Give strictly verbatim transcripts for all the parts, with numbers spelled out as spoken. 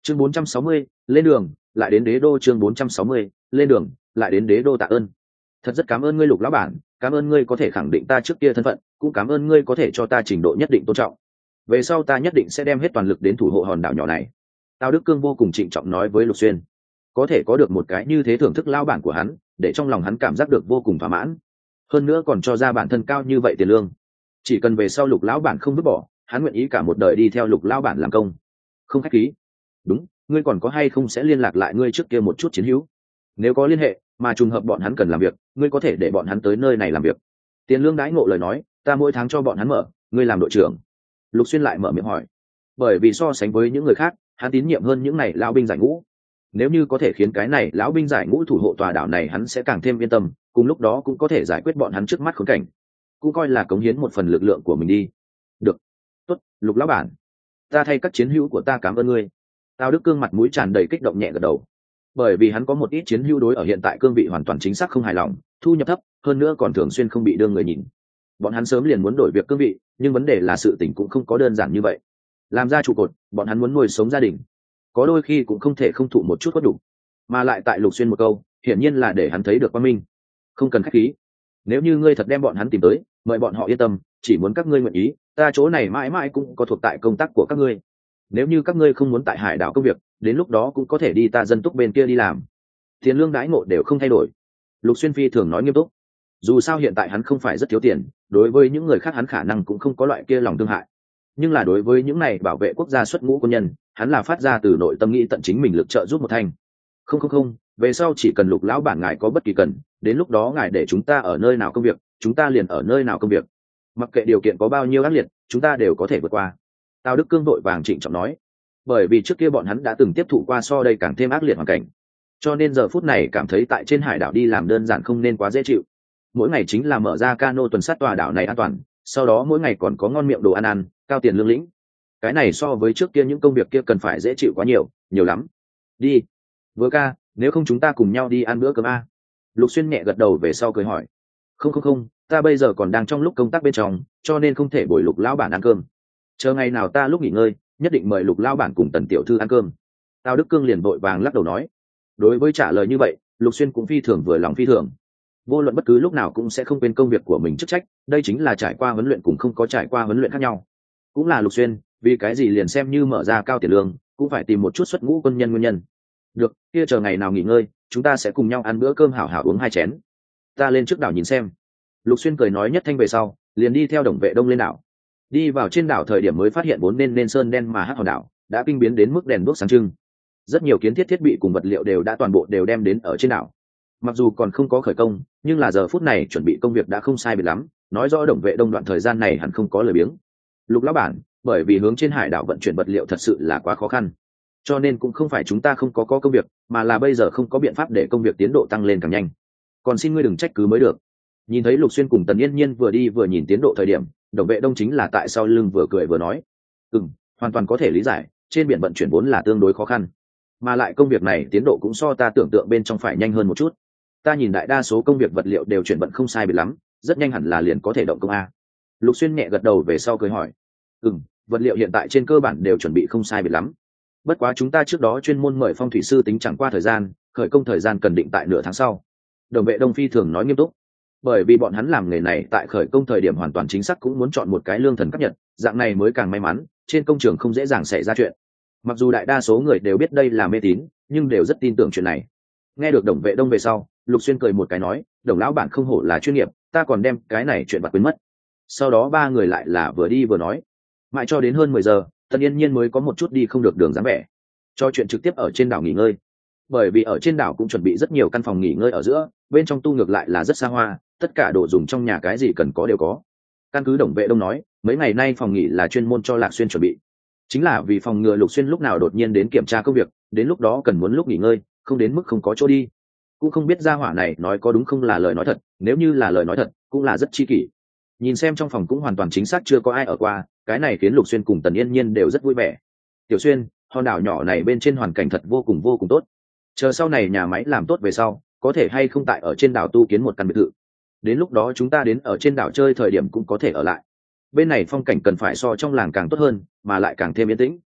chương bốn trăm sáu mươi, lên đường lại đến đế đô. Chương bốn trăm sáu mươi, lên đường lại đến đế đô. Tạ ơn, thật rất cảm ơn ngươi Lục lão bản, cảm ơn ngươi có thể khẳng định ta trước kia thân phận, cũng cảm ơn ngươi có thể cho ta trình độ nhất định tôn trọng. Về sau ta nhất định sẽ đem hết toàn lực đến thủ hộ hòn đảo nhỏ này. Tào Đức Cương vô cùng trịnh trọng nói với Lục Xuyên. Có thể có được một cái như thế thưởng thức lao bản của hắn, để trong lòng hắn cảm giác được vô cùng thỏa mãn, hơn nữa còn cho ra bản thân cao như vậy tiền lương. Chỉ cần về sau Lục lão bản không vứt bỏ, hắn nguyện ý cả một đời đi theo Lục lão bản làm công. Không khách khí. Đúng, ngươi còn có hay không sẽ liên lạc lại ngươi trước kia một chút chiến hữu? Nếu có liên hệ mà trùng hợp bọn hắn cần làm việc, ngươi có thể để bọn hắn tới nơi này làm việc. Tiền lương đãi ngộ lời nói, ta mỗi tháng cho bọn hắn mở, ngươi làm đội trưởng. Lục Xuyên lại mở miệng hỏi. Bởi vì so sánh với những người khác, hắn tín nhiệm hơn những này lão binh giải ngũ. Nếu như có thể khiến cái này lão binh giải ngũ thủ hộ tòa đảo này, hắn sẽ càng thêm yên tâm, cùng lúc đó cũng có thể giải quyết bọn hắn trước mắt khốn cảnh, cũng coi là cống hiến một phần lực lượng của mình đi. Được, tốt, Lục lão bản, ta thay các chiến hữu của ta cảm ơn ngươi. Tào Đức Cương mặt mũi tràn đầy kích động nhẹ gật đầu, bởi vì hắn có một ít chiến hữu đối ở hiện tại cương vị hoàn toàn chính xác không hài lòng, thu nhập thấp, hơn nữa còn thường xuyên không bị đương người nhìn. Bọn hắn sớm liền muốn đổi việc cương vị, nhưng vấn đề là sự tình cũng không có đơn giản như vậy. Làm ra trụ cột, bọn hắn muốn nuôi sống gia đình, có đôi khi cũng không thể không thụ một chút khuất đủ, mà lại tại Lục Xuyên một câu, hiển nhiên là để hắn thấy được quan minh. Không cần khách khí, nếu như ngươi thật đem bọn hắn tìm tới, mời bọn họ yên tâm, chỉ muốn các ngươi nguyện ý, ta chỗ này mãi mãi cũng có thuộc tại công tác của các ngươi. Nếu như các ngươi không muốn tại hải đảo công việc, đến lúc đó cũng có thể đi ta dân túc bên kia đi làm, tiền lương đãi ngộ đều không thay đổi. Lục Xuyên phi thường nói nghiêm túc. Dù sao hiện tại hắn không phải rất thiếu tiền, đối với những người khác hắn khả năng cũng không có loại kia lòng thương hại, nhưng là đối với những này bảo vệ quốc gia xuất ngũ quân nhân, hắn là phát ra từ nội tâm nghĩ tận chính mình lực trợ giúp một thành. Không không không, về sau chỉ cần Lục lão bản ngài có bất kỳ cần, đến lúc đó ngài để chúng ta ở nơi nào công việc, chúng ta liền ở nơi nào công việc, mặc kệ điều kiện có bao nhiêu ác liệt, chúng ta đều có thể vượt qua. Tào Đức Cương vội vàng trịnh trọng nói, bởi vì trước kia bọn hắn đã từng tiếp thụ qua so đây càng thêm ác liệt hoàn cảnh, cho nên giờ phút này cảm thấy tại trên hải đảo đi làm đơn giản không nên quá dễ chịu. Mỗi ngày chính là mở ra cano tuần sát tòa đảo này an toàn, sau đó mỗi ngày còn có ngon miệng đồ ăn ăn, cao tiền lương lĩnh. Cái này so với trước kia những công việc kia cần phải dễ chịu quá nhiều, nhiều lắm. Đi, Vừa ca, nếu không chúng ta cùng nhau đi ăn bữa cơm a? Lục Xuyên nhẹ gật đầu về sau cười hỏi. Không không không, ta bây giờ còn đang trong lúc công tác bên trong, cho nên không thể bồi Lục lão bản ăn cơm. Chờ ngày nào ta lúc nghỉ ngơi, nhất định mời Lục lão bản cùng Tần tiểu thư ăn cơm. Tào Đức Cương liền vội vàng lắc đầu nói. Đối với trả lời như vậy, Lục Xuyên cũng phi thường vừa lòng phi thường. Vô luận bất cứ lúc nào cũng sẽ không quên công việc của mình chức trách, đây chính là trải qua huấn luyện cùng không có trải qua huấn luyện khác nhau. Cũng là Lục Xuyên, vì cái gì liền xem như mở ra cao tiền lương, cũng phải tìm một chút xuất ngũ quân nhân nguyên nhân. Được, kia chờ ngày nào nghỉ ngơi, chúng ta sẽ cùng nhau ăn bữa cơm hảo hảo uống hai chén. Ta lên trước đảo nhìn xem. Lục Xuyên cười nói nhất thanh về sau, liền đi theo Đồng Vệ Đông lên đảo. Đi vào trên đảo thời điểm mới phát hiện vốn nên nên sơn đen mà hắc hòn đảo đã kinh biến đến mức đèn đuốc sáng trưng. Rất nhiều kiến thiết thiết bị cùng vật liệu đều đã toàn bộ đều đem đến ở trên đảo. Mặc dù còn không có khởi công, nhưng là giờ phút này chuẩn bị công việc đã không sai biệt lắm, nói rõ Đồng Vệ Đông đoạn thời gian này hẳn không có lời biếng. Lục lão bản, bởi vì hướng trên hải đảo vận chuyển vật liệu thật sự là quá khó khăn, cho nên cũng không phải chúng ta không có có công việc, mà là bây giờ không có biện pháp để công việc tiến độ tăng lên càng nhanh. Còn xin ngươi đừng trách cứ mới được. Nhìn thấy Lục Xuyên cùng Tần Yên Nhiên vừa đi vừa nhìn tiến độ thời điểm, Đồng Vệ Đông chính là tại sau lưng vừa cười vừa nói, ừm, hoàn toàn có thể lý giải, trên biển vận chuyển vốn là tương đối khó khăn, mà lại công việc này tiến độ cũng so ta tưởng tượng bên trong phải nhanh hơn một chút. Ta nhìn đại đa số công việc vật liệu đều chuyển vận không sai biệt lắm, rất nhanh hẳn là liền có thể động công a. Lục Xuyên nhẹ gật đầu về sau cười hỏi, ừm, vật liệu hiện tại trên cơ bản đều chuẩn bị không sai biệt lắm. Bất quá chúng ta trước đó chuyên môn mời phong thủy sư tính chẳng qua thời gian, khởi công thời gian cần định tại nửa tháng sau. Đồng Vệ Đông phi thường nói nghiêm túc, bởi vì bọn hắn làm nghề này tại khởi công thời điểm hoàn toàn chính xác cũng muốn chọn một cái lương thần cấp nhật, dạng này mới càng may mắn, trên công trường không dễ dàng xảy ra chuyện. Mặc dù đại đa số người đều biết đây là mê tín, nhưng đều rất tin tưởng chuyện này. Nghe được Đồng Vệ Đông về sau, Lục Xuyên cười một cái nói, Đồng lão bản không hổ là chuyên nghiệp, ta còn đem cái này chuyện vặt quên mất. Sau đó ba người lại là vừa đi vừa nói, mãi cho đến hơn mười giờ, Tần Yên Nhiên mới có một chút đi không được đường dáng vẻ, cho chuyện trực tiếp ở trên đảo nghỉ ngơi. Bởi vì ở trên đảo cũng chuẩn bị rất nhiều căn phòng nghỉ ngơi ở giữa, bên trong tu ngược lại là rất xa hoa, tất cả đồ dùng trong nhà cái gì cần có đều có. Căn cứ Đồng Vệ Đông nói, mấy ngày nay phòng nghỉ là chuyên môn cho Lạc Xuyên chuẩn bị, chính là vì phòng ngừa Lục Xuyên lúc nào đột nhiên đến kiểm tra công việc, đến lúc đó cần muốn lúc nghỉ ngơi, không đến mức không có chỗ đi. Cũng không biết gia hỏa này nói có đúng không là lời nói thật, nếu như là lời nói thật, cũng là rất chi kỷ. Nhìn xem trong phòng cũng hoàn toàn chính xác chưa có ai ở qua, cái này khiến Lục Xuyên cùng Tần Yên Nhiên đều rất vui vẻ. Tiểu Xuyên, hòn đảo nhỏ này bên trên hoàn cảnh thật vô cùng vô cùng tốt. Chờ sau này nhà máy làm tốt về sau, có thể hay không tại ở trên đảo tu kiến một căn biệt thự. Đến lúc đó chúng ta đến ở trên đảo chơi thời điểm cũng có thể ở lại. Bên này phong cảnh cần phải so trong làng càng tốt hơn, mà lại càng thêm yên tĩnh.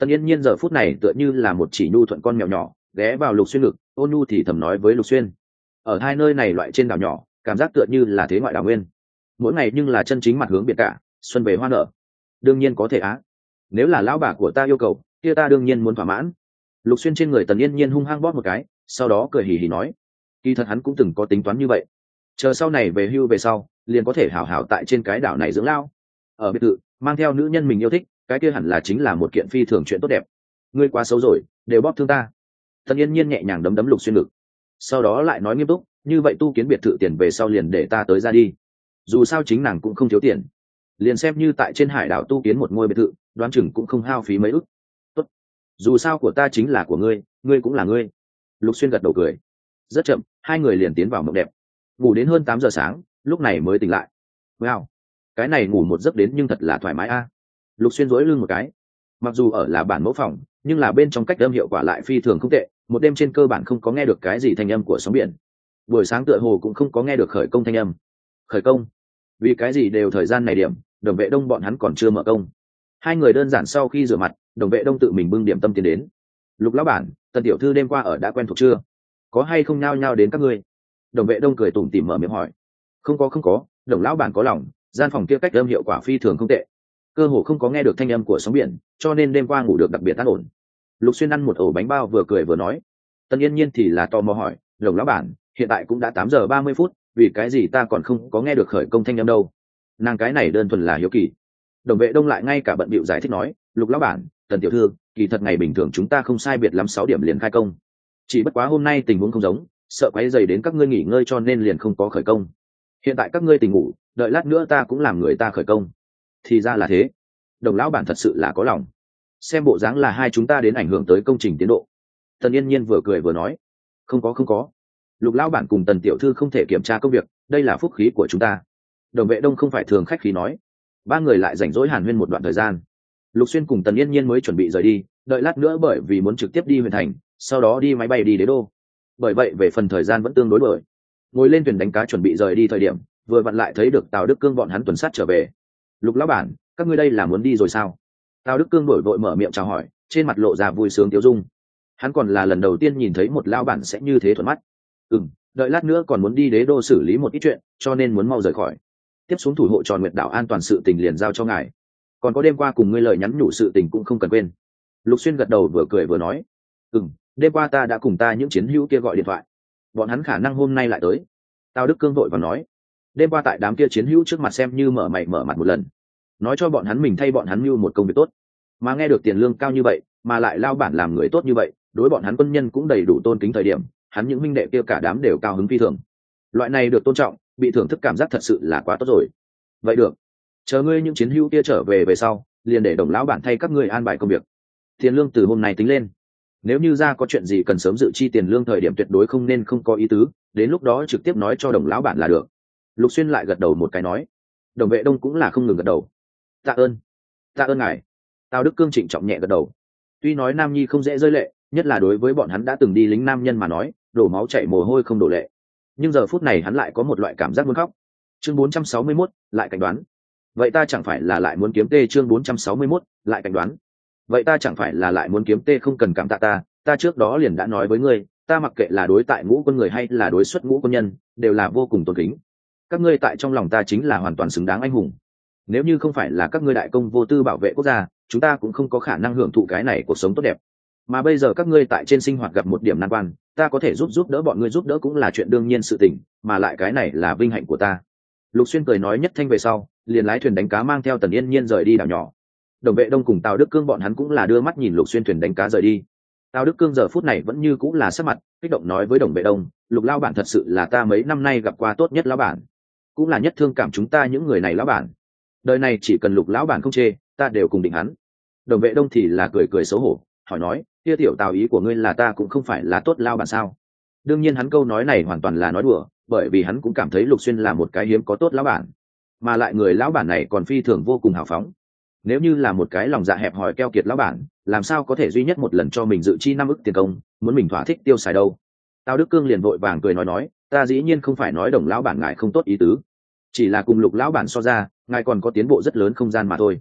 Tần Yên Nhiên giờ phút này tựa như là một chỉ nhu thuận con mèo nhỏ ghé vào Lục Xuyên ngực, ôn nhu thì thầm nói với Lục Xuyên. Ở hai nơi này loại trên đảo nhỏ, cảm giác tựa như là thế ngoại đảo nguyên. Mỗi ngày nhưng là chân chính mặt hướng biển cả, xuân về hoa nở. Đương nhiên có thể á. Nếu là lão bà của ta yêu cầu, kia ta đương nhiên muốn thỏa mãn. Lục Xuyên trên người Tần Yên Nhiên hung hăng bóp một cái, sau đó cười hì hì nói, kỳ thật hắn cũng từng có tính toán như vậy. Chờ sau này về hưu về sau, liền có thể hảo hảo tại trên cái đảo này dưỡng lao. Ở biệt thự, mang theo nữ nhân mình yêu thích, cái kia hẳn là chính là một kiện phi thường chuyện tốt đẹp. Ngươi quá xấu rồi, đều bóp thương ta. Tần Yên Nhiên nhẹ nhàng đấm đấm Lục Xuyên ngực, sau đó lại nói nghiêm túc, như vậy tu kiến biệt thự tiền về sau liền để ta tới ra đi. Dù sao chính nàng cũng không thiếu tiền, liền xem như tại trên hải đảo tu kiến một ngôi biệt thự, đoán chừng cũng không hao phí mấy ức. Tốt, dù sao của ta chính là của ngươi, ngươi cũng là ngươi. Lục Xuyên gật đầu cười. Rất chậm, hai người liền tiến vào mộng đẹp. Ngủ đến hơn tám giờ sáng, lúc này mới tỉnh lại. Wow, cái này ngủ một giấc đến nhưng thật là thoải mái a. Lục Xuyên duỗi lưng một cái. Mặc dù ở là bản mẫu phòng, nhưng là bên trong cách âm hiệu quả lại phi thường không tệ, một đêm trên cơ bản không có nghe được cái gì thanh âm của sóng biển. Buổi sáng tựa hồ cũng không có nghe được khởi công thanh âm. Khởi công? Vì cái gì đều thời gian này điểm, Đồng Vệ Đông bọn hắn còn chưa mở công. Hai người đơn giản sau khi rửa mặt, Đồng Vệ Đông tự mình bưng điểm tâm tiến đến. Lục lão bản, Tần tiểu thư đêm qua ở đã quen thuộc chưa? Có hay không nhao nhao đến các ngươi? Đồng Vệ Đông cười tủm tỉm mở miệng hỏi. Không có không có, Đồng lão bản có lòng, gian phòng kia cách âm hiệu quả phi thường không tệ, cơ hồ không có nghe được thanh âm của sóng biển, cho nên đêm qua ngủ được đặc biệt an ổn. Lục Xuyên ăn một ổ bánh bao vừa cười vừa nói. Tần Yên Nhiên thì là tò mò hỏi, Đồng lão bản, hiện tại cũng đã tám giờ ba mươi phút, vì cái gì ta còn không có nghe được khởi công thanh âm đâu? Nàng cái này đơn thuần là hiếu kỳ. Đồng Vệ Đông lại ngay cả bận bịu giải thích nói, Lục lão bản, Tần tiểu thư, kỳ thật ngày bình thường chúng ta không sai biệt lắm sáu điểm liền khai công, chỉ bất quá hôm nay tình huống không giống, sợ quấy rầy đến các ngươi nghỉ ngơi cho nên liền không có khởi công. Hiện tại các ngươi tỉnh ngủ, đợi lát nữa ta cũng làm người ta khởi công. Thì ra là thế. Đồng lão bản thật sự là có lòng, xem bộ dáng là hai chúng ta đến ảnh hưởng tới công trình tiến độ. Tần Yên Nhiên vừa cười vừa nói, không có không có, Lục lão bản cùng Tần tiểu thư không thể kiểm tra công việc, đây là phúc khí của chúng ta. Đồng Vệ Đông không phải thường khách khí nói. Ba người lại rảnh rỗi hàn huyên một đoạn thời gian. Lục Xuyên cùng Tần Yên Nhiên mới chuẩn bị rời đi, đợi lát nữa bởi vì muốn trực tiếp đi huyện thành, sau đó đi máy bay đi Đế Đô. Bởi vậy về phần thời gian vẫn tương đối bởi. Ngồi lên thuyền đánh cá chuẩn bị rời đi thời điểm, vừa vặn lại thấy được Tào Đức Cương bọn hắn tuần sát trở về. Lục lão bản, các ngươi đây là muốn đi rồi sao? Tào Đức Cương đổi vội mở miệng chào hỏi, trên mặt lộ ra vui sướng tiêu dung. Hắn còn là lần đầu tiên nhìn thấy một lão bản sẽ như thế thuận mắt. Ừm, đợi lát nữa còn muốn đi Đế Đô xử lý một ít chuyện, cho nên muốn mau rời khỏi. Tiếp xuống thủ hộ tròn Nguyệt đảo an toàn sự tình liền giao cho ngài. Còn có đêm qua cùng ngươi lời nhắn nhủ sự tình cũng không cần quên. Lục Xuyên gật đầu vừa cười vừa nói, ừm, đêm qua ta đã cùng ta những chiến hữu kia gọi điện thoại, bọn hắn khả năng hôm nay lại tới. Tào Đức Cương vội và nói, đêm qua tại đám kia chiến hữu trước mặt xem như mở mày mở mặt một lần, nói cho bọn hắn mình thay bọn hắn mưu một công việc tốt, mà nghe được tiền lương cao như vậy, mà lại lao bản làm người tốt như vậy, đối bọn hắn quân nhân cũng đầy đủ tôn kính thời điểm, hắn những minh đệ kia cả đám đều cao hứng phi thường. Loại này được tôn trọng, bị thưởng thức cảm giác thật sự là quá tốt rồi. Vậy được, chờ ngươi những chiến hữu kia trở về về sau, liền để Đồng lão bản thay các ngươi an bài công việc. Tiền lương từ hôm nay tính lên. Nếu như ra có chuyện gì cần sớm dự chi tiền lương thời điểm tuyệt đối không nên không có ý tứ, đến lúc đó trực tiếp nói cho Đồng lão bản là được. Lục Xuyên lại gật đầu một cái nói. Đồng Vệ Đông cũng là không ngừng gật đầu. Tạ ơn, tạ ơn ngài. Tào Đức Cương trịnh trọng nhẹ gật đầu. Tuy nói nam nhi không dễ rơi lệ, nhất là đối với bọn hắn đã từng đi lính nam nhân mà nói, đổ máu chảy mồ hôi không đổ lệ. Nhưng giờ phút này hắn lại có một loại cảm giác muốn khóc. Chương bốn trăm sáu mươi mốt, lại cảnh đoán. Vậy ta chẳng phải là lại muốn kiếm tê chương bốn trăm sáu mươi mốt, lại cảnh đoán. Vậy ta chẳng phải là lại muốn kiếm tê không cần cảm tạ ta, ta trước đó liền đã nói với ngươi, ta mặc kệ là đối tại ngũ quân người hay là đối xuất ngũ quân nhân, đều là vô cùng tôn kính. Các ngươi tại trong lòng ta chính là hoàn toàn xứng đáng anh hùng. Nếu như không phải là các ngươi đại công vô tư bảo vệ quốc gia, chúng ta cũng không có khả năng hưởng thụ cái này cuộc sống tốt đẹp. Mà bây giờ các ngươi tại trên sinh hoạt gặp một điểm nan quan, ta có thể giúp giúp đỡ bọn ngươi giúp đỡ cũng là chuyện đương nhiên sự tình, mà lại cái này là vinh hạnh của ta. Lục Xuyên cười nói nhất thanh về sau, liền lái thuyền đánh cá mang theo Tần Yên Nhiên rời đi đảo nhỏ. Đồng Vệ Đông cùng Tào Đức Cương bọn hắn cũng là đưa mắt nhìn Lục Xuyên thuyền đánh cá rời đi. Tào Đức Cương giờ phút này vẫn như cũng là sắc mặt kích động nói với Đồng Vệ Đông, Lục lão bản thật sự là ta mấy năm nay gặp qua tốt nhất lão bản, cũng là nhất thương cảm chúng ta những người này lão bản. Đời này chỉ cần Lục lão bản không chê, ta đều cùng định hắn. Đồng Vệ Đông thì là cười cười xấu hổ, hỏi nói, kia tiểu Tào ý của ngươi là ta cũng không phải là tốt lão bản sao? Đương nhiên hắn câu nói này hoàn toàn là nói đùa, bởi vì hắn cũng cảm thấy Lục Xuyên là một cái hiếm có tốt lão bản, mà lại người lão bản này còn phi thường vô cùng hào phóng. Nếu như là một cái lòng dạ hẹp hòi keo kiệt lão bản, làm sao có thể duy nhất một lần cho mình dự chi năm ức tiền công, muốn mình thỏa thích tiêu xài đâu. Tào Đức Cương liền vội vàng cười nói nói, ta dĩ nhiên không phải nói Đồng lão bản ngài không tốt ý tứ, chỉ là cùng Lục lão bản so ra, ngài còn có tiến bộ rất lớn không gian mà thôi.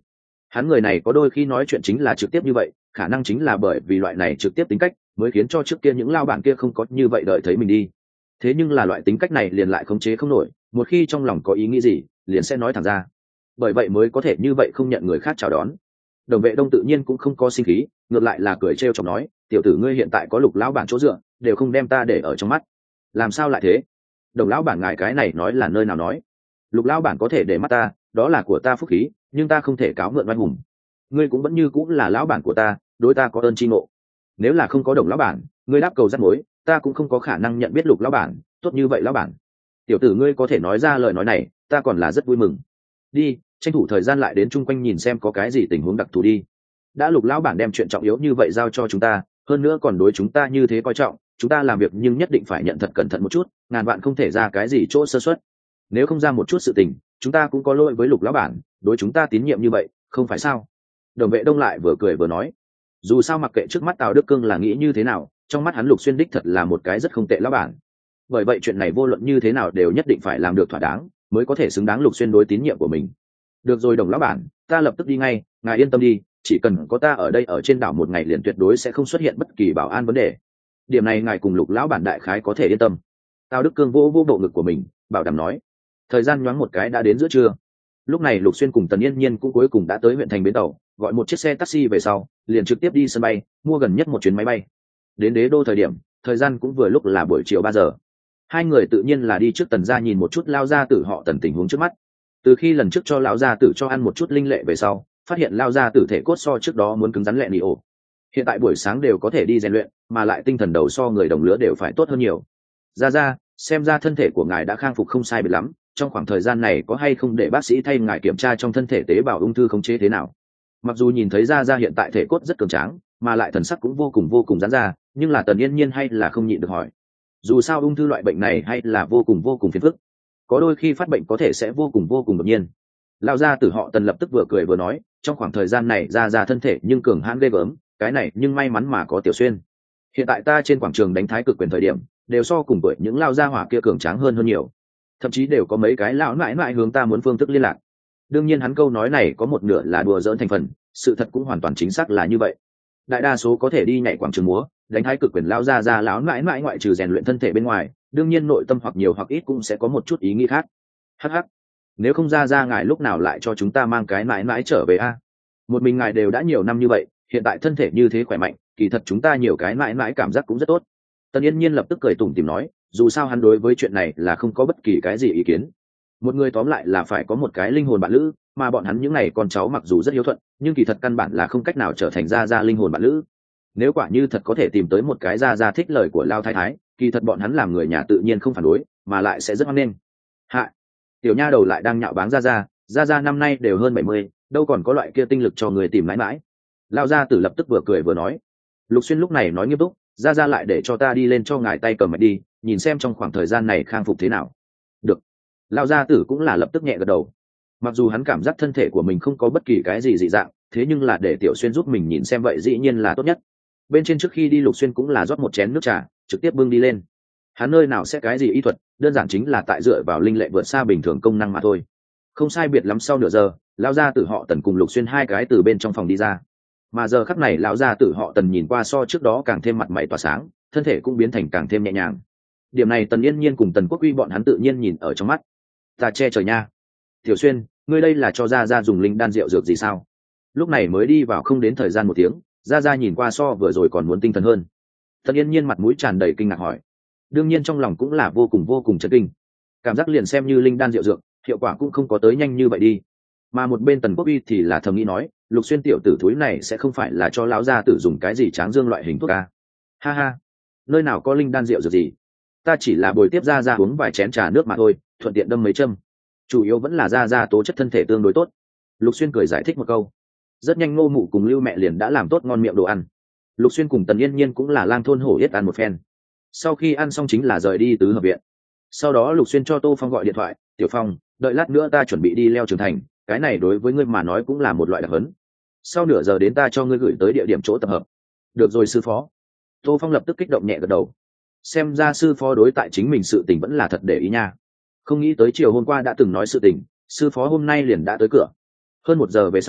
Hắn người này có đôi khi nói chuyện chính là trực tiếp như vậy, khả năng chính là bởi vì loại này trực tiếp tính cách mới khiến cho trước kia những lao bản kia không có như vậy đợi thấy mình đi. Thế nhưng là loại tính cách này liền lại khống chế không nổi, một khi trong lòng có ý nghĩ gì liền sẽ nói thẳng ra, bởi vậy mới có thể như vậy không nhận người khác chào đón. Đồng Vệ Đông tự nhiên cũng không có sinh khí, ngược lại là cười trêu chọc nói, tiểu tử ngươi hiện tại có Lục lão bản chỗ dựa, đều không đem ta để ở trong mắt, làm sao lại thế? Đồng lão bản ngài cái này nói là nơi nào nói? Lục lão bản có thể để mắt ta, đó là của ta phúc khí, nhưng ta không thể cáo mượn oai hùng. Ngươi cũng vẫn như cũng là lão bản của ta, đối ta có ơn tri ngộ. Nếu là không có Đồng lão bản, ngươi đáp cầu dắt mối, ta cũng không có khả năng nhận biết Lục lão bản, tốt như vậy lão bản. Tiểu tử ngươi có thể nói ra lời nói này, ta còn là rất vui mừng. Đi, tranh thủ thời gian lại đến chung quanh nhìn xem có cái gì tình huống đặc thù đi. Đã Lục lão bản đem chuyện trọng yếu như vậy giao cho chúng ta, hơn nữa còn đối chúng ta như thế coi trọng, chúng ta làm việc nhưng nhất định phải nhận thật cẩn thận một chút, ngàn vạn không thể ra cái gì chỗ sơ suất. Nếu không ra một chút sự tình, chúng ta cũng có lỗi với Lục lão bản, đối chúng ta tín nhiệm như vậy, không phải sao? Đồng Vệ Đông lại vừa cười vừa nói, dù sao mặc kệ trước mắt Tào Đức Cương là nghĩ như thế nào, trong mắt hắn Lục Xuyên đích thật là một cái rất không tệ lão bản. Bởi vậy chuyện này vô luận như thế nào đều nhất định phải làm được thỏa đáng, mới có thể xứng đáng Lục Xuyên đối tín nhiệm của mình. Được rồi Đồng lão bản, ta lập tức đi ngay, ngài yên tâm đi, chỉ cần có ta ở đây ở trên đảo một ngày liền tuyệt đối sẽ không xuất hiện bất kỳ bảo an vấn đề. Điểm này ngài cùng Lục lão bản đại khái có thể yên tâm. Tào Đức Cương vỗ vỗ bộ ngực của mình, bảo đảm nói. Thời gian nhoáng một cái đã đến giữa trưa. Lúc này Lục Xuyên cùng Tần Yên Nhiên cũng cuối cùng đã tới huyện thành bến tàu, gọi một chiếc xe taxi về sau, liền trực tiếp đi sân bay, mua gần nhất một chuyến máy bay. Đến Đế Đô thời điểm, thời gian cũng vừa lúc là buổi chiều ba giờ. Hai người tự nhiên là đi trước Tần gia nhìn một chút lao gia tử họ Tần tình huống trước mắt. Từ khi lần trước cho lão gia tử cho ăn một chút linh lệ về sau, phát hiện lao gia tử thể cốt so trước đó muốn cứng rắn lẹ nỉ ổ. Hiện tại buổi sáng đều có thể đi rèn luyện, mà lại tinh thần đầu so người đồng lứa đều phải tốt hơn nhiều. Ra ra, xem ra thân thể của ngài đã khang phục không sai biệt lắm, trong khoảng thời gian này có hay không để bác sĩ thay ngài kiểm tra trong thân thể tế bào ung thư khống chế thế nào? Mặc dù nhìn thấy ra ra hiện tại thể cốt rất cường tráng, mà lại thần sắc cũng vô cùng vô cùng giãn ra, nhưng là Tần Yên Nhiên hay là không nhịn được hỏi. Dù sao ung thư loại bệnh này hay là vô cùng vô cùng phiền phức, có đôi khi phát bệnh có thể sẽ vô cùng vô cùng đột nhiên. Lão gia tử họ Tần lập tức vừa cười vừa nói, trong khoảng thời gian này ra ra thân thể nhưng cường hãn ghê gớm, cái này nhưng may mắn mà có Tiểu Xuyên. Hiện tại ta trên quảng trường đánh thái cực quyền thời điểm, đều so cùng với những lao gia hỏa kia cường tráng hơn hơn nhiều, thậm chí đều có mấy cái lão mãi mãi hướng ta muốn phương thức liên lạc. Đương nhiên hắn câu nói này có một nửa là đùa giỡn thành phần, sự thật cũng hoàn toàn chính xác là như vậy. Đại đa số có thể đi nhảy quảng trường múa, đánh thái cực quyền lao ra ra lão mãi mãi ngoại trừ rèn luyện thân thể bên ngoài, đương nhiên nội tâm hoặc nhiều hoặc ít cũng sẽ có một chút ý nghĩ khác. Hắc hắc, nếu không ra ra ngài lúc nào lại cho chúng ta mang cái mãi mãi trở về a? Một mình ngài đều đã nhiều năm như vậy, hiện tại thân thể như thế khỏe mạnh, kỳ thật chúng ta nhiều cái mãi mãi cảm giác cũng rất tốt. Tần Yên Nhiên lập tức cười tủm tỉm nói, dù sao hắn đối với chuyện này là không có bất kỳ cái gì ý kiến. Một người tóm lại là phải có một cái linh hồn bạn lữ, mà bọn hắn những này con cháu mặc dù rất hiếu thuận, nhưng kỳ thật căn bản là không cách nào trở thành gia gia linh hồn bạn lữ. Nếu quả như thật có thể tìm tới một cái gia gia thích lời của Lao Thái Thái, kỳ thật bọn hắn làm người nhà tự nhiên không phản đối, mà lại sẽ rất hoan nghênh. Hạ, tiểu nha đầu lại đang nhạo báng gia gia, gia gia năm nay đều hơn bảy mươi, đâu còn có loại kia tinh lực cho người tìm mãi mãi. Lao gia tử lập tức vừa cười vừa nói. Lục Xuyên lúc này nói nghiêm túc, gia gia lại để cho ta đi lên cho ngài tay cầm mạch đi, nhìn xem trong khoảng thời gian này khang phục thế nào. Được. Lão gia tử cũng là lập tức nhẹ gật đầu. Mặc dù hắn cảm giác thân thể của mình không có bất kỳ cái gì dị dạng, thế nhưng là để Tiểu Xuyên giúp mình nhìn xem vậy dĩ nhiên là tốt nhất. Bên trên trước khi đi Lục Xuyên cũng là rót một chén nước trà, trực tiếp bưng đi lên. Hắn nơi nào sẽ cái gì y thuật, đơn giản chính là tại dựa vào linh lệ vượt xa bình thường công năng mà thôi. Không sai biệt lắm sau nửa giờ, lão gia tử họ Tần cùng Lục Xuyên hai cái từ bên trong phòng đi ra. Mà giờ khắc này lão gia tử họ Tần nhìn qua so trước đó càng thêm mặt mày tỏa sáng, thân thể cũng biến thành càng thêm nhẹ nhàng. Điểm này Tần Yên Nhiên cùng Tần Quốc Uy bọn hắn tự nhiên nhìn ở trong mắt. Ta che trời nha. Tiểu Xuyên, ngươi đây là cho gia gia dùng linh đan rượu dược gì sao? Lúc này mới đi vào không đến thời gian một tiếng, gia gia nhìn qua so vừa rồi còn muốn tinh thần hơn. Tần Yên Nhiên mặt mũi tràn đầy kinh ngạc hỏi. Đương nhiên trong lòng cũng là vô cùng vô cùng chấn kinh. Cảm giác liền xem như linh đan rượu dược, hiệu quả cũng không có tới nhanh như vậy đi. Mà một bên Tần Quốc Uy thì là thầm nghĩ nói, Lục Xuyên tiểu tử thúi này sẽ không phải là cho lão gia tử dùng cái gì tráng dương loại hình thuốc a? Ha ha, nơi nào có linh đan rượu dược gì? Ta chỉ là bồi tiếp gia gia uống vài chén trà nước mà thôi, thuận tiện đâm mấy châm, chủ yếu vẫn là gia gia tố chất thân thể tương đối tốt. Lục Xuyên cười giải thích một câu. Rất nhanh Ngô Mụ cùng Lưu mẹ liền đã làm tốt ngon miệng đồ ăn. Lục Xuyên cùng Tần Yên Nhiên cũng là lang thôn hổ yết ăn một phen. Sau khi ăn xong chính là rời đi tứ hợp viện. Sau đó Lục Xuyên cho Tô Phong gọi điện thoại, Tiểu Phong, đợi lát nữa ta chuẩn bị đi leo trường thành, cái này đối với ngươi mà nói cũng là một loại đặc hấn. Sau nửa giờ đến ta cho ngươi gửi tới địa điểm chỗ tập hợp. Được rồi sư phó. Tô Phong lập tức kích động nhẹ gật đầu. Xem ra sư phó đối tại chính mình sự tình vẫn là thật để ý nha. Không nghĩ tới chiều hôm qua đã từng nói sự tình, sư phó hôm nay liền đã tới cửa. Hơn một giờ về sau,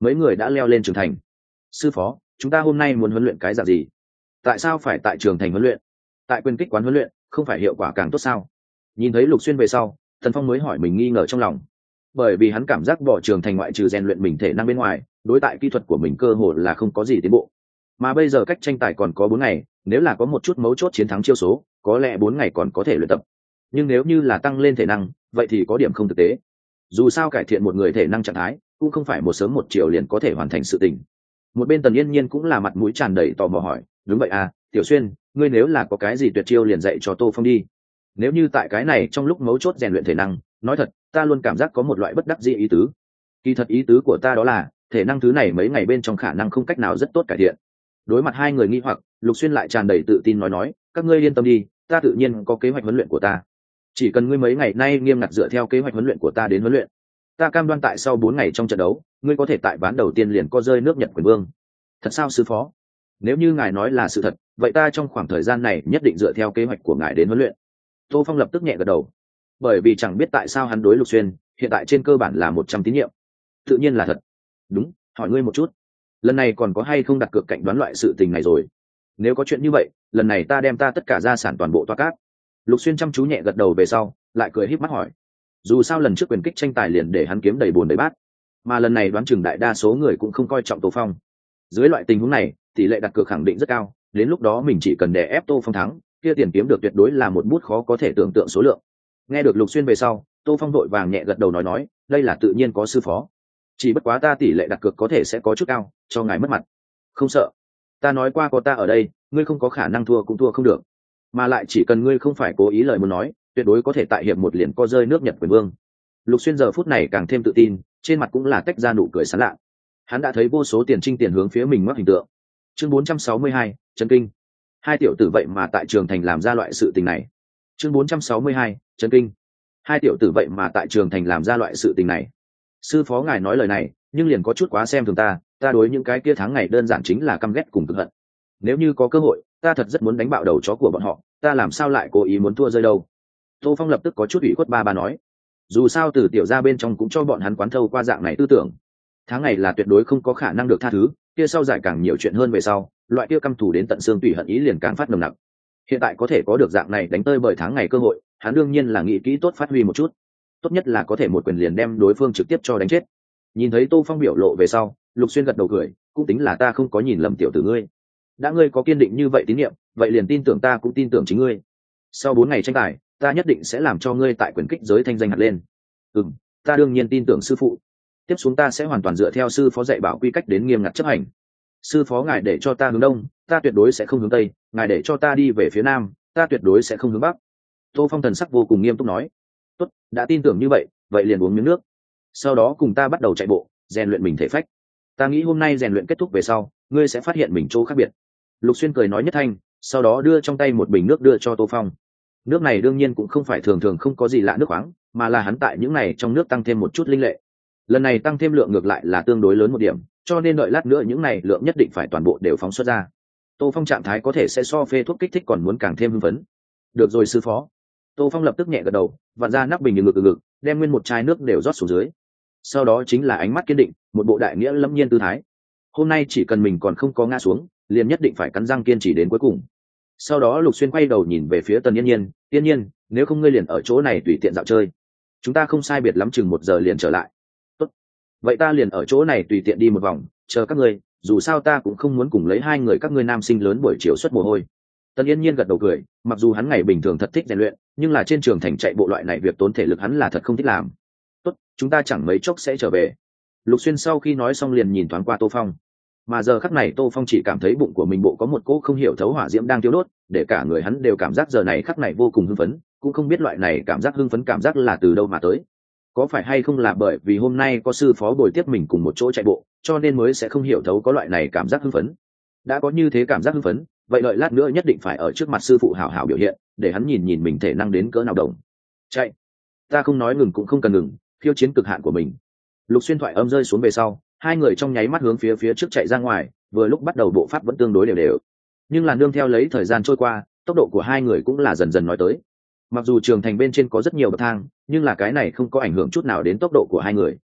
mấy người đã leo lên trường thành. Sư phó, chúng ta hôm nay muốn huấn luyện cái dạng gì? Tại sao phải tại trường thành huấn luyện? Tại quyền kích quán huấn luyện không phải hiệu quả càng tốt sao? Nhìn thấy Lục Xuyên về sau, Tần Phong mới hỏi mình nghi ngờ trong lòng. Bởi vì hắn cảm giác bỏ trường thành ngoại trừ rèn luyện mình thể năng bên ngoài, đối tại kỹ thuật của mình cơ hồ là không có gì tiến bộ. Mà bây giờ cách tranh tài còn có bốn ngày, nếu là có một chút mấu chốt chiến thắng chiêu số, có lẽ bốn ngày còn có thể luyện tập. Nhưng nếu như là tăng lên thể năng, vậy thì có điểm không thực tế. Dù sao cải thiện một người thể năng trạng thái, cũng không phải một sớm một chiều liền có thể hoàn thành sự tình. Một bên Tần Yên Nhiên cũng là mặt mũi tràn đầy tò mò hỏi, đúng vậy à, Tiểu Xuyên, ngươi nếu là có cái gì tuyệt chiêu liền dạy cho Tô Phong đi. Nếu như tại cái này trong lúc mấu chốt rèn luyện thể năng, nói thật, ta luôn cảm giác có một loại bất đắc dĩ ý tứ. Kỳ thật ý tứ của ta đó là, thể năng thứ này mấy ngày bên trong khả năng không cách nào rất tốt cải thiện. Đối mặt hai người nghi hoặc, Lục Xuyên lại tràn đầy tự tin nói nói, các ngươi yên tâm đi, ta tự nhiên có kế hoạch huấn luyện của ta. Chỉ cần ngươi mấy ngày nay nghiêm ngặt dựa theo kế hoạch huấn luyện của ta đến huấn luyện, ta cam đoan tại sau bốn ngày trong trận đấu, ngươi có thể tại ván đầu tiên liền có rơi nước Nhật quyền vương. Thật sao sư phó? Nếu như ngài nói là sự thật, vậy ta trong khoảng thời gian này nhất định dựa theo kế hoạch của ngài đến huấn luyện. Tô Phong lập tức nhẹ gật đầu, bởi vì chẳng biết tại sao hắn đối Lục Xuyên hiện tại trên cơ bản là một trăm tín nhiệm. Tự nhiên là thật. Đúng, hỏi ngươi một chút, lần này còn có hay không đặt cược cạnh đoán loại sự tình này rồi? Nếu có chuyện như vậy, lần này ta đem ta tất cả gia sản toàn bộ toa cát. Lục Xuyên chăm chú nhẹ gật đầu về sau, lại cười híp mắt hỏi. Dù sao lần trước quyền kích tranh tài liền để hắn kiếm đầy bùn đầy bát, mà lần này đoán chừng đại đa số người cũng không coi trọng Tô Phong. Dưới loại tình huống này, tỷ lệ đặt cược khẳng định rất cao, đến lúc đó mình chỉ cần đè ép Tô Phong thắng, kia tiền kiếm được tuyệt đối là một bút khó có thể tưởng tượng số lượng. Nghe được Lục Xuyên về sau, Tô Phong đội vàng nhẹ gật đầu nói nói, đây là tự nhiên có sư phó. Chỉ bất quá ta tỷ lệ đặt cược có thể sẽ có chút cao, cho ngài mất mặt. Không sợ, ta nói qua có ta ở đây, ngươi không có khả năng thua cũng thua không được. Mà lại chỉ cần ngươi không phải cố ý lời muốn nói, tuyệt đối có thể tại hiệp một liền co rơi nước Nhật quyền vương. Lục Xuyên giờ phút này càng thêm tự tin, trên mặt cũng là tách ra nụ cười sán lạ. Hắn đã thấy vô số tiền trinh tiền hướng phía mình mắc hình tượng. Chương bốn trăm sáu mươi hai, chấn kinh. Hai tiểu tử vậy mà tại trường thành làm ra loại sự tình này. Chương bốn trăm sáu mươi hai, chấn kinh. Hai tiểu tử vậy mà tại trường thành làm ra loại sự tình này. Sư phó ngài nói lời này, nhưng liền có chút quá xem thường ta, ta đối những cái kia tháng ngày đơn giản chính là căm ghét cùng cực hận. Nếu như có cơ hội, ta thật rất muốn đánh bạo đầu chó của bọn họ, ta làm sao lại cố ý muốn thua rơi đâu. Tô Phong lập tức có chút ủy khuất ba ba nói. Dù sao từ tiểu gia bên trong cũng cho bọn hắn quán thâu qua dạng này tư tưởng. Tháng ngày là tuyệt đối không có khả năng được tha thứ, kia sau giải càng nhiều chuyện hơn về sau, loại kia căm thù đến tận xương tùy hận ý liền càng phát nồng nặc. Hiện tại có thể có được dạng này đánh tơi bởi tháng ngày cơ hội, hắn đương nhiên là nghĩ kỹ tốt phát huy một chút. Tốt nhất là có thể một quyền liền đem đối phương trực tiếp cho đánh chết. Nhìn thấy Tô Phong biểu lộ về sau, Lục Xuyên gật đầu cười, cũng tính là ta không có nhìn lầm tiểu tử ngươi. Đã ngươi có kiên định như vậy tín nhiệm, vậy liền tin tưởng ta cũng tin tưởng chính ngươi. Sau bốn ngày tranh tài, ta nhất định sẽ làm cho ngươi tại quyền kích giới thanh danh hạt lên. Ừm, ta đương nhiên tin tưởng sư phụ. Tiếp xuống ta sẽ hoàn toàn dựa theo sư phó dạy bảo quy cách đến nghiêm ngặt chấp hành. Sư phó ngài để cho ta hướng đông, ta tuyệt đối sẽ không hướng tây, ngài để cho ta đi về phía nam, ta tuyệt đối sẽ không hướng bắc. Tô Phong thần sắc vô cùng nghiêm túc nói. Tốt, đã tin tưởng như vậy, vậy liền uống miếng nước. Sau đó cùng ta bắt đầu chạy bộ, rèn luyện mình thể phách. Ta nghĩ hôm nay rèn luyện kết thúc về sau, ngươi sẽ phát hiện mình chỗ khác biệt. Lục Xuyên cười nói nhất thanh, sau đó đưa trong tay một bình nước đưa cho Tô Phong. Nước này đương nhiên cũng không phải thường thường không có gì lạ nước khoáng, mà là hắn tại những này trong nước tăng thêm một chút linh lệ. Lần này tăng thêm lượng ngược lại là tương đối lớn một điểm, cho nên đợi lát nữa những này lượng nhất định phải toàn bộ đều phóng xuất ra. Tô Phong trạng thái có thể sẽ so phê thuốc kích thích còn muốn càng thêm hưng phấn. Được rồi sư phó. Tô Phong lập tức nhẹ gật đầu, vặn ra nắp bình ngực ngực, đem nguyên một chai nước đều rót xuống dưới. Sau đó chính là ánh mắt kiên định, một bộ đại nghĩa lâm nhiên tư thái. Hôm nay chỉ cần mình còn không có ngã xuống, liền nhất định phải cắn răng kiên trì đến cuối cùng. Sau đó Lục Xuyên quay đầu nhìn về phía Tần Yên Nhiên, "Yên Nhiên, nếu không ngươi liền ở chỗ này tùy tiện dạo chơi. Chúng ta không sai biệt lắm chừng một giờ liền trở lại." "Tốt. Vậy ta liền ở chỗ này tùy tiện đi một vòng, chờ các ngươi, dù sao ta cũng không muốn cùng lấy hai người các ngươi nam sinh lớn buổi chiều xuất mồ hôi." Tần Yên Nhiên gật đầu cười, mặc dù hắn ngày bình thường thật thích rèn luyện, nhưng là trên trường thành chạy bộ loại này việc tốn thể lực hắn là thật không thích làm. "Tốt, chúng ta chẳng mấy chốc sẽ trở về." Lục Xuyên sau khi nói xong liền nhìn thoáng qua Tô Phong. Mà giờ khắc này Tô Phong chỉ cảm thấy bụng của mình bộ có một cỗ không hiểu thấu hỏa diễm đang thiêu đốt, để cả người hắn đều cảm giác giờ này khắc này vô cùng hưng phấn, cũng không biết loại này cảm giác hưng phấn cảm giác là từ đâu mà tới. Có phải hay không là bởi vì hôm nay có sư phó bồi tiếp mình cùng một chỗ chạy bộ, cho nên mới sẽ không hiểu thấu có loại này cảm giác hưng phấn. Đã có như thế cảm giác hưng phấn, vậy đợi lát nữa nhất định phải ở trước mặt sư phụ hảo hảo biểu hiện, để hắn nhìn nhìn mình thể năng đến cỡ nào đồng. Chạy. Ta không nói ngừng cũng không cần ngừng, khiêu chiến cực hạn của mình. Lục Xuyên thoại âm rơi xuống về sau, hai người trong nháy mắt hướng phía phía trước chạy ra ngoài, vừa lúc bắt đầu bộ pháp vẫn tương đối đều đều. Nhưng là nương theo lấy thời gian trôi qua, tốc độ của hai người cũng là dần dần nói tới. Mặc dù trường thành bên trên có rất nhiều bậc thang, nhưng là cái này không có ảnh hưởng chút nào đến tốc độ của hai người.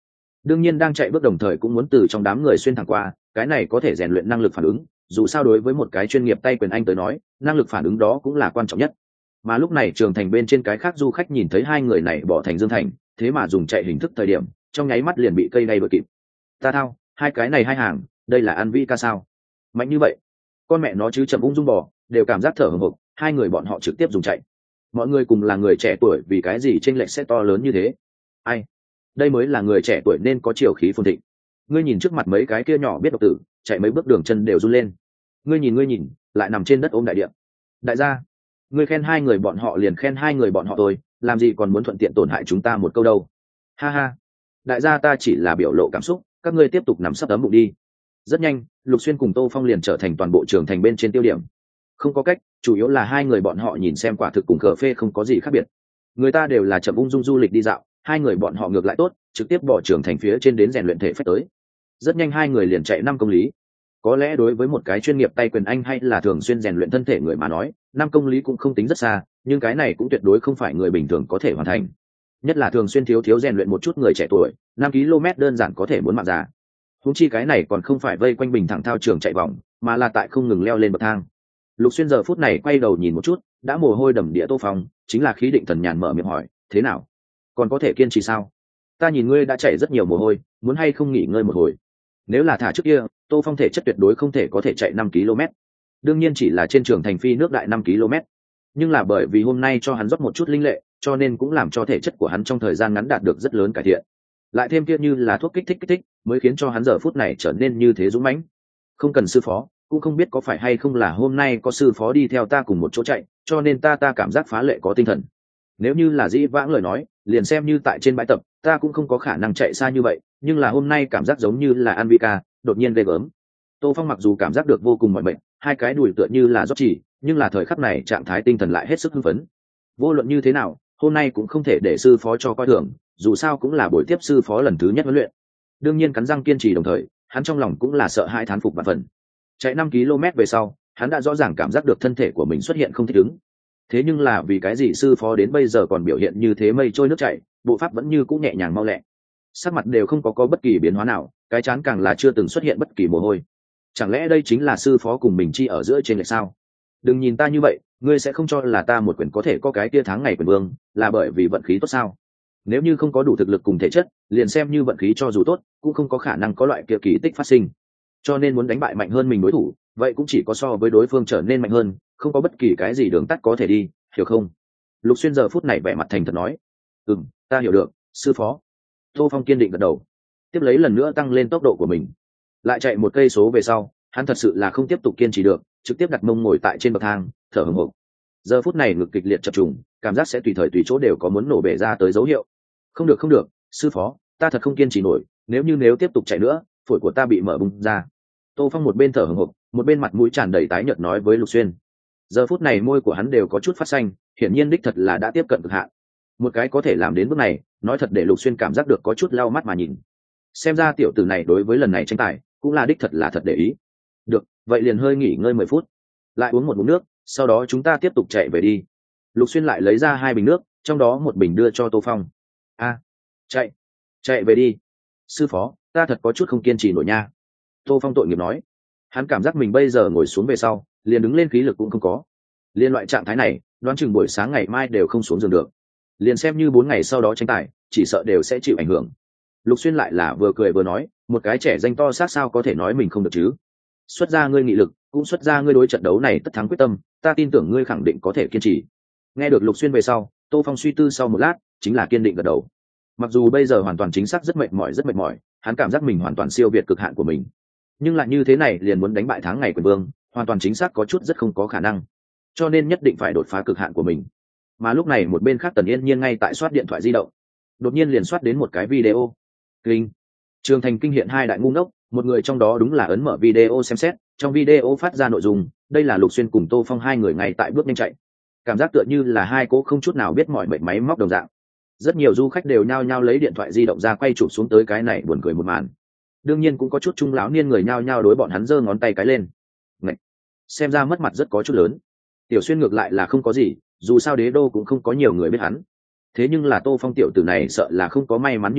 đương nhiên đang chạy bước đồng thời cũng muốn từ trong đám người xuyên thẳng qua, cái này có thể rèn luyện năng lực phản ứng, dù sao đối với một cái chuyên nghiệp tay quyền anh tới nói, năng lực phản ứng đó cũng là quan trọng nhất. Mà lúc này trường thành bên trên cái khác du khách nhìn thấy hai người này bỏ thành dương thành, thế mà dùng chạy hình thức thời điểm, trong nháy mắt liền bị cây đay đuổi kịp. Ta thao, hai cái này hai hàng, đây là An Vi ca sao? Mạnh như vậy, con mẹ nó chứ chậm ung dung bò, đều cảm giác thở hổn hộc, hai người bọn họ trực tiếp dùng chạy. Mọi người cùng là người trẻ tuổi, vì cái gì chênh lệch sẽ to lớn như thế? Ai? Đây mới là người trẻ tuổi nên có chiều khí phồn thịnh. Ngươi nhìn trước mặt mấy cái kia nhỏ biết độc tử, chạy mấy bước đường chân đều run lên. Ngươi nhìn ngươi nhìn, lại nằm trên đất ôm đại địa. Đại gia, ngươi khen hai người bọn họ liền khen hai người bọn họ thôi, làm gì còn muốn thuận tiện tổn hại chúng ta một câu đâu? Ha ha, đại gia ta chỉ là biểu lộ cảm xúc, các ngươi tiếp tục nằm sấp ấm bụng đi. Rất nhanh, Lục Xuyên cùng Tô Phong liền trở thành toàn bộ trường thành bên trên tiêu điểm. Không có cách, chủ yếu là hai người bọn họ nhìn xem quả thực cùng cờ phê không có gì khác biệt. Người ta đều là chậm ung dung du lịch đi dạo, hai người bọn họ ngược lại tốt, trực tiếp bỏ trường thành phía trên đến rèn luyện thể phách tới. Rất nhanh hai người liền chạy năm công lý. Có lẽ đối với một cái chuyên nghiệp tay quyền anh hay là thường xuyên rèn luyện thân thể người mà nói, năm công lý cũng không tính rất xa, nhưng cái này cũng tuyệt đối không phải người bình thường có thể hoàn thành. Nhất là thường xuyên thiếu thiếu rèn luyện một chút người trẻ tuổi, năm ki lô mét đơn giản có thể muốn mạng già. Huống chi cái này còn không phải vây quanh bình thẳng thao trường chạy vòng, mà là tại không ngừng leo lên bậc thang. Lục Xuyên giờ phút này quay đầu nhìn một chút, đã mồ hôi đầm địa Tô Phong, chính là khí định thần nhàn mở miệng hỏi, thế nào? Còn có thể kiên trì sao? Ta nhìn ngươi đã chảy rất nhiều mồ hôi, muốn hay không nghỉ ngơi một hồi? Nếu là thả trước kia, Tô Phong thể chất tuyệt đối không thể có thể chạy năm ki lô mét. Đương nhiên chỉ là trên trường thành phi nước đại năm ki lô mét. Nhưng là bởi vì hôm nay cho hắn rót một chút linh lệ, cho nên cũng làm cho thể chất của hắn trong thời gian ngắn đạt được rất lớn cải thiện. Lại thêm kia như là thuốc kích thích kích thích, mới khiến cho hắn giờ phút này trở nên như thế dũng mãnh. Không cần sư phó, cũng không biết có phải hay không là hôm nay có sư phó đi theo ta cùng một chỗ chạy, cho nên ta ta cảm giác phá lệ có tinh thần. Nếu như là dĩ vãng lời nói, liền xem như tại trên bãi tập, ta cũng không có khả năng chạy xa như vậy, nhưng là hôm nay cảm giác giống như là An Vi ca, đột nhiên ghê gớm. Tô Phong mặc dù cảm giác được vô cùng mỏi mệt, hai cái đùi tựa như là rót chỉ, nhưng là thời khắc này trạng thái tinh thần lại hết sức hưng phấn. Vô luận như thế nào, hôm nay cũng không thể để sư phó cho coi thường, dù sao cũng là buổi tiếp sư phó lần thứ nhất huấn luyện. Đương nhiên cắn răng kiên trì đồng thời, hắn trong lòng cũng là sợ hãi thán phục vạn phần. Chạy năm ki lô mét về sau, hắn đã rõ ràng cảm giác được thân thể của mình xuất hiện không thích ứng. Thế nhưng là vì cái gì sư phó đến bây giờ còn biểu hiện như thế mây trôi nước chảy, bộ pháp vẫn như cũ nhẹ nhàng mau lẹ. Sắc mặt đều không có có bất kỳ biến hóa nào, cái chán càng là chưa từng xuất hiện bất kỳ mồ hôi. Chẳng lẽ đây chính là sư phó cùng mình chi ở giữa trên lệch sao? Đừng nhìn ta như vậy, ngươi sẽ không cho là ta một quyền có thể có cái kia tháng ngày quyền vương, là bởi vì vận khí tốt sao? Nếu như không có đủ thực lực cùng thể chất, liền xem như vận khí cho dù tốt, cũng không có khả năng có loại kia kỳ tích phát sinh. Cho nên muốn đánh bại mạnh hơn mình đối thủ, vậy cũng chỉ có so với đối phương trở nên mạnh hơn, không có bất kỳ cái gì đường tắt có thể đi, hiểu không? Lục Xuyên giờ phút này vẻ mặt thành thật nói, ừm, ta hiểu được, sư phó. Tô Phong kiên định gật đầu, tiếp lấy lần nữa tăng lên tốc độ của mình. Lại chạy một cây số về sau, hắn thật sự là không tiếp tục kiên trì được, trực tiếp đặt mông ngồi tại trên bậc thang, thở hổn hển. Giờ phút này ngực kịch liệt chập trùng, cảm giác sẽ tùy thời tùy chỗ đều có muốn nổ bể ra tới dấu hiệu. Không được không được, sư phó, ta thật không kiên trì nổi, nếu như nếu tiếp tục chạy nữa, phổi của ta bị mở bung ra. Tô Phong một bên thở hổn hển, một bên mặt mũi tràn đầy tái nhợt nói với Lục Xuyên. Giờ phút này môi của hắn đều có chút phát xanh, hiển nhiên đích thật là đã tiếp cận cực hạn. Một cái có thể làm đến bước này, nói thật để Lục Xuyên cảm giác được có chút lau mắt mà nhìn. Xem ra tiểu tử này đối với lần này tranh tài, cũng là đích thật là thật để ý. Được, vậy liền hơi nghỉ ngơi mười phút, lại uống một ngụm nước, sau đó chúng ta tiếp tục chạy về đi. Lục Xuyên lại lấy ra hai bình nước, trong đó một bình đưa cho Tô Phong. A, chạy, chạy về đi. Sư phó, ta thật có chút không kiên trì nổi nha. Tô Phong tội nghiệp nói. Hắn cảm giác mình bây giờ ngồi xuống về sau, liền đứng lên khí lực cũng không có. Liên loại trạng thái này, đoán chừng buổi sáng ngày mai đều không xuống giường được. Liền xem như bốn ngày sau đó tranh tài, chỉ sợ đều sẽ chịu ảnh hưởng. Lục Xuyên lại là vừa cười vừa nói, một cái trẻ danh to xác sao có thể nói mình không được chứ? Xuất ra ngươi nghị lực, cũng xuất ra ngươi đối trận đấu này tất thắng quyết tâm, ta tin tưởng ngươi khẳng định có thể kiên trì. Nghe được Lục Xuyên về sau, Tô Phong suy tư sau một lát, chính là kiên định gật đầu. Mặc dù bây giờ hoàn toàn chính xác rất mệt mỏi rất mệt mỏi, hắn cảm giác mình hoàn toàn siêu việt cực hạn của mình. Nhưng lại như thế này liền muốn đánh bại tháng ngày quyền vương, hoàn toàn chính xác có chút rất không có khả năng. Cho nên nhất định phải đột phá cực hạn của mình. Mà lúc này một bên khác Tần Yên Nhiên ngay tại soát điện thoại di động, đột nhiên liền soát đến một cái video. Kinh, Trường Thành kinh hiện hai đại ngu ngốc, một người trong đó đúng là ấn mở video xem xét, trong video phát ra nội dung, đây là Lục Xuyên cùng Tô Phong hai người ngay tại bước nhanh chạy. Cảm giác tựa như là hai cố không chút nào biết mỏi mệt máy móc đồng dạng. Rất nhiều du khách đều nhao nhao lấy điện thoại di động ra quay chụp xuống tới cái này buồn cười một màn. Đương nhiên cũng có chút trung lão niên người nhao nhao đối bọn hắn giơ ngón tay cái lên. Ngậy, xem ra mất mặt rất có chút lớn. Tiểu Xuyên ngược lại là không có gì, dù sao đế đô cũng không có nhiều người biết hắn. Thế nhưng là Tô Phong tiểu tử này sợ là không có may mắn như vậy,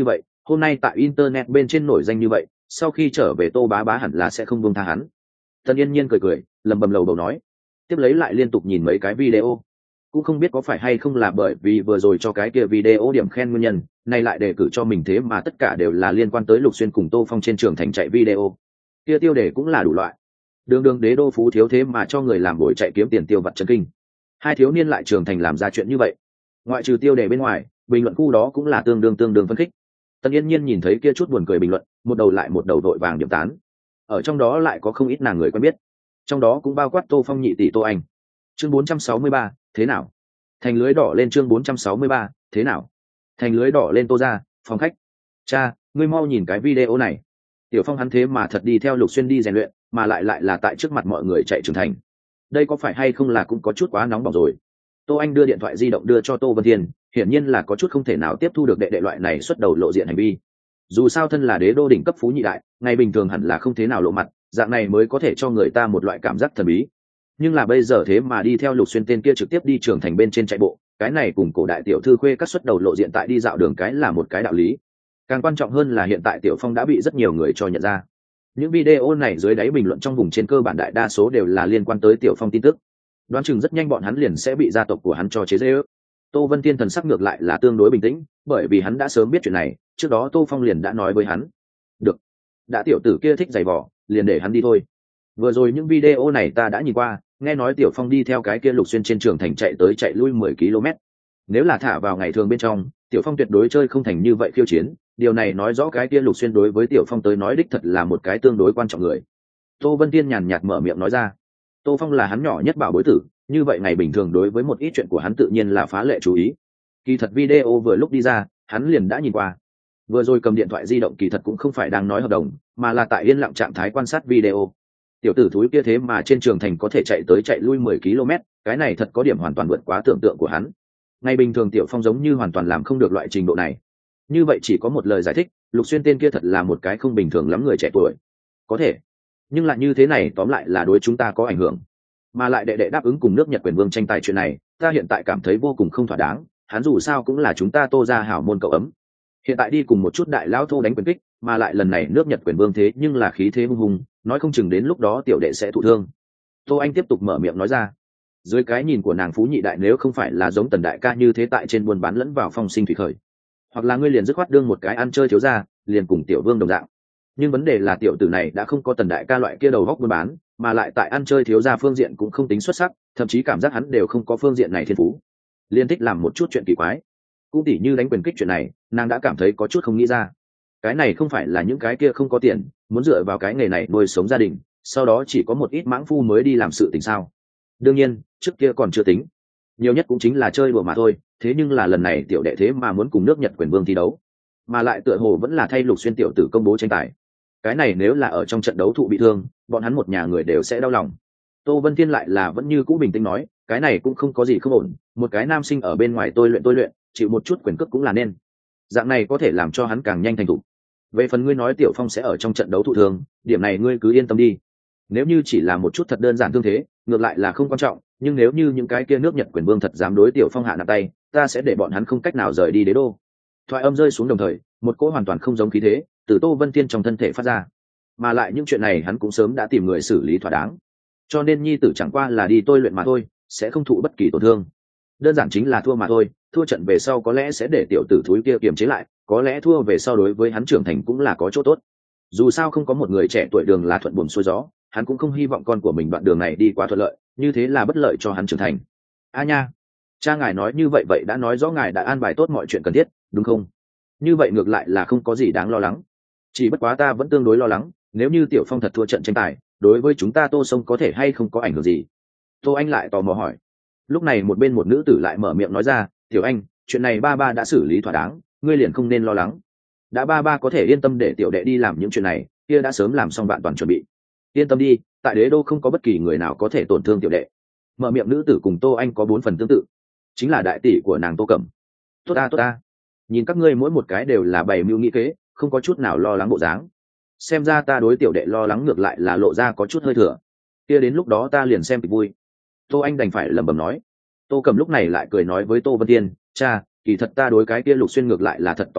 hôm nay tại internet bên trên nổi danh như vậy, sau khi trở về Tô Bá Bá hẳn là sẽ không buông tha hắn. Tần Yên Nhiên cười cười, lầm bầm lầu bầu nói, tiếp lấy lại liên tục nhìn mấy cái video, cũng không biết có phải hay không là bởi vì vừa rồi cho cái kia video điểm khen nguyên nhân, nay lại đề cử cho mình thế mà tất cả đều là liên quan tới Lục Xuyên cùng Tô Phong trên trường thành chạy video. Kia tiêu đề cũng là đủ loại. Đường đường đế đô phú thiếu thế mà cho người làm buổi chạy kiếm tiền tiêu vặt chân kinh. Hai thiếu niên lại trường thành làm ra chuyện như vậy. Ngoại trừ tiêu đề bên ngoài, bình luận khu đó cũng là tương đương tương đương phân khích. Tần Yên Nhiên nhìn thấy kia chút buồn cười bình luận, một đầu lại một đầu đội vàng điểm tán. Ở trong đó lại có không ít nàng người quen biết, trong đó cũng bao quát Tô Phong nhị tỷ Tô Anh. Chương bốn trăm sáu mươi ba, thế nào? Thành lưới đỏ lên. Chương bốn trăm sáu mươi ba, thế nào? Thành lưới đỏ lên. Tô ra, phòng khách. Cha, ngươi mau nhìn cái video này. Tiểu Phong hắn thế mà thật đi theo Lục Xuyên đi rèn luyện, mà lại lại là tại trước mặt mọi người chạy trưởng thành. Đây có phải hay không là cũng có chút quá nóng bỏng rồi. Tô Anh đưa điện thoại di động đưa cho Tô Vân Thiên, hiển nhiên là có chút không thể nào tiếp thu được đệ đệ loại này xuất đầu lộ diện hành vi. Dù sao thân là đế đô đỉnh cấp phú nhị đại, ngày bình thường hẳn là không thế nào lộ mặt, dạng này mới có thể cho người ta một loại cảm giác thần bí. Nhưng là bây giờ thế mà đi theo Lục Xuyên tên kia trực tiếp đi trưởng thành bên trên chạy bộ, cái này cùng cổ đại tiểu thư khuê các xuất đầu lộ diện tại đi dạo đường cái là một cái đạo lý. Càng quan trọng hơn là hiện tại Tiểu Phong đã bị rất nhiều người cho nhận ra. Những video này dưới đáy bình luận trong vùng trên cơ bản đại đa số đều là liên quan tới Tiểu Phong tin tức. Đoán chừng rất nhanh bọn hắn liền sẽ bị gia tộc của hắn cho chế giễu. Tô Vân Tiên thần sắc ngược lại là tương đối bình tĩnh, bởi vì hắn đã sớm biết chuyện này, trước đó Tô Phong liền đã nói với hắn. Được, đã tiểu tử kia thích giày vò, liền để hắn đi thôi. Vừa rồi những video này ta đã nhìn qua, nghe nói Tiểu Phong đi theo cái kia Lục Xuyên trên trường thành chạy tới chạy lui mười ki lô mét. Nếu là thả vào ngày thường bên trong, Tiểu Phong tuyệt đối chơi không thành như vậy khiêu chiến, điều này nói rõ cái kia Lục Xuyên đối với Tiểu Phong tới nói đích thật là một cái tương đối quan trọng người. Tô Vân Tiên nhàn nhạt mở miệng nói ra. Tô Phong là hắn nhỏ nhất bảo bối tử, như vậy ngày bình thường đối với một ít chuyện của hắn tự nhiên là phá lệ chú ý. Kỳ thật video vừa lúc đi ra, hắn liền đã nhìn qua. Vừa rồi cầm điện thoại di động kỳ thật cũng không phải đang nói hợp đồng, mà là tại yên lặng trạng thái quan sát video. Tiểu tử thúi kia thế mà trên trường thành có thể chạy tới chạy lui mười ki lô mét, cái này thật có điểm hoàn toàn vượt quá tưởng tượng của hắn. Ngày bình thường Tiểu Phong giống như hoàn toàn làm không được loại trình độ này. Như vậy chỉ có một lời giải thích, Lục Xuyên tên kia thật là một cái không bình thường lắm người trẻ tuổi. Có thể, nhưng lại như thế này tóm lại là đối chúng ta có ảnh hưởng. Mà lại đệ đệ đáp ứng cùng nước Nhật quyền vương tranh tài chuyện này, ta hiện tại cảm thấy vô cùng không thỏa đáng, hắn dù sao cũng là chúng ta Tô ra hảo môn cậu ấm. Hiện tại đi cùng một chút đại lão thô đánh quyền kích, mà lại lần này nước Nhật quyền vương thế nhưng là khí thế hung hùng, nói không chừng đến lúc đó tiểu đệ sẽ thụ thương. Tô Anh tiếp tục mở miệng nói ra. Dưới cái nhìn của nàng phú nhị đại nếu không phải là giống Tần đại ca như thế tại trên buôn bán lẫn vào phong sinh thủy khởi, hoặc là ngươi liền dứt khoát đương một cái ăn chơi thiếu gia, liền cùng tiểu vương đồng dạng. Nhưng vấn đề là tiểu tử này đã không có Tần đại ca loại kia đầu góc buôn bán, mà lại tại ăn chơi thiếu gia phương diện cũng không tính xuất sắc, thậm chí cảm giác hắn đều không có phương diện này thiên phú, liên thích làm một chút chuyện kỳ quái. Cũng tỉ như đánh quyền kích chuyện này, nàng đã cảm thấy có chút không nghĩ ra. Cái này không phải là những cái kia không có tiền, muốn dựa vào cái nghề này nuôi sống gia đình, sau đó chỉ có một ít mãng phu mới đi làm sự tình sao? Đương nhiên, trước kia còn chưa tính, nhiều nhất cũng chính là chơi đùa mà thôi. Thế nhưng là lần này tiểu đệ thế mà muốn cùng nước Nhật quyền vương thi đấu, mà lại tựa hồ vẫn là thay Lục Xuyên tiểu tử công bố tranh tài. Cái này nếu là ở trong trận đấu thụ bị thương, bọn hắn một nhà người đều sẽ đau lòng. Tô Vân Thiên lại là vẫn như cũ bình tĩnh nói, cái này cũng không có gì không ổn, một cái nam sinh ở bên ngoài tôi luyện tôi luyện, chịu một chút quyền cước cũng là nên. Dạng này có thể làm cho hắn càng nhanh thành thục. Về phần ngươi nói Tiểu Phong sẽ ở trong trận đấu thụ thương, điểm này ngươi cứ yên tâm đi. Nếu như chỉ là một chút thật đơn giản thương thế, ngược lại là không quan trọng, nhưng nếu như những cái kia nước Nhật quyền vương thật dám đối Tiểu Phong hạ nặng tay, ta sẽ để bọn hắn không cách nào rời đi đế đô. Thoại âm rơi xuống đồng thời, một cỗ hoàn toàn không giống khí thế từ Tô Vân Thiên trong thân thể phát ra. Mà lại những chuyện này hắn cũng sớm đã tìm người xử lý thỏa đáng, cho nên nhi tử chẳng qua là đi tôi luyện mà thôi, sẽ không thụ bất kỳ tổn thương. Đơn giản chính là thua mà thôi, thua trận về sau có lẽ sẽ để tiểu tử thúi kia kiềm chế lại, có lẽ thua về sau đối với hắn trưởng thành cũng là có chỗ tốt. Dù sao không có một người trẻ tuổi đường là thuận buồm xuôi gió, hắn cũng không hy vọng con của mình đoạn đường này đi quá thuận lợi, như thế là bất lợi cho hắn trưởng thành. A nha, cha ngài nói như vậy vậy đã nói rõ ngài đã an bài tốt mọi chuyện cần thiết, đúng không? Như vậy ngược lại là không có gì đáng lo lắng. Chỉ bất quá ta vẫn tương đối lo lắng, nếu như Tiểu Phong thật thua trận tranh tài, đối với chúng ta Tô Sông có thể hay không có ảnh hưởng gì? Tô Anh lại tò mò hỏi. Lúc này một bên một nữ tử lại mở miệng nói ra, Tiểu Anh, chuyện này ba ba đã xử lý thỏa đáng, ngươi liền không nên lo lắng. Đã ba ba có thể yên tâm để tiểu đệ đi làm những chuyện này, kia đã sớm làm xong bạn toàn chuẩn bị. Yên tâm đi, tại đế đô không có bất kỳ người nào có thể tổn thương tiểu đệ. Mở miệng nữ tử cùng Tô Anh có bốn phần tương tự, chính là đại tỷ của nàng Tô Cẩm. Tốt ta tốt ta, nhìn các ngươi mỗi một cái đều là bày mưu nghĩ kế, không có chút nào lo lắng bộ dáng. Xem ra ta đối tiểu đệ lo lắng ngược lại là lộ ra có chút hơi thừa. Kia đến lúc đó ta liền xem kịch vui. Tô Anh đành phải lẩm bẩm nói. Tô Cẩm lúc này lại cười nói với Tô Vân Tiên, cha, kỳ thật ta đối cái kia Lục Xuyên ngược lại là thật tò mò,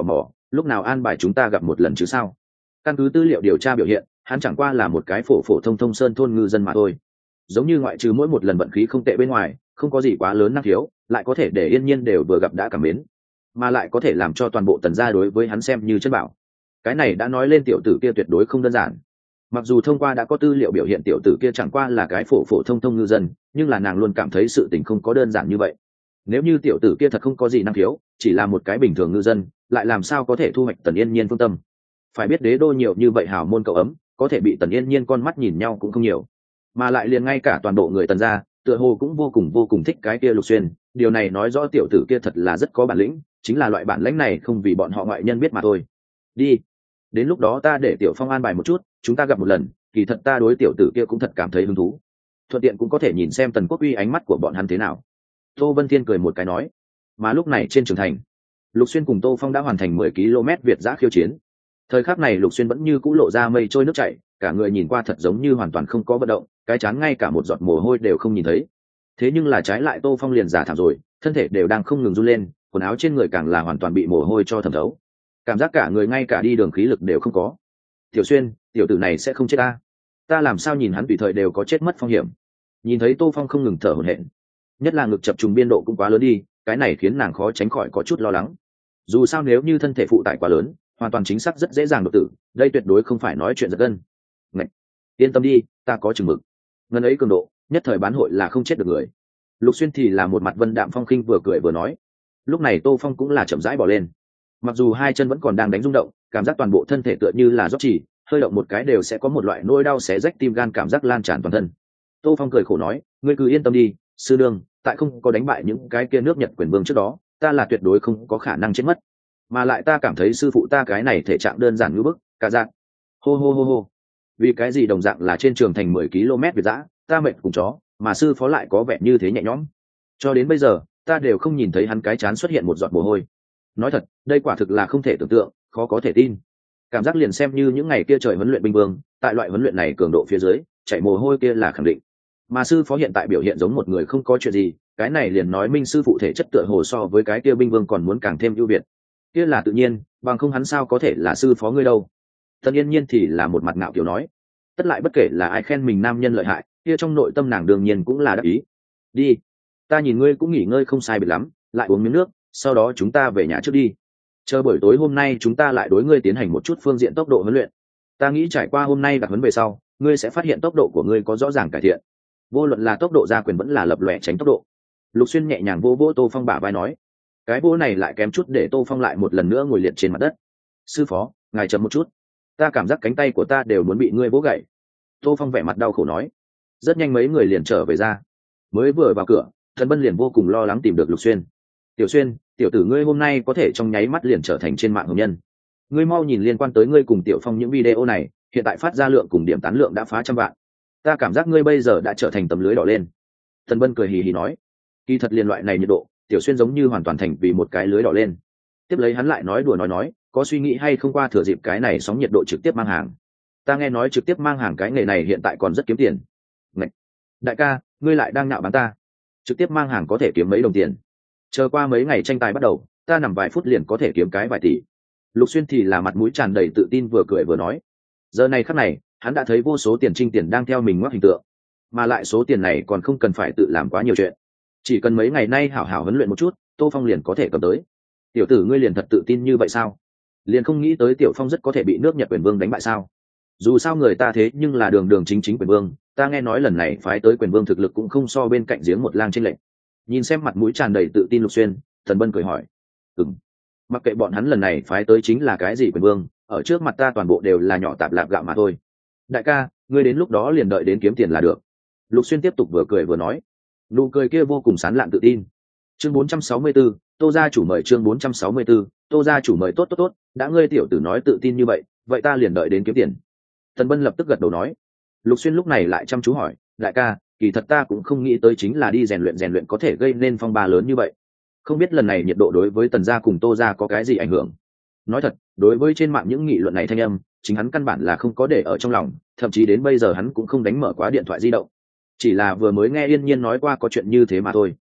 lúc nào an bài chúng ta gặp một lần chứ sao? Căn cứ tư liệu điều tra biểu hiện, hắn chẳng qua là một cái phổ phổ thông thông sơn thôn ngư dân mà thôi. Giống như ngoại trừ mỗi một lần vận khí không tệ bên ngoài, không có gì quá lớn năng khiếu, lại có thể để yên nhiên đều vừa gặp đã cảm mến, mà lại có thể làm cho toàn bộ Tần gia đối với hắn xem như chân bảo. Cái này đã nói lên tiểu tử kia tuyệt đối không đơn giản. Mặc dù thông qua đã có tư liệu biểu hiện tiểu tử kia chẳng qua là cái phổ phổ thông thông ngư dân, nhưng là nàng luôn cảm thấy sự tình không có đơn giản như vậy. Nếu như tiểu tử kia thật không có gì năng khiếu, chỉ là một cái bình thường ngư dân, lại làm sao có thể thu hoạch Tần Yên Nhiên phương tâm? Phải biết đế đô nhiều như vậy hào môn cậu ấm, có thể bị Tần Yên Nhiên con mắt nhìn nhau cũng không nhiều, mà lại liền ngay cả toàn bộ người Tần gia tựa hồ cũng vô cùng vô cùng thích cái kia Lục Xuyên. Điều này nói rõ tiểu tử kia thật là rất có bản lĩnh, chính là loại bản lĩnh này không vì bọn họ ngoại nhân biết mà thôi. Đi, đến lúc đó ta để Tiểu Phong an bài một chút, chúng ta gặp một lần. Kỳ thật ta đối tiểu tử kia cũng thật cảm thấy hứng thú, thuận tiện cũng có thể nhìn xem Tần Quốc Uy ánh mắt của bọn hắn thế nào. Tô Vân Thiên cười một cái nói. Mà lúc này trên trường thành, Lục Xuyên cùng Tô Phong đã hoàn thành mười ki lô mét việt giã khiêu chiến. Thời khắc này Lục Xuyên vẫn như cũ lộ ra mây trôi nước chảy, cả người nhìn qua thật giống như hoàn toàn không có vận động, cái chán ngay cả một giọt mồ hôi đều không nhìn thấy. Thế nhưng là trái lại Tô Phong liền giả thảm rồi, thân thể đều đang không ngừng run lên, quần áo trên người càng là hoàn toàn bị mồ hôi cho thấm thấu, cảm giác cả người ngay cả đi đường khí lực đều không có. Tiểu Xuyên, tiểu tử này sẽ không chết ta? Ta làm sao nhìn hắn tùy thời đều có chết mất phong hiểm. Nhìn thấy Tô Phong không ngừng thở hổn hển, nhất là ngực chập trùng biên độ cũng quá lớn đi, cái này khiến nàng khó tránh khỏi có chút lo lắng. Dù sao nếu như thân thể phụ tải quá lớn, hoàn toàn chính xác rất dễ dàng đột tử, đây tuyệt đối không phải nói chuyện giật gân. Ngạch, yên tâm đi, ta có chừng mực. Ngân ấy cường độ, nhất thời bán hội là không chết được người. Lục Xuyên thì là một mặt vân đạm phong khinh vừa cười vừa nói. Lúc này Tô Phong cũng là chậm rãi bỏ lên, mặc dù hai chân vẫn còn đang đánh rung động, cảm giác toàn bộ thân thể tựa như là rót chỉ, hơi động một cái đều sẽ có một loại nỗi đau xé rách tim gan cảm giác lan tràn toàn thân. Tô Phong cười khổ nói, ngươi cứ yên tâm đi, sư đương, tại không có đánh bại những cái kia nước Nhật quyền vương trước đó, ta là tuyệt đối không có khả năng chết mất. Mà lại ta cảm thấy sư phụ ta cái này thể trạng đơn giản như bức, cả dạng. Hô hô hô hô. Vì cái gì đồng dạng là trên trường thành mười ki lô mét việt dã, ta mệt cùng chó, mà sư phó lại có vẻ như thế nhẹ nhõm. Cho đến bây giờ, ta đều không nhìn thấy hắn cái chán xuất hiện một giọt mồ hôi. Nói thật, đây quả thực là không thể tưởng tượng, khó có thể tin. Cảm giác liền xem như những ngày kia trời huấn luyện binh vương, tại loại huấn luyện này cường độ phía dưới, chảy mồ hôi kia là khẳng định. Mà sư phó hiện tại biểu hiện giống một người không có chuyện gì, cái này liền nói minh sư phụ thể chất tựa hồ so với cái kia binh vương còn muốn càng thêm ưu việt. Kia là tự nhiên, bằng không hắn sao có thể là sư phó ngươi đâu. Tần Yên Nhiên thì là một mặt ngạo kiểu nói, tất lại bất kể là ai khen mình nam nhân lợi hại, kia trong nội tâm nàng đương nhiên cũng là đắc ý. Đi, ta nhìn ngươi cũng nghỉ ngơi không sai biệt lắm, lại uống miếng nước, sau đó chúng ta về nhà trước đi. Chờ buổi tối hôm nay chúng ta lại đối ngươi tiến hành một chút phương diện tốc độ huấn luyện. Ta nghĩ trải qua hôm nay đặc huấn về sau, ngươi sẽ phát hiện tốc độ của ngươi có rõ ràng cải thiện. Vô luận là tốc độ ra quyền vẫn là lập lòe tránh tốc độ. Lục Xuyên nhẹ nhàng vỗ vỗ Tô Phong bả vai nói. Cái vỗ này lại kém chút để Tô Phong lại một lần nữa ngồi liệt trên mặt đất. Sư phó, ngài chậm một chút, ta cảm giác cánh tay của ta đều muốn bị ngươi vỗ gãy. Tô Phong vẻ mặt đau khổ nói. Rất nhanh mấy người liền trở về ra. Mới vừa vào cửa, Thần Bân liền vô cùng lo lắng tìm được Lục Xuyên. Tiểu Xuyên, tiểu tử ngươi hôm nay có thể trong nháy mắt liền trở thành trên mạng hồng nhân. Ngươi mau nhìn liên quan tới ngươi cùng Tiểu Phong những video này, hiện tại phát ra lượng cùng điểm tán lượng đã phá trăm vạn. Ta cảm giác ngươi bây giờ đã trở thành tấm lưới đỏ lên. Thần Bân cười hì hì nói. Kỳ thật liên loại này nhiệt độ, Tiểu Xuyên giống như hoàn toàn thành vì một cái lưới đỏ lên. Tiếp lấy hắn lại nói đùa nói nói, có suy nghĩ hay không qua thừa dịp cái này sóng nhiệt độ trực tiếp mang hàng. Ta nghe nói trực tiếp mang hàng cái nghề này hiện tại còn rất kiếm tiền. Ngạch! Đại ca, ngươi lại đang nạo bán ta. Trực tiếp mang hàng có thể kiếm mấy đồng tiền. Chờ qua mấy ngày tranh tài bắt đầu, ta nằm vài phút liền có thể kiếm cái vài tỷ. Lục Xuyên thì là mặt mũi tràn đầy tự tin vừa cười vừa nói. Giờ này khắc này, hắn đã thấy vô số tiền trinh tiền đang theo mình ngoắc hình tượng, mà lại số tiền này còn không cần phải tự làm quá nhiều chuyện, chỉ cần mấy ngày nay hảo hảo huấn luyện một chút, Tô Phong liền có thể cầm tới. Tiểu tử ngươi liền thật tự tin như vậy sao? Liền không nghĩ tới Tiểu Phong rất có thể bị nước Nhật quyền vương đánh bại sao? Dù sao người ta thế nhưng là đường đường chính chính quyền vương, ta nghe nói lần này phái tới quyền vương thực lực cũng không so bên cạnh giếng một lang trên lệnh. Nhìn xem mặt mũi tràn đầy tự tin Lục Xuyên, Thần Bân cười hỏi. Ừm, mặc kệ bọn hắn lần này phái tới chính là cái gì quyền vương, ở trước mặt ta toàn bộ đều là nhỏ tạp lạp gạo mà thôi. Đại ca, ngươi đến lúc đó liền đợi đến kiếm tiền là được. Lục Xuyên tiếp tục vừa cười vừa nói, nụ cười kia vô cùng sán lạn tự tin. Chương bốn trăm sáu mươi tư, Tô gia chủ mời. Chương bốn trăm sáu mươi tư, Tô gia chủ mời. Tốt tốt tốt, đã ngươi tiểu tử nói tự tin như vậy, vậy ta liền đợi đến kiếm tiền. Thần Bân lập tức gật đầu nói. Lục Xuyên lúc này lại chăm chú hỏi, đại ca, kỳ thật ta cũng không nghĩ tới chính là đi rèn luyện rèn luyện có thể gây nên phong ba lớn như vậy. Không biết lần này nhiệt độ đối với Tần gia cùng Tô gia có cái gì ảnh hưởng? Nói thật, đối với trên mạng những nghị luận này thanh âm, chính hắn căn bản là không có để ở trong lòng, thậm chí đến bây giờ hắn cũng không đánh mở quá điện thoại di động. Chỉ là vừa mới nghe Yên Nhiên nói qua có chuyện như thế mà thôi.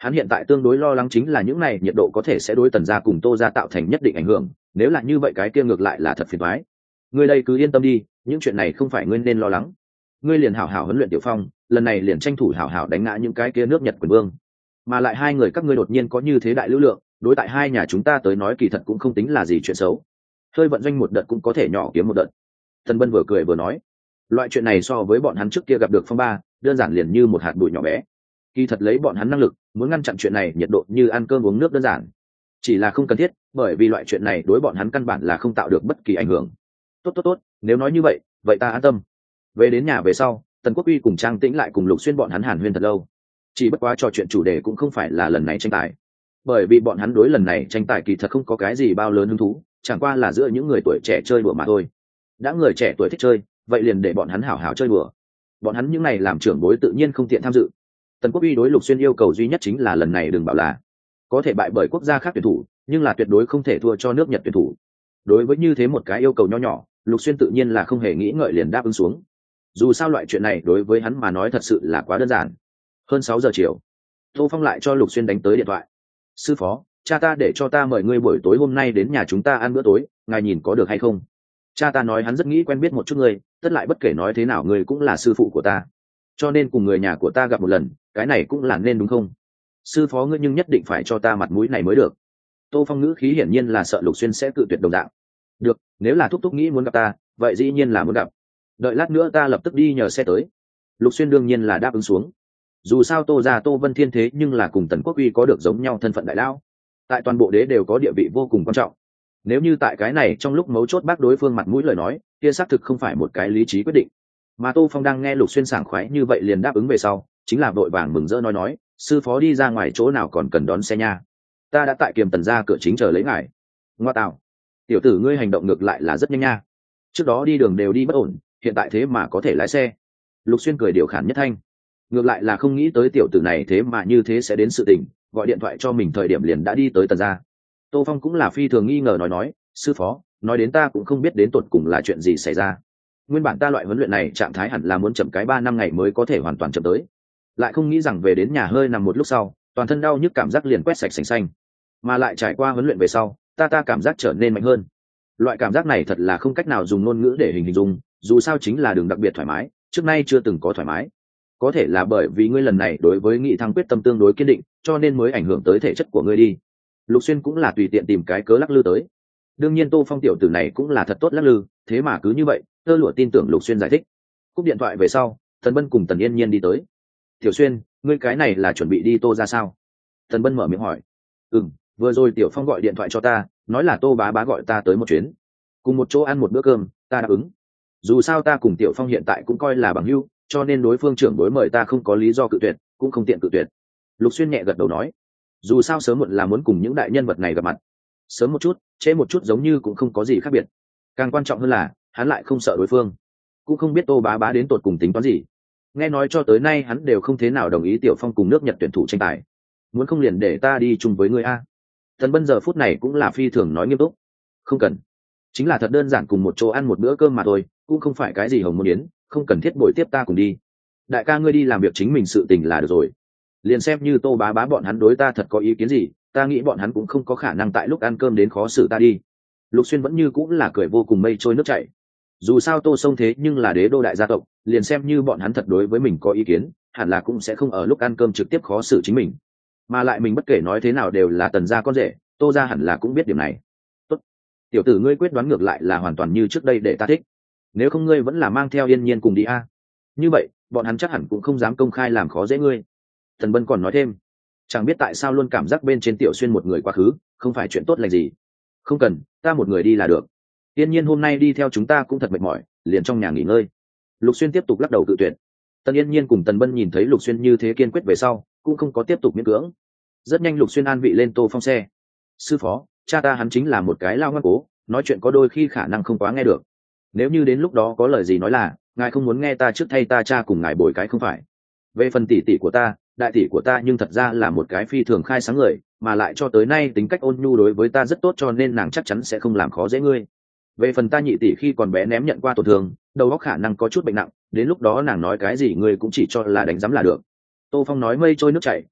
Hắn hiện tại tương đối lo lắng chính là những này nhiệt độ có thể sẽ đối Tần gia cùng Tô gia tạo thành nhất định ảnh hưởng, nếu là như vậy cái kia ngược lại là thật phiền toái. Ngươi đây cứ yên tâm đi, những chuyện này không phải ngươi nên lo lắng. Ngươi liền hảo hảo huấn luyện Tiểu Phong, lần này liền tranh thủ hảo hảo đánh ngã những cái kia nước Nhật quyền vương. Mà lại hai người các ngươi đột nhiên có như thế đại lưu lượng, đối tại hai nhà chúng ta tới nói kỳ thật cũng không tính là gì chuyện xấu. Hơi vận doanh một đợt cũng có thể nhỏ kiếm một đợt. Tần Bân vừa cười vừa nói, loại chuyện này so với bọn hắn trước kia gặp được phong ba, đơn giản liền như một hạt bụi nhỏ bé. Kỳ thật lấy bọn hắn năng lực, muốn ngăn chặn chuyện này nhiệt độ như ăn cơm uống nước đơn giản. Chỉ là không cần thiết, bởi vì loại chuyện này đối bọn hắn căn bản là không tạo được bất kỳ ảnh hưởng. Tốt tốt tốt, nếu nói như vậy, vậy ta an tâm. Về đến nhà về sau, Tần Quốc Uy cùng Trang Tĩnh lại cùng Lục Xuyên bọn hắn hàn huyên thật lâu. Chỉ bất quá trò chuyện chủ đề cũng không phải là lần này tranh tài, bởi vì bọn hắn đối lần này tranh tài kỳ thật không có cái gì bao lớn hứng thú, chẳng qua là giữa những người tuổi trẻ chơi đùa mà thôi. Đã người trẻ tuổi thích chơi, vậy liền để bọn hắn hảo hảo chơi đùa. Bọn hắn những này làm trưởng bối tự nhiên không tiện tham dự. Tần Quốc Uy đối Lục Xuyên yêu cầu duy nhất chính là lần này đừng bảo là có thể bại bởi quốc gia khác tuyển thủ, nhưng là tuyệt đối không thể thua cho nước Nhật tuyển thủ. Đối với như thế một cái yêu cầu nho nhỏ, Lục Xuyên tự nhiên là không hề nghĩ ngợi liền đáp ứng xuống. Dù sao loại chuyện này đối với hắn mà nói thật sự là quá đơn giản. Hơn sáu giờ chiều, Tô Phong lại cho Lục Xuyên đánh tới điện thoại. Sư phó, cha ta để cho ta mời ngươi buổi tối hôm nay đến nhà chúng ta ăn bữa tối, ngài nhìn có được hay không? Cha ta nói hắn rất nghĩ quen biết một chút ngươi, tất lại bất kể nói thế nào ngươi cũng là sư phụ của ta, cho nên cùng người nhà của ta gặp một lần, cái này cũng là nên đúng không? Sư phó ngươi nhưng nhất định phải cho ta mặt mũi này mới được. Tô Phong ngữ khí hiển nhiên là sợ Lục Xuyên sẽ cự tuyệt đồng dạng. Được, nếu là thúc thúc nghĩ muốn gặp ta, vậy dĩ nhiên là muốn gặp. Đợi lát nữa ta lập tức đi nhờ xe tới. Lục Xuyên đương nhiên là đáp ứng xuống. Dù sao Tô gia Tô Vân Thiên thế nhưng là cùng Tần Quốc Uy có được giống nhau thân phận đại lao, tại toàn bộ đế đều có địa vị vô cùng quan trọng. Nếu như tại cái này trong lúc mấu chốt bác đối phương mặt mũi lời nói, kia xác thực không phải một cái lý trí quyết định. Mà Tô Phong đang nghe Lục Xuyên sảng khoái như vậy liền đáp ứng về sau, chính là vội vàng mừng rỡ nói nói, sư phó đi ra ngoài chỗ nào còn cần đón xe nha, ta đã tại Kiềm Tần gia cửa chính chờ lấy ngài. Ngoa tạo, tiểu tử ngươi hành động ngược lại là rất nhanh nha, trước đó đi đường đều đi bất ổn, hiện tại thế mà có thể lái xe. Lục Xuyên cười điều khản nhất thanh, ngược lại là không nghĩ tới tiểu tử này thế mà như thế sẽ đến sự tình, gọi điện thoại cho mình thời điểm liền đã đi tới Tần gia. Tô Phong cũng là phi thường nghi ngờ nói nói, sư phó, nói đến ta cũng không biết đến tột cùng là chuyện gì xảy ra. Nguyên bản ta loại huấn luyện này trạng thái hẳn là muốn chậm cái ba năm ngày mới có thể hoàn toàn chậm tới, lại không nghĩ rằng về đến nhà hơi nằm một lúc sau, toàn thân đau nhức cảm giác liền quét sạch sành xanh, mà lại trải qua huấn luyện về sau, ta ta cảm giác trở nên mạnh hơn. Loại cảm giác này thật là không cách nào dùng ngôn ngữ để hình dung, dù sao chính là đường đặc biệt thoải mái, trước nay chưa từng có thoải mái. Có thể là bởi vì ngươi lần này đối với nghị thăng quyết tâm tương đối kiên định, cho nên mới ảnh hưởng tới thể chất của ngươi đi. Lục Xuyên cũng là tùy tiện tìm cái cớ lắc lư tới. Đương nhiên Tô Phong tiểu tử này cũng là thật tốt lắc lư, thế mà cứ như vậy, Tơ Lụa tin tưởng Lục Xuyên giải thích. Cúp điện thoại về sau, Tần Bân cùng Tần Yên Nhiên đi tới. Tiểu Xuyên, ngươi cái này là chuẩn bị đi Tô ra sao? Tần Bân mở miệng hỏi. Ừm, vừa rồi Tiểu Phong gọi điện thoại cho ta, nói là Tô bá bá gọi ta tới một chuyến, cùng một chỗ ăn một bữa cơm, ta đáp ứng. Dù sao ta cùng Tiểu Phong hiện tại cũng coi là bằng hữu, cho nên đối phương trưởng đối mời ta không có lý do cự tuyệt, cũng không tiện cự tuyệt. Lục Xuyên nhẹ gật đầu nói, dù sao sớm muộn là muốn cùng những đại nhân vật này gặp mặt, sớm một chút trễ một chút giống như cũng không có gì khác biệt. Càng quan trọng hơn là hắn lại không sợ đối phương, cũng không biết Tô bá bá đến tột cùng tính toán gì. Nghe nói cho tới nay hắn đều không thế nào đồng ý Tiểu Phong cùng nước Nhật tuyển thủ tranh tài, muốn không liền để ta đi chung với ngươi a. Tần Bân giờ phút này cũng là phi thường nói nghiêm túc, không cần, chính là thật đơn giản cùng một chỗ ăn một bữa cơm mà thôi, cũng không phải cái gì hồng môn yến, không cần thiết bồi tiếp ta cùng đi. Đại ca ngươi đi làm việc chính mình sự tình là được rồi, liền xem như Tô bá bá bọn hắn đối ta thật có ý kiến gì, ta nghĩ bọn hắn cũng không có khả năng tại lúc ăn cơm đến khó xử ta đi. Lục Xuyên vẫn như cũng là cười vô cùng mây trôi nước chảy. Dù sao Tô Sông thế nhưng là đế đô đại gia tộc, liền xem như bọn hắn thật đối với mình có ý kiến, hẳn là cũng sẽ không ở lúc ăn cơm trực tiếp khó xử chính mình. Mà lại mình bất kể nói thế nào đều là Tần gia con rể, Tô gia hẳn là cũng biết điểm này. Tốt, tiểu tử ngươi quyết đoán ngược lại là hoàn toàn như trước đây để ta thích. Nếu không ngươi vẫn là mang theo Yên Nhiên cùng đi a. Như vậy, bọn hắn chắc hẳn cũng không dám công khai làm khó dễ ngươi. Tần Bân còn nói thêm, chẳng biết tại sao luôn cảm giác bên trên Tiểu Xuyên một người quá khứ, không phải chuyện tốt lành gì. Không cần, ta một người đi là được. Yên Nhiên hôm nay đi theo chúng ta cũng thật mệt mỏi, liền trong nhà nghỉ ngơi. Lục Xuyên tiếp tục lắc đầu cự tuyệt. Tần Yên Nhiên cùng Tần Bân nhìn thấy Lục Xuyên như thế kiên quyết về sau, cũng không có tiếp tục miễn cưỡng. Rất nhanh Lục Xuyên an vị lên Tô Phong xe. Sư phó, cha ta hắn chính là một cái lao ngoan cố, nói chuyện có đôi khi khả năng không quá nghe được. Nếu như đến lúc đó có lời gì nói là, ngài không muốn nghe ta trước thay ta cha cùng ngài bồi cái không phải. Về phần tỷ tỷ của ta, đại tỷ của ta nhưng thật ra là một cái phi thường khai sáng người, mà lại cho tới nay tính cách ôn nhu đối với ta rất tốt, cho nên nàng chắc chắn sẽ không làm khó dễ ngươi. Về phần ta nhị tỷ khi còn bé ném nhận qua tổn thương, đầu óc khả năng có chút bệnh nặng, đến lúc đó nàng nói cái gì ngươi cũng chỉ cho là đánh giám là được. Tô Phong nói mây trôi nước chảy,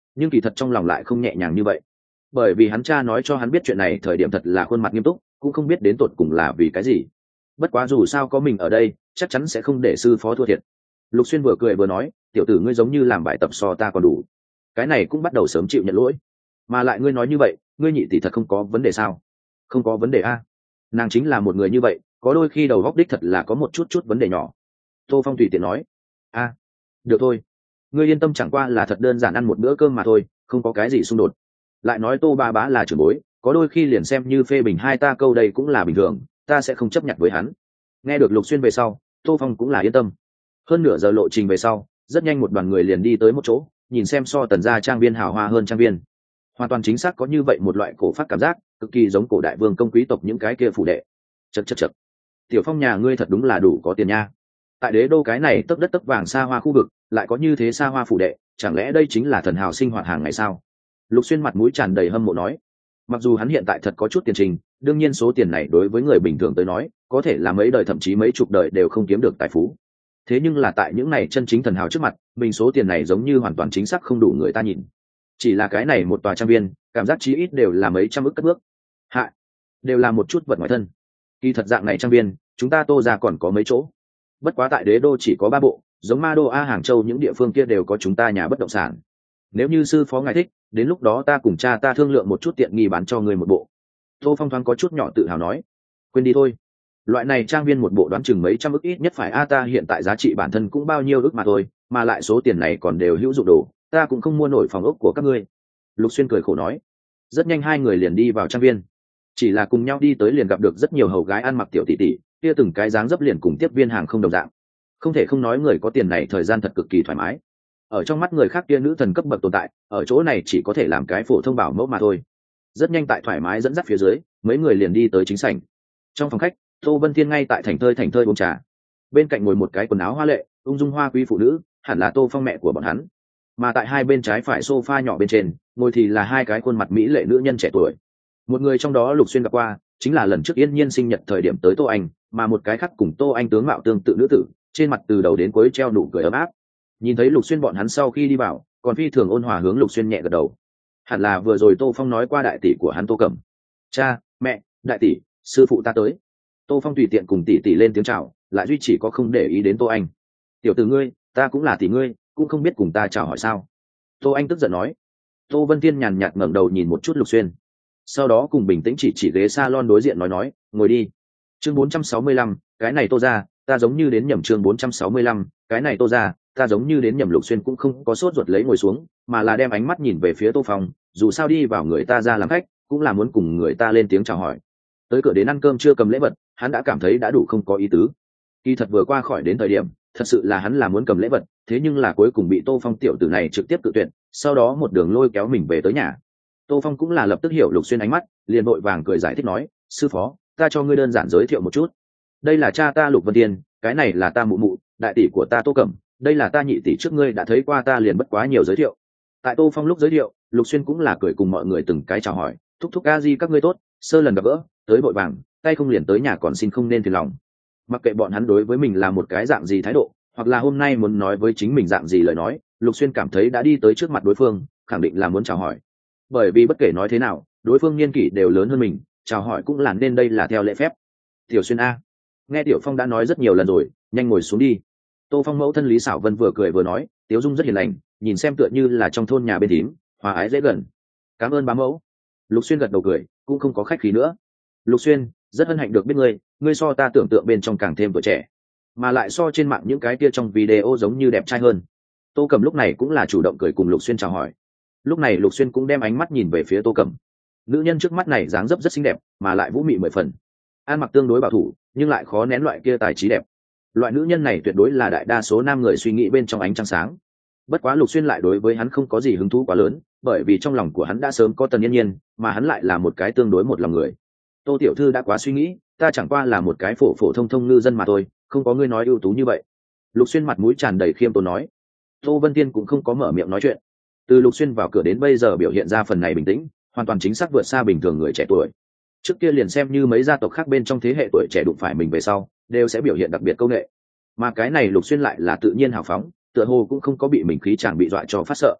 nhưng kỳ thật trong lòng lại không nhẹ nhàng như vậy, bởi vì hắn cha nói cho hắn biết chuyện này thời điểm thật là khuôn mặt nghiêm túc, cũng không biết đến tột cùng là vì cái gì. Bất quá dù sao có mình ở đây, chắc chắn sẽ không để sư phó thua thiệt. Lục Xuyên vừa cười vừa nói, tiểu tử ngươi giống như làm bài tập so ta còn đủ, cái này cũng bắt đầu sớm chịu nhận lỗi. Mà lại ngươi nói như vậy, ngươi nhị tỷ thật không có vấn đề sao? Không có vấn đề a, nàng chính là một người như vậy, có đôi khi đầu góc đích thật là có một chút chút vấn đề nhỏ. Tô Phong tùy tiện nói. A, được thôi, ngươi yên tâm, chẳng qua là thật đơn giản ăn một bữa cơm mà thôi, không có cái gì xung đột. Lại nói Tô ba bá là trưởng bối, có đôi khi liền xem như phê bình hai ta câu đây cũng là bình thường, ta sẽ không chấp nhận với hắn. Nghe được Lục Xuyên về sau, Tô Phong cũng là yên tâm. Hơn nửa giờ lộ trình về sau, rất nhanh một đoàn người liền đi tới một chỗ, nhìn xem so Tần gia trang viên hào hoa hơn trang viên. Hoàn toàn chính xác có như vậy một loại cổ phát cảm giác, cực kỳ giống cổ đại vương công quý tộc những cái kia phủ đệ. Chậc chậc chậc, tiểu Phong nhà ngươi thật đúng là đủ có tiền nha. Tại đế đô cái này tấc đất tấc vàng xa hoa khu vực, lại có như thế xa hoa phủ đệ, chẳng lẽ đây chính là thần hào sinh hoạt hàng ngày sao? Lục Xuyên mặt mũi tràn đầy hâm mộ nói. Mặc dù hắn hiện tại thật có chút tiền trình, đương nhiên số tiền này đối với người bình thường tới nói, có thể là mấy đời thậm chí mấy chục đời đều không kiếm được tài phú. Thế nhưng là tại những này chân chính thần hào trước mặt, mình số tiền này giống như hoàn toàn chính xác không đủ người ta nhìn. Chỉ là cái này một tòa trang viên, cảm giác chí ít đều là mấy trăm ức cất bước. Hạ, đều là một chút vật ngoài thân. Kỳ thật dạng này trang viên, chúng ta Tô ra còn có mấy chỗ. Bất quá tại đế đô chỉ có ba bộ, giống Ma Đô A Hàng Châu những địa phương kia đều có chúng ta nhà bất động sản. Nếu như sư phó ngài thích, đến lúc đó ta cùng cha ta thương lượng một chút tiện nghi bán cho người một bộ. Tô Phong thoáng có chút nhỏ tự hào nói. Quên đi thôi, loại này trang viên một bộ đoán chừng mấy trăm ức ít nhất phải a, ta hiện tại giá trị bản thân cũng bao nhiêu ức mà thôi, mà lại số tiền này còn đều hữu dụng đồ, ta cũng không mua nổi phòng ốc của các ngươi. Lục Xuyên cười khổ nói. Rất nhanh hai người liền đi vào trang viên, chỉ là cùng nhau đi tới liền gặp được rất nhiều hầu gái ăn mặc tiểu tỷ tỷ, kia từng cái dáng dấp liền cùng tiếp viên hàng không đồng dạng. Không thể không nói người có tiền này thời gian thật cực kỳ thoải mái. Ở trong mắt người khác kia nữ thần cấp bậc tồn tại, ở chỗ này chỉ có thể làm cái phổ thông bảo mẫu mà thôi. Rất nhanh tại thoải mái dẫn dắt phía dưới, mấy người liền đi tới chính sảnh. Trong phòng khách, Tô Vân Thiên ngay tại thành thơi thành thơi uống trà, bên cạnh ngồi một cái quần áo hoa lệ ung dung hoa quý phụ nữ, hẳn là Tô Phong mẹ của bọn hắn. Mà tại hai bên trái phải sofa nhỏ bên trên ngồi thì là hai cái khuôn mặt mỹ lệ nữ nhân trẻ tuổi. Một người trong đó Lục Xuyên gặp qua, chính là lần trước Yên Nhiên sinh nhật thời điểm tới Tô Anh, mà một cái khác cùng Tô Anh tướng mạo tương tự nữ tử, trên mặt từ đầu đến cuối treo nụ cười ấm áp. Nhìn thấy Lục Xuyên bọn hắn sau khi đi vào, còn phi thường ôn hòa hướng Lục Xuyên nhẹ gật đầu. Hẳn là vừa rồi Tô Phong nói qua đại tỷ của hắn Tô Cẩm. Cha, mẹ, đại tỷ, sư phụ ta tới. Tô Phong tùy tiện cùng tỷ tỷ lên tiếng chào, lại duy chỉ có không để ý đến Tô Anh. Tiểu tử ngươi, ta cũng là tỷ ngươi, cũng không biết cùng ta chào hỏi sao? Tô Anh tức giận nói. Tô Vân Thiên nhàn nhạt ngẩng đầu nhìn một chút Lục Xuyên, sau đó cùng bình tĩnh chỉ chỉ ghế salon đối diện nói nói, ngồi đi. Chương bốn trăm sáu mươi lăm, cái này Tô ra, ta giống như đến nhầm. Chương bốn trăm sáu mươi lăm, cái này Tô ra, ta giống như đến nhầm. Lục Xuyên cũng không có sốt ruột lấy ngồi xuống, mà là đem ánh mắt nhìn về phía Tô Phong, dù sao đi vào người ta ra làm khách, cũng là muốn cùng người ta lên tiếng chào hỏi. Tới cửa đến ăn cơm chưa cầm lễ vật, hắn đã cảm thấy đã đủ không có ý tứ. Kỳ thật vừa qua khỏi đến thời điểm, thật sự là hắn là muốn cầm lễ vật, thế nhưng là cuối cùng bị Tô Phong tiểu tử này trực tiếp cự tuyệt, sau đó một đường lôi kéo mình về tới nhà. Tô Phong cũng là lập tức hiểu Lục Xuyên ánh mắt, liền vội vàng cười giải thích nói, sư phó, ta cho ngươi đơn giản giới thiệu một chút. Đây là cha ta Lục Vân Tiên, cái này là ta mụ mụ, đại tỷ của ta Tô Cẩm, đây là ta nhị tỷ, trước ngươi đã thấy qua ta liền bất quá nhiều giới thiệu. Tại Tô Phong lúc giới thiệu, Lục Xuyên cũng là cười cùng mọi người từng cái chào hỏi, thúc thúc a di các ngươi tốt, sơ lần gặp gỡ, tới vội vàng, tay không liền tới nhà còn xin không nên phiền lòng. Mặc kệ bọn hắn đối với mình là một cái dạng gì thái độ, hoặc là hôm nay muốn nói với chính mình dạng gì lời nói, Lục Xuyên cảm thấy đã đi tới trước mặt đối phương, khẳng định là muốn chào hỏi. Bởi vì bất kể nói thế nào, đối phương niên kỷ đều lớn hơn mình, chào hỏi cũng là nên, đây là theo lễ phép. Tiểu Xuyên a, nghe Tiểu Phong đã nói rất nhiều lần rồi, nhanh ngồi xuống đi. Tô Phong mẫu thân Lý Sảo Vân vừa cười vừa nói, Tiếu Dung rất hiền lành, nhìn xem tựa như là trong thôn nhà bên thím, hòa ái dễ gần. Cảm ơn bá mẫu. Lục Xuyên gật đầu cười, cũng không có khách khí nữa. Lục Xuyên, rất hân hạnh được biết ngươi, ngươi so ta tưởng tượng bên trong càng thêm tuổi trẻ, mà lại so trên mạng những cái kia trong video giống như đẹp trai hơn. Tô Cẩm lúc này cũng là chủ động cười cùng Lục Xuyên chào hỏi. Lúc này Lục Xuyên cũng đem ánh mắt nhìn về phía Tô Cẩm. Nữ nhân trước mắt này dáng dấp rất xinh đẹp, mà lại vũ mị mười phần, ăn mặc tương đối bảo thủ, nhưng lại khó nén loại kia tài trí đẹp. Loại nữ nhân này tuyệt đối là đại đa số nam người suy nghĩ bên trong ánh trăng sáng. Bất quá Lục Xuyên lại đối với hắn không có gì hứng thú quá lớn, bởi vì trong lòng của hắn đã sớm có Tần Yên Nhiên, mà hắn lại là một cái tương đối một lòng người. Tô tiểu thư đã quá suy nghĩ, ta chẳng qua là một cái phổ phổ thông thông ngư dân mà thôi, không có ngươi nói ưu tú như vậy. Lục Xuyên mặt mũi tràn đầy khiêm tốn nói. Tô Vân Tiên cũng không có mở miệng nói chuyện. Từ Lục Xuyên vào cửa đến bây giờ biểu hiện ra phần này bình tĩnh, hoàn toàn chính xác vượt xa bình thường người trẻ tuổi. Trước kia liền xem như mấy gia tộc khác bên trong thế hệ tuổi trẻ đụng phải mình về sau, đều sẽ biểu hiện đặc biệt câu nệ. Mà cái này Lục Xuyên lại là tự nhiên hào phóng, tựa hồ cũng không có bị mình khí chàng bị dọa cho phát sợ.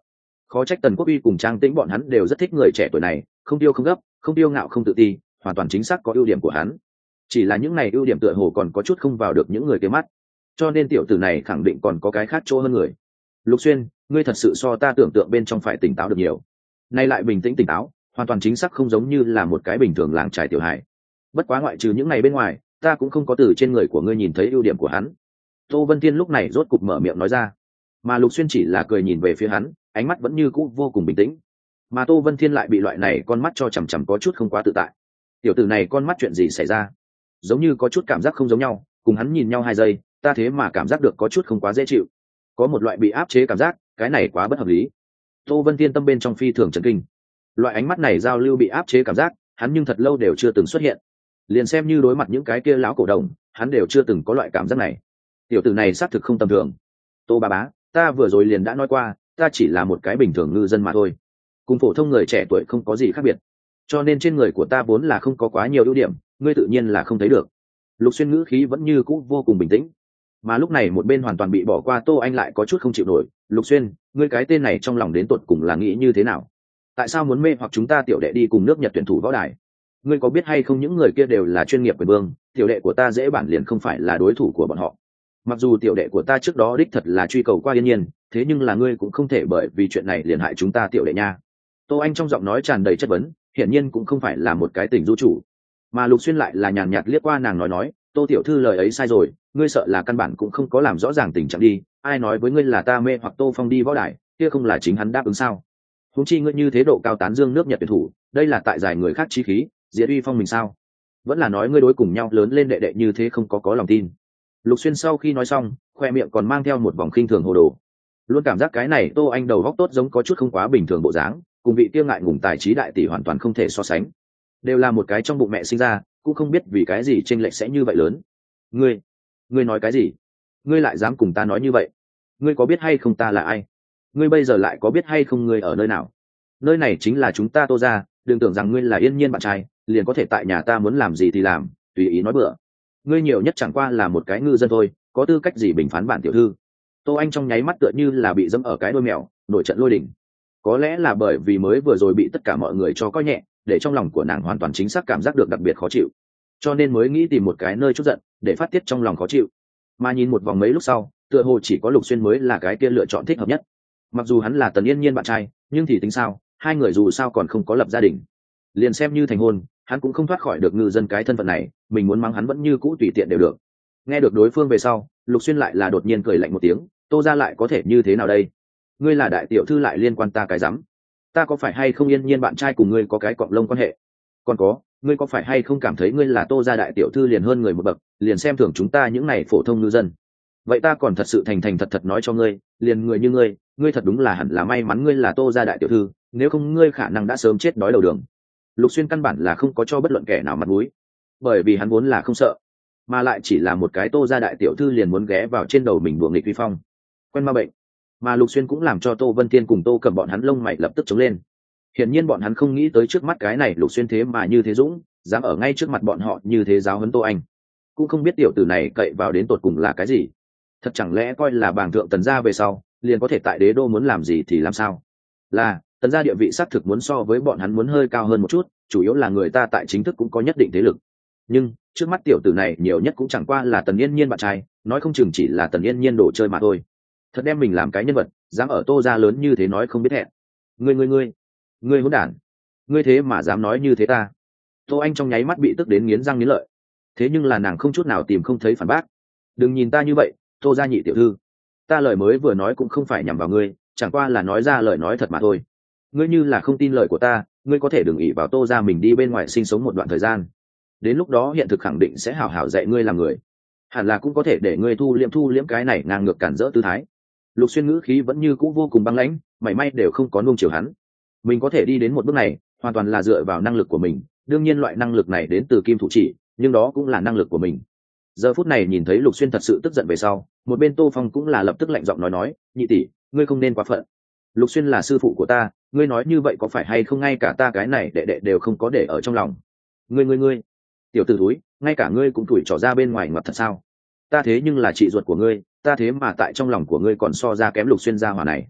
Khó trách Tần Quốc Uy cùng Trang Tĩnh bọn hắn đều rất thích người trẻ tuổi này, không tiêu không gấp, không tiêu ngạo không tự ti, hoàn toàn chính xác có ưu điểm của hắn. Chỉ là những này ưu điểm tựa hồ còn có chút không vào được những người kia mắt, cho nên tiểu tử này khẳng định còn có cái khác chỗ hơn người. Lục Xuyên, ngươi thật sự so ta tưởng tượng bên trong phải tỉnh táo được nhiều. Nay lại bình tĩnh tỉnh táo, hoàn toàn chính xác không giống như là một cái bình thường làng trải tiểu hài. Bất quá ngoại trừ những ngày bên ngoài, ta cũng không có từ trên người của ngươi nhìn thấy ưu điểm của hắn. Tô Vân Thiên lúc này rốt cục mở miệng nói ra, mà Lục Xuyên chỉ là cười nhìn về phía hắn, ánh mắt vẫn như cũ vô cùng bình tĩnh. Mà Tô Vân Thiên lại bị loại này con mắt cho chằm chằm có chút không quá tự tại. Tiểu tử này con mắt chuyện gì xảy ra? Giống như có chút cảm giác không giống nhau, cùng hắn nhìn nhau hai giây, ta thế mà cảm giác được có chút không quá dễ chịu. Có một loại bị áp chế cảm giác, cái này quá bất hợp lý. Tô Vân Thiên tâm bên trong phi thường chấn kinh. Loại ánh mắt này giao lưu bị áp chế cảm giác, hắn nhưng thật lâu đều chưa từng xuất hiện. Liền xem như đối mặt những cái kia lão cổ đồng, hắn đều chưa từng có loại cảm giác này. Tiểu tử này xác thực không tầm thường. Tô ba bá, ta vừa rồi liền đã nói qua, ta chỉ là một cái bình thường ngư dân mà thôi, cùng phổ thông người trẻ tuổi không có gì khác biệt, cho nên trên người của ta vốn là không có quá nhiều ưu điểm, ngươi tự nhiên là không thấy được. Lục Xuyên ngữ khí vẫn như cũ vô cùng bình tĩnh. Mà lúc này một bên hoàn toàn bị bỏ qua Tô Anh lại có chút không chịu nổi. Lục Xuyên, ngươi cái tên này trong lòng đến tột cùng là nghĩ như thế nào? Tại sao muốn mê hoặc chúng ta tiểu đệ đi cùng nước Nhật tuyển thủ võ đài? Ngươi có biết hay không những người kia đều là chuyên nghiệp quyền vương, tiểu đệ của ta dễ bản liền không phải là đối thủ của bọn họ. Mặc dù tiểu đệ của ta trước đó đích thật là truy cầu qua Yên Nhiên, thế nhưng là ngươi cũng không thể bởi vì chuyện này liền hại chúng ta tiểu đệ nha. Tô Anh trong giọng nói tràn đầy chất vấn, hiển nhiên cũng không phải là một cái tình du chủ. Mà Lục Xuyên lại là nhàn nhạt liếc qua nàng nói nói, Tô tiểu thư lời ấy sai rồi, ngươi sợ là căn bản cũng không có làm rõ ràng tình trạng đi, ai nói với ngươi là ta mê hoặc Tô Phong đi võ đài, kia không là chính hắn đáp ứng sao? Huống chi ngươi như thế độ cao tán dương nước Nhật tuyển thủ, đây là tại giải người khác chí khí, diệt uy phong mình sao? Vẫn là nói ngươi đối cùng nhau lớn lên đệ đệ như thế không có có lòng tin. Lục Xuyên sau khi nói xong, khoe miệng còn mang theo một vòng khinh thường hồ đồ. Luôn cảm giác cái này Tô Anh đầu góc tốt giống có chút không quá bình thường bộ dáng, cùng vị kia ngại ngùng tài trí đại tỷ hoàn toàn không thể so sánh. Đều là một cái trong bụng mẹ sinh ra, cũng không biết vì cái gì chênh lệch sẽ như vậy lớn. Ngươi, ngươi nói cái gì? Ngươi lại dám cùng ta nói như vậy? Ngươi có biết hay không ta là ai? Ngươi bây giờ lại có biết hay không ngươi ở nơi nào? Nơi này chính là chúng ta Tô gia, đừng tưởng rằng ngươi là Yên Nhiên bạn trai, liền có thể tại nhà ta muốn làm gì thì làm, tùy ý nói bừa. Ngươi nhiều nhất chẳng qua là một cái ngư dân thôi, có tư cách gì bình phán bản tiểu thư? Tô Anh trong nháy mắt tựa như là bị dẫm ở cái đuôi mèo, nổi trận lôi đình. Có lẽ là bởi vì mới vừa rồi bị tất cả mọi người cho coi nhẹ, để trong lòng của nàng hoàn toàn chính xác cảm giác được đặc biệt khó chịu, cho nên mới nghĩ tìm một cái nơi chút giận để phát tiết trong lòng khó chịu. Mà nhìn một vòng mấy lúc sau, tựa hồ chỉ có Lục Xuyên mới là cái kia lựa chọn thích hợp nhất. Mặc dù hắn là Tần Yên Nhiên bạn trai, nhưng thì tính sao, hai người dù sao còn không có lập gia đình, liền xem như thành hôn, hắn cũng không thoát khỏi được ngư dân cái thân phận này, mình muốn mắng hắn vẫn như cũ tùy tiện đều được. Nghe được đối phương về sau, Lục Xuyên lại là đột nhiên cười lạnh một tiếng, Tô ra lại có thể như thế nào đây? Ngươi là đại tiểu thư lại liên quan ta cái rắm? Ta có phải hay không Yên Nhiên bạn trai cùng ngươi có cái cọng lông quan hệ? Còn có, ngươi có phải hay không cảm thấy ngươi là Tô gia đại tiểu thư liền hơn người một bậc, liền xem thường chúng ta những này phổ thông ngư dân? Vậy ta còn thật sự thành thành thật thật nói cho ngươi, liền người như ngươi, ngươi thật đúng là hẳn là may mắn ngươi là Tô gia đại tiểu thư, nếu không ngươi khả năng đã sớm chết đói đầu đường. Lục Xuyên căn bản là không có cho bất luận kẻ nào mặt mũi, bởi vì hắn vốn là không sợ, mà lại chỉ là một cái Tô gia đại tiểu thư liền muốn ghé vào trên đầu mình đùa nghịch vi phong, quen ma bệnh. Mà Lục Xuyên cũng làm cho Tô Vân Thiên cùng Tô Cẩm bọn hắn lông mày lập tức chống lên. Hiển nhiên bọn hắn không nghĩ tới trước mắt cái này Lục Xuyên thế mà như thế dũng, dám ở ngay trước mặt bọn họ như thế giáo huấn Tô Anh. Cũng không biết tiểu tử này cậy vào đến tột cùng là cái gì. Thật chẳng lẽ coi là bàng thượng Tần gia về sau, liền có thể tại đế đô muốn làm gì thì làm sao? Là, Tần gia địa vị xác thực muốn so với bọn hắn muốn hơi cao hơn một chút, chủ yếu là người ta tại chính thức cũng có nhất định thế lực. Nhưng, trước mắt tiểu tử này nhiều nhất cũng chẳng qua là Tần Yên Nhiên bạn trai, nói không chừng chỉ là Tần Yên Nhiên đồ chơi mà thôi. Thật đem mình làm cái nhân vật, dám ở Tô gia lớn như thế nói không biết hẹn. Ngươi ngươi ngươi, ngươi hỗn đản, ngươi thế mà dám nói như thế ta? Tô Anh trong nháy mắt bị tức đến nghiến răng nghiến lợi. Thế nhưng là nàng không chút nào tìm không thấy phản bác. Đừng nhìn ta như vậy, Tô gia nhị tiểu thư, ta lời mới vừa nói cũng không phải nhằm vào ngươi, chẳng qua là nói ra lời nói thật mà thôi. Ngươi như là không tin lời của ta, ngươi có thể đừng ỷ vào Tô gia mình đi bên ngoài sinh sống một đoạn thời gian. Đến lúc đó hiện thực khẳng định sẽ hảo hảo dạy ngươi làm người. Hẳn là cũng có thể để ngươi thu liễm thu liễm cái này ngang ngược cản rỡ tư thái. Lục Xuyên ngữ khí vẫn như cũ vô cùng băng lãnh, mảy may đều không có nuông chiều hắn. Mình có thể đi đến một bước này, hoàn toàn là dựa vào năng lực của mình, đương nhiên loại năng lực này đến từ Kim Thủ Chỉ, nhưng đó cũng là năng lực của mình. Giờ phút này nhìn thấy Lục Xuyên thật sự tức giận về sau, một bên Tô Phong cũng là lập tức lạnh giọng nói nói, nhị tỷ, ngươi không nên quá phận. Lục Xuyên là sư phụ của ta, ngươi nói như vậy có phải hay không ngay cả ta cái này đệ đệ đều không có để ở trong lòng. Ngươi ngươi ngươi, tiểu tử thúi, ngay cả ngươi cũng tuổi trỏ ra bên ngoài ngoặt thật sao? Ta thế nhưng là chị ruột của ngươi, ta thế mà tại trong lòng của ngươi còn so ra kém Lục Xuyên gia hỏa này.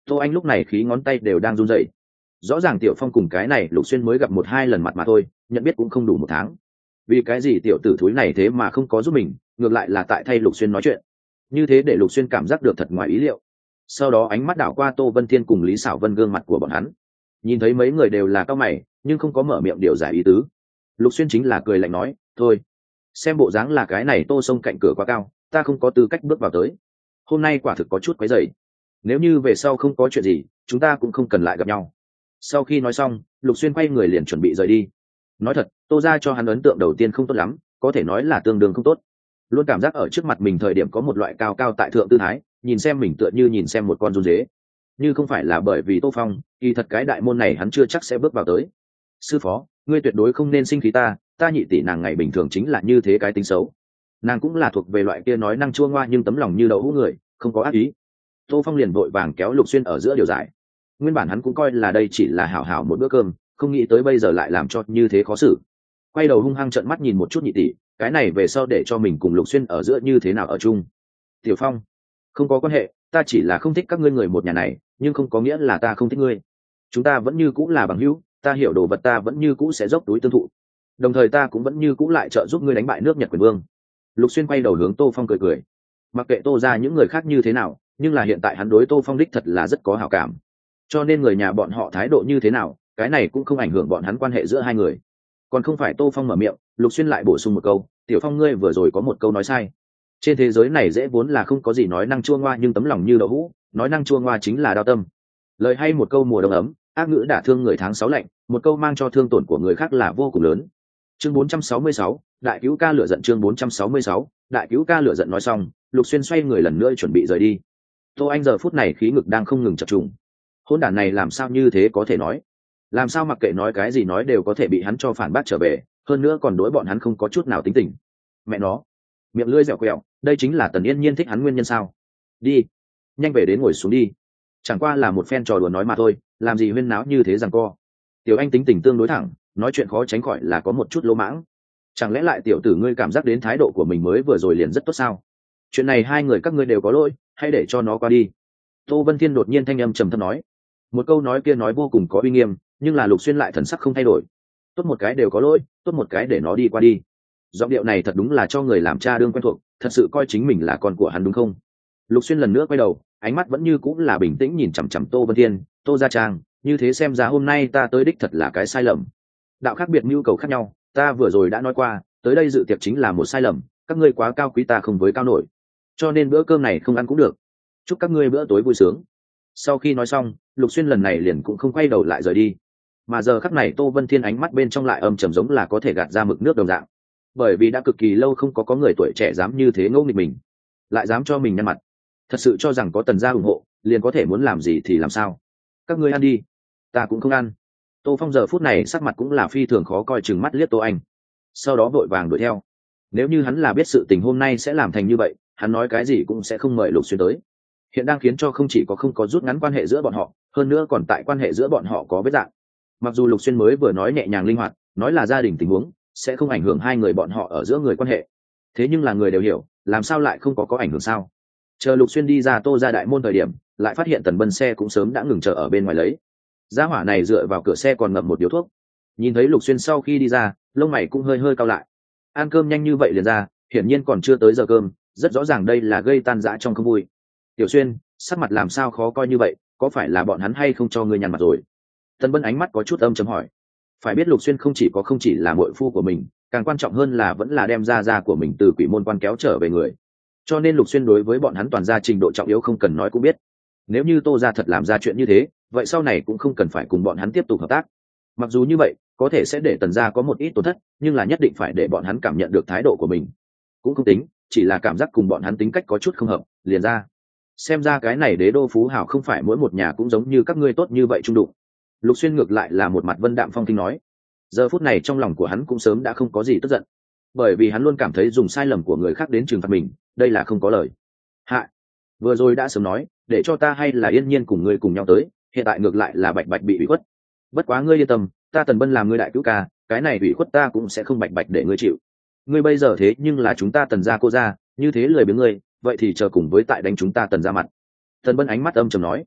Tô Anh lúc này khí ngón tay đều đang run rẩy. Rõ ràng Tiểu Phong cùng cái này Lục Xuyên mới gặp một hai lần mặt mà thôi, nhận biết cũng không đủ một tháng. Vì cái gì tiểu tử thúi này thế mà không có giúp mình, ngược lại là tại thay Lục Xuyên nói chuyện. Như thế để Lục Xuyên cảm giác được thật ngoài ý liệu. Sau đó ánh mắt đảo qua Tô Vân Thiên cùng Lý Sảo Vân gương mặt của bọn hắn, nhìn thấy mấy người đều là cao mày, nhưng không có mở miệng điều giải ý tứ. Lục Xuyên chính là cười lạnh nói, thôi, xem bộ dáng là cái này Tô sông cạnh cửa quá cao, ta không có tư cách bước vào tới. Hôm nay quả thực có chút quấy rầy. Nếu như về sau không có chuyện gì, chúng ta cũng không cần lại gặp nhau. Sau khi nói xong, Lục Xuyên quay người liền chuẩn bị rời đi. Nói thật, Tô ra cho hắn ấn tượng đầu tiên không tốt lắm, có thể nói là tương đương không tốt. Luôn cảm giác ở trước mặt mình thời điểm có một loại cao cao tại thượng tư thái, nhìn xem mình tựa như nhìn xem một con run dế. Như không phải là bởi vì Tô Phong, kỳ thật cái đại môn này hắn chưa chắc sẽ bước vào tới. Sư phó, ngươi tuyệt đối không nên sinh khí ta, ta nhị tỷ nàng ngày bình thường chính là như thế cái tính xấu. Nàng cũng là thuộc về loại kia nói năng chua ngoa nhưng tấm lòng như đậu hũ người, không có ác ý. Tô Phong liền vội vàng kéo Lục Xuyên ở giữa điều giải. Nguyên bản hắn cũng coi là đây chỉ là hảo hảo một bữa cơm, không nghĩ tới bây giờ lại làm cho như thế khó xử. Quay đầu hung hăng trợn mắt nhìn một chút nhị tỷ, cái này về sau để cho mình cùng Lục Xuyên ở giữa như thế nào ở chung. Tiểu Phong, không có quan hệ, ta chỉ là không thích các ngươi người một nhà này, nhưng không có nghĩa là ta không thích ngươi. Chúng ta vẫn như cũng là bằng hữu, ta hiểu đồ vật ta vẫn như cũ sẽ dốc túi tương thụ. Đồng thời ta cũng vẫn như cũ lại trợ giúp ngươi đánh bại nước Nhật quyền vương. Lục Xuyên quay đầu hướng Tô Phong cười cười. Mặc kệ Tô ra những người khác như thế nào, nhưng là hiện tại hắn đối Tô Phong đích thật là rất có hảo cảm. Cho nên người nhà bọn họ thái độ như thế nào, cái này cũng không ảnh hưởng bọn hắn quan hệ giữa hai người. Còn không phải Tô Phong mở miệng, Lục Xuyên lại bổ sung một câu, Tiểu Phong ngươi vừa rồi có một câu nói sai. Trên thế giới này dễ vốn là không có gì nói năng chua ngoa nhưng tấm lòng như đậu hũ, nói năng chua ngoa chính là đau tâm. Lời hay một câu mùa đông ấm, ác ngữ đả thương người tháng sáu lạnh, một câu mang cho thương tổn của người khác là vô cùng lớn. Chương bốn trăm sáu mươi sáu, đại cứu ca lửa giận. Chương bốn trăm sáu mươi sáu, đại cứu ca lửa giận. Nói xong, Lục Xuyên xoay người lần nữa chuẩn bị rời đi. Tô Anh giờ phút này khí ngực đang không ngừng chập trùng. Hôn đản này làm sao như thế có thể nói? Làm sao mặc kệ nói cái gì nói đều có thể bị hắn cho phản bác trở về, hơn nữa còn đối bọn hắn không có chút nào tính tình. Mẹ nó, miệng lưỡi dẻo quẹo, đây chính là Tần Yên Nhiên thích hắn nguyên nhân sao? Đi, nhanh về đến ngồi xuống đi. Chẳng qua là một phen trò đùa nói mà thôi, làm gì huyên náo như thế giằng co. Tiểu Anh tính tình tương đối thẳng, nói chuyện khó tránh khỏi là có một chút lỗ mãng. Chẳng lẽ lại tiểu tử ngươi cảm giác đến thái độ của mình mới vừa rồi liền rất tốt sao? Chuyện này hai người các ngươi đều có lỗi, hãy để cho nó qua đi. Tô Vân Thiên đột nhiên thanh âm trầm thấp nói. Một câu nói kia nói vô cùng có uy nghiêm, nhưng là Lục Xuyên lại thần sắc không thay đổi. Tốt một cái đều có lỗi, tốt một cái để nó đi qua đi. Giọng điệu này thật đúng là cho người làm cha đương quen thuộc, thật sự coi chính mình là con của hắn đúng không? Lục Xuyên lần nữa quay đầu, ánh mắt vẫn như cũng là bình tĩnh nhìn chằm chằm Tô Vân Thiên, Tô Gia Trang, như thế xem ra hôm nay ta tới đích thật là cái sai lầm. Đạo khác biệt nhu cầu khác nhau, ta vừa rồi đã nói qua, tới đây dự tiệc chính là một sai lầm, các ngươi quá cao quý ta không với cao nổi, cho nên bữa cơm này không ăn cũng được. Chúc các ngươi bữa tối vui sướng. Sau khi nói xong, Lục Xuyên lần này liền cũng không quay đầu lại rời đi. Mà giờ khắc này Tô Vân Thiên ánh mắt bên trong lại âm trầm giống là có thể gạt ra mực nước đồng dạng, bởi vì đã cực kỳ lâu không có có người tuổi trẻ dám như thế ngỗ nghịch mình, lại dám cho mình nhăn mặt. Thật sự cho rằng có Tần gia ủng hộ liền có thể muốn làm gì thì làm sao? Các ngươi ăn đi, ta cũng không ăn. Tô Phong giờ phút này sắc mặt cũng là phi thường khó coi, chừng mắt liếc Tô Anh, sau đó vội vàng đuổi theo. Nếu như hắn là biết sự tình hôm nay sẽ làm thành như vậy, hắn nói cái gì cũng sẽ không mời Lục Xuyên tới. Hiện đang khiến cho không chỉ có không có rút ngắn quan hệ giữa bọn họ, hơn nữa còn tại quan hệ giữa bọn họ có vết dạng. Mặc dù Lục Xuyên mới vừa nói nhẹ nhàng linh hoạt, nói là gia đình tình huống sẽ không ảnh hưởng hai người bọn họ ở giữa người quan hệ, thế nhưng là người đều hiểu, làm sao lại không có có ảnh hưởng sao? Chờ Lục Xuyên đi ra Tô ra đại môn thời điểm, lại phát hiện Tần Bân xe cũng sớm đã ngừng chờ ở bên ngoài lấy. Gia hỏa này dựa vào cửa xe còn ngậm một điếu thuốc. Nhìn thấy Lục Xuyên sau khi đi ra, lông mày cũng hơi hơi cau lại. Ăn cơm nhanh như vậy liền ra, hiển nhiên còn chưa tới giờ cơm, rất rõ ràng đây là gây tan rã trong không vui. Tiểu Xuyên, sắc mặt làm sao khó coi như vậy, có phải là bọn hắn hay không cho ngươi nhăn mặt rồi? Tần Bân ánh mắt có chút âm chấm hỏi. Phải biết Lục Xuyên không chỉ có không chỉ là muội phu của mình, càng quan trọng hơn là vẫn là đem ra ra của mình từ quỷ môn quan kéo trở về người. Cho nên Lục Xuyên đối với bọn hắn toàn ra trình độ trọng yếu không cần nói cũng biết. Nếu như Tô gia thật làm ra chuyện như thế, vậy sau này cũng không cần phải cùng bọn hắn tiếp tục hợp tác. Mặc dù như vậy, có thể sẽ để Tần gia có một ít tổn thất, nhưng là nhất định phải để bọn hắn cảm nhận được thái độ của mình. Cũng không tính, chỉ là cảm giác cùng bọn hắn tính cách có chút không hợp, liền ra. Xem ra cái này đế đô phú hảo không phải mỗi một nhà cũng giống như các ngươi tốt như vậy trung đụng. Lục Xuyên ngược lại là một mặt vân đạm phong kinh nói. Giờ phút này trong lòng của hắn cũng sớm đã không có gì tức giận, bởi vì hắn luôn cảm thấy dùng sai lầm của người khác đến trừng phạt mình, đây là không có lời. Hạ, vừa rồi đã sớm nói, để cho ta hay là Yên Nhiên cùng ngươi cùng nhau tới, hiện tại ngược lại là Bạch Bạch bị ủy khuất. Bất quá ngươi yên tâm, ta Tần Bân làm ngươi đại cứu ca, cái này ủy khuất ta cũng sẽ không Bạch Bạch để ngươi chịu. Ngươi bây giờ thế nhưng là chúng ta Tần gia cô gia, như thế lười biếng ngươi, vậy thì chờ cùng với tại đánh chúng ta Tần gia mặt. Tần Bân ánh mắt âm trầm nói.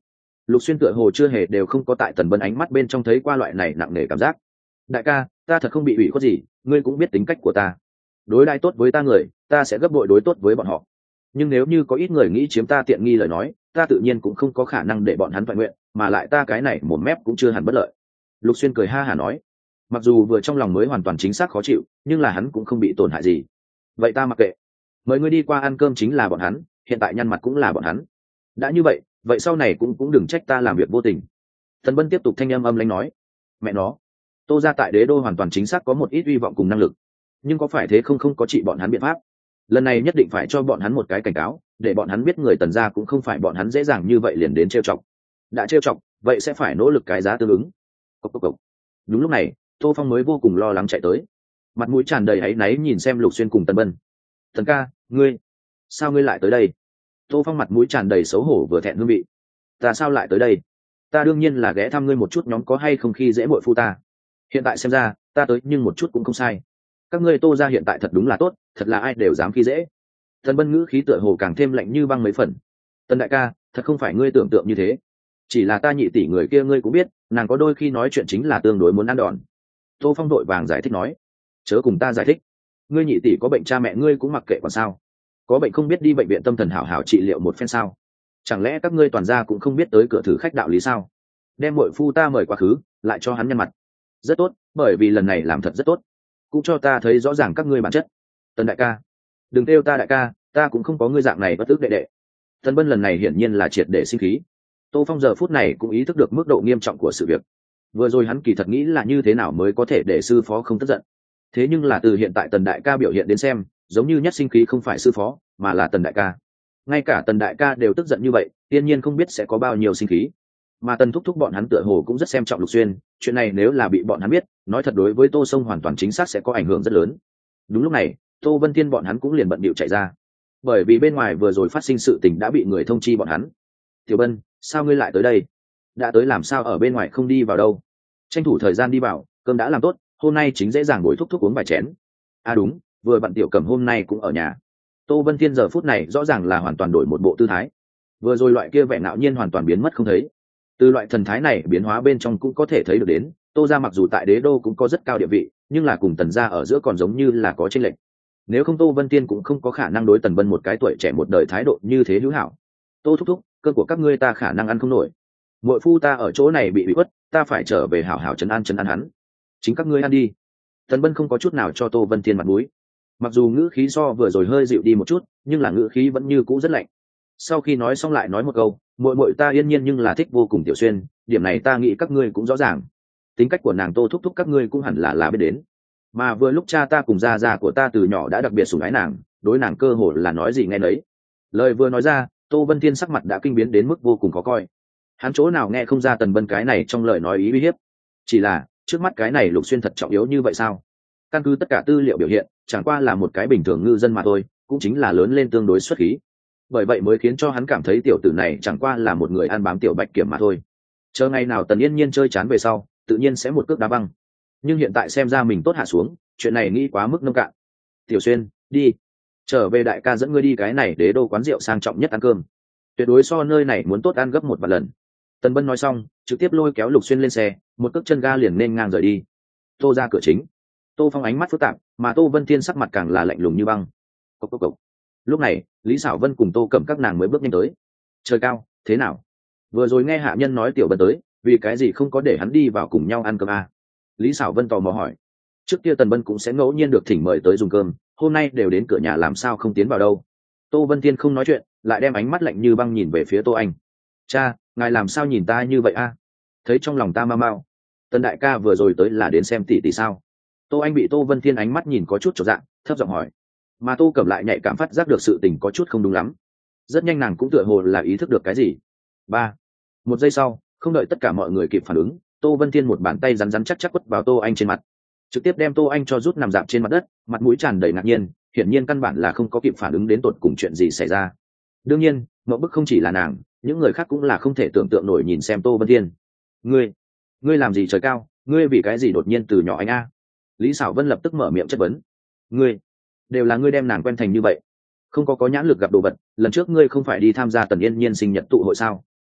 Lục Xuyên tựa hồ chưa hề đều không có tại Tần Bân ánh mắt bên trong thấy qua loại này nặng nề cảm giác. Đại ca, ta thật không bị ủy khuất gì, ngươi cũng biết tính cách của ta. Đối đãi tốt với ta người, ta sẽ gấp bội đối tốt với bọn họ. Nhưng nếu như có ít người nghĩ chiếm ta tiện nghi lời nói, ta tự nhiên cũng không có khả năng để bọn hắn toàn nguyện, mà lại ta cái này một mép cũng chưa hẳn bất lợi. Lục Xuyên cười ha hả nói, mặc dù vừa trong lòng mới hoàn toàn chính xác khó chịu, nhưng là hắn cũng không bị tổn hại gì. Vậy ta mặc kệ, mời ngươi đi qua ăn cơm chính là bọn hắn, hiện tại nhăn mặt cũng là bọn hắn. Đã như vậy, vậy sau này cũng cũng đừng trách ta làm việc vô tình. Tần Bân tiếp tục thanh âm âm lãnh nói, mẹ nó, Tô gia tại đế đô hoàn toàn chính xác có một ít hy vọng cùng năng lực, nhưng có phải thế không không có trị bọn hắn biện pháp. Lần này nhất định phải cho bọn hắn một cái cảnh cáo, để bọn hắn biết người Tần gia cũng không phải bọn hắn dễ dàng như vậy liền đến trêu chọc. Đã trêu chọc, vậy sẽ phải nỗ lực cái giá tương ứng. Cốc cốc cốc. Đúng lúc này, Tô Phong mới vô cùng lo lắng chạy tới, mặt mũi tràn đầy áy náy nhìn xem Lục Xuyên cùng Tần Bân. Thần ca, ngươi, sao ngươi lại tới đây? Tô Phong mặt mũi tràn đầy xấu hổ vừa thẹn hương vị. Ta sao lại tới đây? Ta đương nhiên là ghé thăm ngươi một chút nhóm có hay không khi dễ muội phu ta. Hiện tại xem ra, ta tới nhưng một chút cũng không sai. Các ngươi Tô gia hiện tại thật đúng là tốt, thật là ai đều dám khi dễ. Tần Bân ngữ khí tựa hồ càng thêm lạnh như băng mấy phần. Tần đại ca, thật không phải ngươi tưởng tượng như thế. Chỉ là ta nhị tỷ người kia ngươi cũng biết, nàng có đôi khi nói chuyện chính là tương đối muốn ăn đòn. Tô Phong đội vàng giải thích nói, chớ cùng ta giải thích. Ngươi nhị tỷ có bệnh cha mẹ ngươi cũng mặc kệ còn sao? Có bệnh không biết đi bệnh viện tâm thần hảo hảo trị liệu một phen sao? Chẳng lẽ các ngươi toàn gia cũng không biết tới cửa thử khách đạo lý sao? Đem muội phu ta mời quá khứ, lại cho hắn nhăn mặt. Rất tốt, bởi vì lần này làm thật rất tốt, cũng cho ta thấy rõ ràng các ngươi bản chất. Tần đại ca, đừng kêu ta đại ca, ta cũng không có ngươi dạng này bất tức đệ đệ. Tần Bân lần này hiển nhiên là triệt để sinh khí. Tô Phong giờ phút này cũng ý thức được mức độ nghiêm trọng của sự việc. Vừa rồi hắn kỳ thật nghĩ là như thế nào mới có thể để sư phó không tức giận. Thế nhưng là từ hiện tại Tần đại ca biểu hiện đến xem, giống như nhất sinh khí không phải sư phó, mà là Tần đại ca. Ngay cả Tần đại ca đều tức giận như vậy, tiên nhiên không biết sẽ có bao nhiêu sinh khí. Mà Tần thúc thúc bọn hắn tựa hồ cũng rất xem trọng Lục Xuyên, chuyện này nếu là bị bọn hắn biết, nói thật đối với Tô Sông hoàn toàn chính xác sẽ có ảnh hưởng rất lớn. Đúng lúc này, Tô Vân Thiên bọn hắn cũng liền bận bịu chạy ra, bởi vì bên ngoài vừa rồi phát sinh sự tình đã bị người thông chi bọn hắn. Tiểu Bân, sao ngươi lại tới đây? Đã tới làm sao ở bên ngoài không đi vào đâu? Tranh thủ thời gian đi vào, cơm đã làm tốt, hôm nay chính dễ dàng ngồi thúc thúc uống vài chén. À đúng, vừa bạn Tiểu Cẩm hôm nay cũng ở nhà. Tô Vân Thiên giờ phút này rõ ràng là hoàn toàn đổi một bộ tư thái, vừa rồi loại kia vẻ ngạo nhiên hoàn toàn biến mất không thấy. Từ loại thần thái này biến hóa bên trong cũng có thể thấy được đến, Tô gia mặc dù tại đế đô cũng có rất cao địa vị, nhưng là cùng Tần gia ở giữa còn giống như là có chênh lệch. Nếu không Tô Vân Tiên cũng không có khả năng đối Tần Bân một cái tuổi trẻ một đời thái độ như thế hữu hảo. Tô thúc thúc, cơm của các ngươi ta khả năng ăn không nổi. Muội phu ta ở chỗ này bị bị khuất, ta phải trở về hảo hảo trấn an trấn an hắn. Chính các ngươi ăn đi. Tần Bân không có chút nào cho Tô Vân Tiên mặt mũi. Mặc dù ngữ khí so vừa rồi hơi dịu đi một chút, nhưng là ngữ khí vẫn như cũ rất lạnh. Sau khi nói xong lại nói một câu, muội muội ta yên nhiên nhưng là thích vô cùng Tiểu Xuyên, điểm này ta nghĩ các ngươi cũng rõ ràng. Tính cách của nàng Tô thúc thúc các ngươi cũng hẳn là là biết đến. Mà vừa lúc cha ta cùng gia gia của ta từ nhỏ đã đặc biệt sủng ái nàng, đối nàng cơ hồ là nói gì nghe nấy. Lời vừa nói ra, Tô Vân Thiên sắc mặt đã kinh biến đến mức vô cùng khó coi. Hắn chỗ nào nghe không ra Tần Bân cái này trong lời nói ý uy hiếp. Chỉ là trước mắt cái này Lục Xuyên thật trọng yếu như vậy sao? Căn cứ tất cả tư liệu biểu hiện, chẳng qua là một cái bình thường ngư dân mà thôi, cũng chính là lớn lên tương đối xuất khí. Bởi vậy mới khiến cho hắn cảm thấy tiểu tử này chẳng qua là một người ăn bám tiểu bạch kiểm mà thôi. Chờ ngày nào Tần Yên Nhiên chơi chán về sau, tự nhiên sẽ một cước đá băng. Nhưng hiện tại xem ra mình tốt hạ xuống, chuyện này nghĩ quá mức nông cạn. Tiểu Xuyên, đi, trở về đại ca dẫn ngươi đi cái này đế đô quán rượu sang trọng nhất ăn cơm, tuyệt đối so nơi này muốn tốt ăn gấp một vài lần. Tần Bân nói xong, trực tiếp lôi kéo Lục Xuyên lên xe, một cước chân ga liền nên ngang rời đi. Tô ra cửa chính, Tô Phong ánh mắt phức tạp, mà Tô Vân Thiên sắc mặt càng là lạnh lùng như băng. Cốc cốc cốc. Lúc này, Lý Sảo Vân cùng Tô Cẩm các nàng mới bước nhanh tới. Trời cao, thế nào? Vừa rồi nghe hạ nhân nói Tiểu Bân tới, vì cái gì không có để hắn đi vào cùng nhau ăn cơm à? Lý Sảo Vân tò mò hỏi. Trước kia Tần Bân cũng sẽ ngẫu nhiên được thỉnh mời tới dùng cơm, hôm nay đều đến cửa nhà làm sao không tiến vào đâu. Tô Vân Thiên không nói chuyện, lại đem ánh mắt lạnh như băng nhìn về phía Tô Anh. Cha, ngài làm sao nhìn ta như vậy a? Thấy trong lòng ta mau mau. Tần đại ca vừa rồi tới là đến xem tỷ tỷ sao? Tô Anh bị Tô Vân Thiên ánh mắt nhìn có chút chột dạ, thấp giọng hỏi. Mà Tô Cẩm lại nhạy cảm phát giác được sự tình có chút không đúng lắm. Rất nhanh nàng cũng tựa hồ là ý thức được cái gì. Ba. Một giây sau, không đợi tất cả mọi người kịp phản ứng, Tô Vân Thiên một bàn tay rắn rắn chắc chắc quất vào Tô Anh trên mặt, trực tiếp đem Tô Anh cho rút nằm dạp trên mặt đất, mặt mũi tràn đầy ngạc nhiên, hiển nhiên căn bản là không có kịp phản ứng đến tột cùng chuyện gì xảy ra. Đương nhiên, mộng bức không chỉ là nàng, những người khác cũng là không thể tưởng tượng nổi nhìn xem Tô Vân Thiên. Ngươi, ngươi làm gì trời cao? Ngươi vì cái gì đột nhiên từ nhỏ anh a? Lý Sảo Vân lập tức mở miệng chất vấn. Ngươi, đều là ngươi đem nàng quen thành như vậy, không có có nhãn lực gặp đồ vật. Lần trước ngươi không phải đi tham gia Tần Yên Nhiên sinh nhật tụ hội sao?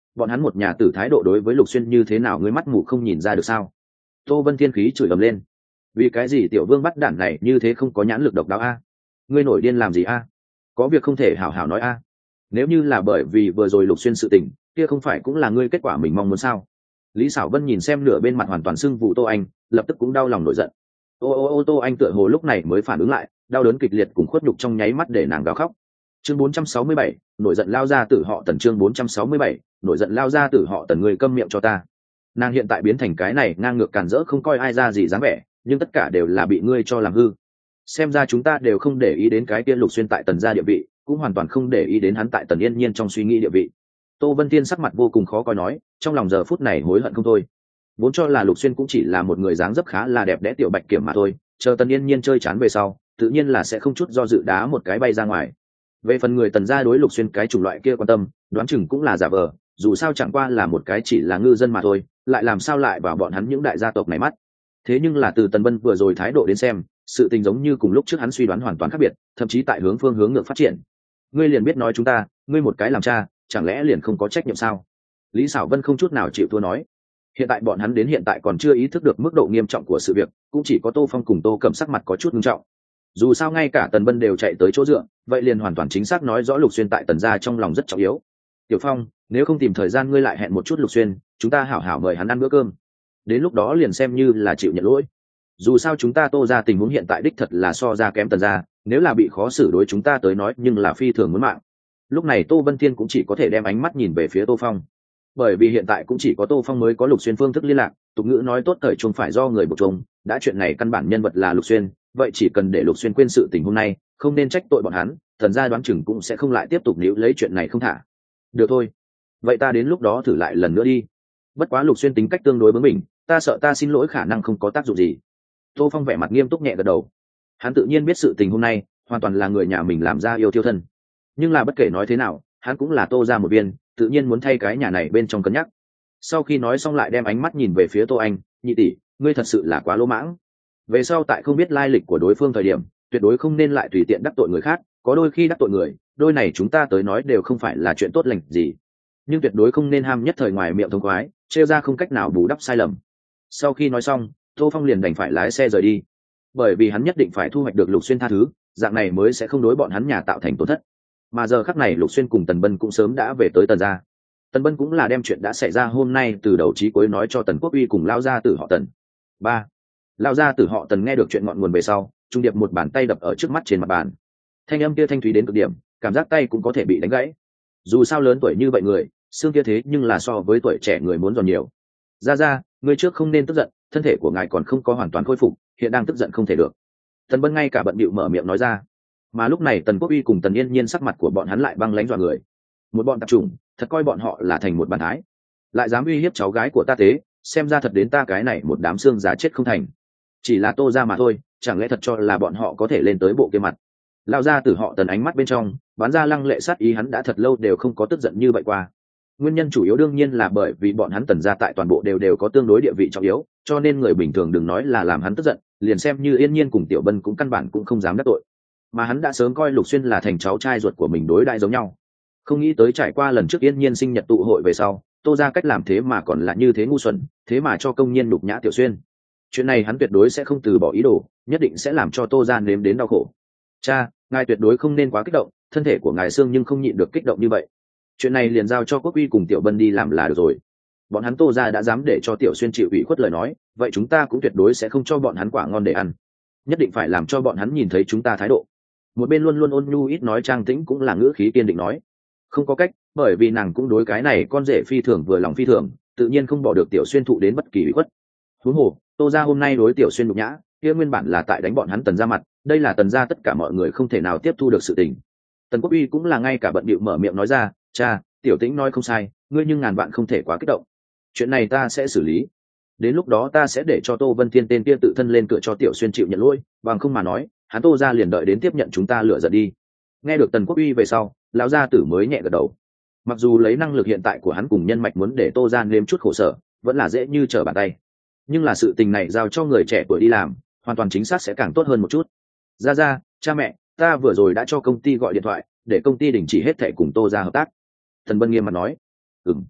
bọn hắn một nhà tử thái độ đối với Lục Xuyên như thế nào ngươi mắt mù không nhìn ra được sao? Tô Vân Thiên khí chửi ầm lên. Vì cái gì tiểu vương bắt đản này như thế không có nhãn lực độc đáo a? Ngươi nổi điên làm gì a? Có việc không thể hảo hảo nói a. Nếu như là bởi vì vừa rồi Lục Xuyên sự tình, kia không phải cũng là ngươi kết quả mình mong muốn sao? Lý Sảo Vân nhìn xem nửa bên mặt hoàn toàn sưng vụ Tô Anh, lập tức cũng đau lòng nổi giận. Ô ô ô Tô Anh tựa hồ lúc này mới phản ứng lại, đau đớn kịch liệt cùng khuất nhục trong nháy mắt để nàng gào khóc. Chương bốn trăm sáu mươi bảy, nổi giận lao ra tử họ Tần. Chương bốn trăm sáu mươi bảy, nổi giận lao ra tử họ Tần, người câm miệng cho ta. Nàng hiện tại biến thành cái này ngang ngược càn rỡ không coi ai ra gì dáng vẻ, nhưng tất cả đều là bị ngươi cho làm hư. Xem ra chúng ta đều không để ý đến cái kia Lục Xuyên tại Tần gia địa vị, cũng hoàn toàn không để ý đến hắn tại Tần Yên Nhiên trong suy nghĩ địa vị. Tô Vân Tiên sắc mặt vô cùng khó coi nói, trong lòng giờ phút này hối hận không thôi. Vốn cho là Lục Xuyên cũng chỉ là một người dáng dấp khá là đẹp đẽ tiểu bạch kiểm mà thôi, chờ Tần Yên Nhiên chơi chán về sau, tự nhiên là sẽ không chút do dự đá một cái bay ra ngoài. Về phần người Tần gia đối Lục Xuyên cái chủng loại kia quan tâm, đoán chừng cũng là giả vờ, dù sao chẳng qua là một cái chỉ là ngư dân mà thôi, lại làm sao lại vào bọn hắn những đại gia tộc này mắt. Thế nhưng là từ Tần Bân vừa rồi thái độ đến xem, sự tình giống như cùng lúc trước hắn suy đoán hoàn toàn khác biệt, thậm chí tại hướng phương hướng ngược phát triển. Ngươi liền biết nói chúng ta, ngươi một cái làm cha, chẳng lẽ liền không có trách nhiệm sao? Lý Sảo Vân không chút nào chịu thua nói. Hiện tại bọn hắn đến hiện tại còn chưa ý thức được mức độ nghiêm trọng của sự việc, cũng chỉ có Tô Phong cùng Tô Cẩm sắc mặt có chút nghiêm trọng. Dù sao ngay cả Tần Bân đều chạy tới chỗ dựa, vậy liền hoàn toàn chính xác nói rõ Lục Xuyên tại Tần gia trong lòng rất trọng yếu. Tiểu Phong, nếu không tìm thời gian ngươi lại hẹn một chút Lục Xuyên, chúng ta hảo hảo mời hắn ăn bữa cơm. Đến lúc đó liền xem như là chịu nhận lỗi. Dù sao chúng ta Tô gia tình huống hiện tại đích thật là so ra kém Tần gia, nếu là bị khó xử đối chúng ta tới nói nhưng là phi thường muốn mạng. Lúc này Tô Vân Thiên cũng chỉ có thể đem ánh mắt nhìn về phía Tô Phong, bởi vì hiện tại cũng chỉ có Tô Phong mới có Lục Xuyên phương thức liên lạc, tục ngữ nói tốt thời chung phải do người buộc chung, đã chuyện này căn bản nhân vật là Lục Xuyên, vậy chỉ cần để Lục Xuyên quên sự tình hôm nay, không nên trách tội bọn hắn, Thần gia đoán chừng cũng sẽ không lại tiếp tục níu lấy chuyện này không thả. Được thôi, vậy ta đến lúc đó thử lại lần nữa đi. Bất quá Lục Xuyên tính cách tương đối bướng bỉnh, ta sợ ta xin lỗi khả năng không có tác dụng gì. Tô Phong vẻ mặt nghiêm túc nhẹ gật đầu. Hắn tự nhiên biết sự tình hôm nay hoàn toàn là người nhà mình làm ra yêu thiêu thân, nhưng là bất kể nói thế nào, hắn cũng là Tô gia một viên, tự nhiên muốn thay cái nhà này bên trong cân nhắc. Sau khi nói xong lại đem ánh mắt nhìn về phía Tô Anh, nhị tỷ, ngươi thật sự là quá lỗ mãng. Về sau tại không biết lai lịch của đối phương thời điểm, tuyệt đối không nên lại tùy tiện đắc tội người khác, có đôi khi đắc tội người, đôi này chúng ta tới nói đều không phải là chuyện tốt lành gì, nhưng tuyệt đối không nên ham nhất thời ngoài miệng thông khoái, trêu ra không cách nào bù đắp sai lầm. Sau khi nói xong, Tô Phong liền đành phải lái xe rời đi, bởi vì hắn nhất định phải thu hoạch được Lục Xuyên tha thứ, dạng này mới sẽ không đối bọn hắn nhà tạo thành tổn thất. Mà giờ khắc này Lục Xuyên cùng Tần Bân cũng sớm đã về tới Tần gia. Tần Bân cũng là đem chuyện đã xảy ra hôm nay từ đầu chí cuối nói cho Tần Quốc Uy cùng lao gia tử họ Tần. Ba, lao gia tử họ Tần nghe được chuyện ngọn nguồn về sau, trung điệp một bàn tay đập ở trước mắt trên mặt bàn. Thanh âm kia thanh thúy đến cực điểm, cảm giác tay cũng có thể bị đánh gãy. Dù sao lớn tuổi như vậy người, xương kia thế nhưng là so với tuổi trẻ người muốn giòn nhiều. Ra ra, người trước không nên tức giận, thân thể của ngài còn không có hoàn toàn khôi phục, hiện đang tức giận không thể được. Tần Bân ngay cả bận bịu mở miệng nói ra. Mà lúc này Tần Quốc Uy cùng Tần Yên Nhiên sắc mặt của bọn hắn lại băng lãnh dọa người. Một bọn tạp chủng, thật coi bọn họ là thành một bàn thái, lại dám uy hiếp cháu gái của ta tế, xem ra thật đến ta cái này một đám xương giá chết không thành. Chỉ là Tô ra mà thôi, chẳng lẽ thật cho là bọn họ có thể lên tới bộ kia mặt. Lao ra từ họ Tần ánh mắt bên trong bán ra lăng lệ sát ý, hắn đã thật lâu đều không có tức giận như vậy qua. Nguyên nhân chủ yếu đương nhiên là bởi vì bọn hắn Tần gia tại toàn bộ đều đều có tương đối địa vị trọng yếu, cho nên người bình thường đừng nói là làm hắn tức giận, liền xem như Yên Nhiên cùng Tiểu Bân cũng căn bản cũng không dám đắc tội. Mà hắn đã sớm coi Lục Xuyên là thành cháu trai ruột của mình đối đãi giống nhau. Không nghĩ tới trải qua lần trước Yên Nhiên sinh nhật tụ hội về sau, Tô ra cách làm thế mà còn là như thế ngu xuẩn, thế mà cho công nhân đục nhã Tiểu Xuyên. Chuyện này hắn tuyệt đối sẽ không từ bỏ ý đồ, nhất định sẽ làm cho Tô ra nếm đến đau khổ. Cha, ngài tuyệt đối không nên quá kích động, thân thể của ngài xương nhưng không nhịn được kích động như vậy. Chuyện này liền giao cho Quốc Uy cùng Tiểu Bân đi làm là được rồi. Bọn hắn Tô ra đã dám để cho Tiểu Xuyên chịu ủy khuất lời nói, vậy chúng ta cũng tuyệt đối sẽ không cho bọn hắn quả ngon để ăn. Nhất định phải làm cho bọn hắn nhìn thấy chúng ta thái độ. Một bên luôn luôn ôn nhu ít nói Trang Tĩnh cũng là ngữ khí kiên định nói. Không có cách, bởi vì nàng cũng đối cái này con rể phi thường vừa lòng phi thường, tự nhiên không bỏ được Tiểu Xuyên thụ đến bất kỳ ủy khuất. Huống hồ, Tô ra hôm nay đối Tiểu Xuyên nhục nhã, kia nguyên bản là tại đánh bọn hắn Tần ra mặt, đây là Tần ra tất cả mọi người không thể nào tiếp thu được sự tình. Tần Quốc Uy cũng là ngay cả bận bịu mở miệng nói ra, cha, Tiểu Tĩnh nói không sai, ngươi nhưng ngàn vạn không thể quá kích động. Chuyện này ta sẽ xử lý. Đến lúc đó ta sẽ để cho Tô Vân Thiên tên kia tự thân lên cửa cho Tiểu Xuyên chịu nhận lỗi, bằng không mà nói, hắn Tô ra liền đợi đến tiếp nhận chúng ta lựa giận đi. Nghe được Tần Quốc Uy về sau, lão gia tử mới nhẹ gật đầu. Mặc dù lấy năng lực hiện tại của hắn cùng nhân mạch muốn để Tô ra nếm chút khổ sở, vẫn là dễ như trở bàn tay. Nhưng là sự tình này giao cho người trẻ tuổi đi làm, hoàn toàn chính xác sẽ càng tốt hơn một chút. Ra ra, cha mẹ, ta vừa rồi đã cho công ty gọi điện thoại, để công ty đình chỉ hết thảy cùng Tô ra hợp tác. Thần Bân nghiêm mặt nói. Ừm.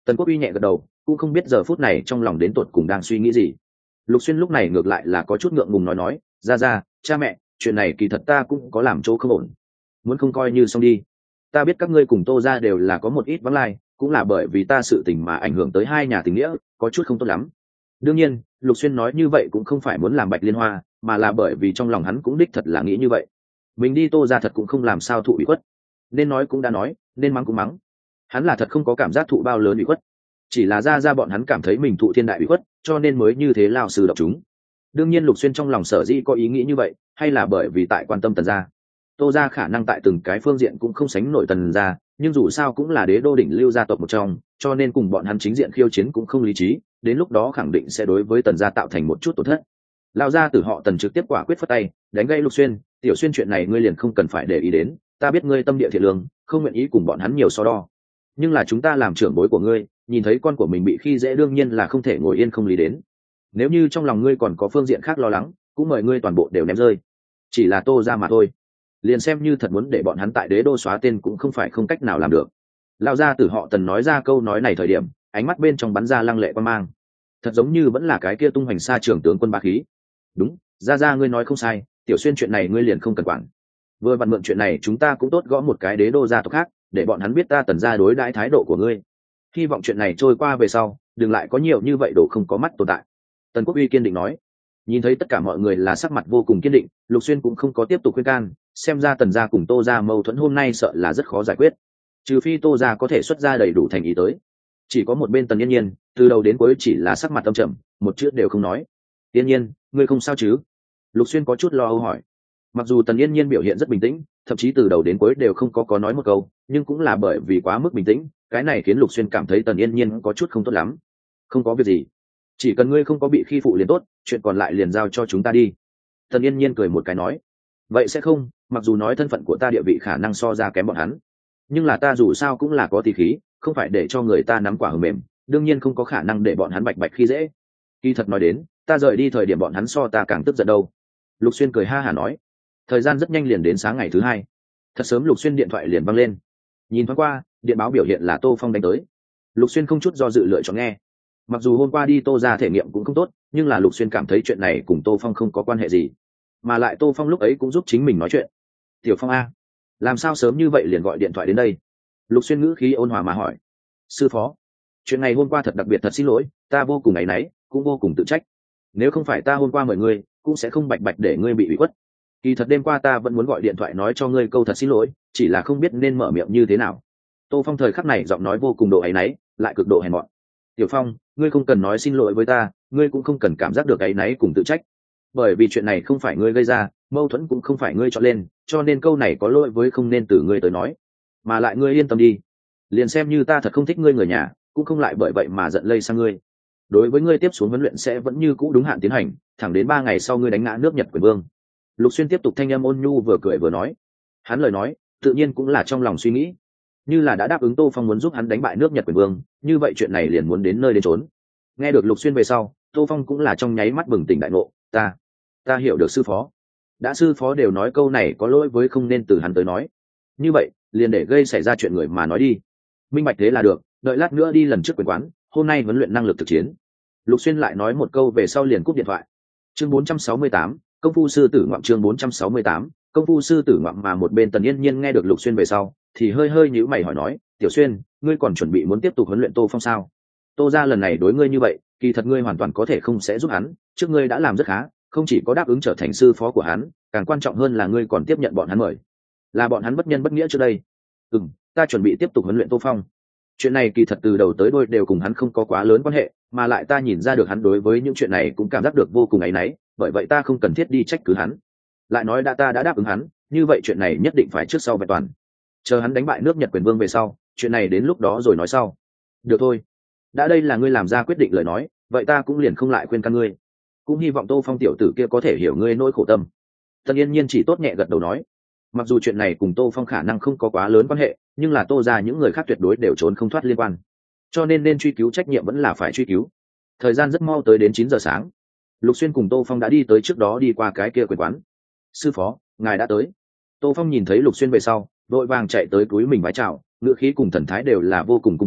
Tần Quốc Uy nhẹ gật đầu, cũng không biết giờ phút này trong lòng đến tột cùng đang suy nghĩ gì. Lục Xuyên lúc này ngược lại là có chút ngượng ngùng nói nói, ra ra, cha mẹ, chuyện này kỳ thật ta cũng có làm chỗ không ổn, muốn không coi như xong đi. Ta biết các ngươi cùng Tô gia đều là có một ít vắng lai, cũng là bởi vì ta sự tình mà ảnh hưởng tới hai nhà tình nghĩa, có chút không tốt lắm. Đương nhiên, Lục Xuyên nói như vậy cũng không phải muốn làm Bạch Liên Hoa, mà là bởi vì trong lòng hắn cũng đích thật là nghĩ như vậy. Mình đi Tô gia thật cũng không làm sao thụ ủy khuất, nên nói cũng đã nói, nên mắng cũng mắng. Hắn là thật không có cảm giác thụ bao lớn ủy khuất, chỉ là ra ra bọn hắn cảm thấy mình thụ thiên đại ủy khuất, cho nên mới như thế lao sư độc chúng. Đương nhiên Lục Xuyên trong lòng sở dĩ có ý nghĩ như vậy, hay là bởi vì tại quan tâm Tần gia. Tô gia khả năng tại từng cái phương diện cũng không sánh nổi Tần gia, nhưng dù sao cũng là đế đô đỉnh lưu gia tộc một trong, cho nên cùng bọn hắn chính diện khiêu chiến cũng không lý trí, đến lúc đó khẳng định sẽ đối với Tần gia tạo thành một chút tổn thất. Lão gia tử họ Tần trực tiếp quả quyết phất tay, đánh gây Lục Xuyên, "Tiểu Xuyên, chuyện này ngươi liền không cần phải để ý đến, ta biết ngươi tâm địa thiện lương, không nguyện ý cùng bọn hắn nhiều so đo. Nhưng là chúng ta làm trưởng bối của ngươi, nhìn thấy con của mình bị khi dễ đương nhiên là không thể ngồi yên không lý đến. Nếu như trong lòng ngươi còn có phương diện khác lo lắng, cũng mời ngươi toàn bộ đều ném rơi. Chỉ là Tô gia mà thôi. Liền xem như thật muốn để bọn hắn tại đế đô xóa tên cũng không phải không cách nào làm được." Lão gia tử họ Tần nói ra câu nói này thời điểm, ánh mắt bên trong bắn ra lăng lệ quan mang, thật giống như vẫn là cái kia tung hoành xa trường tướng quân bá khí. "Đúng, gia gia ngươi nói không sai, Tiểu Xuyên chuyện này ngươi liền không cần quản. Vừa vặn mượn chuyện này chúng ta cũng tốt gõ một cái đế đô gia tộc khác, để bọn hắn biết ta Tần gia đối đãi thái độ của ngươi. Hy vọng chuyện này trôi qua về sau, đừng lại có nhiều như vậy đồ không có mắt tồn tại." Tần Quốc Uy kiên định nói. Nhìn thấy tất cả mọi người là sắc mặt vô cùng kiên định, Lục Xuyên cũng không có tiếp tục khuyên can, xem ra Tần gia cùng Tô gia mâu thuẫn hôm nay sợ là rất khó giải quyết, trừ phi Tô gia có thể xuất ra đầy đủ thành ý tới. Chỉ có một bên Tần Yên Nhiên, từ đầu đến cuối chỉ là sắc mặt âm trầm, một chữ đều không nói. "Yên Nhiên, ngươi không sao chứ?" Lục Xuyên có chút lo âu hỏi. Mặc dù Tần Yên Nhiên biểu hiện rất bình tĩnh, thậm chí từ đầu đến cuối đều không có có nói một câu, nhưng cũng là bởi vì quá mức bình tĩnh, cái này khiến Lục Xuyên cảm thấy Tần Yên Nhiên có chút không tốt lắm. "Không có việc gì, chỉ cần ngươi không có bị khi phụ liền tốt, chuyện còn lại liền giao cho chúng ta đi." Tần Yên Nhiên cười một cái nói. "Vậy sẽ không, mặc dù nói thân phận của ta địa vị khả năng so ra kém bọn hắn, nhưng là ta dù sao cũng là có tỷ khí, không phải để cho người ta nắm quả hờ mềm, đương nhiên không có khả năng để bọn hắn bạch bạch khi dễ. Kỳ thật nói đến, ta rời đi thời điểm bọn hắn so ta càng tức giận đâu." Lục Xuyên cười ha hả nói. Thời gian rất nhanh liền đến sáng ngày thứ hai. Thật sớm Lục Xuyên điện thoại liền văng lên. Nhìn thoáng qua, điện báo biểu hiện là Tô Phong đánh tới. Lục Xuyên không chút do dự lựa chọn nghe. Mặc dù hôm qua đi Tô ra thể nghiệm cũng không tốt, nhưng là Lục Xuyên cảm thấy chuyện này cùng Tô Phong không có quan hệ gì, mà lại Tô Phong lúc ấy cũng giúp chính mình nói chuyện. "Tiểu Phong a, làm sao sớm như vậy liền gọi điện thoại đến đây?" Lục Xuyên ngữ khí ôn hòa mà hỏi. "Sư phó, chuyện này hôm qua thật đặc biệt, thật xin lỗi, ta vô cùng áy náy, cũng vô cùng tự trách. Nếu không phải ta hôm qua mời ngươi, cũng sẽ không bạch bạch để ngươi bị ủy khuất. Kỳ thật đêm qua ta vẫn muốn gọi điện thoại nói cho ngươi câu thật xin lỗi, chỉ là không biết nên mở miệng như thế nào." Tô Phong thời khắc này giọng nói vô cùng độ áy náy, lại cực độ hèn mọn. "Tiểu Phong, ngươi không cần nói xin lỗi với ta, ngươi cũng không cần cảm giác được áy náy cùng tự trách. Bởi vì chuyện này không phải ngươi gây ra, mâu thuẫn cũng không phải ngươi chọn lên, cho nên câu này có lỗi với không nên từ ngươi tới nói. Mà lại ngươi yên tâm đi, liền xem như ta thật không thích ngươi người nhà, cũng không lại bởi vậy mà giận lây sang ngươi. Đối với ngươi tiếp xuống huấn luyện sẽ vẫn như cũ đúng hạn tiến hành, thẳng đến ba ngày sau ngươi đánh ngã nước Nhật Quyền Vương." Lục Xuyên tiếp tục thanh âm ôn nhu vừa cười vừa nói. Hắn lời nói tự nhiên cũng là trong lòng suy nghĩ, như là đã đáp ứng Tô Phong muốn giúp hắn đánh bại nước Nhật Quyền Vương, như vậy chuyện này liền muốn đến nơi đến chốn. Nghe được Lục Xuyên về sau, Tô Phong cũng là trong nháy mắt bừng tỉnh đại ngộ. Ta, ta hiểu được sư phó. Đã sư phó đều nói câu này có lỗi với không nên từ hắn tới nói, như vậy liền để gây xảy ra chuyện người mà nói đi. Minh bạch thế là được, đợi lát nữa đi lần trước quyền quán, hôm nay huấn luyện năng lực thực chiến. Lục Xuyên lại nói một câu về sau liền cúp điện thoại. Chương bốn trăm sáu mươi tám, công phu sư tử ngoạm. Chương bốn trăm sáu mươi tám, công phu sư tử ngoạm. Mà một bên Tần Yên Nhiên nghe được Lục Xuyên về sau, thì hơi hơi nhíu mày hỏi nói, "Tiểu Xuyên, ngươi còn chuẩn bị muốn tiếp tục huấn luyện Tô Phong sao? Tô gia lần này đối ngươi như vậy, kỳ thật ngươi hoàn toàn có thể không sẽ giúp hắn, trước ngươi đã làm rất khá, không chỉ có đáp ứng trở thành sư phó của hắn, càng quan trọng hơn là ngươi còn tiếp nhận bọn hắn mời. Là bọn hắn bất nhân bất nghĩa trước đây." "Ừm, ta chuẩn bị tiếp tục huấn luyện Tô Phong. Chuyện này kỳ thật từ đầu tới đuôi đều cùng hắn không có quá lớn quan hệ, mà lại ta nhìn ra được hắn đối với những chuyện này cũng cảm giác được vô cùng áy náy, bởi vậy ta không cần thiết đi trách cứ hắn. Lại nói đã ta đã đáp ứng hắn, như vậy chuyện này nhất định phải trước sau vẹn toàn. Chờ hắn đánh bại nước Nhật Quyền Vương về sau, chuyện này đến lúc đó rồi nói sau." "Được thôi, đã đây là ngươi làm ra quyết định lời nói, vậy ta cũng liền không lại khuyên can ngươi. Cũng hy vọng Tô Phong tiểu tử kia có thể hiểu ngươi nỗi khổ tâm." Tần Yên Nhiên chỉ tốt nhẹ gật đầu nói. Mặc dù chuyện này cùng Tô Phong khả năng không có quá lớn quan hệ, nhưng là Tô ra những người khác tuyệt đối đều trốn không thoát liên quan, cho nên nên truy cứu trách nhiệm vẫn là phải truy cứu. Thời gian rất mau tới đến chín giờ sáng. Lục Xuyên cùng Tô Phong đã đi tới trước đó đi qua cái kia quyền quán. "Sư phó, ngài đã tới." Tô Phong nhìn thấy Lục Xuyên về sau, vội vàng chạy tới cúi mình vái chào, ngựa khí cùng thần thái đều là vô cùng cung kính,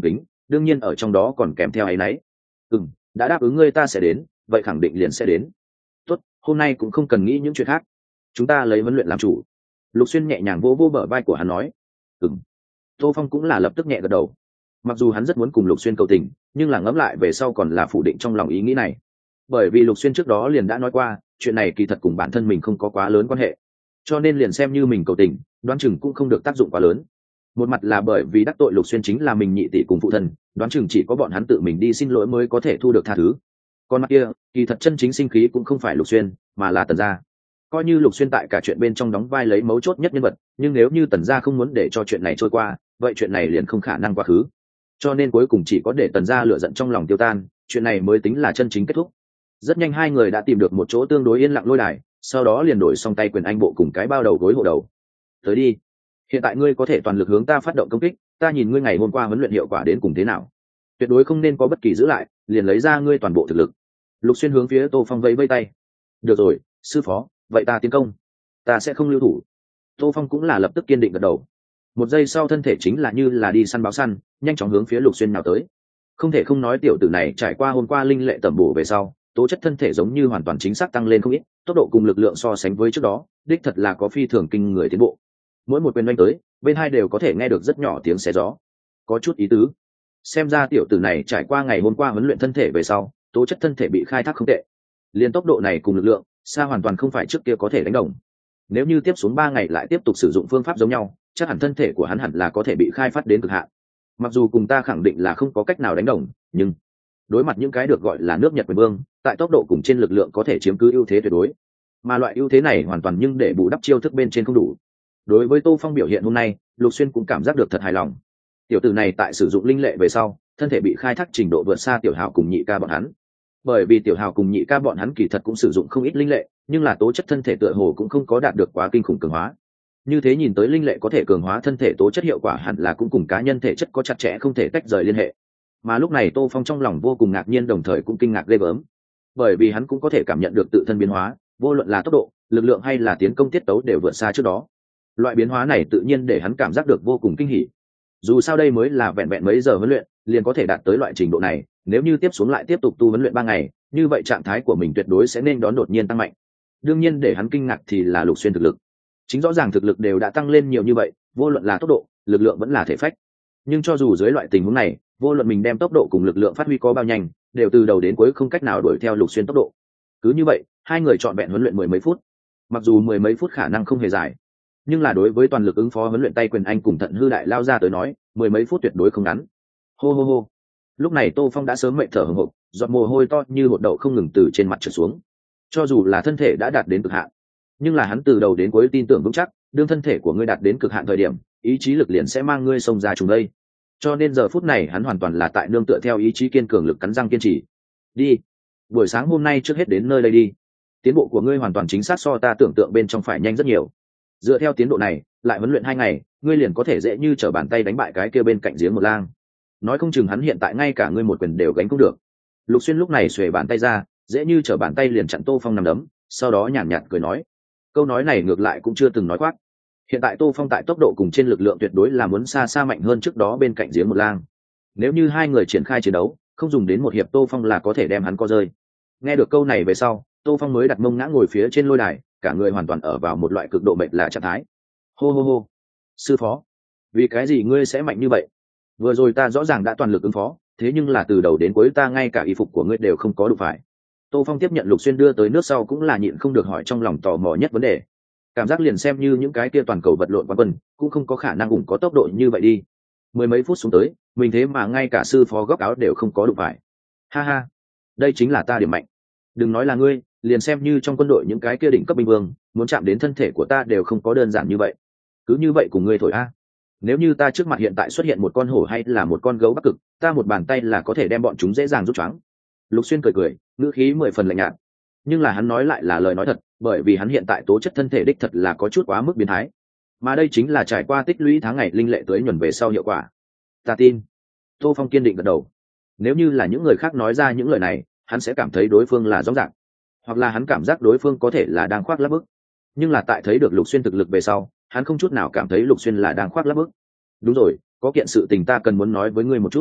đương nhiên ở trong đó còn kèm theo áy náy. Ừ, đã đáp ứng ngươi ta sẽ đến, vậy khẳng định liền sẽ đến. Tốt, hôm nay cũng không cần nghĩ những chuyện khác, chúng ta lấy huấn luyện làm chủ. Lục Xuyên nhẹ nhàng vô vô bờ vai của hắn nói. Ừm. Tô Phong cũng là lập tức nhẹ gật đầu. Mặc dù hắn rất muốn cùng Lục Xuyên cầu tình, nhưng là ngẫm lại về sau còn là phủ định trong lòng ý nghĩ này. Bởi vì Lục Xuyên trước đó liền đã nói qua, chuyện này kỳ thật cùng bản thân mình không có quá lớn quan hệ, cho nên liền xem như mình cầu tình, đoán chừng cũng không được tác dụng quá lớn. Một mặt là bởi vì đắc tội Lục Xuyên chính là mình nhị tỷ cùng phụ thân, đoán chừng chỉ có bọn hắn tự mình đi xin lỗi mới có thể thu được tha thứ. Còn mặt kia, kỳ thật chân chính sinh khí cũng không phải Lục Xuyên, mà là Tần gia. Coi như Lục Xuyên tại cả chuyện bên trong đóng vai lấy mấu chốt nhất nhân vật, nhưng nếu như Tần gia không muốn để cho chuyện này trôi qua, vậy chuyện này liền không khả năng quá khứ. Cho nên cuối cùng chỉ có để Tần gia lửa giận trong lòng tiêu tan, chuyện này mới tính là chân chính kết thúc. Rất nhanh hai người đã tìm được một chỗ tương đối yên lặng lôi đài, sau đó liền đổi xong tay quyền anh bộ cùng cái bao đầu gối hộ đầu. Tới đi, hiện tại ngươi có thể toàn lực hướng ta phát động công kích, ta nhìn ngươi ngày hôm qua huấn luyện hiệu quả đến cùng thế nào, tuyệt đối không nên có bất kỳ giữ lại, liền lấy ra ngươi toàn bộ thực lực. Lục Xuyên hướng phía Tô Phong vẫy vẫy tay. Được rồi, sư phó, vậy ta tiến công, ta sẽ không lưu thủ. Tô Phong cũng là lập tức kiên định gật đầu. Một giây sau thân thể chính là như là đi săn báo săn, nhanh chóng hướng phía Lục Xuyên nào tới. Không thể không nói tiểu tử này trải qua hôm qua linh lệ tẩm bổ về sau, tố chất thân thể giống như hoàn toàn chính xác tăng lên không ít, tốc độ cùng lực lượng so sánh với trước đó đích thật là có phi thường kinh người tiến bộ. Mỗi một quyền đánh tới, bên hai đều có thể nghe được rất nhỏ tiếng xé gió, có chút ý tứ. Xem ra tiểu tử này trải qua ngày hôm qua huấn luyện thân thể về sau, tố chất thân thể bị khai thác không tệ. Liên tốc độ này cùng lực lượng, xa hoàn toàn không phải trước kia có thể đánh đồng. Nếu như tiếp xuống ba ngày lại tiếp tục sử dụng phương pháp giống nhau, chắc hẳn thân thể của hắn hẳn là có thể bị khai phát đến cực hạn. Mặc dù cùng ta khẳng định là không có cách nào đánh đồng, nhưng đối mặt những cái được gọi là nước Nhật quyền vương, tại tốc độ cùng trên lực lượng có thể chiếm cứ ưu thế tuyệt đối. Mà loại ưu thế này hoàn toàn nhưng để bù đắp chiêu thức bên trên không đủ. Đối với Tô Phong biểu hiện hôm nay, Lục Xuyên cũng cảm giác được thật hài lòng. Tiểu tử này tại sử dụng linh lệ về sau, thân thể bị khai thác trình độ vượt xa Tiểu Hào cùng Nhị ca bọn hắn. Bởi vì Tiểu Hào cùng Nhị ca bọn hắn kỳ thật cũng sử dụng không ít linh lệ, nhưng là tố chất thân thể tựa hồ cũng không có đạt được quá kinh khủng cường hóa. Như thế nhìn tới linh lệ có thể cường hóa thân thể tố chất hiệu quả hẳn là cũng cùng cá nhân thể chất có chặt chẽ không thể tách rời liên hệ. Mà lúc này Tô Phong trong lòng vô cùng ngạc nhiên, đồng thời cũng kinh ngạc ghê gớm, bởi vì hắn cũng có thể cảm nhận được tự thân biến hóa, vô luận là tốc độ, lực lượng hay là tiến công tiết tấu đều vượt xa trước đó. Loại biến hóa này tự nhiên để hắn cảm giác được vô cùng kinh hỉ. Dù sao đây mới là vẹn vẹn mấy giờ huấn luyện liền có thể đạt tới loại trình độ này, nếu như tiếp xuống lại tiếp tục tu huấn luyện ba ngày, như vậy trạng thái của mình tuyệt đối sẽ nên đón đột nhiên tăng mạnh. Đương nhiên để hắn kinh ngạc thì là Lục Xuyên thực lực. Chính rõ ràng thực lực đều đã tăng lên nhiều như vậy, vô luận là tốc độ, lực lượng vẫn là thể phách. Nhưng cho dù dưới loại tình huống này, vô luận mình đem tốc độ cùng lực lượng phát huy có bao nhanh, đều từ đầu đến cuối không cách nào đuổi theo Lục Xuyên tốc độ. Cứ như vậy, hai người chọn vẹn huấn luyện mười mấy phút. Mặc dù mười mấy phút khả năng không hề dài, nhưng là đối với toàn lực ứng phó huấn luyện tay quyền anh cùng Thận Hư đại lao ra tới nói, mười mấy phút tuyệt đối không ngắn. Hô hô hô. Lúc này Tô Phong đã sớm mệt thở hổn hộc, giọt mồ hôi to như hột đậu không ngừng từ trên mặt trượt xuống. Cho dù là thân thể đã đạt đến cực hạn, nhưng là hắn từ đầu đến cuối tin tưởng vững chắc, đương thân thể của ngươi đạt đến cực hạn thời điểm, ý chí lực liền sẽ mang ngươi xông ra trùng đây. Cho nên giờ phút này hắn hoàn toàn là tại nương tựa theo ý chí kiên cường lực cắn răng kiên trì. Đi, buổi sáng hôm nay trước hết đến nơi đây đi. Tiến bộ của ngươi hoàn toàn chính xác so ta tưởng tượng bên trong phải nhanh rất nhiều. Dựa theo tiến độ này, lại huấn luyện hai ngày, ngươi liền có thể dễ như trở bàn tay đánh bại cái kia bên cạnh giếng một lang. Nói không chừng hắn hiện tại ngay cả ngươi một quyền đều gánh không được. Lục Xuyên lúc này xuề bàn tay ra, dễ như trở bàn tay liền chặn Tô Phong nằm đấm, sau đó nhàn nhạt cười nói. Câu nói này ngược lại cũng chưa từng nói khoác. Hiện tại Tô Phong tại tốc độ cùng trên lực lượng tuyệt đối là muốn xa xa mạnh hơn trước đó bên cạnh giếng một lang. Nếu như hai người triển khai chiến đấu, không dùng đến một hiệp Tô Phong là có thể đem hắn co rơi. Nghe được câu này về sau, Tô Phong mới đặt mông ngã ngồi phía trên lôi đài, cả người hoàn toàn ở vào một loại cực độ mệt lạ trạng thái. Hô hô hô. Sư phó, vì cái gì ngươi sẽ mạnh như vậy? Vừa rồi ta rõ ràng đã toàn lực ứng phó, thế nhưng là từ đầu đến cuối ta ngay cả y phục của ngươi đều không có đụng phải. Tô Phong tiếp nhận Lục Xuyên đưa tới nước sau cũng là nhịn không được hỏi trong lòng tò mò nhất vấn đề. Cảm giác liền xem như những cái kia toàn cầu vật lộn quán quân cũng không có khả năng cùng có tốc độ như vậy đi. Mười mấy phút xuống tới, mình thế mà ngay cả sư phó góc áo đều không có đụng phải. Ha ha, đây chính là ta điểm mạnh. Đừng nói là ngươi, liền xem như trong quân đội những cái kia đỉnh cấp binh vương, muốn chạm đến thân thể của ta đều không có đơn giản như vậy. Cứ như vậy cùng ngươi thổi a. Nếu như ta trước mặt hiện tại xuất hiện một con hổ hay là một con gấu Bắc Cực, ta một bàn tay là có thể đem bọn chúng dễ dàng rút choáng. Lục Xuyên cười cười, ngữ khí mười phần lạnh nhạt. Nhưng là hắn nói lại là lời nói thật, bởi vì hắn hiện tại tố chất thân thể đích thật là có chút quá mức biến thái. Mà đây chính là trải qua tích lũy tháng ngày linh lệ tới nhuần về sau hiệu quả. Ta tin. Tô Phong kiên định gật đầu. Nếu như là những người khác nói ra những lời này, hắn sẽ cảm thấy đối phương là rõ ràng, hoặc là hắn cảm giác đối phương có thể là đang khoác lác bức. Nhưng là tại thấy được Lục Xuyên thực lực về sau, hắn không chút nào cảm thấy Lục Xuyên là đang khoác lác bức. Đúng rồi, có kiện sự tình ta cần muốn nói với ngươi một chút.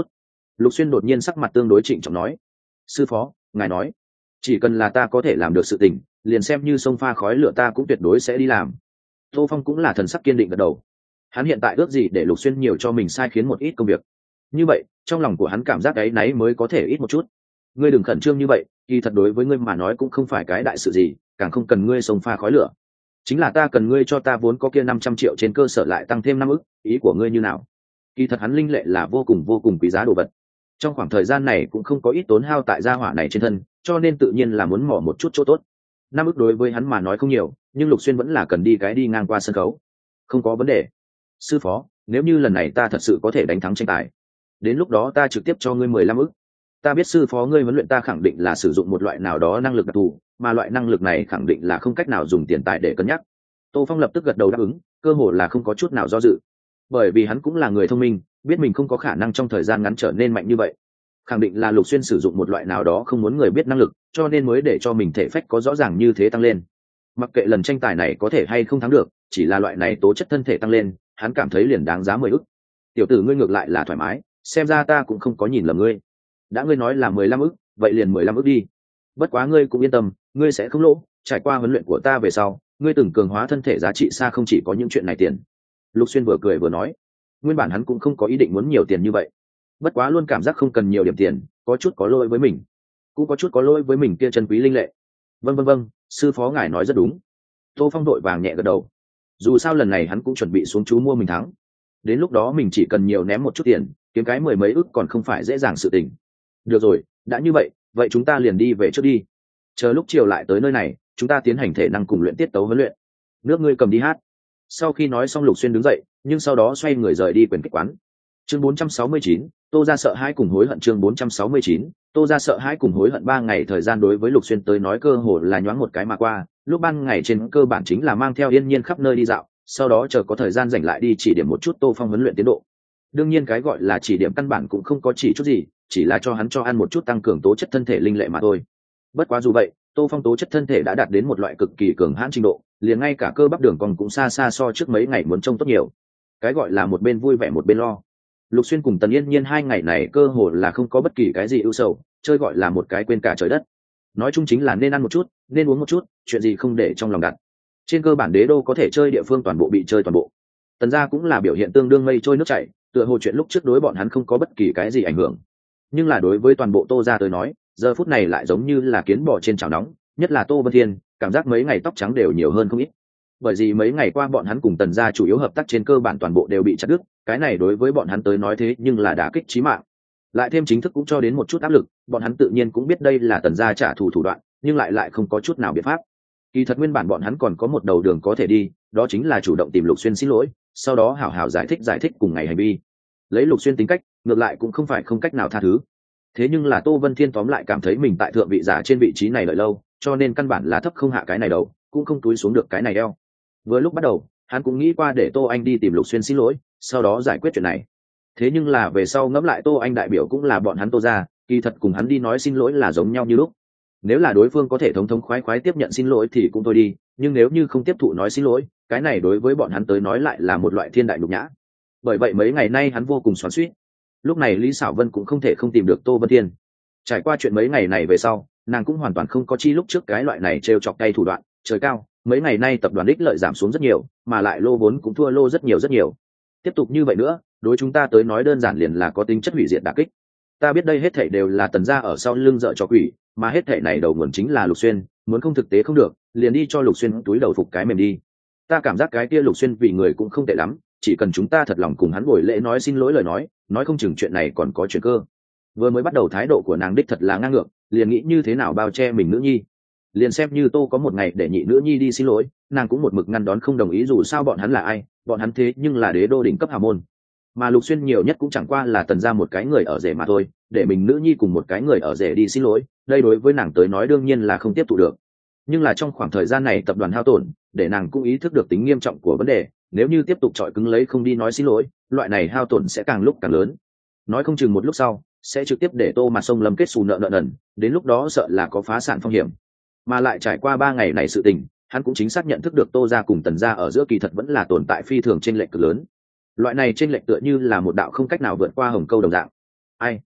Lục Xuyên đột nhiên sắc mặt tương đối trịnh trọng nói. Sư phó, ngài nói chỉ cần là ta có thể làm được sự tình, liền xem như sông pha khói lửa ta cũng tuyệt đối sẽ đi làm. Tô Phong cũng là thần sắc kiên định gật đầu. Hắn hiện tại ước gì để Lục Xuyên nhiều cho mình sai khiến một ít công việc, như vậy trong lòng của hắn cảm giác ấy náy mới có thể ít một chút. Ngươi đừng khẩn trương như vậy, kỳ thật đối với ngươi mà nói cũng không phải cái đại sự gì, càng không cần ngươi sông pha khói lửa. Chính là ta cần ngươi cho ta vốn có kia năm trăm triệu trên cơ sở lại tăng thêm năm ức, ý của ngươi như nào? Kỳ thật hắn linh lệ là vô cùng vô cùng quý giá đồ vật, trong khoảng thời gian này cũng không có ít tốn hao tại gia hỏa này trên thân, cho nên tự nhiên là muốn mỏ một chút chỗ tốt. Năm ức đối với hắn mà nói không nhiều, nhưng Lục Xuyên vẫn là cần đi cái đi ngang qua sân khấu. Không có vấn đề. Sư phó, nếu như lần này ta thật sự có thể đánh thắng tranh tài, đến lúc đó ta trực tiếp cho ngươi mười lăm ức. Ta biết sư phó ngươi huấn luyện ta khẳng định là sử dụng một loại nào đó năng lực đặc thù, mà loại năng lực này khẳng định là không cách nào dùng tiền tài để cân nhắc. Tô Phong lập tức gật đầu đáp ứng, cơ hồ là không có chút nào do dự, bởi vì hắn cũng là người thông minh, biết mình không có khả năng trong thời gian ngắn trở nên mạnh như vậy. Khẳng định là Lục Xuyên sử dụng một loại nào đó không muốn người biết năng lực, cho nên mới để cho mình thể phách có rõ ràng như thế tăng lên. Mặc kệ lần tranh tài này có thể hay không thắng được, chỉ là loại này tố chất thân thể tăng lên, hắn cảm thấy liền đáng giá mười ức. Tiểu tử ngươi ngược lại là thoải mái, xem ra ta cũng không có nhìn lầm ngươi. Đã ngươi nói là mười lăm ức, vậy liền mười lăm ức đi. Bất quá ngươi cũng yên tâm, ngươi sẽ không lỗ, trải qua huấn luyện của ta về sau, ngươi từng cường hóa thân thể giá trị xa không chỉ có những chuyện này tiền. Lục Xuyên vừa cười vừa nói, nguyên bản hắn cũng không có ý định muốn nhiều tiền như vậy, bất quá luôn cảm giác không cần nhiều điểm tiền, có chút có lỗi với mình, cũng có chút có lỗi với mình kia chân quý linh lệ. Vâng vâng vâng, sư phó ngài nói rất đúng. Tô Phong đội vàng nhẹ gật đầu, dù sao lần này hắn cũng chuẩn bị xuống chú mua mình thắng, đến lúc đó mình chỉ cần nhiều ném một chút tiền, kiếm cái mười mấy ức còn không phải dễ dàng sự tình. Được rồi, đã như vậy, vậy chúng ta liền đi về trước đi, chờ lúc chiều lại tới nơi này, chúng ta tiến hành thể năng cùng luyện tiết tấu huấn luyện. Nước ngươi cầm đi hát. Sau khi nói xong Lục Xuyên đứng dậy, nhưng sau đó xoay người rời đi quyền kích quán. Chương bốn trăm sáu mươi chín, Tô ra sợ hãi cùng hối hận. Chương bốn trăm sáu mươi chín, Tô ra sợ hãi cùng hối hận. Ba ngày thời gian đối với Lục Xuyên tới nói cơ hồ là nhoáng một cái mà qua, lúc ban ngày trên cơ bản chính là mang theo Yên Nhiên khắp nơi đi dạo, sau đó chờ có thời gian rảnh lại đi chỉ điểm một chút Tô Phong huấn luyện tiến độ. Đương nhiên cái gọi là chỉ điểm căn bản cũng không có chỉ chút gì, chỉ là cho hắn cho ăn một chút tăng cường tố chất thân thể linh lệ mà thôi. Bất quá dù vậy, Tô Phong tố chất thân thể đã đạt đến một loại cực kỳ cường hãn trình độ, liền ngay cả cơ bắp đường còn cũng xa xa so trước mấy ngày muốn trông tốt nhiều. Cái gọi là một bên vui vẻ một bên lo. Lục Xuyên cùng Tần Yên Nhiên hai ngày này cơ hồ là không có bất kỳ cái gì ưu sầu, chơi gọi là một cái quên cả trời đất. Nói chung chính là nên ăn một chút, nên uống một chút, chuyện gì không để trong lòng đặt. Trên cơ bản đế đô có thể chơi địa phương toàn bộ bị chơi toàn bộ. Tần gia cũng là biểu hiện tương đương mây trôi nước chảy, tựa hồ chuyện lúc trước đối bọn hắn không có bất kỳ cái gì ảnh hưởng. Nhưng là đối với toàn bộ Tô gia tới nói, giờ phút này lại giống như là kiến bò trên chảo nóng, nhất là Tô Vân Thiên, cảm giác mấy ngày tóc trắng đều nhiều hơn không ít. Bởi vì mấy ngày qua bọn hắn cùng Tần gia chủ yếu hợp tác trên cơ bản toàn bộ đều bị chặt đứt, cái này đối với bọn hắn tới nói thế nhưng là đả kích chí mạng. Lại thêm chính thức cũng cho đến một chút áp lực, bọn hắn tự nhiên cũng biết đây là Tần gia trả thù thủ đoạn, nhưng lại lại không có chút nào biện pháp. Kỳ thật nguyên bản bọn hắn còn có một đầu đường có thể đi, đó chính là chủ động tìm Lục Xuyên xin lỗi, sau đó hảo hảo giải thích giải thích cùng ngày hành vi. Lấy Lục Xuyên tính cách, ngược lại cũng không phải không cách nào tha thứ. Thế nhưng là Tô Vân Thiên tóm lại cảm thấy mình tại thượng vị giả trên vị trí này đợi lâu, cho nên căn bản là thấp không hạ cái này đầu, cũng không túi xuống được cái này eo. Vừa lúc bắt đầu, hắn cũng nghĩ qua để Tô Anh đi tìm Lục Xuyên xin lỗi, sau đó giải quyết chuyện này. Thế nhưng là về sau ngẫm lại Tô Anh đại biểu cũng là bọn hắn Tô gia, kỳ thật cùng hắn đi nói xin lỗi là giống nhau như lúc. Nếu là đối phương có thể thống thống khoái khoái tiếp nhận xin lỗi thì cũng thôi đi, nhưng nếu như không tiếp thụ nói xin lỗi, cái này đối với bọn hắn tới nói lại là một loại thiên đại nhục nhã. Bởi vậy mấy ngày nay hắn vô cùng xoắn xuýt. Lúc này Lý Sảo Vân cũng không thể không tìm được Tô Vân Thiên. Trải qua chuyện mấy ngày này về sau, nàng cũng hoàn toàn không có chi lúc trước cái loại này trêu chọc tay thủ đoạn. Trời cao, mấy ngày nay tập đoàn ích lợi giảm xuống rất nhiều, mà lại lô vốn cũng thua lô rất nhiều rất nhiều. Tiếp tục như vậy nữa, đối chúng ta tới nói đơn giản liền là có tính chất hủy diệt đả kích. Ta biết đây hết thảy đều là Tần gia ở sau lưng dợ cho quỷ, mà hết thảy này đầu nguồn chính là Lục Xuyên, muốn không thực tế không được, liền đi cho Lục Xuyên túi đầu phục cái mềm đi. Ta cảm giác cái kia Lục Xuyên vì người cũng không tệ lắm, chỉ cần chúng ta thật lòng cùng hắn buổi lễ nói xin lỗi lời nói, nói không chừng chuyện này còn có chuyện cơ. Vừa mới bắt đầu thái độ của nàng đích thật là ngang ngược, liền nghĩ như thế nào bao che mình nữ nhi. Liền xem như Tô có một ngày để nhị nữ nhi đi xin lỗi, nàng cũng một mực ngăn đón không đồng ý, dù sao bọn hắn là ai, bọn hắn thế nhưng là đế đô đỉnh cấp hào môn. Mà Lục Xuyên nhiều nhất cũng chẳng qua là Tần gia một cái người ở rể mà thôi, để mình nữ nhi cùng một cái người ở rể đi xin lỗi, đây đối với nàng tới nói đương nhiên là không tiếp thụ được. Nhưng là trong khoảng thời gian này tập đoàn hao tổn, để nàng cũng ý thức được tính nghiêm trọng của vấn đề, nếu như tiếp tục chọi cứng lấy không đi nói xin lỗi, loại này hao tổn sẽ càng lúc càng lớn. Nói không chừng một lúc sau sẽ trực tiếp để Tô Mặt Sông Lâm kết xù nợ nợ nần, đến lúc đó sợ là có phá sản phong hiểm. Mà lại trải qua ba ngày này sự tình, hắn cũng chính xác nhận thức được Tô gia cùng Tần gia ở giữa kỳ thật vẫn là tồn tại phi thường chênh lệch cực lớn. Loại này chênh lệch tựa như là một đạo không cách nào vượt qua hồng câu đồng dạng. Ai?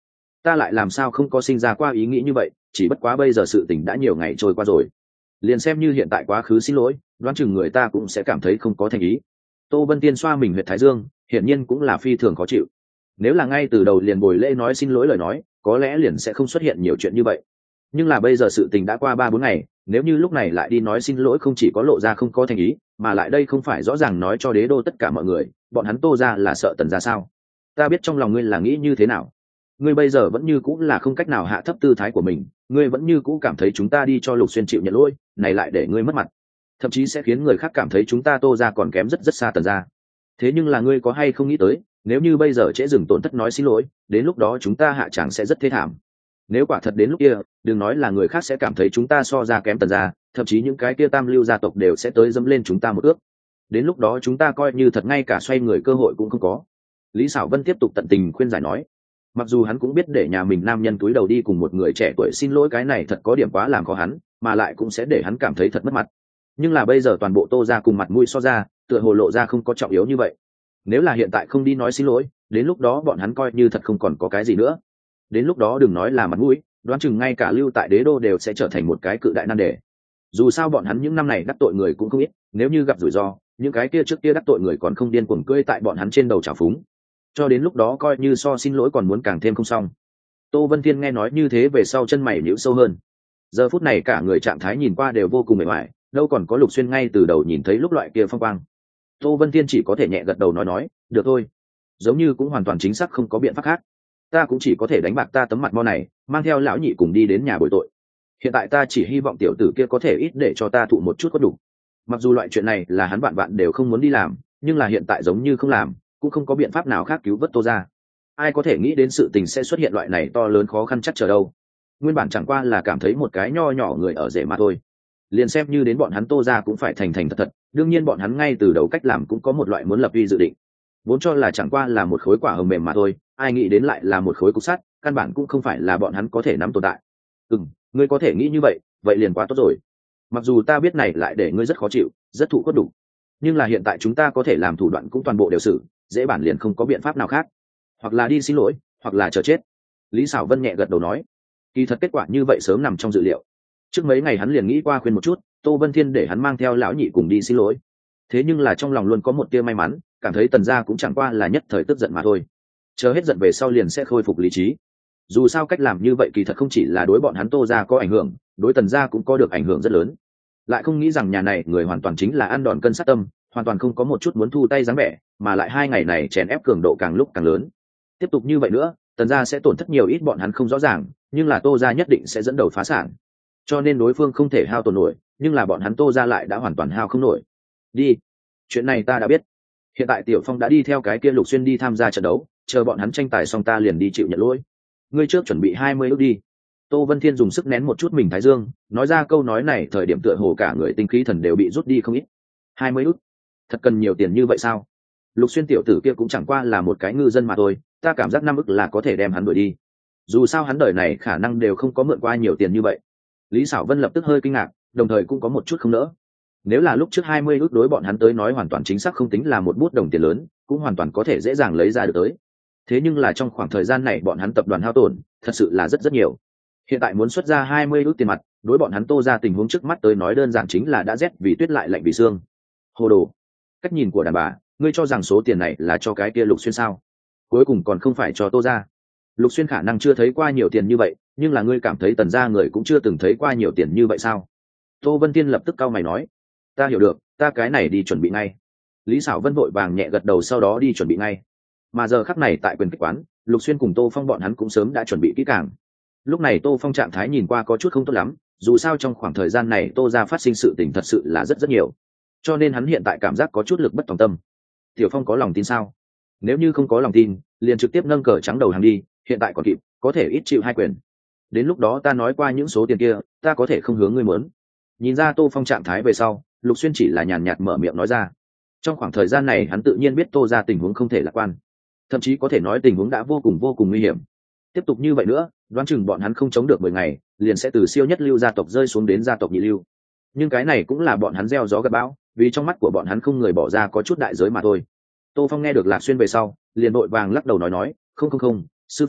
ta lại làm sao không có sinh ra qua ý nghĩ như vậy, chỉ bất quá bây giờ sự tình đã nhiều ngày trôi qua rồi, liền xem như hiện tại quá khứ xin lỗi, đoán chừng người ta cũng sẽ cảm thấy không có thành ý. Tô Vân Tiên xoa mình huyệt thái dương, hiển nhiên cũng là phi thường khó chịu. Nếu là ngay từ đầu liền bồi lễ nói xin lỗi lời nói, có lẽ liền sẽ không xuất hiện nhiều chuyện như vậy. Nhưng là bây giờ sự tình đã qua ba bốn ngày, nếu như lúc này lại đi nói xin lỗi, không chỉ có lộ ra không có thành ý, mà lại đây không phải rõ ràng nói cho đế đô tất cả mọi người, bọn hắn Tô ra là sợ Tần ra sao? Ta biết trong lòng ngươi là nghĩ như thế nào. Ngươi bây giờ vẫn như cũng là không cách nào hạ thấp tư thái của mình, ngươi vẫn như cũ cảm thấy chúng ta đi cho Lục Xuyên chịu nhận lỗi, này lại để ngươi mất mặt, thậm chí sẽ khiến người khác cảm thấy chúng ta Tô ra còn kém rất rất xa Tần ra. Thế nhưng là ngươi có hay không nghĩ tới, nếu như bây giờ trễ dừng tổn thất nói xin lỗi, đến lúc đó chúng ta hạ chẳng sẽ rất thê thảm. Nếu quả thật đến lúc kia, đừng nói là người khác sẽ cảm thấy chúng ta so ra kém Tần ra, thậm chí những cái kia tam lưu gia tộc đều sẽ tới dẫm lên chúng ta một ước. Đến lúc đó chúng ta coi như thật ngay cả xoay người cơ hội cũng không có. Lý Sảo Vân tiếp tục tận tình khuyên giải nói. Mặc dù hắn cũng biết để nhà mình nam nhân túi đầu đi cùng một người trẻ tuổi xin lỗi cái này thật có điểm quá làm khó hắn, mà lại cũng sẽ để hắn cảm thấy thật mất mặt. Nhưng là bây giờ toàn bộ Tô ra cùng mặt mũi so ra, tựa hồ lộ ra không có trọng yếu như vậy. Nếu là hiện tại không đi nói xin lỗi, đến lúc đó bọn hắn coi như thật không còn có cái gì nữa. Đến lúc đó đừng nói là mặt mũi, đoán chừng ngay cả lưu tại đế đô đều sẽ trở thành một cái cự đại nan đề. Dù sao bọn hắn những năm này đắc tội người cũng không ít, nếu như gặp rủi ro, những cái kia trước kia đắc tội người còn không điên cuồng cưỡi tại bọn hắn trên đầu trào phúng. Cho đến lúc đó coi như so xin lỗi còn muốn càng thêm không xong. Tô Vân Thiên nghe nói như thế về sau chân mày nhíu sâu hơn. Giờ phút này cả người trạng thái nhìn qua đều vô cùng mệt mỏi, đâu còn có Lục Xuyên ngay từ đầu nhìn thấy lúc loại kia phong quang. Tô Vân Thiên chỉ có thể nhẹ gật đầu nói nói, được thôi. Giống như cũng hoàn toàn chính xác không có biện pháp khác. Ta cũng chỉ có thể đánh bạc ta tấm mặt mo này, mang theo lão nhị cùng đi đến nhà bồi tội. Hiện tại ta chỉ hy vọng tiểu tử kia có thể ít để cho ta thụ một chút có đủ. Mặc dù loại chuyện này là hắn vạn vạn đều không muốn đi làm, nhưng là hiện tại giống như không làm, cũng không có biện pháp nào khác cứu vớt Tô ra. Ai có thể nghĩ đến sự tình sẽ xuất hiện loại này to lớn khó khăn chắc chờ đâu. Nguyên bản chẳng qua là cảm thấy một cái nho nhỏ người ở rể mà thôi. Liền xem như đến bọn hắn Tô ra cũng phải thành thành thật thật, đương nhiên bọn hắn ngay từ đầu cách làm cũng có một loại muốn lập uy dự định. Vốn cho là chẳng qua là một khối quả hồng mềm mà thôi, ai nghĩ đến lại là một khối cục sắt, căn bản cũng không phải là bọn hắn có thể nắm tồn tại. Ừ, ngươi có thể nghĩ như vậy, vậy liền quá tốt rồi. Mặc dù ta biết này lại để ngươi rất khó chịu, rất thụ cốt đủ, nhưng là hiện tại chúng ta có thể làm thủ đoạn cũng toàn bộ đều xử, dễ bản liền không có biện pháp nào khác, hoặc là đi xin lỗi, hoặc là chờ chết. Lý Sảo Vân nhẹ gật đầu nói, kỳ thật kết quả như vậy sớm nằm trong dự liệu. Trước mấy ngày hắn liền nghĩ qua khuyên một chút Tô Vân Thiên để hắn mang theo lão nhị cùng đi xin lỗi, thế nhưng là trong lòng luôn có một tia may mắn, cảm thấy Tần gia cũng chẳng qua là nhất thời tức giận mà thôi, chờ hết giận về sau liền sẽ khôi phục lý trí. Dù sao cách làm như vậy kỳ thật không chỉ là đối bọn hắn Tô gia có ảnh hưởng, đối Tần gia cũng có được ảnh hưởng rất lớn. Lại không nghĩ rằng nhà này người hoàn toàn chính là ăn đòn cân sát tâm, hoàn toàn không có một chút muốn thu tay dáng vẻ, mà lại hai ngày này chèn ép cường độ càng lúc càng lớn. Tiếp tục như vậy nữa, Tần gia sẽ tổn thất nhiều ít bọn hắn không rõ ràng, nhưng là Tô gia nhất định sẽ dẫn đầu phá sản. Cho nên đối phương không thể hao tổn nổi, nhưng là bọn hắn Tô gia lại đã hoàn toàn hao không nổi. Đi, chuyện này ta đã biết. Hiện tại Tiểu Phong đã đi theo cái kia Lục Xuyên đi tham gia trận đấu, chờ bọn hắn tranh tài xong ta liền đi chịu nhận lỗi. Ngươi trước chuẩn bị hai mươi ức đi. Tô Vân Thiên dùng sức nén một chút mình thái dương, nói ra câu nói này thời điểm tựa hồ cả người tinh khí thần đều bị rút đi không ít. Hai mươi ức? Thật cần nhiều tiền như vậy sao? Lục Xuyên tiểu tử kia cũng chẳng qua là một cái ngư dân mà thôi, ta cảm giác năm ức là có thể đem hắn đuổi đi. Dù sao hắn đời này khả năng đều không có mượn qua nhiều tiền như vậy. Lý Sảo Vân lập tức hơi kinh ngạc, đồng thời cũng có một chút không nỡ. Nếu là lúc trước hai mươi ức đối bọn hắn tới nói hoàn toàn chính xác không tính là một bút đồng tiền lớn, cũng hoàn toàn có thể dễ dàng lấy ra được tới. Thế nhưng là trong khoảng thời gian này bọn hắn tập đoàn hao tổn, thật sự là rất rất nhiều. Hiện tại muốn xuất ra hai mươi ức tiền mặt, đối bọn hắn Tô ra tình huống trước mắt tới nói đơn giản chính là đã rét vì tuyết lại lạnh vì xương. Hồ đồ. Cách nhìn của đàn bà, ngươi cho rằng số tiền này là cho cái kia Lục Xuyên sao? Cuối cùng còn không phải cho Tô ra. Lục Xuyên khả năng chưa thấy qua nhiều tiền như vậy, nhưng là ngươi cảm thấy Tần gia người cũng chưa từng thấy qua nhiều tiền như vậy sao? Tô Vân Tiên lập tức cau mày nói, ta hiểu được, ta cái này đi chuẩn bị ngay. Lý Sảo Vân vội vàng nhẹ gật đầu sau đó đi chuẩn bị ngay. Mà giờ khắc này tại quyền kích quán, Lục Xuyên cùng Tô Phong bọn hắn cũng sớm đã chuẩn bị kỹ càng. Lúc này Tô Phong trạng thái nhìn qua có chút không tốt lắm, dù sao trong khoảng thời gian này Tô ra phát sinh sự tình thật sự là rất rất nhiều, cho nên hắn hiện tại cảm giác có chút lực bất tòng tâm. Tiểu Phong có lòng tin sao? Nếu như không có lòng tin, liền trực tiếp nâng cờ trắng đầu hàng đi, hiện tại còn kịp, có thể ít chịu hai quyền. Đến lúc đó ta nói qua những số tiền kia, ta có thể không hướng ngươi muốn. Nhìn ra Tô Phong trạng thái về sau, Lục Xuyên chỉ là nhàn nhạt mở miệng nói ra. Trong khoảng thời gian này hắn tự nhiên biết Tô ra tình huống không thể lạc quan, thậm chí có thể nói tình huống đã vô cùng vô cùng nguy hiểm. Tiếp tục như vậy nữa, đoán chừng bọn hắn không chống được mười ngày, liền sẽ từ siêu nhất lưu gia tộc rơi xuống đến gia tộc nhị lưu. Nhưng cái này cũng là bọn hắn gieo gió gặt bão, vì trong mắt của bọn hắn không người bỏ ra có chút đại giới mà thôi. Tô Phong nghe được Lạc Xuyên về sau, liền vội vàng lắc đầu nói nói, không không không, sư phó,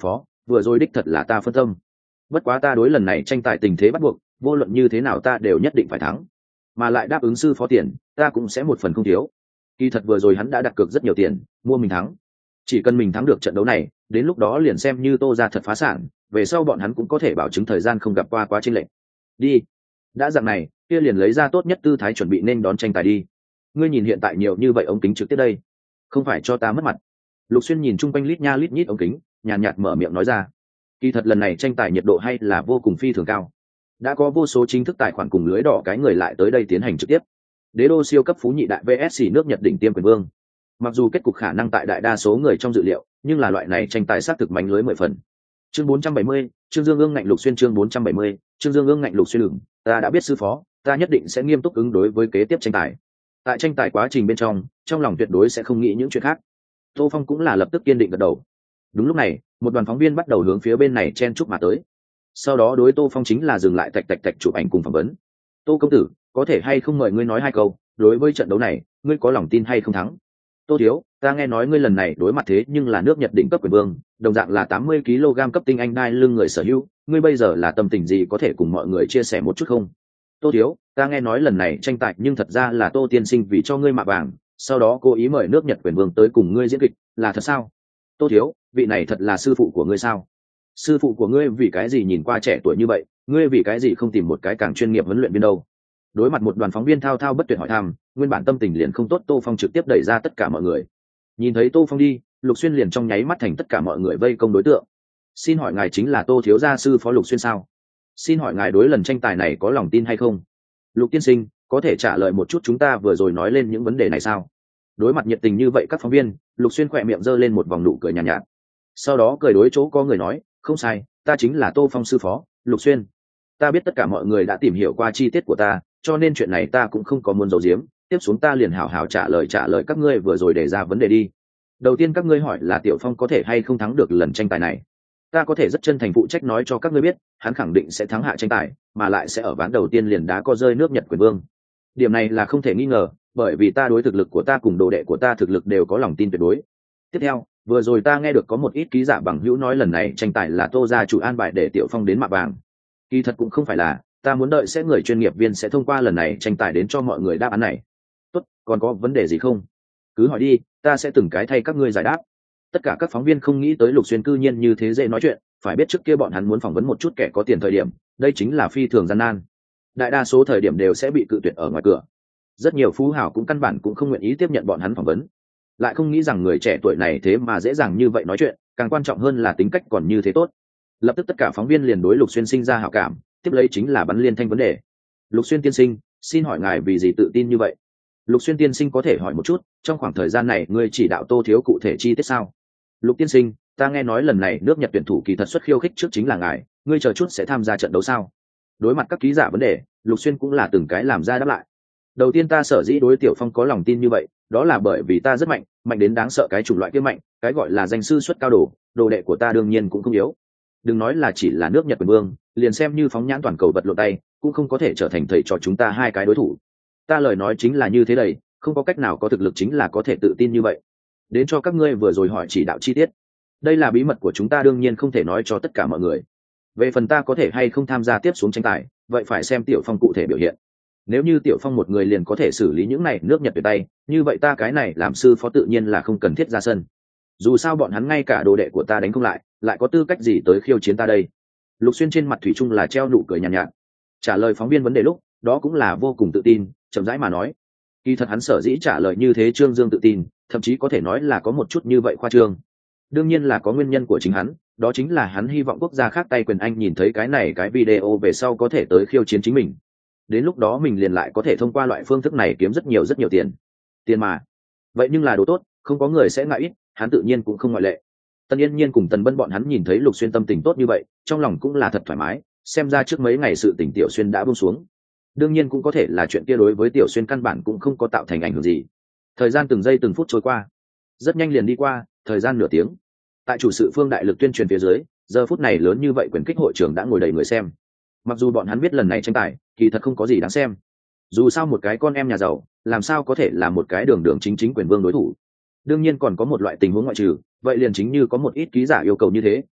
vừa rồi đích thật là ta phân tâm. Bất quá ta đối lần này tranh tài tình thế bắt buộc, vô luận như thế nào ta đều nhất định phải thắng, mà lại đáp ứng sư phó tiền ta cũng sẽ một phần không thiếu. Kỳ thật vừa rồi hắn đã đặt cược rất nhiều tiền mua mình thắng, chỉ cần mình thắng được trận đấu này, đến lúc đó liền xem như Tô ra thật phá sản, về sau bọn hắn cũng có thể bảo chứng thời gian không gặp qua quá chênh lệch. Đi, đã dạng này kia liền lấy ra tốt nhất tư thái chuẩn bị nên đón tranh tài đi. Ngươi nhìn hiện tại nhiều như vậy ống kính trực tiếp đây, không phải cho ta mất mặt. Lục Xuyên nhìn chung quanh lít nha lít nhít ống kính, nhàn nhạt, nhạt mở miệng nói ra. Kỳ thật lần này tranh tài nhiệt độ hay là vô cùng phi thường cao, đã có vô số chính thức tài khoản cùng lưới đỏ cái người lại tới đây tiến hành trực tiếp. Đế đô siêu cấp phú nhị đại vs xỉ nước Nhật đỉnh tiêm quyền vương, mặc dù kết cục khả năng tại đại đa số người trong dự liệu, nhưng là loại này tranh tài xác thực mánh lưới mười phần. Chương bốn trăm bảy mươi, Trương Dương ương ngạnh Lục Xuyên chương bốn trăm bảy mươi, Trương Dương ương ngạnh Lục Xuyên đường, ta đã biết sư phó, ta nhất định sẽ nghiêm túc ứng đối với kế tiếp tranh tài. Tại tranh tài quá trình bên trong, trong lòng tuyệt đối sẽ không nghĩ những chuyện khác. Tô Phong cũng là lập tức kiên định gật đầu. Đúng lúc này, một đoàn phóng viên bắt đầu hướng phía bên này chen chúc mà tới. Sau đó đối Tô Phong chính là dừng lại tạch tạch tạch chụp ảnh cùng phỏng vấn. Tô công tử, có thể hay không mời ngươi nói hai câu, đối với trận đấu này, ngươi có lòng tin hay không thắng? Tô thiếu, ta nghe nói ngươi lần này đối mặt thế nhưng là nước Nhật đỉnh cấp quyền vương, đồng dạng là tám mươi ki lô gam cấp tinh anh đai lưng người sở hữu, ngươi bây giờ là tâm tình gì có thể cùng mọi người chia sẻ một chút không? Tô thiếu, ta nghe nói lần này tranh tài nhưng thật ra là Tô tiên sinh vì cho ngươi mạ vàng, sau đó cố ý mời nước Nhật quyền vương tới cùng ngươi diễn kịch, là thật sao? Tô thiếu, vị này thật là sư phụ của ngươi sao? Sư phụ của ngươi vì cái gì nhìn qua trẻ tuổi như vậy, ngươi vì cái gì không tìm một cái càng chuyên nghiệp huấn luyện viên đâu? Đối mặt một đoàn phóng viên thao thao bất tuyệt hỏi thăm, nguyên bản tâm tình liền không tốt, Tô Phong trực tiếp đẩy ra tất cả mọi người. Nhìn thấy Tô Phong đi, Lục Xuyên liền trong nháy mắt thành tất cả mọi người vây công đối tượng. Xin hỏi ngài chính là Tô thiếu gia sư phó Lục Xuyên sao? Xin hỏi ngài đối lần tranh tài này có lòng tin hay không? Lục tiên sinh, có thể trả lời một chút chúng ta vừa rồi nói lên những vấn đề này sao? Đối mặt nhiệt tình như vậy các phóng viên, Lục Xuyên khỏe miệng giơ lên một vòng nụ cười nhàn nhạt, nhạt. Sau đó cười đối chỗ có người nói, không sai, ta chính là Tô Phong sư phó, Lục Xuyên. Ta biết tất cả mọi người đã tìm hiểu qua chi tiết của ta, cho nên chuyện này ta cũng không có muốn giấu giếm, tiếp xuống ta liền hảo hảo trả lời trả lời các ngươi vừa rồi đề ra vấn đề đi. Đầu tiên các ngươi hỏi là Tiểu Phong có thể hay không thắng được lần tranh tài này. Ta có thể rất chân thành phụ trách nói cho các ngươi biết, hắn khẳng định sẽ thắng hạ tranh tài, mà lại sẽ ở ván đầu tiên liền đá co rơi nước Nhật quyền vương. Điểm này là không thể nghi ngờ, bởi vì ta đối thực lực của ta cùng đồ đệ của ta thực lực đều có lòng tin tuyệt đối. Tiếp theo, vừa rồi ta nghe được có một ít ký giả bằng hữu nói lần này tranh tài là Tô gia chủ an bài để Tiểu Phong đến mạ vàng. Kỳ thật cũng không phải là, ta muốn đợi sẽ người chuyên nghiệp viên sẽ thông qua lần này tranh tài đến cho mọi người đáp án này. Tốt, còn có vấn đề gì không? Cứ hỏi đi, ta sẽ từng cái thay các ngươi giải đáp. Tất cả các phóng viên không nghĩ tới Lục Xuyên cư nhiên như thế dễ nói chuyện, phải biết trước kia bọn hắn muốn phỏng vấn một chút kẻ có tiền thời điểm, đây chính là phi thường gian nan. Đại đa số thời điểm đều sẽ bị cự tuyệt ở ngoài cửa. Rất nhiều phú hào cũng căn bản cũng không nguyện ý tiếp nhận bọn hắn phỏng vấn. Lại không nghĩ rằng người trẻ tuổi này thế mà dễ dàng như vậy nói chuyện, càng quan trọng hơn là tính cách còn như thế tốt. Lập tức tất cả phóng viên liền đối Lục Xuyên sinh ra hảo cảm, tiếp lấy chính là bắn liên thanh vấn đề. Lục Xuyên tiên sinh, xin hỏi ngài vì gì tự tin như vậy? Lục Xuyên tiên sinh có thể hỏi một chút, trong khoảng thời gian này ngươi chỉ đạo Tô thiếu cụ thể chi tiết sao? Lục tiên sinh, ta nghe nói lần này nước Nhật tuyển thủ kỳ thật xuất khiêu khích trước chính là ngài, ngươi chờ chút sẽ tham gia trận đấu sao? Đối mặt các ký giả vấn đề, Lục Xuyên cũng là từng cái làm ra đáp lại. Đầu tiên ta sở dĩ đối Tiểu Phong có lòng tin như vậy, đó là bởi vì ta rất mạnh, mạnh đến đáng sợ cái chủng loại kia mạnh, cái gọi là danh sư xuất cao đồ, đồ đệ của ta đương nhiên cũng không yếu. Đừng nói là chỉ là nước Nhật quyền vương, liền xem như phóng nhãn toàn cầu vật lộn tay, cũng không có thể trở thành thầy trò chúng ta hai cái đối thủ. Ta lời nói chính là như thế đấy, không có cách nào có thực lực chính là có thể tự tin như vậy. Đến cho các ngươi vừa rồi hỏi chỉ đạo chi tiết. Đây là bí mật của chúng ta đương nhiên không thể nói cho tất cả mọi người. Về phần ta có thể hay không tham gia tiếp xuống tranh tài, vậy phải xem Tiểu Phong cụ thể biểu hiện. Nếu như Tiểu Phong một người liền có thể xử lý những này nước Nhật về tay, như vậy ta cái này làm sư phó tự nhiên là không cần thiết ra sân. Dù sao bọn hắn ngay cả đồ đệ của ta đánh không lại, lại có tư cách gì tới khiêu chiến ta đây? Lục Xuyên trên mặt thủy chung là treo nụ cười nhàn nhạt, nhạt. Trả lời phóng viên vấn đề lúc, đó cũng là vô cùng tự tin, chậm rãi mà nói. Kỳ thật hắn sở dĩ trả lời như thế Trương Dương tự tin, thậm chí có thể nói là có một chút như vậy khoa trương. Đương nhiên là có nguyên nhân của chính hắn, đó chính là hắn hy vọng quốc gia khác tay quyền Anh nhìn thấy cái này cái video về sau có thể tới khiêu chiến chính mình. Đến lúc đó mình liền lại có thể thông qua loại phương thức này kiếm rất nhiều rất nhiều tiền. Tiền mà. Vậy nhưng là đồ tốt, không có người sẽ ngại ít, hắn tự nhiên cũng không ngoại lệ. Tân Yên Nhiên cùng Tần Bân bọn hắn nhìn thấy Lục Xuyên tâm tình tốt như vậy, trong lòng cũng là thật thoải mái, xem ra trước mấy ngày sự tình Tiểu Xuyên đã buông xuống. Đương nhiên cũng có thể là chuyện kia đối với Tiểu Xuyên căn bản cũng không có tạo thành ảnh hưởng gì. Thời gian từng giây từng phút trôi qua, rất nhanh liền đi qua, thời gian nửa tiếng. Tại chủ sự Phương Đại Lực tuyên truyền phía dưới, giờ phút này lớn như vậy quyền kích hội trường đã ngồi đầy người xem. Mặc dù bọn hắn biết lần này tranh tài, kỳ thật không có gì đáng xem. Dù sao một cái con em nhà giàu, làm sao có thể là một cái đường đường chính chính quyền vương đối thủ. Đương nhiên còn có một loại tình huống ngoại trừ, vậy liền chính như có một ít ký giả yêu cầu như thế,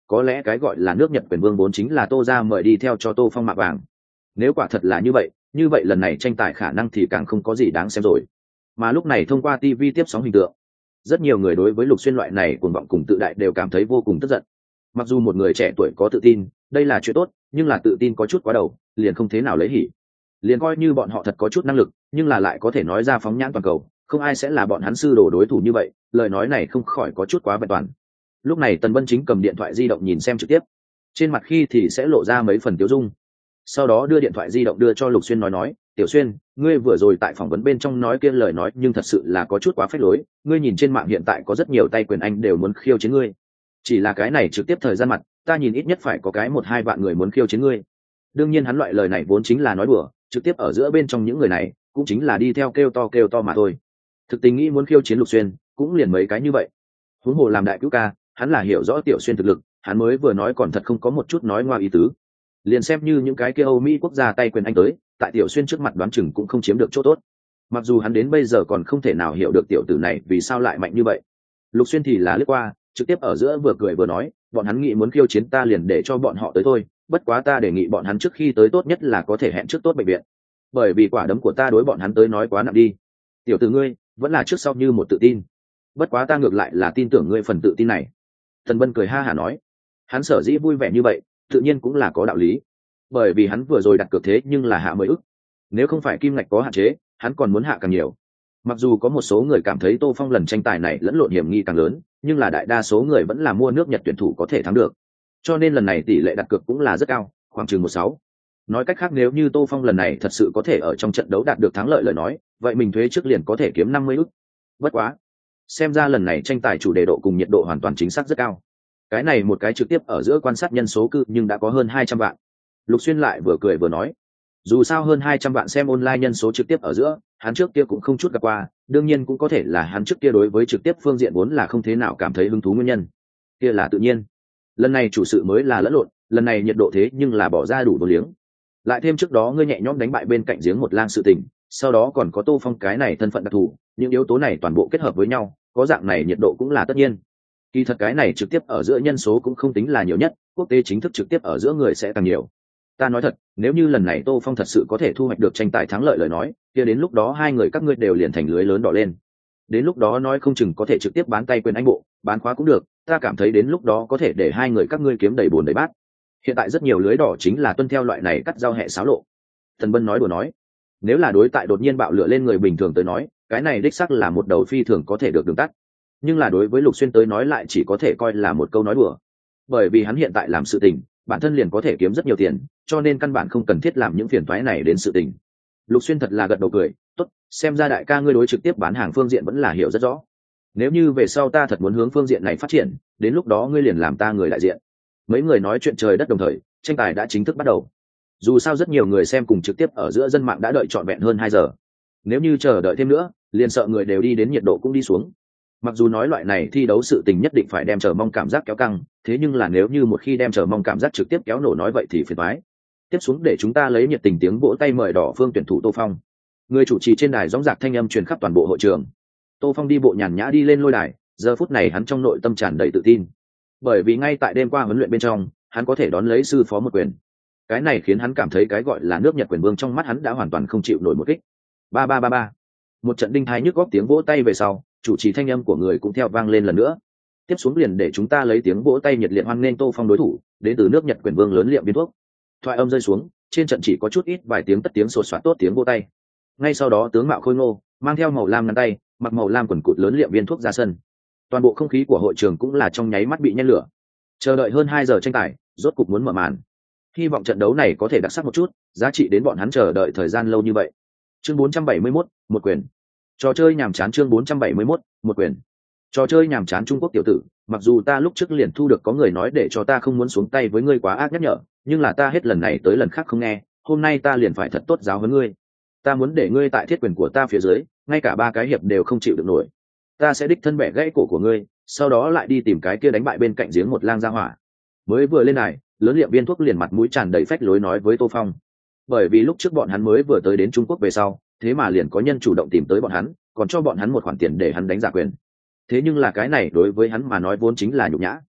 có lẽ cái gọi là nước Nhật quyền vương vốn chính là Tô gia mời đi theo cho Tô Phong mạ vàng. Nếu quả thật là như vậy, như vậy lần này tranh tài khả năng thì càng không có gì đáng xem rồi. Mà lúc này thông qua ti vi tiếp sóng hình tượng, rất nhiều người đối với Lục Xuyên loại này cuồng vọng cùng tự đại đều cảm thấy vô cùng tức giận. Mặc dù một người trẻ tuổi có tự tin, đây là chuyện tốt, nhưng là tự tin có chút quá đầu, liền không thế nào lấy hỉ. Liền coi như bọn họ thật có chút năng lực, nhưng là lại có thể nói ra phóng nhãn toàn cầu, không ai sẽ là bọn hắn sư đồ đối thủ như vậy, lời nói này không khỏi có chút quá vẹn toàn. Lúc này Tần Bân chính cầm điện thoại di động nhìn xem trực tiếp, trên mặt khi thì sẽ lộ ra mấy phần tiêu dung. Sau đó đưa điện thoại di động đưa cho Lục Xuyên nói nói, "Tiểu Xuyên, ngươi vừa rồi tại phỏng vấn bên trong nói kia lời nói nhưng thật sự là có chút quá phách lối, ngươi nhìn trên mạng hiện tại có rất nhiều tay quyền anh đều muốn khiêu chiến ngươi. Chỉ là cái này trực tiếp thời gian mặt, ta nhìn ít nhất phải có cái một hai vạn người muốn khiêu chiến ngươi." Đương nhiên hắn loại lời này vốn chính là nói đùa, trực tiếp ở giữa bên trong những người này cũng chính là đi theo kêu to kêu to mà thôi. Thực tình nghĩ muốn khiêu chiến Lục Xuyên cũng liền mấy cái như vậy. Huống hồ làm đại cứu ca, hắn là hiểu rõ Tiểu Xuyên thực lực, hắn mới vừa nói còn thật không có một chút nói ngoa ý tứ. Liền xem như những cái kia Âu Mỹ quốc gia tay quyền anh tới, tại Tiểu Xuyên trước mặt đoán chừng cũng không chiếm được chỗ tốt. Mặc dù hắn đến bây giờ còn không thể nào hiểu được tiểu tử này vì sao lại mạnh như vậy. Lục Xuyên thì là lướt qua, trực tiếp ở giữa vừa cười vừa nói, bọn hắn nghĩ muốn khiêu chiến ta liền để cho bọn họ tới thôi, bất quá ta đề nghị bọn hắn trước khi tới tốt nhất là có thể hẹn trước tốt bệnh viện, bởi vì quả đấm của ta đối bọn hắn tới nói quá nặng đi. Tiểu tử ngươi vẫn là trước sau như một tự tin, bất quá ta ngược lại là tin tưởng ngươi phần tự tin này. Tần Bân cười ha hả nói, hắn sở dĩ vui vẻ như vậy tự nhiên cũng là có đạo lý, bởi vì hắn vừa rồi đặt cược thế nhưng là hạ mười ức, nếu không phải kim ngạch có hạn chế hắn còn muốn hạ càng nhiều. Mặc dù có một số người cảm thấy Tô Phong lần tranh tài này lẫn lộn hiểm nghi càng lớn, nhưng là đại đa số người vẫn là mua nước Nhật tuyển thủ có thể thắng được, cho nên lần này tỷ lệ đặt cược cũng là rất cao, khoảng chừng một sáu. Nói cách khác nếu như Tô Phong lần này thật sự có thể ở trong trận đấu đạt được thắng lợi lời nói, vậy mình thuế trước liền có thể kiếm năm mươi ức. Bất quá, xem ra lần này tranh tài chủ đề độ cùng nhiệt độ hoàn toàn chính xác rất cao. Cái này một cái trực tiếp ở giữa quan sát nhân số cư nhưng đã có hơn hai trăm vạn. Lục Xuyên lại vừa cười vừa nói, dù sao hơn hai trăm vạn xem online nhân số trực tiếp ở giữa, hắn trước kia cũng không chút gặp qua, đương nhiên cũng có thể là hắn trước kia đối với trực tiếp phương diện vốn là không thế nào cảm thấy hứng thú nguyên nhân. Kia là tự nhiên. Lần này chủ sự mới là lẫn lộn, lần này nhiệt độ thế nhưng là bỏ ra đủ vô liếng. Lại thêm trước đó ngươi nhẹ nhõm đánh bại bên cạnh giếng một lang sự tình, sau đó còn có Tô Phong cái này thân phận đặc thù, những yếu tố này toàn bộ kết hợp với nhau, có dạng này nhiệt độ cũng là tất nhiên. Kỳ thật cái này trực tiếp ở giữa nhân số cũng không tính là nhiều nhất, quốc tế chính thức trực tiếp ở giữa người sẽ càng nhiều. Ta nói thật, nếu như lần này Tô Phong thật sự có thể thu hoạch được tranh tài thắng lợi lời nói, kia đến lúc đó hai người các ngươi đều liền thành lưới lớn đỏ lên. Đến lúc đó nói không chừng có thể trực tiếp bán tay quyền anh bộ, bán khóa cũng được, ta cảm thấy đến lúc đó có thể để hai người các ngươi kiếm đầy bồn đầy bát. Hiện tại rất nhiều lưới đỏ chính là tuân theo loại này cắt giao hệ xáo lộ. Thần Bân nói đùa nói, nếu là đối tại đột nhiên bạo lửa lên người bình thường tới nói, cái này đích xác là một đầu phi thường có thể được đường tắt. Nhưng là đối với Lục Xuyên tới nói lại chỉ có thể coi là một câu nói đùa, bởi vì hắn hiện tại làm sự tình bản thân liền có thể kiếm rất nhiều tiền, cho nên căn bản không cần thiết làm những phiền toái này đến sự tình. Lục Xuyên thật là gật đầu cười, tốt, xem ra đại ca ngươi đối trực tiếp bán hàng phương diện vẫn là hiểu rất rõ. Nếu như về sau ta thật muốn hướng phương diện này phát triển, đến lúc đó ngươi liền làm ta người đại diện. Mấy người nói chuyện trời đất đồng thời, tranh tài đã chính thức bắt đầu. Dù sao rất nhiều người xem cùng trực tiếp ở giữa dân mạng đã đợi trọn vẹn hơn hai giờ. Nếu như chờ đợi thêm nữa, liền sợ người đều đi đến nhiệt độ cũng đi xuống. Mặc dù nói loại này thi đấu sự tình nhất định phải đem chờ mong cảm giác kéo căng, thế nhưng là nếu như một khi đem chờ mong cảm giác trực tiếp kéo nổ nói vậy thì phiền toái. Tiếp xuống để chúng ta lấy nhiệt tình tiếng vỗ tay mời đỏ phương tuyển thủ Tô Phong. Người chủ trì trên đài gióng giạc thanh âm truyền khắp toàn bộ hội trường. Tô Phong đi bộ nhàn nhã đi lên lôi đài, giờ phút này hắn trong nội tâm tràn đầy tự tin, bởi vì ngay tại đêm qua huấn luyện bên trong, hắn có thể đón lấy sư phó một quyền. Cái này khiến hắn cảm thấy cái gọi là nước Nhật quyền vương trong mắt hắn đã hoàn toàn không chịu nổi một kích. Ba ba ba ba. Một trận đinh thái nhức góc tiếng vỗ tay về sau, chủ trì thanh âm của người cũng theo vang lên lần nữa. Tiếp xuống liền để chúng ta lấy tiếng vỗ tay nhiệt liệt hoan nghênh Tô Phong đối thủ, đến từ nước Nhật quyền vương lớn Liệm Viên Thuốc. Thoại âm rơi xuống, trên trận chỉ có chút ít vài tiếng tất tiếng sột soạt tốt tiếng vỗ tay. Ngay sau đó tướng mạo khôi ngô, mang theo màu lam ngắn tay, mặc màu lam quần cụt lớn Liệm Viên Thuốc ra sân. Toàn bộ không khí của hội trường cũng là trong nháy mắt bị nhen lửa. Chờ đợi hơn hai giờ tranh tài, rốt cục muốn mở màn. Hy vọng trận đấu này có thể đặc sắc một chút, giá trị đến bọn hắn chờ đợi thời gian lâu như vậy. Chương bốn trăm bảy mươi mốt, một quyền. Trò chơi nhàm chán chương bốn trăm bảy mươi mốt, một quyền. Trò chơi nhàm chán Trung Quốc tiểu tử, mặc dù ta lúc trước liền thu được có người nói để cho ta không muốn xuống tay với ngươi quá ác nhắc nhở, nhưng là ta hết lần này tới lần khác không nghe, hôm nay ta liền phải thật tốt giáo huấn ngươi. Ta muốn để ngươi tại thiết quyền của ta phía dưới, ngay cả ba cái hiệp đều không chịu được nổi. Ta sẽ đích thân bẻ gãy cổ của ngươi, sau đó lại đi tìm cái kia đánh bại bên cạnh giếng một lang ra hỏa. Mới vừa lên này, lớn Liệm Viên Thuốc liền mặt mũi tràn đầy phách lối nói với Tô Phong. Bởi vì lúc trước bọn hắn mới vừa tới đến Trung Quốc về sau, thế mà liền có nhân chủ động tìm tới bọn hắn, còn cho bọn hắn một khoản tiền để hắn đánh giả quyền. Thế nhưng là cái này đối với hắn mà nói vốn chính là nhục nhã.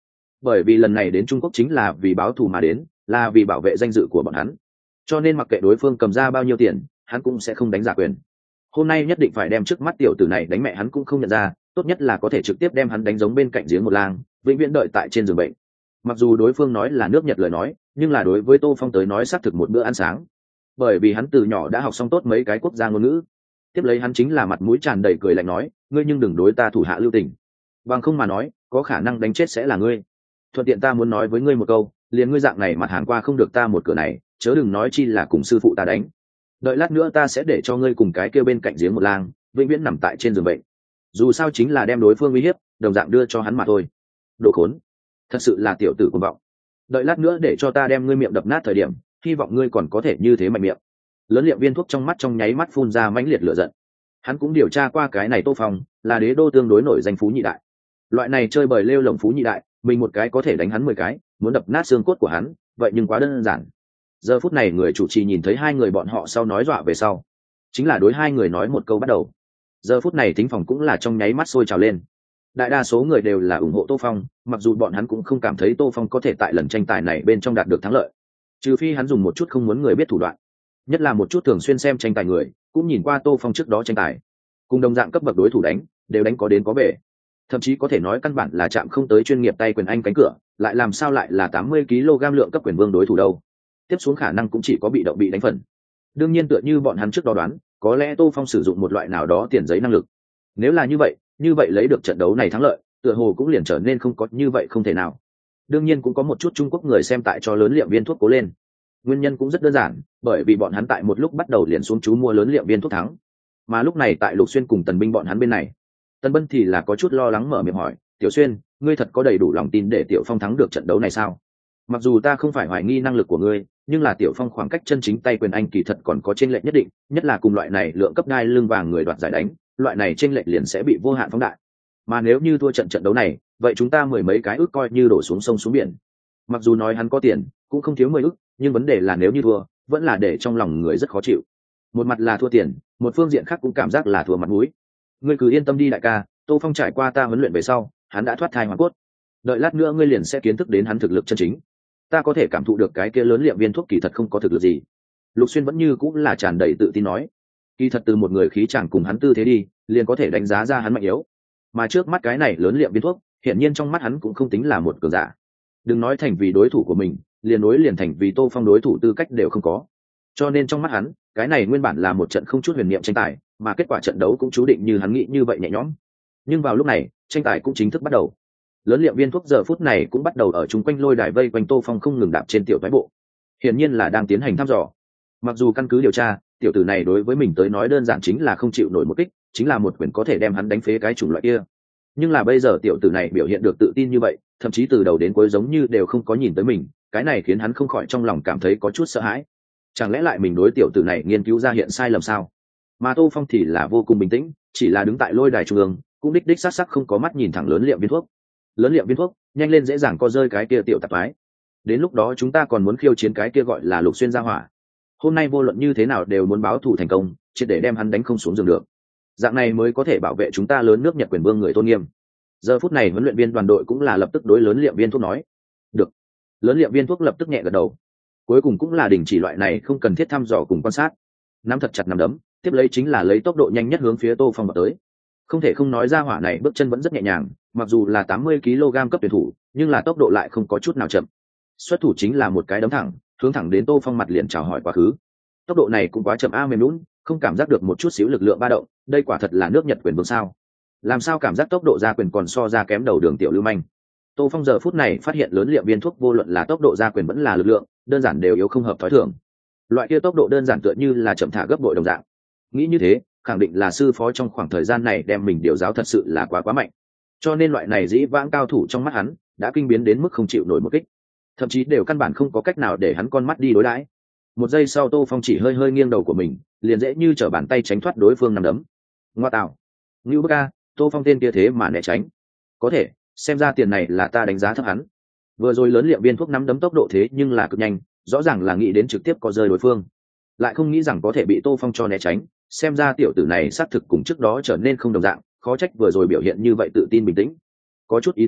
bởi vì lần này đến Trung Quốc chính là vì báo thù mà đến, là vì bảo vệ danh dự của bọn hắn, cho nên mặc kệ đối phương cầm ra bao nhiêu tiền, hắn cũng sẽ không đánh giả quyền. Hôm nay nhất định phải đem trước mắt tiểu tử này đánh mẹ hắn cũng không nhận ra, tốt nhất là có thể trực tiếp đem hắn đánh giống bên cạnh giếng một lang, vĩnh viễn đợi tại trên giường bệnh. Mặc dù đối phương nói là nước Nhật lời nói, nhưng là đối với Tô Phong tới nói xác thực một bữa ăn sáng, bởi vì hắn từ nhỏ đã học xong tốt mấy cái quốc gia ngôn ngữ. Tiếp lấy hắn chính là mặt mũi tràn đầy cười lạnh nói, ngươi nhưng đừng đối ta thủ hạ lưu tình, bằng không mà nói có khả năng đánh chết sẽ là ngươi. Thuận tiện ta muốn nói với ngươi một câu, liền ngươi dạng này mặt hàng qua không được ta một cửa này, chớ đừng nói chi là cùng sư phụ ta đánh. Đợi lát nữa ta sẽ để cho ngươi cùng cái kêu bên cạnh giếng một lang, vĩnh viễn nằm tại trên giường bệnh. Dù sao chính là đem đối phương uy hiếp, đồng dạng đưa cho hắn mà thôi. Đồ khốn, thật sự là tiểu tử cuồng vọng. Đợi lát nữa để cho ta đem ngươi miệng đập nát thời điểm, hy vọng ngươi còn có thể như thế mạnh miệng. Lớn liệm viên thuốc trong mắt trong nháy mắt phun ra mãnh liệt lửa giận. Hắn cũng điều tra qua cái này Tô Phong, là đế đô tương đối nổi danh phú nhị đại. Loại này chơi bời lêu lồng phú nhị đại, mình một cái có thể đánh hắn mười cái, muốn đập nát xương cốt của hắn, vậy nhưng quá đơn giản. Giờ phút này người chủ trì nhìn thấy hai người bọn họ sau nói dọa về sau, chính là đối hai người nói một câu bắt đầu. Giờ phút này thính phòng cũng là trong nháy mắt sôi trào lên. Đại đa số người đều là ủng hộ Tô Phong, mặc dù bọn hắn cũng không cảm thấy Tô Phong có thể tại lần tranh tài này bên trong đạt được thắng lợi, trừ phi hắn dùng một chút không muốn người biết thủ đoạn. Nhất là một chút thường xuyên xem tranh tài người, cũng nhìn qua Tô Phong trước đó tranh tài, cùng đồng dạng cấp bậc đối thủ đánh, đều đánh có đến có về. Thậm chí có thể nói căn bản là chạm không tới chuyên nghiệp tay quyền anh cánh cửa, lại làm sao lại là tám mươi ki lô gam lượng cấp quyền vương đối thủ đâu. Tiếp xuống khả năng cũng chỉ có bị động bị đánh phần. Đương nhiên tựa như bọn hắn trước đó đoán, có lẽ Tô Phong sử dụng một loại nào đó tiền giấy năng lực. Nếu là như vậy, như vậy lấy được trận đấu này thắng lợi, tựa hồ cũng liền trở nên không có như vậy không thể nào. Đương nhiên cũng có một chút Trung Quốc người xem tại cho lớn liệm viên thuốc cố lên. Nguyên nhân cũng rất đơn giản, bởi vì bọn hắn tại một lúc bắt đầu liền xuống chú mua lớn liệm viên thuốc thắng. Mà lúc này tại Lục Xuyên cùng Tần Binh bọn hắn bên này, Tần Bân thì là có chút lo lắng mở miệng hỏi, "Tiểu Xuyên, ngươi thật có đầy đủ lòng tin để Tiểu Phong thắng được trận đấu này sao? Mặc dù ta không phải hoài nghi năng lực của ngươi, nhưng là Tiểu Phong khoảng cách chân chính tay quyền anh kỳ thật còn có chênh lệch nhất định, nhất là cùng loại này lượng cấp đai lưng vàng người đoạt giải đánh, loại này chênh lệch liền sẽ bị vô hạn phóng đại. Mà nếu như thua trận trận đấu này, vậy chúng ta mười mấy cái ước coi như đổ xuống sông xuống biển." Mặc dù nói hắn có tiền, cũng không thiếu mười ước, nhưng vấn đề là nếu như thua, vẫn là để trong lòng người rất khó chịu. Một mặt là thua tiền, một phương diện khác cũng cảm giác là thua mặt mũi. Ngươi cứ yên tâm đi đại ca, Tô Phong trải qua ta huấn luyện về sau, hắn đã thoát thai hoàn cốt. Đợi lát nữa ngươi liền sẽ kiến thức đến hắn thực lực chân chính. Ta có thể cảm thụ được cái kia lớn liệm viên thuốc kỳ thật không có thực lực gì. Lục Xuyên vẫn như cũng là tràn đầy tự tin nói, kỳ thật từ một người khí chàng cùng hắn tư thế đi, liền có thể đánh giá ra hắn mạnh yếu. Mà trước mắt cái này lớn liệm viên thuốc, hiển nhiên trong mắt hắn cũng không tính là một cường giả. Đừng nói thành vì đối thủ của mình, liền đối liền thành vì Tô Phong đối thủ tư cách đều không có. Cho nên trong mắt hắn, cái này nguyên bản là một trận không chút huyền niệm tranh tài, mà kết quả trận đấu cũng chú định như hắn nghĩ như vậy nhẹ nhõm. Nhưng vào lúc này, tranh tài cũng chính thức bắt đầu. Lớn liệm viên thuốc giờ phút này cũng bắt đầu ở chung quanh lôi đài vây quanh Tô Phong không ngừng đạp trên tiểu thoái bộ. Hiển nhiên là đang tiến hành thăm dò. Mặc dù căn cứ điều tra, tiểu tử này đối với mình tới nói đơn giản chính là không chịu nổi một kích, chính là một quyền có thể đem hắn đánh phế cái chủng loại kia. Nhưng là bây giờ tiểu tử này biểu hiện được tự tin như vậy, thậm chí từ đầu đến cuối giống như đều không có nhìn tới mình, cái này khiến hắn không khỏi trong lòng cảm thấy có chút sợ hãi. Chẳng lẽ lại mình đối tiểu tử này nghiên cứu ra hiện sai lầm sao? Mà Tô Phong thì là vô cùng bình tĩnh, chỉ là đứng tại lôi đài trung ương, cũng đích đích sắc sắc không có mắt nhìn thẳng lớn liệm viên thuốc. Lớn liệm viên thuốc, nhanh lên dễ dàng co rơi cái kia tiểu tạp ái. Đến lúc đó chúng ta còn muốn khiêu chiến cái kia gọi là Lục Xuyên gia hỏa. Hôm nay vô luận như thế nào đều muốn báo thù thành công, chỉ để đem hắn đánh không xuống giường được. Dạng này mới có thể bảo vệ chúng ta lớn nước Nhật quyền vương người tôn nghiêm. Giờ phút này huấn luyện viên đoàn đội cũng là lập tức đối lớn liệm viên thuốc nói, được. Lớn liệm viên thuốc lập tức nhẹ gật đầu. Cuối cùng cũng là đình chỉ loại này không cần thiết thăm dò cùng quan sát, nắm thật chặt nắm đấm, tiếp lấy chính là lấy tốc độ nhanh nhất hướng phía Tô Phong vào tới. Không thể không nói ra hỏa này bước chân vẫn rất nhẹ nhàng, mặc dù là tám mươi ki lô gam cấp tuyển thủ, nhưng là tốc độ lại không có chút nào chậm. Xuất thủ chính là một cái đấm thẳng, hướng thẳng đến Tô Phong mặt liền chào hỏi quá khứ. Tốc độ này cũng quá chậm a mềm nhũn, không cảm giác được một chút xíu lực lượng ba động, đây quả thật là nước Nhật quyền vương sao? Làm sao cảm giác tốc độ ra quyền còn so ra kém đầu đường tiểu lưu manh? Tô Phong giờ phút này phát hiện lớn liệm viên thuốc vô luận là tốc độ ra quyền vẫn là lực lượng, đơn giản đều yếu không hợp thói thường. Loại kia tốc độ đơn giản tựa như là chậm thả gấp bội đồng dạng. Nghĩ như thế, khẳng định là sư phó trong khoảng thời gian này đem mình điều giáo thật sự là quá quá mạnh. Cho nên loại này dĩ vãng cao thủ trong mắt hắn đã kinh biến đến mức không chịu nổi một kích, thậm chí đều căn bản không có cách nào để hắn con mắt đi đối đãi. Một giây sau Tô Phong chỉ hơi hơi nghiêng đầu của mình, liền dễ như trở bàn tay tránh thoát đối phương nằm đấm. Ngoa tạo, Ngưu Bức A, Tô Phong tên kia thế mà né tránh. Có thể, xem ra tiền này là ta đánh giá thấp hắn. Vừa rồi lớn liệm viên thuốc nắm đấm tốc độ thế nhưng là cực nhanh, rõ ràng là nghĩ đến trực tiếp có rơi đối phương, lại không nghĩ rằng có thể bị Tô Phong cho né tránh. Xem ra tiểu tử này xác thực cùng trước đó trở nên không đồng dạng, khó trách vừa rồi biểu hiện như vậy tự tin bình tĩnh. Có chút ý tứ,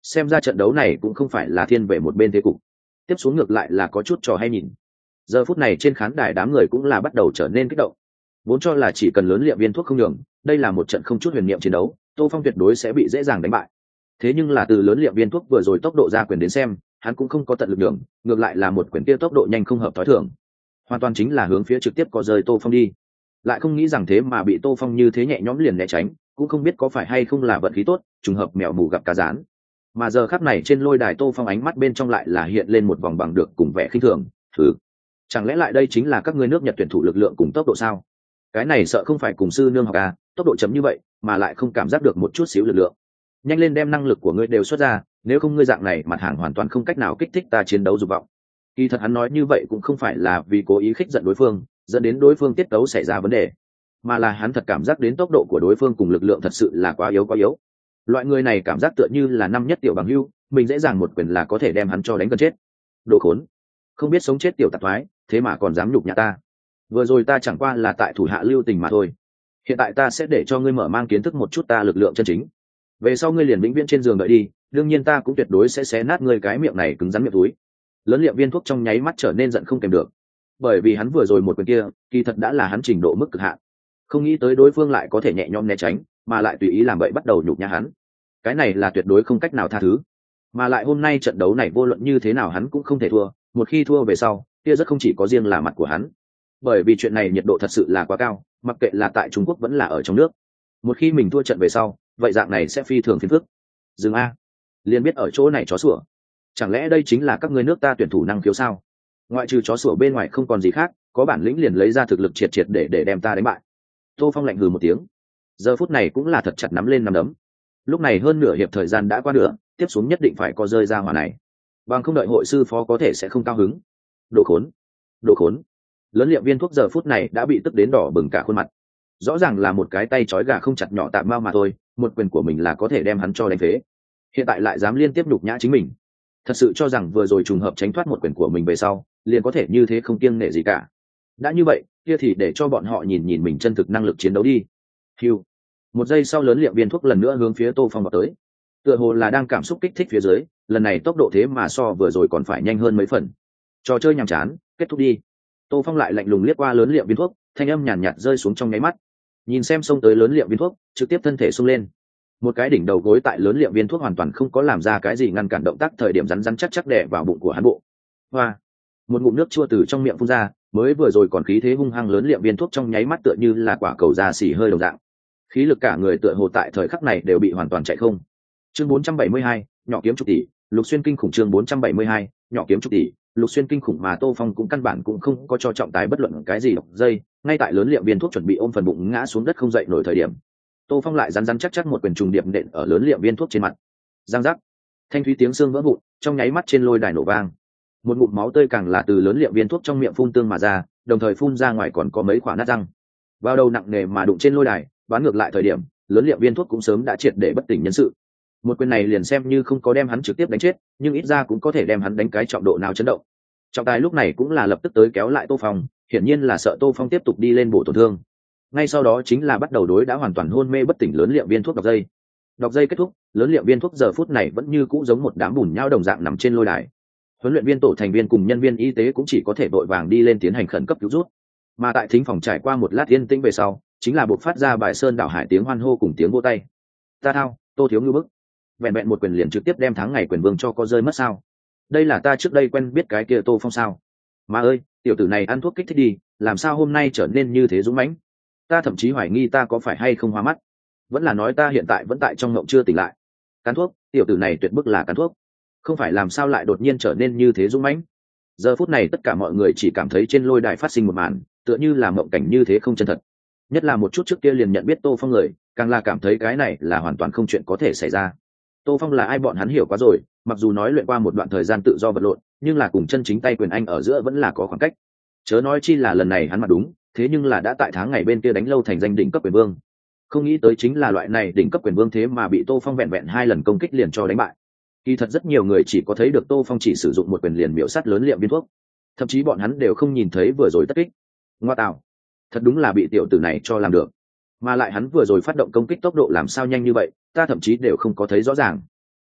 xem ra trận đấu này cũng không phải là thiên về một bên thế cục, tiếp xuống ngược lại là có chút trò hay nhìn. Giờ phút này trên khán đài đám người cũng là bắt đầu trở nên kích động, vốn cho là chỉ cần lớn liệm viên thuốc không nhường, đây là một trận không chút huyền niệm chiến đấu, Tô Phong tuyệt đối sẽ bị dễ dàng đánh bại. Thế nhưng là từ lớn liệm viên thuốc vừa rồi tốc độ ra quyền đến xem, hắn cũng không có tận lực đường, ngược lại là một quyền kia tốc độ nhanh không hợp thói thường, hoàn toàn chính là hướng phía trực tiếp có rơi Tô Phong đi. Lại không nghĩ rằng thế mà bị Tô Phong như thế nhẹ nhõm liền né tránh, cũng không biết có phải hay không là vận khí tốt, trùng hợp mèo mù gặp cá rán. Mà giờ khắc này trên lôi đài Tô Phong ánh mắt bên trong lại là hiện lên một vòng bằng được cùng vẻ khinh thường, thử, chẳng lẽ lại đây chính là các ngươi nước Nhật tuyển thủ lực lượng cùng tốc độ sao? Cái này sợ không phải cùng sư nương học à, tốc độ chấm như vậy mà lại không cảm giác được một chút xíu lực lượng. Nhanh lên đem năng lực của ngươi đều xuất ra, nếu không ngươi dạng này mặt hàng hoàn toàn không cách nào kích thích ta chiến đấu dục vọng. Kỳ thật hắn nói như vậy cũng không phải là vì cố ý khích giận đối phương, dẫn đến đối phương tiết tấu xảy ra vấn đề, mà là hắn thật cảm giác đến tốc độ của đối phương cùng lực lượng thật sự là quá yếu quá yếu. Loại người này cảm giác tựa như là năm nhất tiểu bằng hưu, mình dễ dàng một quyền là có thể đem hắn cho đánh gần chết. Đồ khốn, không biết sống chết tiểu tạp thoái, thế mà còn dám nhục nhã ta. Vừa rồi ta chẳng qua là tại thủ hạ lưu tình mà thôi, hiện tại ta sẽ để cho ngươi mở mang kiến thức một chút ta lực lượng chân chính. Về sau ngươi liền vĩnh viễn trên giường đợi đi, đương nhiên ta cũng tuyệt đối sẽ xé nát ngươi cái miệng này cứng rắn miệng túi. Lớn liệm viên thuốc trong nháy mắt trở nên giận không kèm được, bởi vì hắn vừa rồi một quyền kia kỳ thật đã là hắn trình độ mức cực hạn, không nghĩ tới đối phương lại có thể nhẹ nhõm né tránh, mà lại tùy ý làm vậy bắt đầu nhục nhã hắn. Cái này là tuyệt đối không cách nào tha thứ, mà lại hôm nay trận đấu này vô luận như thế nào hắn cũng không thể thua, một khi thua về sau kia rất không chỉ có riêng là mặt của hắn, bởi vì chuyện này nhiệt độ thật sự là quá cao, mặc kệ là tại Trung Quốc vẫn là ở trong nước, một khi mình thua trận về sau vậy dạng này sẽ phi thường phiền phức. Dừng a, liền biết ở chỗ này chó sủa, chẳng lẽ đây chính là các ngươi nước ta tuyển thủ năng khiếu sao? Ngoại trừ chó sủa bên ngoài không còn gì khác, có bản lĩnh liền lấy ra thực lực triệt triệt để để đem ta đánh bại. Tô Phong lạnh hừ một tiếng, giờ phút này cũng là thật chặt nắm lên nắm đấm. Lúc này hơn nửa hiệp thời gian đã qua nửa, tiếp xuống nhất định phải có rơi ra hỏa này, bằng không đợi hội sư phó có thể sẽ không cao hứng. Đồ khốn, đồ khốn. Lớn liệm viên thuốc giờ phút này đã bị tức đến đỏ bừng cả khuôn mặt, rõ ràng là một cái tay trói gà không chặt nhỏ tạm mao mà thôi, một quyền của mình là có thể đem hắn cho đánh phế, hiện tại lại dám liên tiếp nhục nhã chính mình, thật sự cho rằng vừa rồi trùng hợp tránh thoát một quyền của mình về sau liền có thể như thế không kiêng nể gì cả. Đã như vậy kia thì để cho bọn họ nhìn nhìn mình chân thực năng lực chiến đấu đi. Hiu, một giây sau lớn liệm viên thuốc lần nữa hướng phía Tô Phong vào tới, tựa hồ là đang cảm xúc kích thích phía dưới, lần này tốc độ thế mà so vừa rồi còn phải nhanh hơn mấy phần. Trò chơi nhàm chán, kết thúc đi. Tô Phong lại lạnh lùng liếc qua lớn liệm viên thuốc, thanh âm nhàn nhạt, nhạt rơi xuống trong nháy mắt. Nhìn xem xông tới lớn liệm viên thuốc, trực tiếp thân thể xông lên, một cái đỉnh đầu gối tại lớn liệm viên thuốc hoàn toàn không có làm ra cái gì ngăn cản động tác thời điểm rắn rắn chắc chắc đè vào bụng của hắn bộ. Hoa, một ngụm nước chua từ trong miệng phun ra, mới vừa rồi còn khí thế hung hăng lớn liệm viên thuốc trong nháy mắt tựa như là quả cầu da xì hơi đồng dạng, khí lực cả người tựa hồ tại thời khắc này đều bị hoàn toàn chạy không. Chương bốn trăm bảy mươi hai, nhỏ kiếm chục tỷ, lục xuyên kinh khủng. Chương bốn trăm bảy mươi hai, nhỏ kiếm chục tỷ, lục xuyên kinh khủng. Mà Tô Phong cũng căn bản cũng không có cho trọng tài bất luận cái gì độc dây, ngay tại lớn liệm viên thuốc chuẩn bị ôm phần bụng ngã xuống đất không dậy nổi thời điểm, Tô Phong lại rắn rắn chắc chắc một quyền trùng điệp nện ở lớn liệm viên thuốc trên mặt. Giang giác, thanh thúy tiếng xương vỡ vụn, trong nháy mắt trên lôi đài nổ vang, một ngụm máu tươi càng là từ lớn liệm viên thuốc trong miệng phun tương mà ra, đồng thời phun ra ngoài còn có mấy quả nát răng. Vào đầu nặng nề mà đụng trên lôi đài, bán ngược lại thời điểm, lớn liệm viên thuốc cũng sớm đã triệt để bất tỉnh nhân sự. Một quyền này liền xem như không có đem hắn trực tiếp đánh chết, nhưng ít ra cũng có thể đem hắn đánh cái trọng độ nào chấn động. Trọng tài lúc này cũng là lập tức tới kéo lại Tô Phong, hiển nhiên là sợ Tô Phong tiếp tục đi lên bổ tổn thương. Ngay sau đó chính là bắt đầu đối đã hoàn toàn hôn mê bất tỉnh lớn liệm viên thuốc đọc dây. Đọc dây kết thúc, lớn liệm viên thuốc giờ phút này vẫn như cũ giống một đám bùn nhão đồng dạng nằm trên lôi đài. Huấn luyện viên tổ thành viên cùng nhân viên y tế cũng chỉ có thể vội vàng đi lên tiến hành khẩn cấp cứu rút. Mà tại thính phòng trải qua một lát yên tĩnh về sau, chính là buộc phát ra bài sơn đảo hải tiếng hoan hô cùng tiếng vỗ tay. Ta thao, Tô thiếu ngư bức, vẹn vẹn một quyền liền trực tiếp đem thắng ngày quyền vương cho có rơi mất sao? Đây là ta trước đây quen biết cái kia Tô Phong sao? Mà ơi, tiểu tử này ăn thuốc kích thích đi, làm sao hôm nay trở nên như thế dũng mãnh? Ta thậm chí hoài nghi ta có phải hay không hoa mắt, vẫn là nói ta hiện tại vẫn tại trong ngộng chưa tỉnh lại. Cắn thuốc, tiểu tử này tuyệt bức là cắn thuốc, không phải làm sao lại đột nhiên trở nên như thế dũng mãnh. Giờ phút này tất cả mọi người chỉ cảm thấy trên lôi đài phát sinh một màn, tựa như là mộng cảnh như thế không chân thật. Nhất là một chút trước kia liền nhận biết Tô Phong người, càng là cảm thấy cái này là hoàn toàn không chuyện có thể xảy ra. Tô Phong là ai bọn hắn hiểu quá rồi, mặc dù nói luyện qua một đoạn thời gian tự do vật lộn, nhưng là cùng chân chính tay quyền anh ở giữa vẫn là có khoảng cách. Chớ nói chi là lần này hắn mặt đúng, thế nhưng là đã tại tháng ngày bên kia đánh lâu thành danh đỉnh cấp quyền vương. Không nghĩ tới chính là loại này đỉnh cấp quyền vương thế mà bị Tô Phong vẹn vẹn hai lần công kích liền cho đánh bại. Kỳ thật rất nhiều người chỉ có thấy được Tô Phong chỉ sử dụng một quyền liền miểu sát lớn liệm viên thuốc, thậm chí bọn hắn đều không nhìn thấy vừa rồi tất kích. Ngoa tạo, thật đúng là bị tiểu tử này cho làm được. Mà lại hắn vừa rồi phát động công kích tốc độ làm sao nhanh như vậy, ta thậm chí đều không có thấy rõ ràng.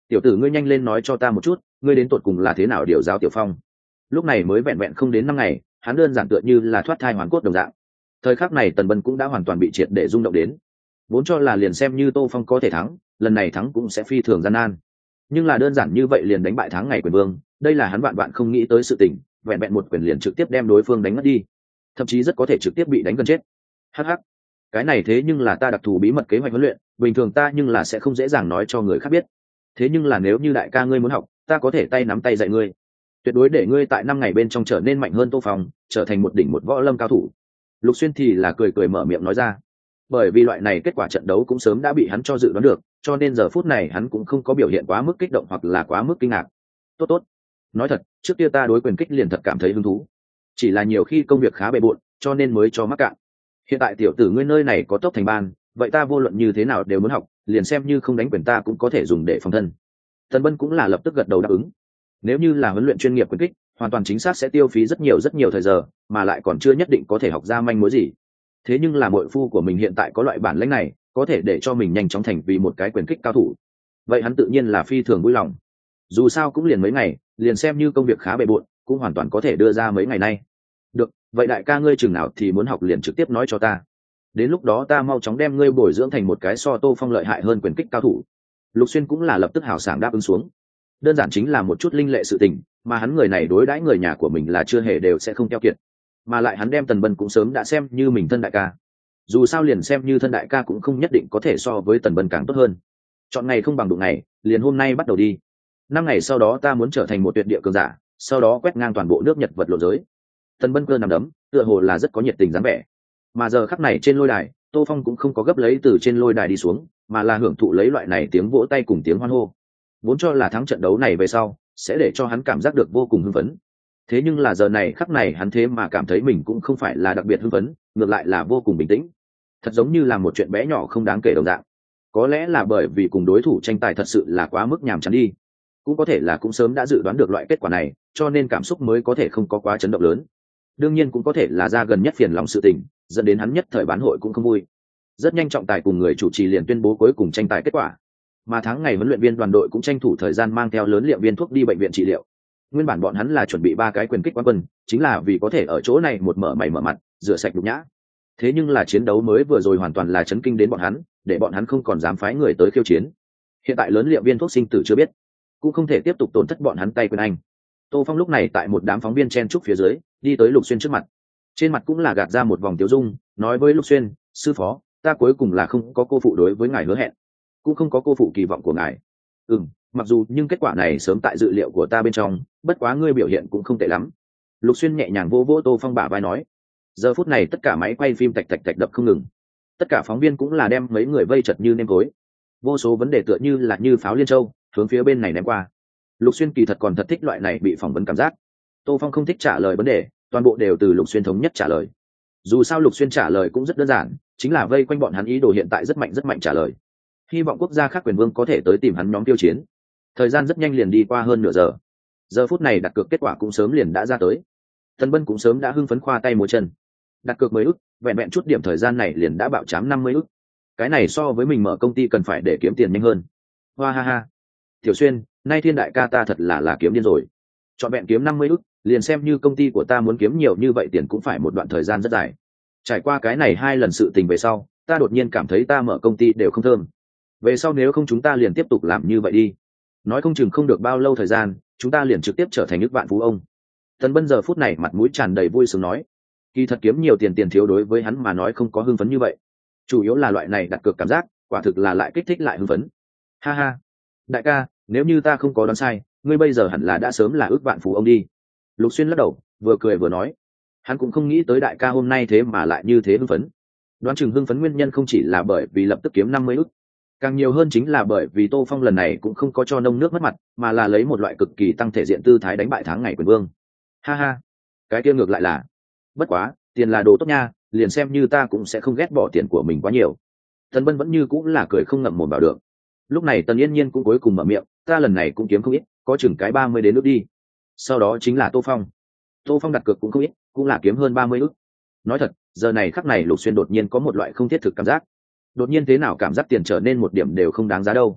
tiểu tử ngươi nhanh lên nói cho ta một chút, ngươi đến tột cùng là thế nào điều giáo Tiểu Phong. Lúc này mới vẹn vẹn không đến năm ngày, hắn đơn giản tựa như là thoát thai hoàn cốt đồng dạng. Thời khắc này Tần Bân cũng đã hoàn toàn bị triệt để rung động đến, vốn cho là liền xem như Tô Phong có thể thắng, lần này thắng cũng sẽ phi thường gian nan, nhưng là đơn giản như vậy liền đánh bại tháng ngày quyền vương, đây là hắn vạn vạn không nghĩ tới sự tình, vẹn vẹn một quyền liền trực tiếp đem đối phương đánh ngất đi, thậm chí rất có thể trực tiếp bị đánh gần chết. Hắc hắc, cái này thế nhưng là ta đặc thù bí mật kế hoạch huấn luyện, bình thường ta nhưng là sẽ không dễ dàng nói cho người khác biết. Thế nhưng là nếu như đại ca ngươi muốn học, ta có thể tay nắm tay dạy ngươi, tuyệt đối để ngươi tại năm ngày bên trong trở nên mạnh hơn Tô Phong, trở thành một đỉnh một võ lâm cao thủ. Lục Xuyên thì là cười cười mở miệng nói ra, bởi vì loại này kết quả trận đấu cũng sớm đã bị hắn cho dự đoán được, cho nên giờ phút này hắn cũng không có biểu hiện quá mức kích động hoặc là quá mức kinh ngạc. Tốt tốt, nói thật, trước kia ta đối quyền kích liền thật cảm thấy hứng thú, chỉ là nhiều khi công việc khá bề bộn, cho nên mới cho mắc cạn. Hiện tại tiểu tử ngươi nơi này có tốc thành ban, vậy ta vô luận như thế nào đều muốn học, liền xem như không đánh quyền ta cũng có thể dùng để phòng thân. Tần Bân cũng là lập tức gật đầu đáp ứng. Nếu như là huấn luyện chuyên nghiệp quyền kích, hoàn toàn chính xác sẽ tiêu phí rất nhiều rất nhiều thời giờ, mà lại còn chưa nhất định có thể học ra manh mối gì. Thế nhưng là muội phu của mình hiện tại có loại bản lĩnh này, có thể để cho mình nhanh chóng thành vì một cái quyền kích cao thủ, vậy hắn tự nhiên là phi thường vui lòng. Dù sao cũng liền mấy ngày, liền xem như công việc khá bề bộn, cũng hoàn toàn có thể đưa ra mấy ngày nay. Được, vậy đại ca ngươi chừng nào thì muốn học liền trực tiếp nói cho ta, đến lúc đó ta mau chóng đem ngươi bồi dưỡng thành một cái so Tô Phong lợi hại hơn quyền kích cao thủ. Lục Xuyên cũng là lập tức hào sảng đáp ứng xuống. Đơn giản chính là một chút linh lệ sự tình, mà hắn người này đối đãi người nhà của mình là chưa hề đều sẽ không keo kiệt, mà lại hắn đem Tần Bân cũng sớm đã xem như mình thân đại ca. Dù sao liền xem như thân đại ca cũng không nhất định có thể so với Tần Bân càng tốt hơn. Chọn ngày không bằng đụng ngày, liền hôm nay bắt đầu đi. Năm ngày sau đó ta muốn trở thành một tuyệt địa cường giả, sau đó quét ngang toàn bộ nước Nhật vật lộ giới. Tần Bân cơ nằm đấm, tựa hồ là rất có nhiệt tình dáng vẻ. Mà giờ khắc này trên lôi đài, Tô Phong cũng không có gấp lấy từ trên lôi đài đi xuống, mà là hưởng thụ lấy loại này tiếng vỗ tay cùng tiếng hoan hô. Vốn cho là thắng trận đấu này về sau sẽ để cho hắn cảm giác được vô cùng hưng phấn, thế nhưng là giờ này khắc này hắn thế mà cảm thấy mình cũng không phải là đặc biệt hưng phấn, ngược lại là vô cùng bình tĩnh, thật giống như là một chuyện bé nhỏ không đáng kể đồng dạng. Có lẽ là bởi vì cùng đối thủ tranh tài thật sự là quá mức nhàm chán đi, cũng có thể là cũng sớm đã dự đoán được loại kết quả này, cho nên cảm xúc mới có thể không có quá chấn động lớn. Đương nhiên cũng có thể là ra gần nhất phiền lòng sự tình, dẫn đến hắn nhất thời bán hội cũng không vui. Rất nhanh trọng tài cùng người chủ trì liền tuyên bố cuối cùng tranh tài kết quả, mà tháng ngày huấn luyện viên đoàn đội cũng tranh thủ thời gian mang theo lớn liệm viên thuốc đi bệnh viện trị liệu. Nguyên bản bọn hắn là chuẩn bị ba cái quyền kích quán quân, chính là vì có thể ở chỗ này một mở mày mở mặt, rửa sạch nhục nhã. Thế nhưng là chiến đấu mới vừa rồi hoàn toàn là chấn kinh đến bọn hắn, để bọn hắn không còn dám phái người tới khiêu chiến. Hiện tại lớn liệm viên thuốc sinh tử chưa biết, cũng không thể tiếp tục tổn thất bọn hắn tay quyền anh. Tô Phong lúc này tại một đám phóng viên chen trúc phía dưới, đi tới Lục Xuyên trước mặt, trên mặt cũng là gạt ra một vòng tiêu dung, nói với Lục Xuyên: sư phó, ta cuối cùng là không có cô phụ đối với ngài hứa hẹn, cũng không có cô phụ kỳ vọng của ngài. Ừm, mặc dù nhưng kết quả này sớm tại dự liệu của ta bên trong, bất quá ngươi biểu hiện cũng không tệ lắm. Lục Xuyên nhẹ nhàng vỗ vỗ Tô Phong bả vai nói. Giờ phút này tất cả máy quay phim tạch tạch tạch đập không ngừng, tất cả phóng viên cũng là đem mấy người vây chật như nêm cối, vô số vấn đề tựa như là như pháo liên châu hướng phía bên này ném qua. Lục Xuyên kỳ thật còn thật thích loại này bị phỏng vấn cảm giác. Tô Phong không thích trả lời vấn đề, toàn bộ đều từ Lục Xuyên thống nhất trả lời. Dù sao Lục Xuyên trả lời cũng rất đơn giản, chính là vây quanh bọn hắn ý đồ hiện tại rất mạnh rất mạnh trả lời, hy vọng quốc gia khác quyền vương có thể tới tìm hắn nhóm tiêu chiến. Thời gian rất nhanh liền đi qua hơn nửa giờ, giờ phút này đặt cược kết quả cũng sớm liền đã ra tới. Tần Bân cũng sớm đã hưng phấn khoa tay múa chân, đặt cược mười ức, vẹn vẹn chút điểm thời gian này liền đã bạo chám năm mươi ức. Cái này so với mình mở công ty cần phải để kiếm tiền nhanh hơn. Hoa ha ha, Tiểu Xuyên, nay Thiên đại ca ta thật là là kiếm điên rồi, chọn vẹn kiếm năm mươi ức, liền xem như công ty của ta muốn kiếm nhiều như vậy tiền cũng phải một đoạn thời gian rất dài. Trải qua cái này hai lần sự tình về sau, ta đột nhiên cảm thấy ta mở công ty đều không thơm. Về sau nếu không chúng ta liền tiếp tục làm như vậy đi, nói không chừng không được bao lâu thời gian chúng ta liền trực tiếp trở thành nước vạn phú ông. Tần Bân giờ phút này mặt mũi tràn đầy vui sướng nói, kỳ thật kiếm nhiều tiền tiền thiếu đối với hắn mà nói không có hưng phấn như vậy, chủ yếu là loại này đặt cược cảm giác quả thực là lại kích thích lại hưng phấn. Ha ha, đại ca, nếu như ta không có đoán sai, ngươi bây giờ hẳn là đã sớm là ước vạn phú ông đi. Lục Xuyên lắc đầu vừa cười vừa nói, hắn cũng không nghĩ tới đại ca hôm nay thế mà lại như thế hưng phấn. Đoán chừng hưng phấn nguyên nhân không chỉ là bởi vì lập tức kiếm năm mươi ức, càng nhiều hơn chính là bởi vì Tô Phong lần này cũng không có cho nông nước mất mặt, mà là lấy một loại cực kỳ tăng thể diện tư thái đánh bại tháng ngày quyền vương. Ha ha, cái kia ngược lại là, bất quá tiền là đồ tốt nha, liền xem như ta cũng sẽ không ghét bỏ tiền của mình quá nhiều. Tần Bân vẫn như cũng là cười không ngậm mồm bảo được. Lúc này Tần Yên Nhiên cũng cuối cùng mở miệng, ta lần này cũng kiếm không ít, có chừng cái ba mươi đến nước đi. Sau đó chính là Tô Phong. Tô Phong đặt cược cũng không ít, cũng là kiếm hơn ba mươi ức. Nói thật, giờ này khắc này Lục Xuyên đột nhiên có một loại không thiết thực cảm giác. Đột nhiên thế nào cảm giác tiền trở nên một điểm đều không đáng giá đâu.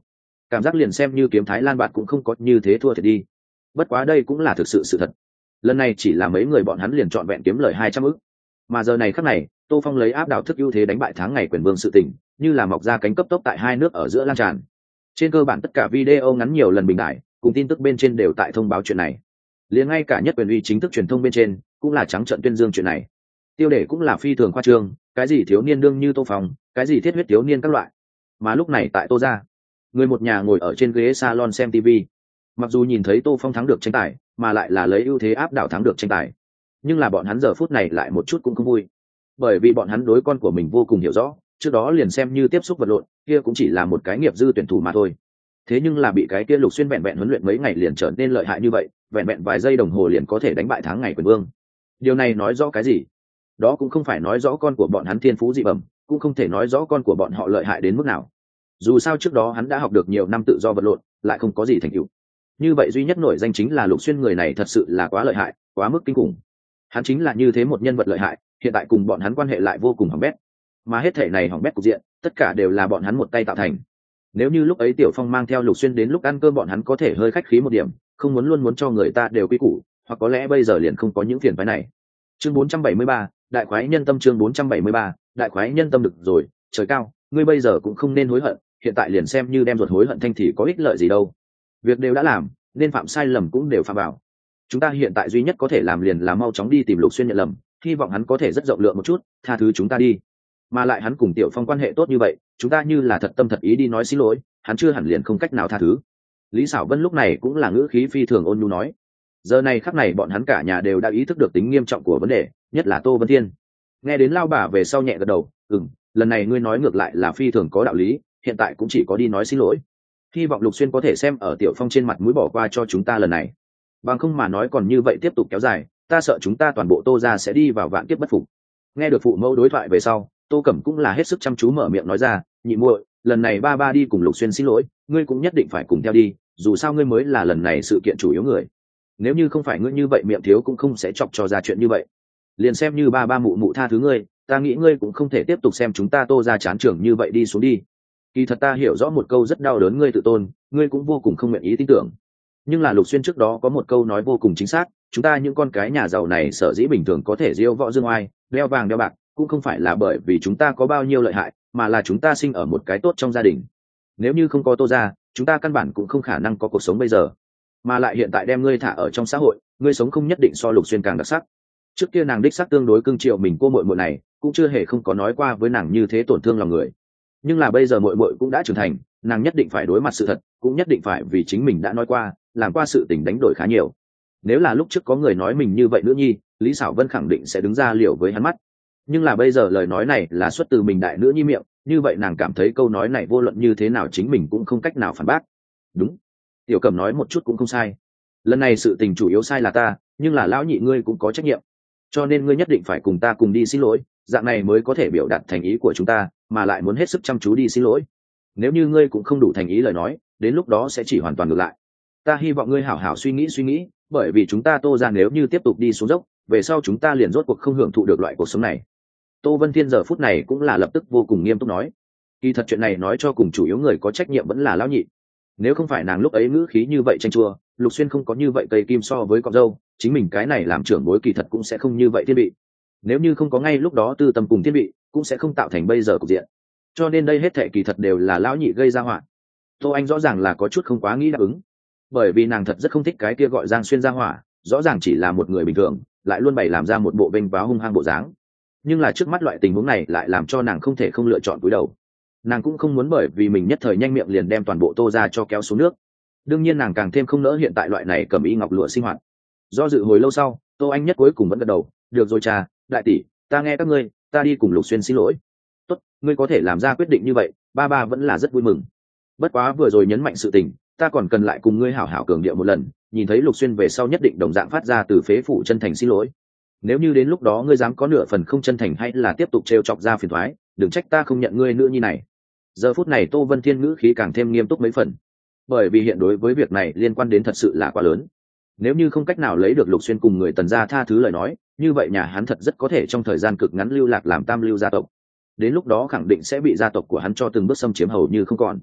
cảm giác liền xem như kiếm thái lan bạt cũng không có như thế thua thiệt đi. Bất quá đây cũng là thực sự sự thật, lần này chỉ là mấy người bọn hắn liền trọn vẹn kiếm lời hai trăm ức, mà giờ này khắc này Tô Phong lấy áp đảo thức ưu thế đánh bại tháng ngày quyền vương sự tình như là mọc ra cánh cấp tốc tại hai nước ở giữa lan tràn. Trên cơ bản tất cả video ngắn nhiều lần bình đại cùng tin tức bên trên đều tại thông báo chuyện này, liền ngay cả nhất quyền uy chính thức truyền thông bên trên cũng là trắng trợn tuyên dương chuyện này. Tiêu đề cũng là phi thường khoa trương, cái gì thiếu niên đương như Tô Phong, cái gì thiết huyết thiếu niên các loại. Mà lúc này tại Tô gia, người một nhà ngồi ở trên ghế salon xem tivi, mặc dù nhìn thấy Tô Phong thắng được tranh tài mà lại là lấy ưu thế áp đảo thắng được tranh tài, nhưng là bọn hắn giờ phút này lại một chút cũng không vui, bởi vì bọn hắn đối con của mình vô cùng hiểu rõ, trước đó liền xem như tiếp xúc vật lộn kia cũng chỉ là một cái nghiệp dư tuyển thủ mà thôi, thế nhưng là bị cái kia Lục Xuyên vẹn vẹn huấn luyện mấy ngày liền trở nên lợi hại như vậy, vẹn vẹn vài giây đồng hồ liền có thể đánh bại tháng ngày quyền vương. Điều này nói rõ cái gì? Đó cũng không phải nói rõ con của bọn hắn thiên phú dị bẩm, cũng không thể nói rõ con của bọn họ lợi hại đến mức nào. Dù sao trước đó hắn đã học được nhiều năm tự do vật lộn, lại không có gì thành tựu. Như vậy duy nhất nổi danh chính là Lục Xuyên, người này thật sự là quá lợi hại, quá mức kinh khủng. Hắn chính là như thế một nhân vật lợi hại, hiện tại cùng bọn hắn quan hệ lại vô cùng hỏng bét. Mà hết thể này hỏng bét cục diện, tất cả đều là bọn hắn một tay tạo thành. Nếu như lúc ấy Tiểu Phong mang theo Lục Xuyên đến lúc ăn cơm bọn hắn có thể hơi khách khí một điểm, không muốn luôn muốn cho người ta đều quy củ, hoặc có lẽ bây giờ liền không có những phiền phức này. Chương bốn trăm bảy mươi ba, đại khoái nhân tâm. Chương bốn trăm bảy mươi ba, đại khoái nhân tâm. Được rồi, trời cao, ngươi bây giờ cũng không nên hối hận, hiện tại liền xem như đem ruột hối hận thanh thì có ích lợi gì đâu. Việc đều đã làm, nên phạm sai lầm cũng đều phạm vào. Chúng ta hiện tại duy nhất có thể làm liền là mau chóng đi tìm Lục Xuyên nhận lầm, hy vọng hắn có thể rất rộng lượng một chút, tha thứ chúng ta đi. Mà lại hắn cùng Tiểu Phong quan hệ tốt như vậy, chúng ta như là thật tâm thật ý đi nói xin lỗi, hắn chưa hẳn liền không cách nào tha thứ. Lý Sảo Vân lúc này cũng là ngữ khí phi thường ôn nhu nói. Giờ này khắc này bọn hắn cả nhà đều đã ý thức được tính nghiêm trọng của vấn đề, nhất là Tô Vân Thiên. Nghe đến lao bà về sau nhẹ gật đầu, ừm, lần này ngươi nói ngược lại là phi thường có đạo lý, hiện tại cũng chỉ có đi nói xin lỗi. Hy vọng Lục Xuyên có thể xem ở Tiểu Phong trên mặt mũi bỏ qua cho chúng ta lần này. Bằng không mà nói còn như vậy tiếp tục kéo dài, ta sợ chúng ta toàn bộ Tô gia sẽ đi vào vạn kiếp bất phục. Nghe được phụ mẫu đối thoại về sau, Tô Cẩm cũng là hết sức chăm chú mở miệng nói ra, nhị muội, lần này ba ba đi cùng Lục Xuyên xin lỗi, ngươi cũng nhất định phải cùng theo đi, dù sao ngươi mới là lần này sự kiện chủ yếu người. Nếu như không phải ngươi như vậy miệng thiếu cũng không sẽ chọc cho ra chuyện như vậy. Liền xem như ba ba mụ mụ tha thứ ngươi, ta nghĩ ngươi cũng không thể tiếp tục xem chúng ta Tô gia chán trường như vậy đi xuống đi. Kỳ thật ta hiểu rõ một câu rất đau đớn ngươi tự tôn, ngươi cũng vô cùng không nguyện ý tin tưởng. Nhưng là Lục Xuyên trước đó có một câu nói vô cùng chính xác, chúng ta những con cái nhà giàu này sở dĩ bình thường có thể diêu võ dương oai, đeo vàng đeo bạc, cũng không phải là bởi vì chúng ta có bao nhiêu lợi hại, mà là chúng ta sinh ở một cái tốt trong gia đình. Nếu như không có Tô gia, chúng ta căn bản cũng không khả năng có cuộc sống bây giờ. Mà lại hiện tại đem ngươi thả ở trong xã hội, ngươi sống không nhất định so Lục Xuyên càng đặc sắc. Trước kia nàng đích xác tương đối cưng chiều mình cô muội muội này, cũng chưa hề không có nói qua với nàng như thế tổn thương lòng người. Nhưng là bây giờ muội muội cũng đã trưởng thành, nàng nhất định phải đối mặt sự thật, cũng nhất định phải vì chính mình đã nói qua, làm qua sự tình đánh đổi khá nhiều. Nếu là lúc trước có người nói mình như vậy nữa nhi, Lý Sảo Vân khẳng định sẽ đứng ra liều với hắn mắt. Nhưng là bây giờ lời nói này là xuất từ mình đại nữ nhi miệng, như vậy nàng cảm thấy câu nói này vô luận như thế nào chính mình cũng không cách nào phản bác. Đúng, Tiểu Cẩm nói một chút cũng không sai. Lần này sự tình chủ yếu sai là ta, nhưng là lão nhị ngươi cũng có trách nhiệm, cho nên ngươi nhất định phải cùng ta cùng đi xin lỗi, dạng này mới có thể biểu đạt thành ý của chúng ta, mà lại muốn hết sức chăm chú đi xin lỗi. Nếu như ngươi cũng không đủ thành ý lời nói, đến lúc đó sẽ chỉ hoàn toàn ngược lại. Ta hy vọng ngươi hảo hảo suy nghĩ suy nghĩ, bởi vì chúng ta Tô gia nếu như tiếp tục đi xuống dốc, về sau chúng ta liền rốt cuộc không hưởng thụ được loại cuộc sống này. Tô Vân Thiên giờ phút này cũng là lập tức vô cùng nghiêm túc nói. Kỳ thật chuyện này nói cho cùng chủ yếu người có trách nhiệm vẫn là lão nhị. Nếu không phải nàng lúc ấy ngữ khí như vậy tranh chua, Lục Xuyên không có như vậy cây kim so với cọng dâu, chính mình cái này làm trưởng bối kỳ thật cũng sẽ không như vậy thiên bị. Nếu như không có ngay lúc đó tư tâm cùng thiên bị, cũng sẽ không tạo thành bây giờ cục diện. Cho nên đây hết thệ kỳ thật đều là lão nhị gây ra họa. Tô Anh rõ ràng là có chút không quá nghĩ đáp ứng, bởi vì nàng thật rất không thích cái kia gọi Giang Xuyên ra hỏa, rõ ràng chỉ là một người bình thường, lại luôn bày làm ra một bộ vênh váo hung hăng bộ dáng. Nhưng là trước mắt loại tình huống này lại làm cho nàng không thể không lựa chọn cúi đầu. Nàng cũng không muốn bởi vì mình nhất thời nhanh miệng liền đem toàn bộ Tô gia cho kéo xuống nước. Đương nhiên nàng càng thêm không nỡ hiện tại loại này cầm y ngọc lụa sinh hoạt. Do dự hồi lâu sau, Tô Anh nhất cuối cùng vẫn gật đầu, được rồi cha, đại tỷ, ta nghe các ngươi, ta đi cùng Lục Xuyên xin lỗi. Tốt, ngươi có thể làm ra quyết định như vậy, ba ba vẫn là rất vui mừng. Bất quá vừa rồi nhấn mạnh sự tình, ta còn cần lại cùng ngươi hảo hảo cường điệu một lần, nhìn thấy Lục Xuyên về sau nhất định đồng dạng phát ra từ phế phủ chân thành xin lỗi. Nếu như đến lúc đó ngươi dám có nửa phần không chân thành hay là tiếp tục trêu chọc ra phiền toái, đừng trách ta không nhận ngươi nữa như này. Giờ phút này Tô Vân Thiên ngữ khí càng thêm nghiêm túc mấy phần, bởi vì hiện đối với việc này liên quan đến thật sự là quá lớn. Nếu như không cách nào lấy được Lục Xuyên cùng người Tần gia tha thứ lời nói, như vậy nhà hắn thật rất có thể trong thời gian cực ngắn lưu lạc làm tam lưu gia tộc. Đến lúc đó khẳng định sẽ bị gia tộc của hắn cho từng bước xâm chiếm hầu như không còn.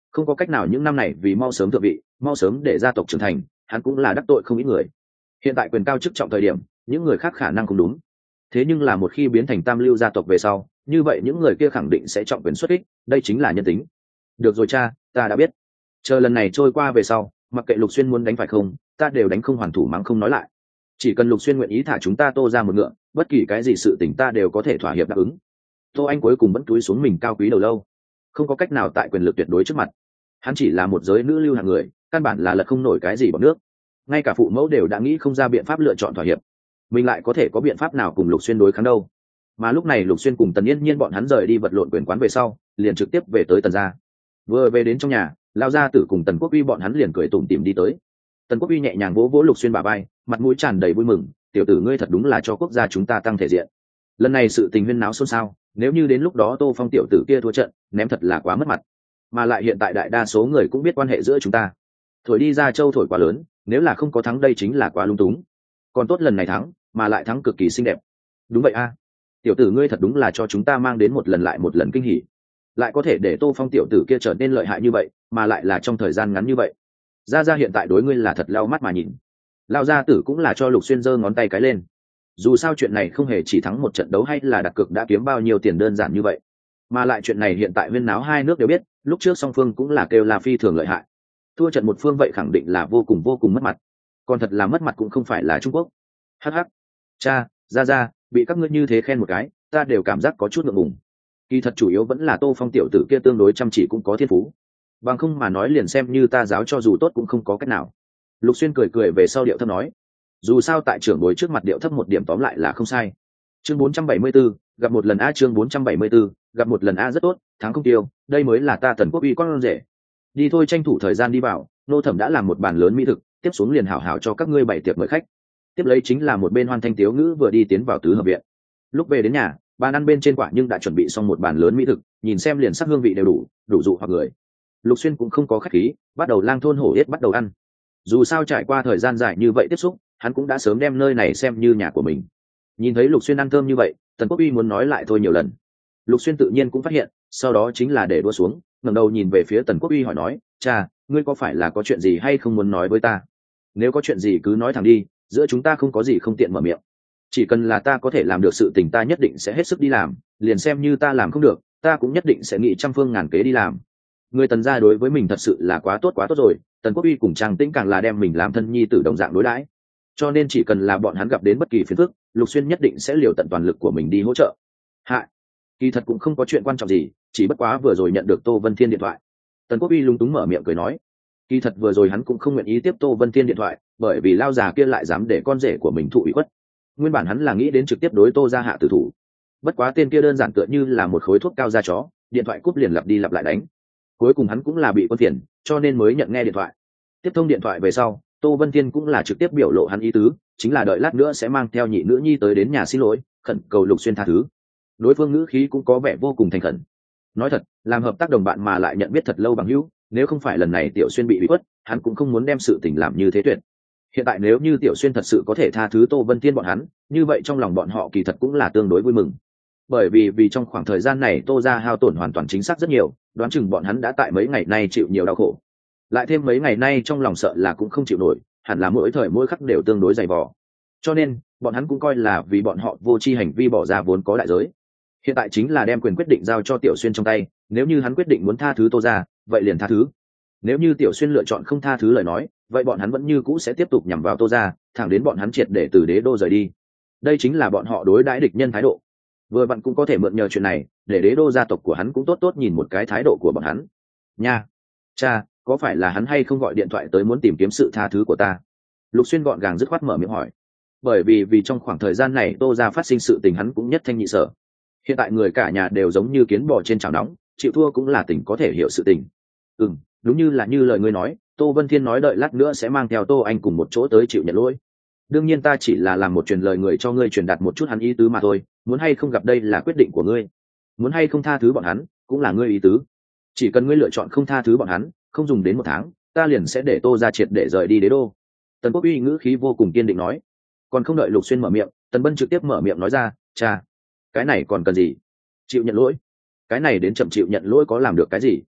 không có cách nào, những năm này vì mau sớm thượng vị, mau sớm để gia tộc trưởng thành, hắn cũng là đắc tội không ít người. Hiện tại quyền cao chức trọng thời điểm, những người khác khả năng không đúng, thế nhưng là một khi biến thành tam lưu gia tộc về sau, như vậy những người kia khẳng định sẽ trọng quyền xuất kích, đây chính là nhân tính. Được rồi cha, ta đã biết. Chờ lần này trôi qua về sau, mặc kệ Lục Xuyên muốn đánh phải không, ta đều đánh không hoàn thủ, mắng không nói lại. Chỉ cần Lục Xuyên nguyện ý thả chúng ta Tô ra một ngựa, bất kỳ cái gì sự tình ta đều có thể thỏa hiệp đáp ứng. Tô Anh cuối cùng vẫn cúi xuống mình cao quý đầu lâu, không có cách nào tại quyền lực tuyệt đối trước mặt, hắn chỉ là một giới nữ lưu hạng người, căn bản là lật không nổi cái gì bằng nước. Ngay cả phụ mẫu đều đã nghĩ không ra biện pháp lựa chọn thỏa hiệp, mình lại có thể có biện pháp nào cùng Lục Xuyên đối kháng đâu. Mà lúc này Lục Xuyên cùng Tần Yên Nhiên bọn hắn rời đi vật lộn quyền quán về sau, liền trực tiếp về tới Tần gia. Vừa về đến trong nhà, Lão gia tử cùng Tần Quốc Uy bọn hắn liền cười tủm tỉm đi tới. Tần Quốc Uy nhẹ nhàng vỗ vỗ Lục Xuyên bả vai, mặt mũi tràn đầy vui mừng, tiểu tử ngươi thật đúng là cho quốc gia chúng ta tăng thể diện. Lần này sự tình huyên náo xôn xao, nếu như đến lúc đó Tô Phong tiểu tử kia thua trận, ném thật là quá mất mặt. Mà lại hiện tại đại đa số người cũng biết quan hệ giữa chúng ta, thổi đi ra châu thổi quá lớn, nếu là không có thắng đây chính là quá lung túng. Còn tốt lần này thắng, mà lại thắng cực kỳ xinh đẹp. Đúng vậy a, tiểu tử ngươi thật đúng là cho chúng ta mang đến một lần lại một lần kinh hỉ, lại có thể để Tô Phong tiểu tử kia trở nên lợi hại như vậy, mà lại là trong thời gian ngắn như vậy. Gia Gia hiện tại đối ngươi là thật lau mắt mà nhìn. Lão gia tử cũng là cho Lục Xuyên giơ ngón tay cái lên. Dù sao chuyện này không hề chỉ thắng một trận đấu hay là đặt cược đã kiếm bao nhiêu tiền đơn giản như vậy, mà lại chuyện này hiện tại huyên náo hai nước đều biết, lúc trước song phương cũng là kêu là phi thường lợi hại. Thua trận một phương vậy khẳng định là vô cùng vô cùng mất mặt, còn thật là mất mặt cũng không phải là Trung Quốc. Hắc hắc, cha, Gia Gia, bị các ngươi như thế khen một cái, ta đều cảm giác có chút ngượng ngùng. Kỳ thật chủ yếu vẫn là Tô Phong tiểu tử kia tương đối chăm chỉ, cũng có thiên phú, bằng không mà nói liền xem như ta giáo cho dù tốt cũng không có cách nào. Lục Xuyên cười cười về sau điệu thấp nói, dù sao tại trưởng bối trước mặt điệu thấp một điểm tóm lại là không sai. Chương bốn trăm bảy mươi 4, gặp một lần a chương bốn trăm bảy mươi 4, gặp một lần a rất tốt, thắng không tiêu, đây mới là ta Tần Quốc Uy con rể. Đi thôi, tranh thủ thời gian đi vào, nô thẩm đã làm một bàn lớn mỹ thực, tiếp xuống liền hảo hảo cho các ngươi bày tiệc mời khách. Tiếp lấy chính là một bên Hoan Thanh Tiếu Ngữ vừa đi tiến vào tứ hợp viện. Lúc về đến nhà, bàn ăn bên trên quả nhưng đã chuẩn bị xong một bàn lớn mỹ thực, nhìn xem liền sắc hương vị đều đủ, đủ dụ hoặc người. Lục Xuyên cũng không có khách khí, bắt đầu lang thôn hổ yết bắt đầu ăn. Dù sao trải qua thời gian dài như vậy tiếp xúc, hắn cũng đã sớm đem nơi này xem như nhà của mình. Nhìn thấy Lục Xuyên ăn thơm như vậy, Tần Quốc Uy muốn nói lại thôi nhiều lần. Lục Xuyên tự nhiên cũng phát hiện, sau đó chính là để đua xuống, ngẩng đầu nhìn về phía Tần Quốc Uy hỏi nói, cha, ngươi có phải là có chuyện gì hay không muốn nói với ta? Nếu có chuyện gì cứ nói thẳng đi, giữa chúng ta không có gì không tiện mở miệng. Chỉ cần là ta có thể làm được sự tình ta nhất định sẽ hết sức đi làm, liền xem như ta làm không được, ta cũng nhất định sẽ nghĩ trăm phương ngàn kế đi làm. Người Tần gia đối với mình thật sự là quá tốt quá tốt rồi, Tần Quốc Uy cùng Trang Tĩnh càng là đem mình làm thân nhi tử đồng dạng đối đãi. Cho nên chỉ cần là bọn hắn gặp đến bất kỳ phiền phức, Lục Xuyên nhất định sẽ liều tận toàn lực của mình đi hỗ trợ. Hạ, kỳ thật cũng không có chuyện quan trọng gì, chỉ bất quá vừa rồi nhận được Tô Vân Thiên điện thoại. Tần Quốc Uy lúng túng mở miệng cười nói, kỳ thật vừa rồi hắn cũng không nguyện ý tiếp Tô Vân Thiên điện thoại, bởi vì lao già kia lại dám để con rể của mình thụ ủy khuất. Nguyên bản hắn là nghĩ đến trực tiếp đối Tô gia hạ tử thủ, bất quá tên kia đơn giản tựa như là một khối thuốc cao da chó, điện thoại cúp liền lặp đi lặp lại đánh. Cuối cùng hắn cũng là bị quân phiền, cho nên mới nhận nghe điện thoại. Tiếp thông điện thoại về sau, Tô Vân Thiên cũng là trực tiếp biểu lộ hắn ý tứ, chính là đợi lát nữa sẽ mang theo nhị nữ nhi tới đến nhà xin lỗi, khẩn cầu Lục Xuyên tha thứ. Đối phương ngữ khí cũng có vẻ vô cùng thành khẩn. Nói thật, làm hợp tác đồng bạn mà lại nhận biết thật lâu bằng hữu, nếu không phải lần này Tiểu Xuyên bị bị quất, hắn cũng không muốn đem sự tình làm như thế tuyệt. Hiện tại nếu như Tiểu Xuyên thật sự có thể tha thứ Tô Vân Thiên bọn hắn, như vậy trong lòng bọn họ kỳ thật cũng là tương đối vui mừng. Bởi vì vì trong khoảng thời gian này Tô gia hao tổn hoàn toàn chính xác rất nhiều, đoán chừng bọn hắn đã tại mấy ngày nay chịu nhiều đau khổ. Lại thêm mấy ngày nay trong lòng sợ là cũng không chịu nổi, hẳn là mỗi thời mỗi khắc đều tương đối dày vò. Cho nên, bọn hắn cũng coi là vì bọn họ vô tri hành vi bỏ ra vốn có đại giới. Hiện tại chính là đem quyền quyết định giao cho Tiểu Xuyên trong tay, nếu như hắn quyết định muốn tha thứ Tô gia, vậy liền tha thứ. Nếu như Tiểu Xuyên lựa chọn không tha thứ lời nói, vậy bọn hắn vẫn như cũ sẽ tiếp tục nhằm vào Tô gia, thẳng đến bọn hắn triệt để từ đế đô rời đi. Đây chính là bọn họ đối đãi địch nhân thái độ. Vừa bạn cũng có thể mượn nhờ chuyện này, để đế đô gia tộc của hắn cũng tốt tốt nhìn một cái thái độ của bọn hắn. Nha, cha, có phải là hắn hay không gọi điện thoại tới muốn tìm kiếm sự tha thứ của ta? Lục Xuyên gọn gàng dứt khoát mở miệng hỏi. Bởi vì vì trong khoảng thời gian này Tô gia phát sinh sự tình hắn cũng nhất thanh nhị sở. Hiện tại người cả nhà đều giống như kiến bò trên chảo nóng, chịu thua cũng là tình có thể hiểu sự tình. Ừm, đúng như là như lời ngươi nói, Tô Vân Thiên nói đợi lát nữa sẽ mang theo Tô Anh cùng một chỗ tới chịu nhận lỗi. Đương nhiên ta chỉ là làm một truyền lời người cho ngươi truyền đạt một chút hắn ý tứ mà thôi, muốn hay không gặp đây là quyết định của ngươi, muốn hay không tha thứ bọn hắn cũng là ngươi ý tứ. Chỉ cần ngươi lựa chọn không tha thứ bọn hắn, không dùng đến một tháng, ta liền sẽ để Tô gia triệt để rời đi đế đô. Tần Quốc Uy ngữ khí vô cùng kiên định nói. Còn không đợi Lục Xuyên mở miệng, Tần Bân trực tiếp mở miệng nói ra, cha, cái này còn cần gì? Chịu nhận lỗi? Cái này đến chậm chịu nhận lỗi có làm được cái gì?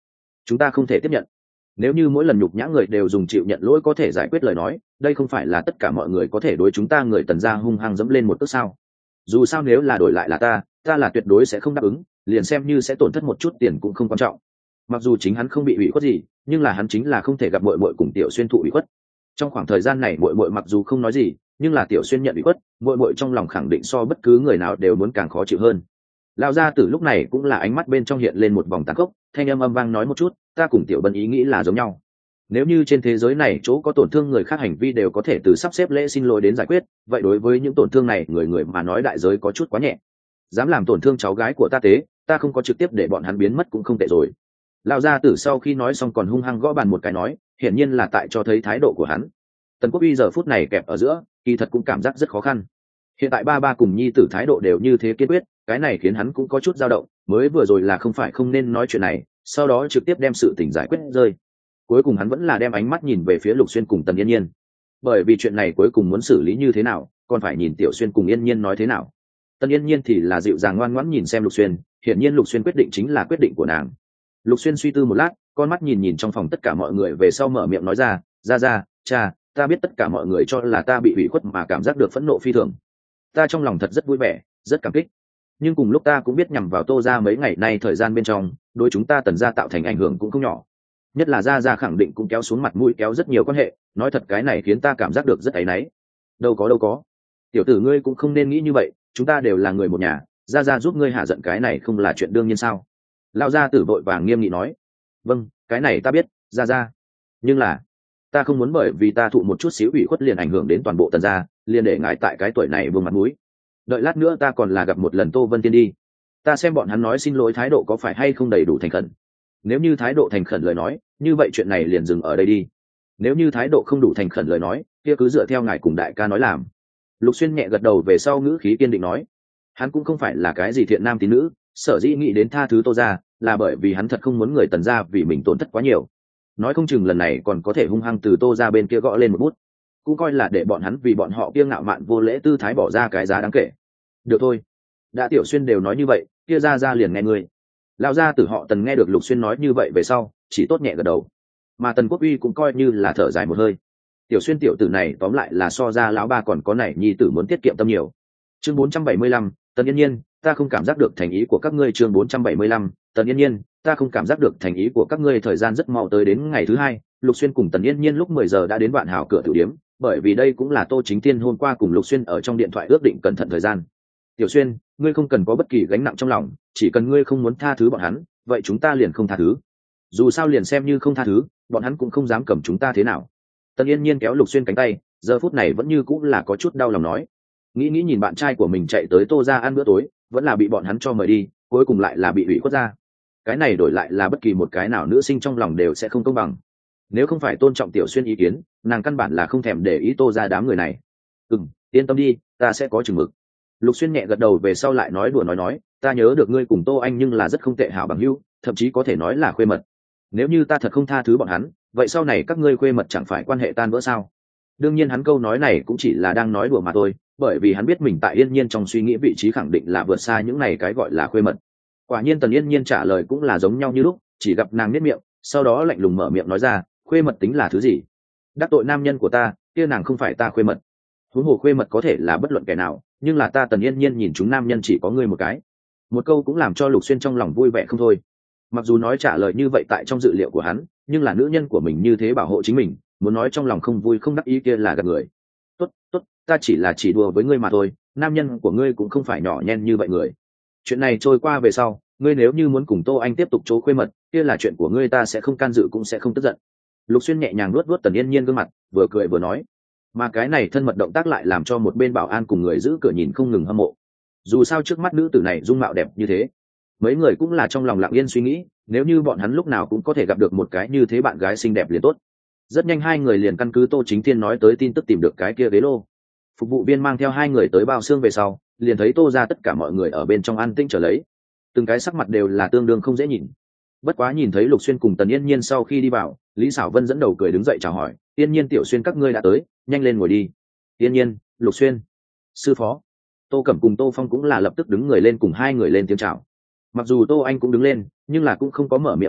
chúng ta không thể tiếp nhận. Nếu như mỗi lần nhục nhã người đều dùng chịu nhận lỗi có thể giải quyết lời nói, đây không phải là tất cả mọi người có thể đối chúng ta người Tần gia hung hăng dẫm lên một cước sao? Dù sao nếu là đổi lại là ta ta là tuyệt đối sẽ không đáp ứng, liền xem như sẽ tổn thất một chút tiền cũng không quan trọng. Mặc dù chính hắn không bị ủy khuất gì, nhưng là hắn chính là không thể gặp muội muội cùng Tiểu Xuyên thụ ủy khuất. Trong khoảng thời gian này muội muội mặc dù không nói gì, nhưng là Tiểu Xuyên nhận ủy khuất, muội muội trong lòng khẳng định so bất cứ người nào đều muốn càng khó chịu hơn. Lão gia tử lúc này cũng là ánh mắt bên trong hiện lên một vòng tàn khốc, thanh âm âm vang nói một chút, ta cùng Tiểu Bân ý nghĩ là giống nhau. Nếu như trên thế giới này chỗ có tổn thương người khác hành vi đều có thể từ sắp xếp lễ xin lỗi đến giải quyết, vậy đối với những tổn thương này người người mà nói đại giới có chút quá nhẹ. Dám làm tổn thương cháu gái của ta tế, ta không có trực tiếp để bọn hắn biến mất cũng không tệ rồi. Lão gia tử sau khi nói xong còn hung hăng gõ bàn một cái nói, hiển nhiên là tại cho thấy thái độ của hắn. Tần Quốc Uy giờ phút này kẹp ở giữa, kỳ thật cũng cảm giác rất khó khăn. Hiện tại ba ba cùng nhi tử thái độ đều như thế kiên quyết, cái này khiến hắn cũng có chút dao động, mới vừa rồi là không phải không nên nói chuyện này, sau đó trực tiếp đem sự tình giải quyết rơi. Cuối cùng hắn vẫn là đem ánh mắt nhìn về phía Lục Xuyên cùng Tần Yên Nhiên, bởi vì chuyện này cuối cùng muốn xử lý như thế nào còn phải nhìn Tiểu Xuyên cùng Yên Nhiên nói thế nào. Tần Yên Nhiên thì là dịu dàng ngoan ngoãn nhìn xem Lục Xuyên, hiển nhiên Lục Xuyên quyết định chính là quyết định của nàng. Lục Xuyên suy tư một lát, con mắt nhìn nhìn trong phòng tất cả mọi người về sau mở miệng nói ra, ra ra, cha, ta biết tất cả mọi người cho là ta bị ủy khuất mà cảm giác được phẫn nộ phi thường, ta trong lòng thật rất vui vẻ, rất cảm kích, nhưng cùng lúc ta cũng biết nhằm vào Tô gia mấy ngày nay thời gian bên trong đối chúng ta Tần gia tạo thành ảnh hưởng cũng không nhỏ, nhất là gia gia khẳng định cũng kéo xuống mặt mũi kéo rất nhiều quan hệ, nói thật cái này khiến ta cảm giác được rất áy náy. Đâu có đâu có, tiểu tử ngươi cũng không nên nghĩ như vậy, chúng ta đều là người một nhà, gia gia giúp ngươi hạ giận cái này không là chuyện đương nhiên sao? Lão gia tử vội vàng nghiêm nghị nói. Vâng, cái này ta biết, gia gia, nhưng là ta không muốn bởi vì ta thụ một chút xíu ủy khuất liền ảnh hưởng đến toàn bộ Tần gia, liền để ngài tại cái tuổi này vương mặt mũi. Đợi lát nữa ta còn là gặp một lần Tô Vân Tiên đi, ta xem bọn hắn nói xin lỗi thái độ có phải hay không đầy đủ thành khẩn. Nếu như thái độ thành khẩn lời nói, như vậy chuyện này liền dừng ở đây đi. Nếu như thái độ không đủ thành khẩn lời nói, kia cứ dựa theo ngài cùng đại ca nói làm. Lục Xuyên nhẹ gật đầu về sau ngữ khí kiên định nói. Hắn cũng không phải là cái gì thiện nam tín nữ, sở dĩ nghĩ đến tha thứ Tô gia là bởi vì hắn thật không muốn người Tần gia vì mình tổn thất quá nhiều. Nói không chừng lần này còn có thể hung hăng từ Tô gia bên kia gõ lên một bút, cũng coi là để bọn hắn vì bọn họ kiêng ngạo mạn vô lễ tư thái bỏ ra cái giá đáng kể. Được thôi, đã Tiểu Xuyên đều nói như vậy, kia ra ra liền nghe ngươi. Lão gia tử họ Tần nghe được Lục Xuyên nói như vậy về sau chỉ tốt nhẹ gật đầu, mà Tần Quốc Uy cũng coi như là thở dài một hơi. Tiểu Xuyên tiểu tử này tóm lại là so ra lão ba còn có này nhi tử muốn tiết kiệm tâm nhiều. Chương bốn trăm bảy mươi lăm, Tần Yên Nhiên, ta không cảm giác được thành ý của các ngươi. Chương bốn trăm bảy mươi lăm, Tần Yên Nhiên, ta không cảm giác được thành ý của các ngươi. Thời gian rất mau tới đến ngày thứ hai, Lục Xuyên cùng Tần Yên Nhiên lúc mười giờ đã đến Vạn Hào cửa tiểu điếm, bởi vì đây cũng là Tô Chính Thiên hôm qua cùng Lục Xuyên ở trong điện thoại ước định cẩn thận thời gian. Tiểu Xuyên, ngươi không cần có bất kỳ gánh nặng trong lòng, chỉ cần ngươi không muốn tha thứ bọn hắn, vậy chúng ta liền không tha thứ. Dù sao liền xem như không tha thứ, bọn hắn cũng không dám cầm chúng ta thế nào. Tần Yên Nhiên kéo Lục Xuyên cánh tay, giờ phút này vẫn như cũng là có chút đau lòng nói. Nghĩ nghĩ nhìn bạn trai của mình chạy tới Tô gia ăn bữa tối, vẫn là bị bọn hắn cho mời đi, cuối cùng lại là bị ủy khuất ra. Cái này đổi lại là bất kỳ một cái nào nữ sinh trong lòng đều sẽ không công bằng. Nếu không phải tôn trọng Tiểu Xuyên ý kiến, nàng căn bản là không thèm để ý Tô gia đám người này. Ừm, yên tâm đi, ta sẽ có chừng mực. Lục Xuyên nhẹ gật đầu về sau lại nói đùa nói nói, ta nhớ được ngươi cùng Tô Anh nhưng là rất không tệ hảo bằng hữu, thậm chí có thể nói là khuê mật. Nếu như ta thật không tha thứ bọn hắn, vậy sau này các ngươi khuê mật chẳng phải quan hệ tan vỡ sao? Đương nhiên hắn câu nói này cũng chỉ là đang nói đùa mà thôi, bởi vì hắn biết mình tại Yên Nhiên trong suy nghĩ vị trí khẳng định là vượt xa những này cái gọi là khuê mật. Quả nhiên Tần Yên Nhiên trả lời cũng là giống nhau như lúc, chỉ gặp nàng nhếch miệng, sau đó lạnh lùng mở miệng nói ra, khuê mật tính là thứ gì? Đắc tội nam nhân của ta, kia nàng không phải ta khuê mật. Huống hồ khuê mật có thể là bất luận kẻ nào, nhưng là ta Tần Yên Nhiên nhìn chúng nam nhân chỉ có ngươi một cái. Một câu cũng làm cho Lục Xuyên trong lòng vui vẻ không thôi. Mặc dù nói trả lời như vậy tại trong dự liệu của hắn, nhưng là nữ nhân của mình như thế bảo hộ chính mình, muốn nói trong lòng không vui không đắc ý kia là gạt người. Tốt, tốt, ta chỉ là chỉ đùa với ngươi mà thôi, nam nhân của ngươi cũng không phải nhỏ nhen như vậy người. Chuyện này trôi qua về sau, ngươi nếu như muốn cùng Tô Anh tiếp tục chỗ khuê mật, kia là chuyện của ngươi, ta sẽ không can dự cũng sẽ không tức giận. Lục Xuyên nhẹ nhàng luốt luốt Tần Yên Nhiên gương mặt, vừa cười vừa nói. Mà cái này thân mật động tác lại làm cho một bên bảo an cùng người giữ cửa nhìn không ngừng hâm mộ. Dù sao trước mắt nữ tử này dung mạo đẹp như thế, mấy người cũng là trong lòng lặng yên suy nghĩ, nếu như bọn hắn lúc nào cũng có thể gặp được một cái như thế bạn gái xinh đẹp liền tốt. Rất nhanh hai người liền căn cứ Tô Chính Thiên nói tới tin tức tìm được cái kia ghế lô. Phục vụ viên mang theo hai người tới bao xương về sau, liền thấy Tô ra tất cả mọi người ở bên trong an tĩnh trở lấy, từng cái sắc mặt đều là tương đương không dễ nhìn. Bất quá nhìn thấy Lục Xuyên cùng Tần Yên Nhiên sau khi đi vào, Lý Sảo Vân dẫn đầu cười đứng dậy chào hỏi, Yên Nhiên tiểu Xuyên các ngươi đã tới, nhanh lên ngồi đi. Yên Nhiên, Lục Xuyên, sư phó. Tô Cẩm cùng Tô Phong cũng là lập tức đứng người lên cùng hai người lên tiếng chào. Mặc dù Tô Anh cũng đứng lên, nhưng là cũng không có mở miệng nói chuyện,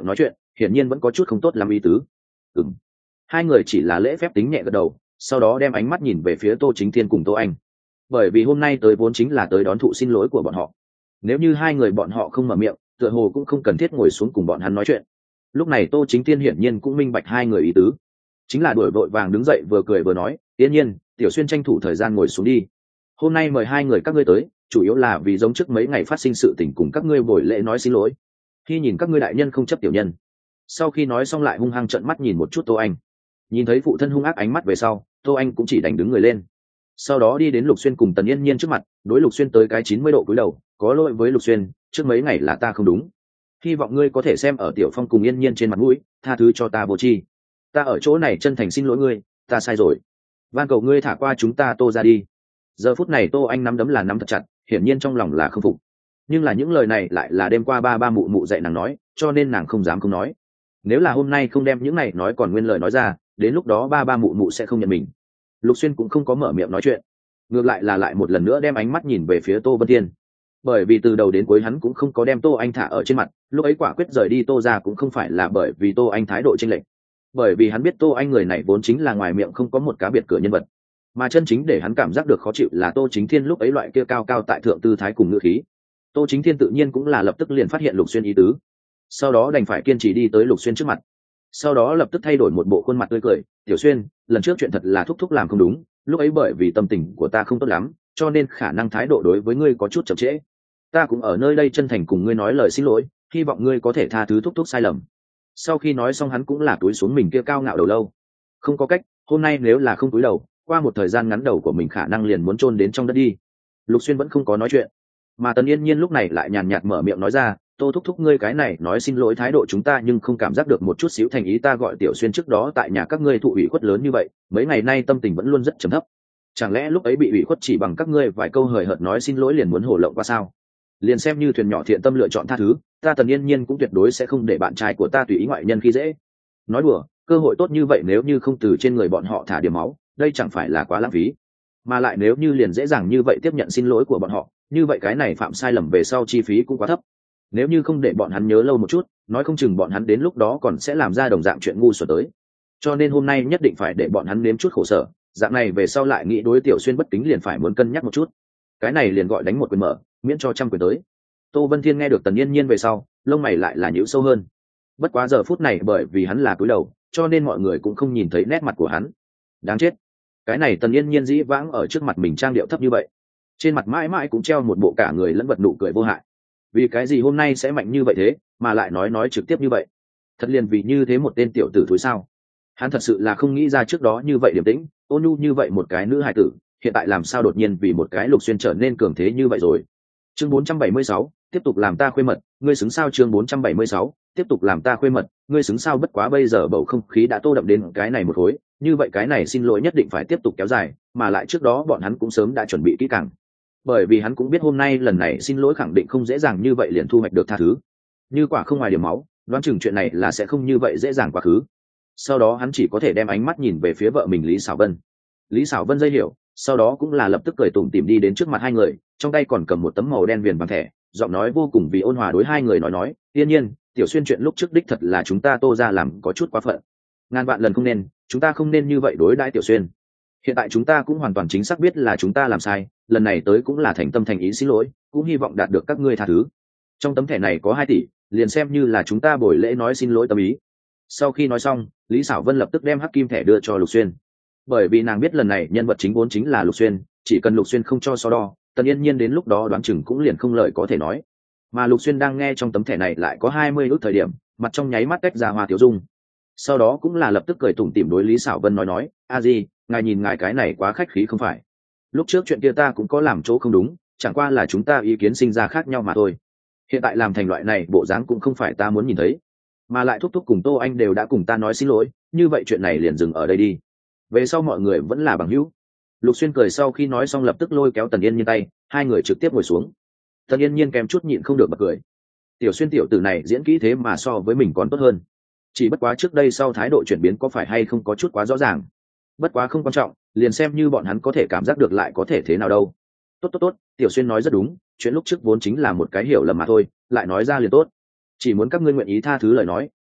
hiển nhiên vẫn có chút không tốt làm ý tứ. Ừm. Hai người chỉ là lễ phép tính nhẹ gật đầu, sau đó đem ánh mắt nhìn về phía Tô Chính Thiên cùng Tô Anh. Bởi vì hôm nay tới vốn chính là tới đón thụ xin lỗi của bọn họ. Nếu như hai người bọn họ không mở miệng, tựa hồ cũng không cần thiết ngồi xuống cùng bọn hắn nói chuyện. Lúc này Tô Chính Thiên hiển nhiên cũng minh bạch hai người ý tứ, chính là đuổi vội vàng đứng dậy vừa cười vừa nói, "Yên nhiên, Tiểu Xuyên tranh thủ thời gian ngồi xuống đi. Hôm nay mời hai người các ngươi tới, chủ yếu là vì giống trước mấy ngày phát sinh sự tình cùng các ngươi buổi lễ nói xin lỗi. Khi nhìn các ngươi đại nhân không chấp tiểu nhân." Sau khi nói xong lại hung hăng trợn mắt nhìn một chút Tô Anh. Nhìn thấy phụ thân hung ác ánh mắt về sau, Tô Anh cũng chỉ đành đứng người lên. Sau đó đi đến Lục Xuyên cùng Tần Yên Nhiên trước mặt, đối Lục Xuyên tới cái chín mươi độ cúi đầu, "Có lỗi với Lục Xuyên, trước mấy ngày là ta không đúng. Hy vọng ngươi có thể xem ở Tiểu Phong cùng Yên Nhiên trên mặt mũi, tha thứ cho ta vô tri. Ta ở chỗ này chân thành xin lỗi ngươi, ta sai rồi. Van cầu ngươi thả qua chúng ta Tô ra đi." Giờ phút này Tô Anh nắm đấm là nắm thật chặt, hiển nhiên trong lòng là không phục. Nhưng là những lời này lại là đêm qua ba ba mụ mụ dạy nàng nói, cho nên nàng không dám không nói. Nếu là hôm nay không đem những này nói còn nguyên lời nói ra, đến lúc đó ba ba mụ mụ sẽ không nhận mình. Lục Xuyên cũng không có mở miệng nói chuyện, ngược lại là lại một lần nữa đem ánh mắt nhìn về phía Tô Vân Thiên. Bởi vì từ đầu đến cuối hắn cũng không có đem Tô Anh thả ở trên mặt, lúc ấy quả quyết rời đi Tô ra cũng không phải là bởi vì Tô Anh thái độ chênh lệch, bởi vì hắn biết Tô Anh người này vốn chính là ngoài miệng không có một cá biệt cửa nhân vật, mà chân chính để hắn cảm giác được khó chịu là Tô Chính Thiên lúc ấy loại kia cao cao tại thượng tư thái cùng ngữ khí. Tô Chính Thiên tự nhiên cũng là lập tức liền phát hiện Lục Xuyên ý tứ, sau đó đành phải kiên trì đi tới Lục Xuyên trước mặt, sau đó lập tức thay đổi một bộ khuôn mặt tươi cười, "Tiểu Xuyên, lần trước chuyện thật là thúc thúc làm không đúng, lúc ấy bởi vì tâm tình của ta không tốt lắm, cho nên khả năng thái độ đối với ngươi có chút chậm trễ. Ta cũng ở nơi đây chân thành cùng ngươi nói lời xin lỗi, hy vọng ngươi có thể tha thứ thúc thúc sai lầm." Sau khi nói xong hắn cũng là túi xuống mình kia cao ngạo đầu lâu. Không có cách, hôm nay nếu là không túi đầu, qua một thời gian ngắn đầu của mình khả năng liền muốn chôn đến trong đất đi. Lục Xuyên vẫn không có nói chuyện, mà Tần Yên Nhiên lúc này lại nhàn nhạt mở miệng nói ra, "Tô thúc thúc ngươi cái này nói xin lỗi thái độ chúng ta nhưng không cảm giác được một chút xíu thành ý, ta gọi Tiểu Xuyên trước đó tại nhà các ngươi thụ ủy khuất lớn như vậy, mấy ngày nay tâm tình vẫn luôn rất trầm thấp. Chẳng lẽ lúc ấy bị ủy khuất chỉ bằng các ngươi vài câu hời hợt nói xin lỗi liền muốn hổ lộng qua sao? Liền xem như thuyền nhỏ thiện tâm lựa chọn tha thứ, ta Tần Yên Nhiên cũng tuyệt đối sẽ không để bạn trai của ta tùy ý ngoại nhân khi dễ." Nói đùa, cơ hội tốt như vậy nếu như không từ trên người bọn họ thả điểm máu, đây chẳng phải là quá lãng phí. Mà lại nếu như liền dễ dàng như vậy tiếp nhận xin lỗi của bọn họ, như vậy cái này phạm sai lầm về sau chi phí cũng quá thấp. Nếu như không để bọn hắn nhớ lâu một chút, nói không chừng bọn hắn đến lúc đó còn sẽ làm ra đồng dạng chuyện ngu xuẩn tới. Cho nên hôm nay nhất định phải để bọn hắn nếm chút khổ sở, dạng này về sau lại nghĩ đối Tiểu Xuyên bất kính liền phải muốn cân nhắc một chút. Cái này liền gọi đánh một quyền mở, miễn cho trăm quyền tới. Tô Vân Thiên nghe được Tần Yên Nhiên về sau, lông mày lại là nhíu sâu hơn. Bất quá giờ phút này bởi vì hắn là cúi đầu, cho nên mọi người cũng không nhìn thấy nét mặt của hắn. Đáng chết, cái này Tần Yên Nhiên dĩ vãng ở trước mặt mình trang điệu thấp như vậy, trên mặt mãi mãi cũng treo một bộ cả người lẫn vật nụ cười vô hại. Vì cái gì hôm nay sẽ mạnh như vậy thế, mà lại nói nói trực tiếp như vậy? Thật liền vì như thế một tên tiểu tử thúi sao? Hắn thật sự là không nghĩ ra trước đó như vậy điềm tĩnh, ôn nhu như vậy một cái nữ hài tử, hiện tại làm sao đột nhiên vì một cái Lục Xuyên trở nên cường thế như vậy rồi. Chương bốn trăm bảy mươi sáu, tiếp tục làm ta khuê mật, ngươi xứng sao? Chương bốn trăm bảy mươi sáu, tiếp tục làm ta khuê mật, ngươi xứng sao? Bất quá bây giờ bầu không khí đã tô đậm đến cái này một khối, như vậy cái này xin lỗi nhất định phải tiếp tục kéo dài, mà lại trước đó bọn hắn cũng sớm đã chuẩn bị kỹ càng. Bởi vì hắn cũng biết hôm nay lần này xin lỗi khẳng định không dễ dàng như vậy liền thu hoạch được tha thứ. Như quả không ngoài điểm máu, đoán chừng chuyện này là sẽ không như vậy dễ dàng quá khứ. Sau đó hắn chỉ có thể đem ánh mắt nhìn về phía vợ mình Lý Sảo Vân. Lý Sảo Vân dây hiểu, sau đó cũng là lập tức cười tủm tỉm đi đến trước mặt hai người, trong tay còn cầm một tấm màu đen viền vàng thẻ, giọng nói vô cùng vì ôn hòa đối hai người nói nói, "Yên Nhiên, Tiểu Xuyên chuyện lúc trước đích thật là chúng ta Tô ra làm có chút quá phận. Ngàn vạn lần không nên, chúng ta không nên như vậy đối đãi Tiểu Xuyên. Hiện tại chúng ta cũng hoàn toàn chính xác biết là chúng ta làm sai, lần này tới cũng là thành tâm thành ý xin lỗi, cũng hy vọng đạt được các ngươi tha thứ. Trong tấm thẻ này có hai tỷ, liền xem như là chúng ta buổi lễ nói xin lỗi tâm ý." Sau khi nói xong, Lý Sảo Vân lập tức đem hắc kim thẻ đưa cho Lục Xuyên. Bởi vì nàng biết lần này nhân vật chính vốn chính là Lục Xuyên, chỉ cần Lục Xuyên không cho so đo, Tần Yên Nhiên đến lúc đó đoán chừng cũng liền không lời có thể nói. Mà Lục Xuyên đang nghe trong tấm thẻ này lại có hai mươi ước thời điểm, mặt trong nháy mắt tách ra hoa tiểu dung. Sau đó cũng là lập tức cười tủm tỉm đối Lý Sảo Vân nói nói, "A Di, ngài nhìn ngài cái này quá khách khí không phải? Lúc trước chuyện kia ta cũng có làm chỗ không đúng, chẳng qua là chúng ta ý kiến sinh ra khác nhau mà thôi. Hiện tại làm thành loại này bộ dáng cũng không phải ta muốn nhìn thấy. Mà lại thúc thúc cùng Tô Anh đều đã cùng ta nói xin lỗi, như vậy chuyện này liền dừng ở đây đi. Về sau mọi người vẫn là bằng hữu." Lục Xuyên cười sau khi nói xong lập tức lôi kéo Tần Yên Nhiên tay, hai người trực tiếp ngồi xuống. Tần Yên Nhiên kèm chút nhịn không được bật cười. Tiểu Xuyên tiểu tử này diễn kỹ thế mà so với mình còn tốt hơn. Chỉ bất quá trước đây sau thái độ chuyển biến có phải hay không có chút quá rõ ràng. Bất quá không quan trọng, liền xem như bọn hắn có thể cảm giác được lại có thể thế nào đâu. Tốt tốt tốt, Tiểu Xuyên nói rất đúng, chuyện lúc trước vốn chính là một cái hiểu lầm mà thôi, lại nói ra liền tốt. Chỉ muốn các ngươi nguyện ý tha thứ lời nói,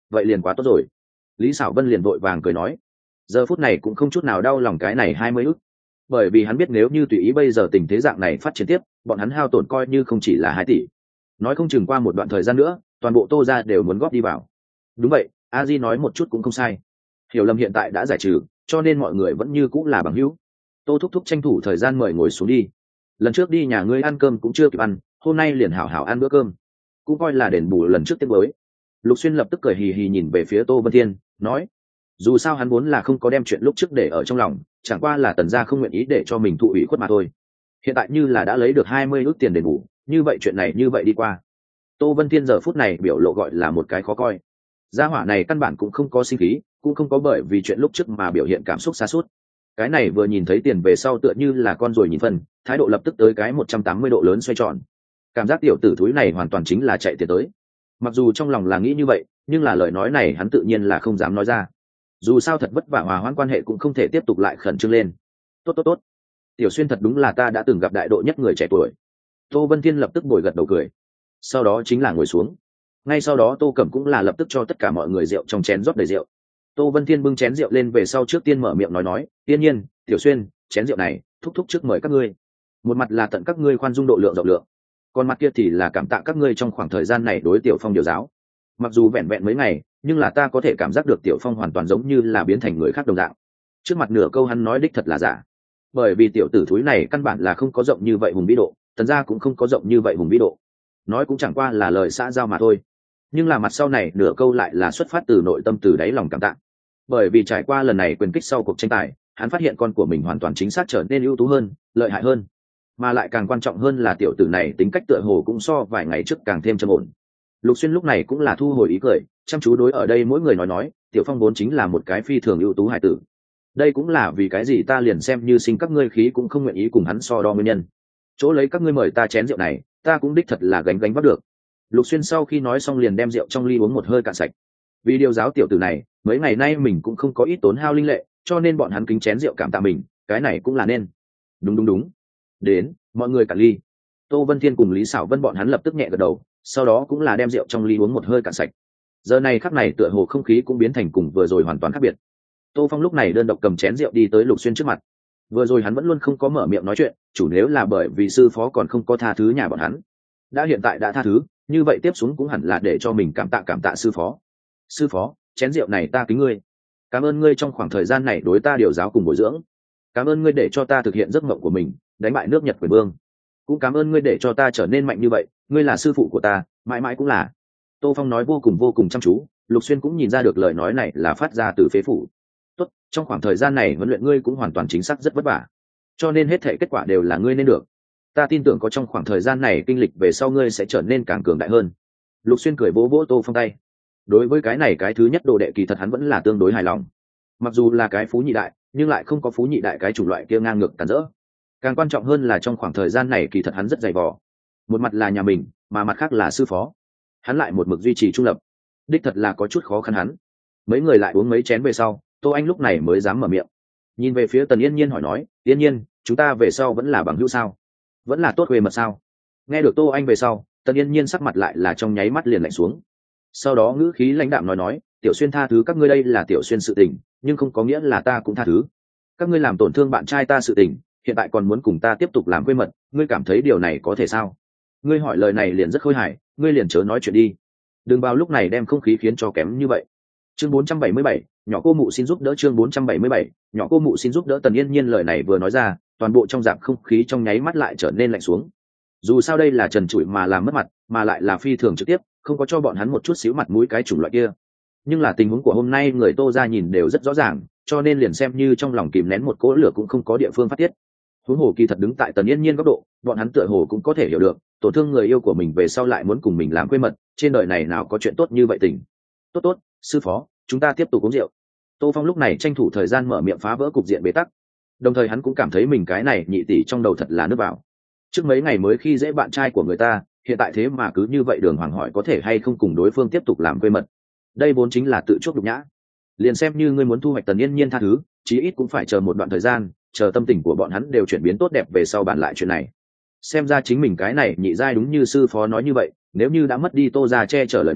vậy liền quá tốt rồi. Lý Sảo Vân liền vội vàng cười nói, giờ phút này cũng không chút nào đau lòng cái này hai mươi ức, bởi vì hắn biết nếu như tùy ý bây giờ tình thế dạng này phát triển tiếp, bọn hắn hao tổn coi như không chỉ là hai tỷ, nói không chừng qua một đoạn thời gian nữa toàn bộ Tô gia đều muốn góp đi vào. Đúng vậy, a di nói một chút cũng không sai, hiểu lầm hiện tại đã giải trừ, cho nên mọi người vẫn như cũng là bằng hữu. Tô thúc thúc tranh thủ thời gian mời ngồi xuống đi, lần trước đi nhà ngươi ăn cơm cũng chưa kịp ăn, hôm nay liền hảo hảo ăn bữa cơm, cũng coi là đền bù lần trước tiếc mới. Lục Xuyên lập tức cười hì hì nhìn về phía Tô Vân Thiên, nói, dù sao hắn vốn là không có đem chuyện lúc trước để ở trong lòng, chẳng qua là tần gia không nguyện ý để cho mình thụ ủy khuất mà thôi. Hiện tại như là đã lấy được hai mươi ước tiền đền bù, như vậy chuyện này như vậy đi qua. Tô Vân Thiên giờ phút này biểu lộ gọi là một cái khó coi. Gia hỏa này căn bản cũng không có sinh khí, cũng không có bởi vì chuyện lúc trước mà biểu hiện cảm xúc sa sút. Cái này vừa nhìn thấy tiền về sau tựa như là con ruồi nhìn phân, thái độ lập tức tới cái một trăm tám mươi độ lớn xoay tròn. Cảm giác tiểu tử thúi này hoàn toàn chính là chạy tiền tới. Mặc dù trong lòng là nghĩ như vậy, nhưng là lời nói này hắn tự nhiên là không dám nói ra. Dù sao thật vất vả hòa hoãn quan hệ cũng không thể tiếp tục lại khẩn trương lên. Tốt tốt tốt, Tiểu Xuyên thật đúng là ta đã từng gặp đại độ nhất người trẻ tuổi. Tô Vân Thiên lập tức bồi gật đầu cười, sau đó chính là ngồi xuống. Ngay sau đó Tô Cẩm cũng là lập tức cho tất cả mọi người rượu trong chén rót đầy rượu. Tô Vân Thiên bưng chén rượu lên về sau trước tiên mở miệng nói nói, tiên nhiên, Tiểu Xuyên, chén rượu này thúc thúc trước mời các ngươi. Một mặt là tận các ngươi khoan dung độ lượng rộng lượng, còn mặt kia thì là cảm tạ các ngươi trong khoảng thời gian này đối Tiểu Phong điều giáo. Mặc dù vẹn vẹn mấy ngày, nhưng là ta có thể cảm giác được Tiểu Phong hoàn toàn giống như là biến thành người khác đồng dạng. Trước mặt nửa câu hắn nói đích thật là giả, bởi vì tiểu tử thúi này căn bản là không có rộng như vậy hùng vĩ độ, tần gia cũng không có rộng như vậy hùng vĩ độ, nói cũng chẳng qua là lời xã giao mà thôi. Nhưng là mặt sau này nửa câu lại là xuất phát từ nội tâm, từ đáy lòng cảm tạ, bởi vì trải qua lần này quyền kích sau cuộc tranh tài, hắn phát hiện con của mình hoàn toàn chính xác trở nên ưu tú hơn, lợi hại hơn, mà lại càng quan trọng hơn là tiểu tử này tính cách tựa hồ cũng so vài ngày trước càng thêm trầm ổn. Lục Xuyên lúc này cũng là thu hồi ý cười, chăm chú đối ở đây mỗi người nói nói, Tiểu Phong vốn chính là một cái phi thường ưu tú hải tử, đây cũng là vì cái gì ta liền xem như sinh các ngươi khí cũng không nguyện ý cùng hắn so đo nguyên nhân. Chỗ lấy các ngươi mời ta chén rượu này, ta cũng đích thật là gánh gánh vác được. Lục Xuyên sau khi nói xong liền đem rượu trong ly uống một hơi cạn sạch. Vì điều giáo tiểu tử này, mấy ngày nay mình cũng không có ít tốn hao linh lệ, cho nên bọn hắn kính chén rượu cảm tạ mình, cái này cũng là nên. Đúng đúng đúng. Đến, mọi người cạn ly. Tô Vân Thiên cùng Lý Sảo Vân bọn hắn lập tức nhẹ gật đầu, sau đó cũng là đem rượu trong ly uống một hơi cạn sạch. Giờ này khắc này tựa hồ không khí cũng biến thành cùng vừa rồi hoàn toàn khác biệt. Tô Phong lúc này đơn độc cầm chén rượu đi tới Lục Xuyên trước mặt. Vừa rồi hắn vẫn luôn không có mở miệng nói chuyện, chủ nếu là bởi vì sư phó còn không có tha thứ nhà bọn hắn. Đã hiện tại đã tha thứ, như vậy tiếp xuống cũng hẳn là để cho mình cảm tạ cảm tạ sư phó. Sư phó, chén rượu này ta kính ngươi. Cảm ơn ngươi trong khoảng thời gian này đối ta điều giáo cùng bồi dưỡng. Cảm ơn ngươi để cho ta thực hiện giấc mộng của mình, đánh bại nước Nhật quyền vương. Cũng cảm ơn ngươi để cho ta trở nên mạnh như vậy, ngươi là sư phụ của ta, mãi mãi cũng là. Tô Phong nói vô cùng vô cùng chăm chú, Lục Xuyên cũng nhìn ra được lời nói này là phát ra từ phế phủ. Tốt, trong khoảng thời gian này huấn luyện ngươi cũng hoàn toàn chính xác rất vất vả, cho nên hết thể kết quả đều là ngươi nên được. Ta tin tưởng có trong khoảng thời gian này kinh lịch về sau ngươi sẽ trở nên càng cường đại hơn. Lục Xuyên cười vỗ vỗ Tô Phong tay. Đối với cái này cái thứ nhất đồ đệ kỳ thật hắn vẫn là tương đối hài lòng. Mặc dù là cái phú nhị đại, nhưng lại không có phú nhị đại cái chủng loại kia ngang ngược tàn rỡ. Càng quan trọng hơn là trong khoảng thời gian này kỳ thật hắn rất dày vò. Một mặt là nhà mình, mà mặt khác là sư phó. Hắn lại một mực duy trì trung lập. Đích thật là có chút khó khăn hắn. Mấy người lại uống mấy chén về sau, Tô Anh lúc này mới dám mở miệng. Nhìn về phía Tần Yên Nhiên hỏi nói, Yên Nhiên, chúng ta về sau vẫn là bằng hữu sao? Vẫn là tốt huề mật sao? Nghe được Tô Anh về sau, Tần Yên Nhiên sắc mặt lại là trong nháy mắt liền lạnh xuống. Sau đó ngữ khí lãnh đạm nói nói, Tiểu Xuyên tha thứ các ngươi đây là Tiểu Xuyên sự tình, nhưng không có nghĩa là ta cũng tha thứ. Các ngươi làm tổn thương bạn trai ta sự tình, hiện tại còn muốn cùng ta tiếp tục làm quê mật, ngươi cảm thấy điều này có thể sao? Ngươi hỏi lời này liền rất khôi hài, ngươi liền chớ nói chuyện đi. Đừng vào lúc này đem không khí khiến cho kém như vậy. Chương bốn trăm bảy mươi bảy, nhỏ cô mụ xin giúp đỡ. Chương bốn trăm bảy mươi bảy, nhỏ cô mụ xin giúp đỡ. Tần Yên Nhiên lời này vừa nói ra, toàn bộ trong dạp không khí trong nháy mắt lại trở nên lạnh xuống. Dù sao đây là trần trụi mà làm mất mặt, mà lại là phi thường trực tiếp, không có cho bọn hắn một chút xíu mặt mũi cái chủng loại kia. Nhưng là tình huống của hôm nay người Tô gia nhìn đều rất rõ ràng, cho nên liền xem như trong lòng kìm nén một cỗ lửa cũng không có địa phương phát tiết. Huống hồ kỳ thật đứng tại Tần Yên Nhiên góc độ, bọn hắn tựa hồ cũng có thể hiểu được, tổn thương người yêu của mình về sau lại muốn cùng mình làm quê mật, trên đời này nào có chuyện tốt như vậy tình. Tốt tốt, sư phó, chúng ta tiếp tục uống rượu. Tô Phong lúc này tranh thủ thời gian mở miệng phá vỡ cục diện bế tắc. Đồng thời hắn cũng cảm thấy mình cái này nhị tỷ trong đầu thật là nước vào. Trước mấy ngày mới khi dễ bạn trai của người ta, hiện tại thế mà cứ như vậy đường hoàng hỏi có thể hay không cùng đối phương tiếp tục làm quê mật. Đây vốn chính là tự chuốc nhục nhã. Liền xem như ngươi muốn thu hoạch Tần Yên Nhiên tha thứ, chí ít cũng phải chờ một đoạn thời gian, chờ tâm tình của bọn hắn đều chuyển biến tốt đẹp về sau bàn lại chuyện này. Xem ra chính mình cái này nhị giai đúng như sư phó nói như vậy, nếu như đã mất đi Tô gia che chở lời nói,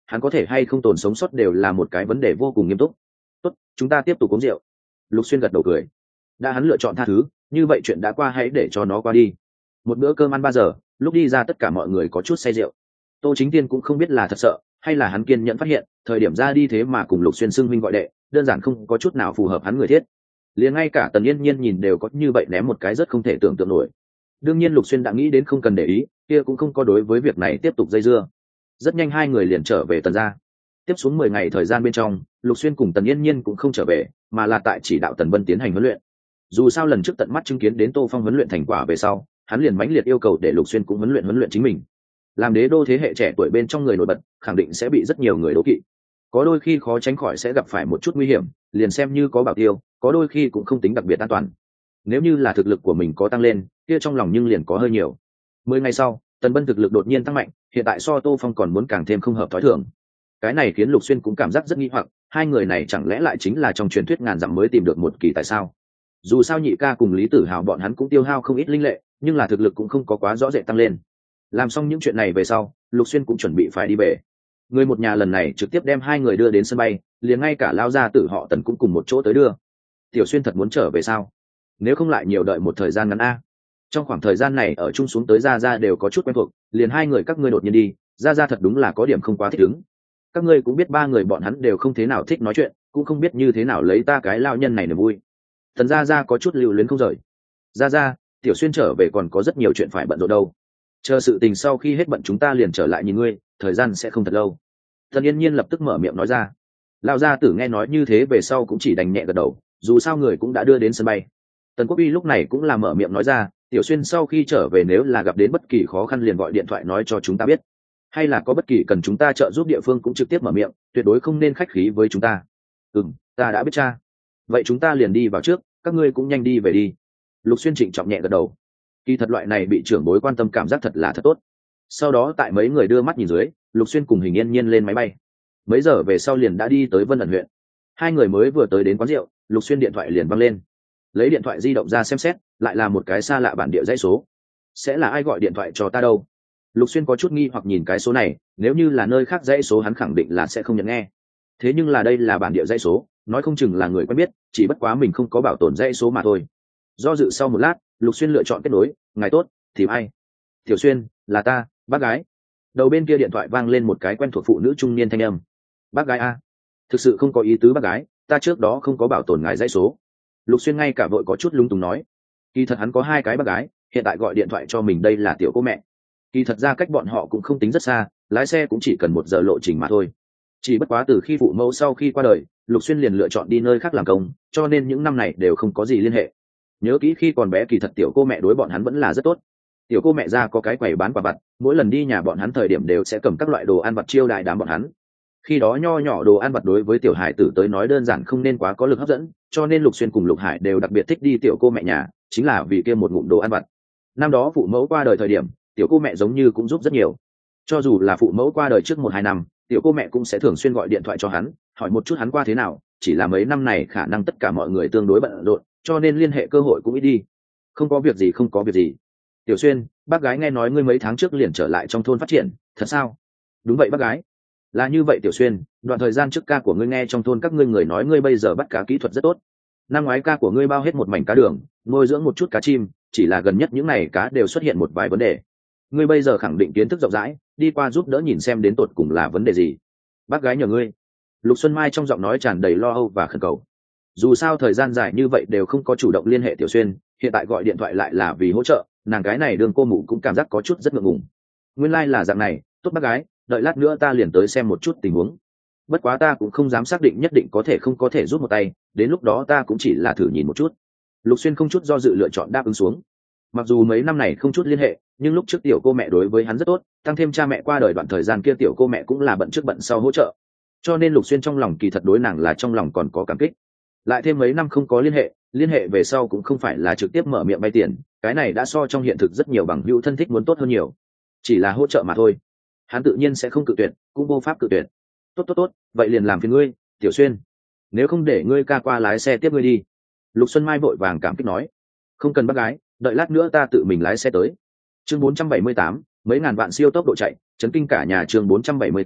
hắn có thể hay không tồn sống sót đều là một cái vấn đề vô cùng nghiêm túc. Tốt, chúng ta tiếp tục uống rượu. Lục Xuyên gật đầu cười. Đã hắn lựa chọn tha thứ, như vậy chuyện đã qua hãy để cho nó qua đi. Một bữa cơm ăn ba giờ, lúc đi ra tất cả mọi người có chút say rượu. Tô Chính Tiên cũng không biết là thật sợ hay là hắn kiên nhẫn phát hiện thời điểm ra đi thế mà cùng Lục Xuyên xưng huynh gọi đệ, đơn giản không có chút nào phù hợp hắn người thiết. Liền ngay cả Tần Yên Nhiên nhìn đều có như vậy ném một cái rất không thể tưởng tượng nổi. Đương nhiên Lục Xuyên đã nghĩ đến không cần để ý, kia cũng không có đối với việc này tiếp tục dây dưa. Rất nhanh hai người liền trở về Tần gia. Tiếp xuống mười ngày thời gian bên trong, Lục Xuyên cùng Tần Yên Nhiên cũng không trở về, mà là tại chỉ đạo Tần Vân tiến hành huấn luyện. Dù sao lần trước tận mắt chứng kiến đến Tô Phong huấn luyện thành quả về sau, hắn liền mãnh liệt yêu cầu để Lục Xuyên cũng huấn luyện huấn luyện chính mình. Làm đế đô thế hệ trẻ tuổi bên trong người nổi bật, khẳng định sẽ bị rất nhiều người đố kỵ. Có đôi khi khó tránh khỏi sẽ gặp phải một chút nguy hiểm, liền xem như có bảo tiêu, có đôi khi cũng không tính đặc biệt an toàn. Nếu như là thực lực của mình có tăng lên, kia trong lòng nhưng liền có hơi nhiều. Mười ngày sau, Tần Bân thực lực đột nhiên tăng mạnh, hiện tại so Tô Phong còn muốn càng thêm không hợp thói thường. Cái này khiến Lục Xuyên cũng cảm giác rất nghi hoặc, hai người này chẳng lẽ lại chính là trong truyền thuyết ngàn dặm mới tìm được một kỳ tại sao? Dù sao Nhị ca cùng Lý Tử Hào bọn hắn cũng tiêu hao không ít linh lệ, nhưng là thực lực cũng không có quá rõ rệt tăng lên. Làm xong những chuyện này về sau, Lục Xuyên cũng chuẩn bị phải đi về. Người một nhà lần này trực tiếp đem hai người đưa đến sân bay, liền ngay cả lao gia tử họ Tần cũng cùng một chỗ tới đưa. Tiểu Xuyên thật muốn trở về sao? Nếu không lại nhiều đợi một thời gian ngắn a. Trong khoảng thời gian này ở chung xuống tới Gia Gia đều có chút quen thuộc, liền hai người các ngươi đột nhiên đi, Gia Gia thật đúng là có điểm không quá thích ứng. Các ngươi cũng biết ba người bọn hắn đều không thế nào thích nói chuyện, cũng không biết như thế nào lấy ta cái lao nhân này niềm vui. Tần Gia Gia có chút lưu luyến không rời. Gia Gia, Tiểu Xuyên trở về còn có rất nhiều chuyện phải bận rộn đâu. Chờ sự tình sau khi hết bận chúng ta liền trở lại nhìn ngươi, thời gian sẽ không thật lâu. Tần Yên Nhiên lập tức mở miệng nói ra. Lão gia tử nghe nói như thế về sau cũng chỉ đành nhẹ gật đầu, dù sao người cũng đã đưa đến sân bay. Tần Quốc Uy lúc này cũng là mở miệng nói ra, Tiểu Xuyên sau khi trở về nếu là gặp đến bất kỳ khó khăn liền gọi điện thoại nói cho chúng ta biết, hay là có bất kỳ cần chúng ta trợ giúp địa phương cũng trực tiếp mở miệng, tuyệt đối không nên khách khí với chúng ta. Ừm, ta đã biết cha. Vậy chúng ta liền đi vào trước, các ngươi cũng nhanh đi về đi. Lục Xuyên trịnh trọng nhẹ gật đầu. Kỳ thật loại này bị trưởng bối quan tâm cảm giác thật là thật tốt. Sau đó tại mấy người đưa mắt nhìn dưới, Lục Xuyên cùng Hình Yên Nhiên lên máy bay. Mấy giờ về sau liền đã đi tới Vân Ẩn huyện. Hai người mới vừa tới đến quán rượu, Lục Xuyên điện thoại liền văng lên. Lấy điện thoại di động ra xem xét, lại là một cái xa lạ bản địa dãy số. Sẽ là ai gọi điện thoại cho ta đâu? Lục Xuyên có chút nghi hoặc nhìn cái số này, nếu như là nơi khác dãy số hắn khẳng định là sẽ không nhận nghe. Thế nhưng là đây là bản địa dãy số, nói không chừng là người quen biết, chỉ bất quá mình không có bảo tồn dãy số mà thôi. Do dự sau một lát, Lục Xuyên lựa chọn kết nối. Ngài tốt, thì ai? Tiểu Xuyên, là ta, bác gái. Đầu bên kia điện thoại vang lên một cái quen thuộc phụ nữ trung niên thanh âm. Bác gái a? Thực sự không có ý tứ bác gái, ta trước đó không có bảo tồn ngài dãy số. Lục Xuyên ngay cả vội có chút lung túng nói. Kỳ thật hắn có hai cái bác gái, hiện tại gọi điện thoại cho mình đây là tiểu cô mẹ. Kỳ thật ra cách bọn họ cũng không tính rất xa, lái xe cũng chỉ cần một giờ lộ trình mà thôi. Chỉ bất quá từ khi phụ mẫu sau khi qua đời, Lục Xuyên liền lựa chọn đi nơi khác làm công, cho nên những năm này đều không có gì liên hệ. Nhớ kỹ khi còn bé kỳ thật tiểu cô mẹ đối bọn hắn vẫn là rất tốt. Tiểu cô mẹ ra có cái quầy bán quà vặt, mỗi lần đi nhà bọn hắn thời điểm đều sẽ cầm các loại đồ ăn vặt chiêu đãi đám bọn hắn. Khi đó nho nhỏ đồ ăn vặt đối với tiểu hải tử tới nói đơn giản không nên quá có lực hấp dẫn, cho nên Lục Xuyên cùng Lục Hải đều đặc biệt thích đi tiểu cô mẹ nhà, chính là vì kia một ngụm đồ ăn vặt. Năm đó phụ mẫu qua đời thời điểm, tiểu cô mẹ giống như cũng giúp rất nhiều. Cho dù là phụ mẫu qua đời trước một hai năm, tiểu cô mẹ cũng sẽ thường xuyên gọi điện thoại cho hắn, hỏi một chút hắn qua thế nào, chỉ là mấy năm này khả năng tất cả mọi người tương đối bận rộn, cho nên liên hệ cơ hội cũng ít đi. Không có việc gì không có việc gì. Tiểu Xuyên, bác gái nghe nói ngươi mấy tháng trước liền trở lại trong thôn phát triển, thật sao? Đúng vậy bác gái. Là như vậy Tiểu Xuyên, đoạn thời gian trước ca của ngươi nghe trong thôn các ngươi người nói ngươi bây giờ bắt cá kỹ thuật rất tốt. Năm ngoái ca của ngươi bao hết một mảnh cá đường, nuôi dưỡng một chút cá chim, chỉ là gần nhất những này cá đều xuất hiện một vài vấn đề. Ngươi bây giờ khẳng định kiến thức rộng rãi, đi qua giúp đỡ nhìn xem đến tột cùng là vấn đề gì. Bác gái nhờ ngươi. Lục Xuân Mai trong giọng nói tràn đầy lo âu và khẩn cầu. Dù sao thời gian dài như vậy đều không có chủ động liên hệ Tiểu Xuyên, hiện tại gọi điện thoại lại là vì hỗ trợ, nàng gái này đường cô mụ cũng cảm giác có chút rất ngượng ngùng. Nguyên lai like là dạng này, tốt bác gái, đợi lát nữa ta liền tới xem một chút tình huống. Bất quá ta cũng không dám xác định nhất định có thể không có thể giúp một tay, đến lúc đó ta cũng chỉ là thử nhìn một chút. Lục Xuyên không chút do dự lựa chọn đáp ứng xuống. Mặc dù mấy năm này không chút liên hệ, nhưng lúc trước tiểu cô mẹ đối với hắn rất tốt, tăng thêm cha mẹ qua đời đoạn thời gian kia tiểu cô mẹ cũng là bận trước bận sau hỗ trợ, cho nên Lục Xuyên trong lòng kỳ thật đối nàng là trong lòng còn có cảm kích. Lại thêm mấy năm không có liên hệ, liên hệ về sau cũng không phải là trực tiếp mở miệng vay tiền, cái này đã so trong hiện thực rất nhiều bằng hữu thân thích muốn tốt hơn nhiều. Chỉ là hỗ trợ mà thôi, hắn tự nhiên sẽ không cự tuyệt, cũng vô pháp cự tuyệt. Tốt tốt tốt, vậy liền làm phiền ngươi, Tiểu Xuyên. Nếu không để ngươi ca qua lái xe tiếp ngươi đi. Lục Xuân Mai vội vàng cảm kích nói. Không cần bác gái, đợi lát nữa ta tự mình lái xe tới. Chương bốn trăm bảy mươi tám, mấy ngàn vạn siêu tốc độ chạy, chấn kinh cả nhà. Chương bốn trăm bảy mươi tám,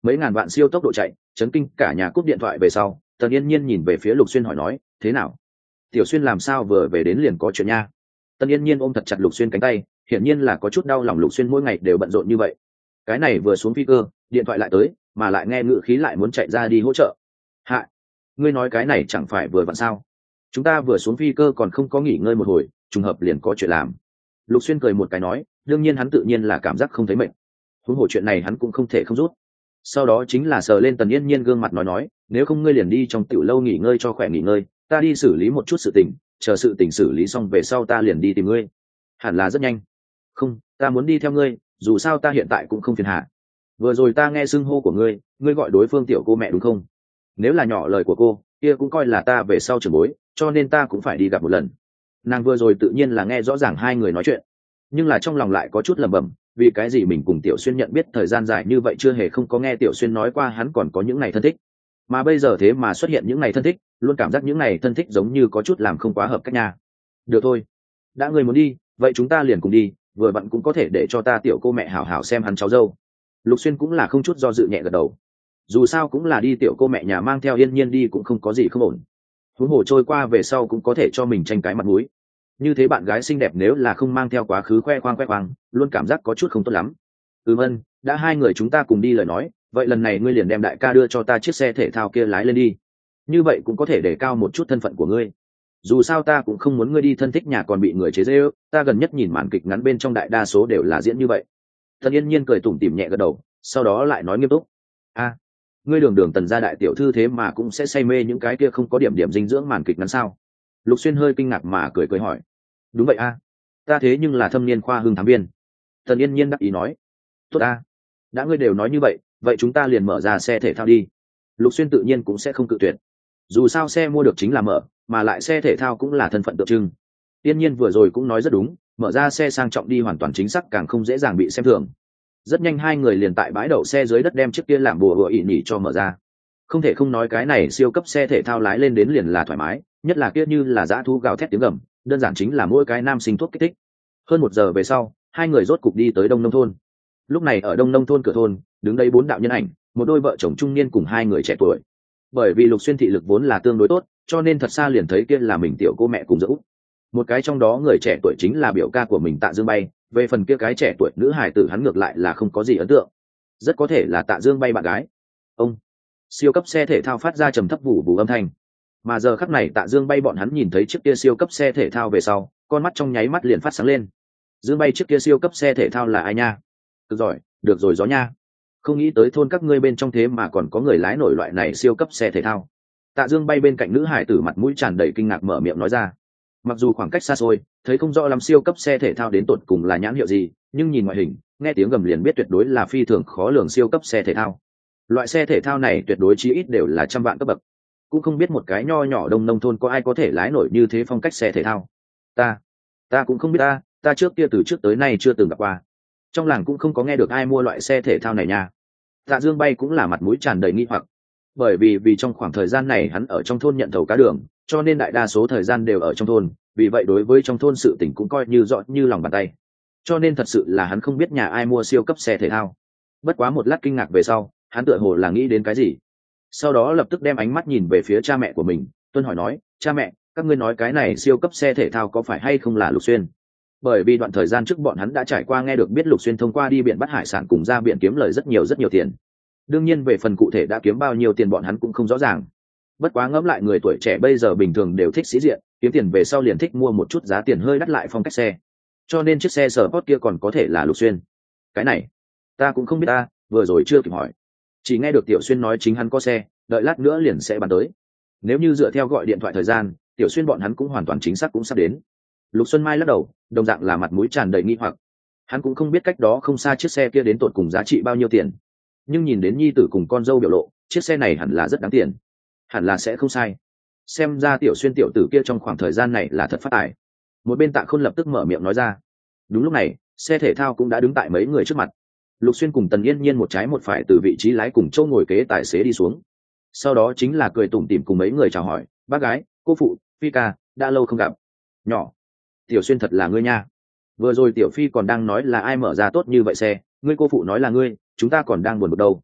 mấy ngàn vạn siêu tốc độ chạy chấn kinh cả nhà cúp điện thoại về sau, Tần Yên Nhiên nhìn về phía Lục Xuyên hỏi nói, thế nào? Tiểu Xuyên làm sao vừa về đến liền có chuyện nha? Tần Yên Nhiên ôm thật chặt Lục Xuyên cánh tay, hiển nhiên là có chút đau lòng Lục Xuyên mỗi ngày đều bận rộn như vậy. Cái này vừa xuống phi cơ, điện thoại lại tới, mà lại nghe ngữ khí lại muốn chạy ra đi hỗ trợ. Hạ, ngươi nói cái này chẳng phải vừa vặn sao? Chúng ta vừa xuống phi cơ còn không có nghỉ ngơi một hồi, trùng hợp liền có chuyện làm. Lục Xuyên cười một cái nói, đương nhiên hắn tự nhiên là cảm giác không thấy mệt. Huống hồ chuyện này hắn cũng không thể không rút. Sau đó chính là sờ lên Tần Yên Nhiên gương mặt nói nói, nếu không ngươi liền đi trong tiểu lâu nghỉ ngơi cho khỏe nghỉ ngơi, ta đi xử lý một chút sự tình, chờ sự tình xử lý xong về sau ta liền đi tìm ngươi. Hẳn là rất nhanh. Không, ta muốn đi theo ngươi, dù sao ta hiện tại cũng không phiền hà. Vừa rồi ta nghe xưng hô của ngươi, ngươi gọi đối phương tiểu cô mẹ đúng không? Nếu là nhỏ lời của cô, kia cũng coi là ta về sau trưởng bối, cho nên ta cũng phải đi gặp một lần. Nàng vừa rồi tự nhiên là nghe rõ ràng hai người nói chuyện, nhưng là trong lòng lại có chút lẩm bẩm, vì cái gì mình cùng Tiểu Xuyên nhận biết thời gian dài như vậy chưa hề không có nghe Tiểu Xuyên nói qua hắn còn có những này thân thích, mà bây giờ thế mà xuất hiện những này thân thích, luôn cảm giác những này thân thích giống như có chút làm không quá hợp cách nhà. Được thôi, đã ngươi muốn đi, vậy chúng ta liền cùng đi, vừa vặn cũng có thể để cho ta tiểu cô mẹ hảo hảo xem hắn cháu dâu. Lục Xuyên cũng là không chút do dự nhẹ gật đầu, dù sao cũng là đi tiểu cô mẹ nhà mang theo Yên Nhiên đi cũng không có gì không ổn, huống hồ trôi qua về sau cũng có thể cho mình tranh cái mặt mũi. Như thế bạn gái xinh đẹp nếu là không mang theo quá khứ khoe khoang khoe khoang, luôn cảm giác có chút không tốt lắm. Ừm ân, đã hai người chúng ta cùng đi lời nói, vậy lần này ngươi liền đem đại ca đưa cho ta chiếc xe thể thao kia lái lên đi, như vậy cũng có thể để cao một chút thân phận của ngươi. Dù sao ta cũng không muốn ngươi đi thân thích nhà còn bị người chế giễu, ta gần nhất nhìn màn kịch ngắn bên trong đại đa số đều là diễn như vậy. Tần Yên Nhiên cười tủm tỉm nhẹ gật đầu, sau đó lại nói nghiêm túc, a, ngươi đường đường Tần gia đại tiểu thư thế mà cũng sẽ say mê những cái kia không có điểm điểm dinh dưỡng màn kịch ngắn sao? Lục Xuyên hơi kinh ngạc mà cười cười hỏi, đúng vậy a, ta thế nhưng là thâm niên khoa hương thám viên. Tần Yên Nhiên đáp ý nói, tốt a, đã ngươi đều nói như vậy, vậy chúng ta liền mở ra xe thể thao đi. Lục Xuyên tự nhiên cũng sẽ không cự tuyệt, dù sao xe mua được chính là mở, mà lại xe thể thao cũng là thân phận tượng trưng. Yên Nhiên vừa rồi cũng nói rất đúng, mở ra xe sang trọng đi hoàn toàn chính xác càng không dễ dàng bị xem thường. Rất nhanh hai người liền tại bãi đậu xe dưới đất đem chiếc kia làm bùa hựa ỉ nhỉ cho mở ra. Không thể không nói cái này siêu cấp xe thể thao lái lên đến liền là thoải mái, nhất là kia như là dã thú gào thét tiếng gầm, đơn giản chính là mỗi cái nam sinh thuốc kích thích. Hơn một giờ về sau, hai người rốt cục đi tới Đông Nông thôn. Lúc này ở Đông Nông thôn cửa thôn, đứng đây bốn đạo nhân ảnh, một đôi vợ chồng trung niên cùng hai người trẻ tuổi. Bởi vì Lục Xuyên thị lực vốn là tương đối tốt, cho nên thật xa liền thấy kia là mình tiểu cô mẹ cùng dẫu. Một cái trong đó người trẻ tuổi chính là biểu ca của mình Tạ Dương Bay, về phần kia cái trẻ tuổi nữ hài tử hắn ngược lại là không có gì ấn tượng, rất có thể là Tạ Dương Bay bạn gái. Ông siêu cấp xe thể thao phát ra trầm thấp vụ vụ âm thanh, mà giờ khắc này Tạ Dương Bay bọn hắn nhìn thấy chiếc kia siêu cấp xe thể thao về sau, con mắt trong nháy mắt liền phát sáng lên. Dương Bay chiếc kia siêu cấp xe thể thao là ai nha? Được rồi, được rồi gió nha. Không nghĩ tới thôn các ngươi bên trong thế mà còn có người lái nổi loại này siêu cấp xe thể thao. Tạ Dương Bay bên cạnh nữ hải tử mặt mũi tràn đầy kinh ngạc mở miệng nói ra. Mặc dù khoảng cách xa xôi, thấy không rõ lắm siêu cấp xe thể thao đến tột cùng là nhãn hiệu gì, nhưng nhìn ngoại hình, nghe tiếng gầm liền biết tuyệt đối là phi thường khó lường siêu cấp xe thể thao. Loại xe thể thao này tuyệt đối chí ít đều là trăm vạn cấp bậc. Cũng không biết một cái nho nhỏ đông nông thôn có ai có thể lái nổi như thế phong cách xe thể thao. Ta, ta cũng không biết ta, ta trước kia từ trước tới nay chưa từng gặp qua. Trong làng cũng không có nghe được ai mua loại xe thể thao này nha. Tạ Dương Bay cũng là mặt mũi tràn đầy nghi hoặc, bởi vì vì trong khoảng thời gian này hắn ở trong thôn nhận thầu cá đường, cho nên đại đa số thời gian đều ở trong thôn, vì vậy đối với trong thôn sự tình cũng coi như rõ như lòng bàn tay, cho nên thật sự là hắn không biết nhà ai mua siêu cấp xe thể thao. Bất quá một lát kinh ngạc về sau, hắn tựa hồ là nghĩ đến cái gì, sau đó lập tức đem ánh mắt nhìn về phía cha mẹ của mình, tuân hỏi nói, cha mẹ, các ngươi nói cái này siêu cấp xe thể thao có phải hay không là Lục Xuyên? Bởi vì đoạn thời gian trước bọn hắn đã trải qua nghe được biết Lục Xuyên thông qua đi biển bắt hải sản cùng ra biển kiếm lời rất nhiều rất nhiều tiền. Đương nhiên về phần cụ thể đã kiếm bao nhiêu tiền bọn hắn cũng không rõ ràng. Bất quá ngẫm lại người tuổi trẻ bây giờ bình thường đều thích sĩ diện, kiếm tiền về sau liền thích mua một chút giá tiền hơi đắt lại phong cách xe, cho nên chiếc xe Sport kia còn có thể là Lục Xuyên. Cái này ta cũng không biết, ta vừa rồi chưa kịp hỏi, chỉ nghe được Tiểu Xuyên nói chính hắn có xe, đợi lát nữa liền sẽ bán tới. Nếu như dựa theo gọi điện thoại thời gian, Tiểu Xuyên bọn hắn cũng hoàn toàn chính xác cũng sắp đến. Lục Xuân Mai lắc đầu, đồng dạng là mặt mũi tràn đầy nghi hoặc. Hắn cũng không biết cách đó không xa chiếc xe kia đến tột cùng giá trị bao nhiêu tiền, nhưng nhìn đến nhi tử cùng con dâu biểu lộ, chiếc xe này hẳn là rất đáng tiền, hẳn là sẽ không sai. Xem ra Tiểu Xuyên tiểu tử kia trong khoảng thời gian này là thật phát tài. Một bên Tạ Khôn lập tức mở miệng nói ra. Đúng lúc này, xe thể thao cũng đã đứng tại mấy người trước mặt. Lục Xuyên cùng Tần Yên Nhiên một trái một phải từ vị trí lái cùng châu ngồi kế tài xế đi xuống. Sau đó chính là cười tủm tỉm cùng mấy người chào hỏi, bác gái, cô phụ, Phi ca, đã lâu không gặp. Nhỏ, Tiểu Xuyên thật là ngươi nha. Vừa rồi Tiểu Phi còn đang nói là ai mở ra tốt như vậy xe, ngươi cô phụ nói là ngươi, chúng ta còn đang buồn bực đâu.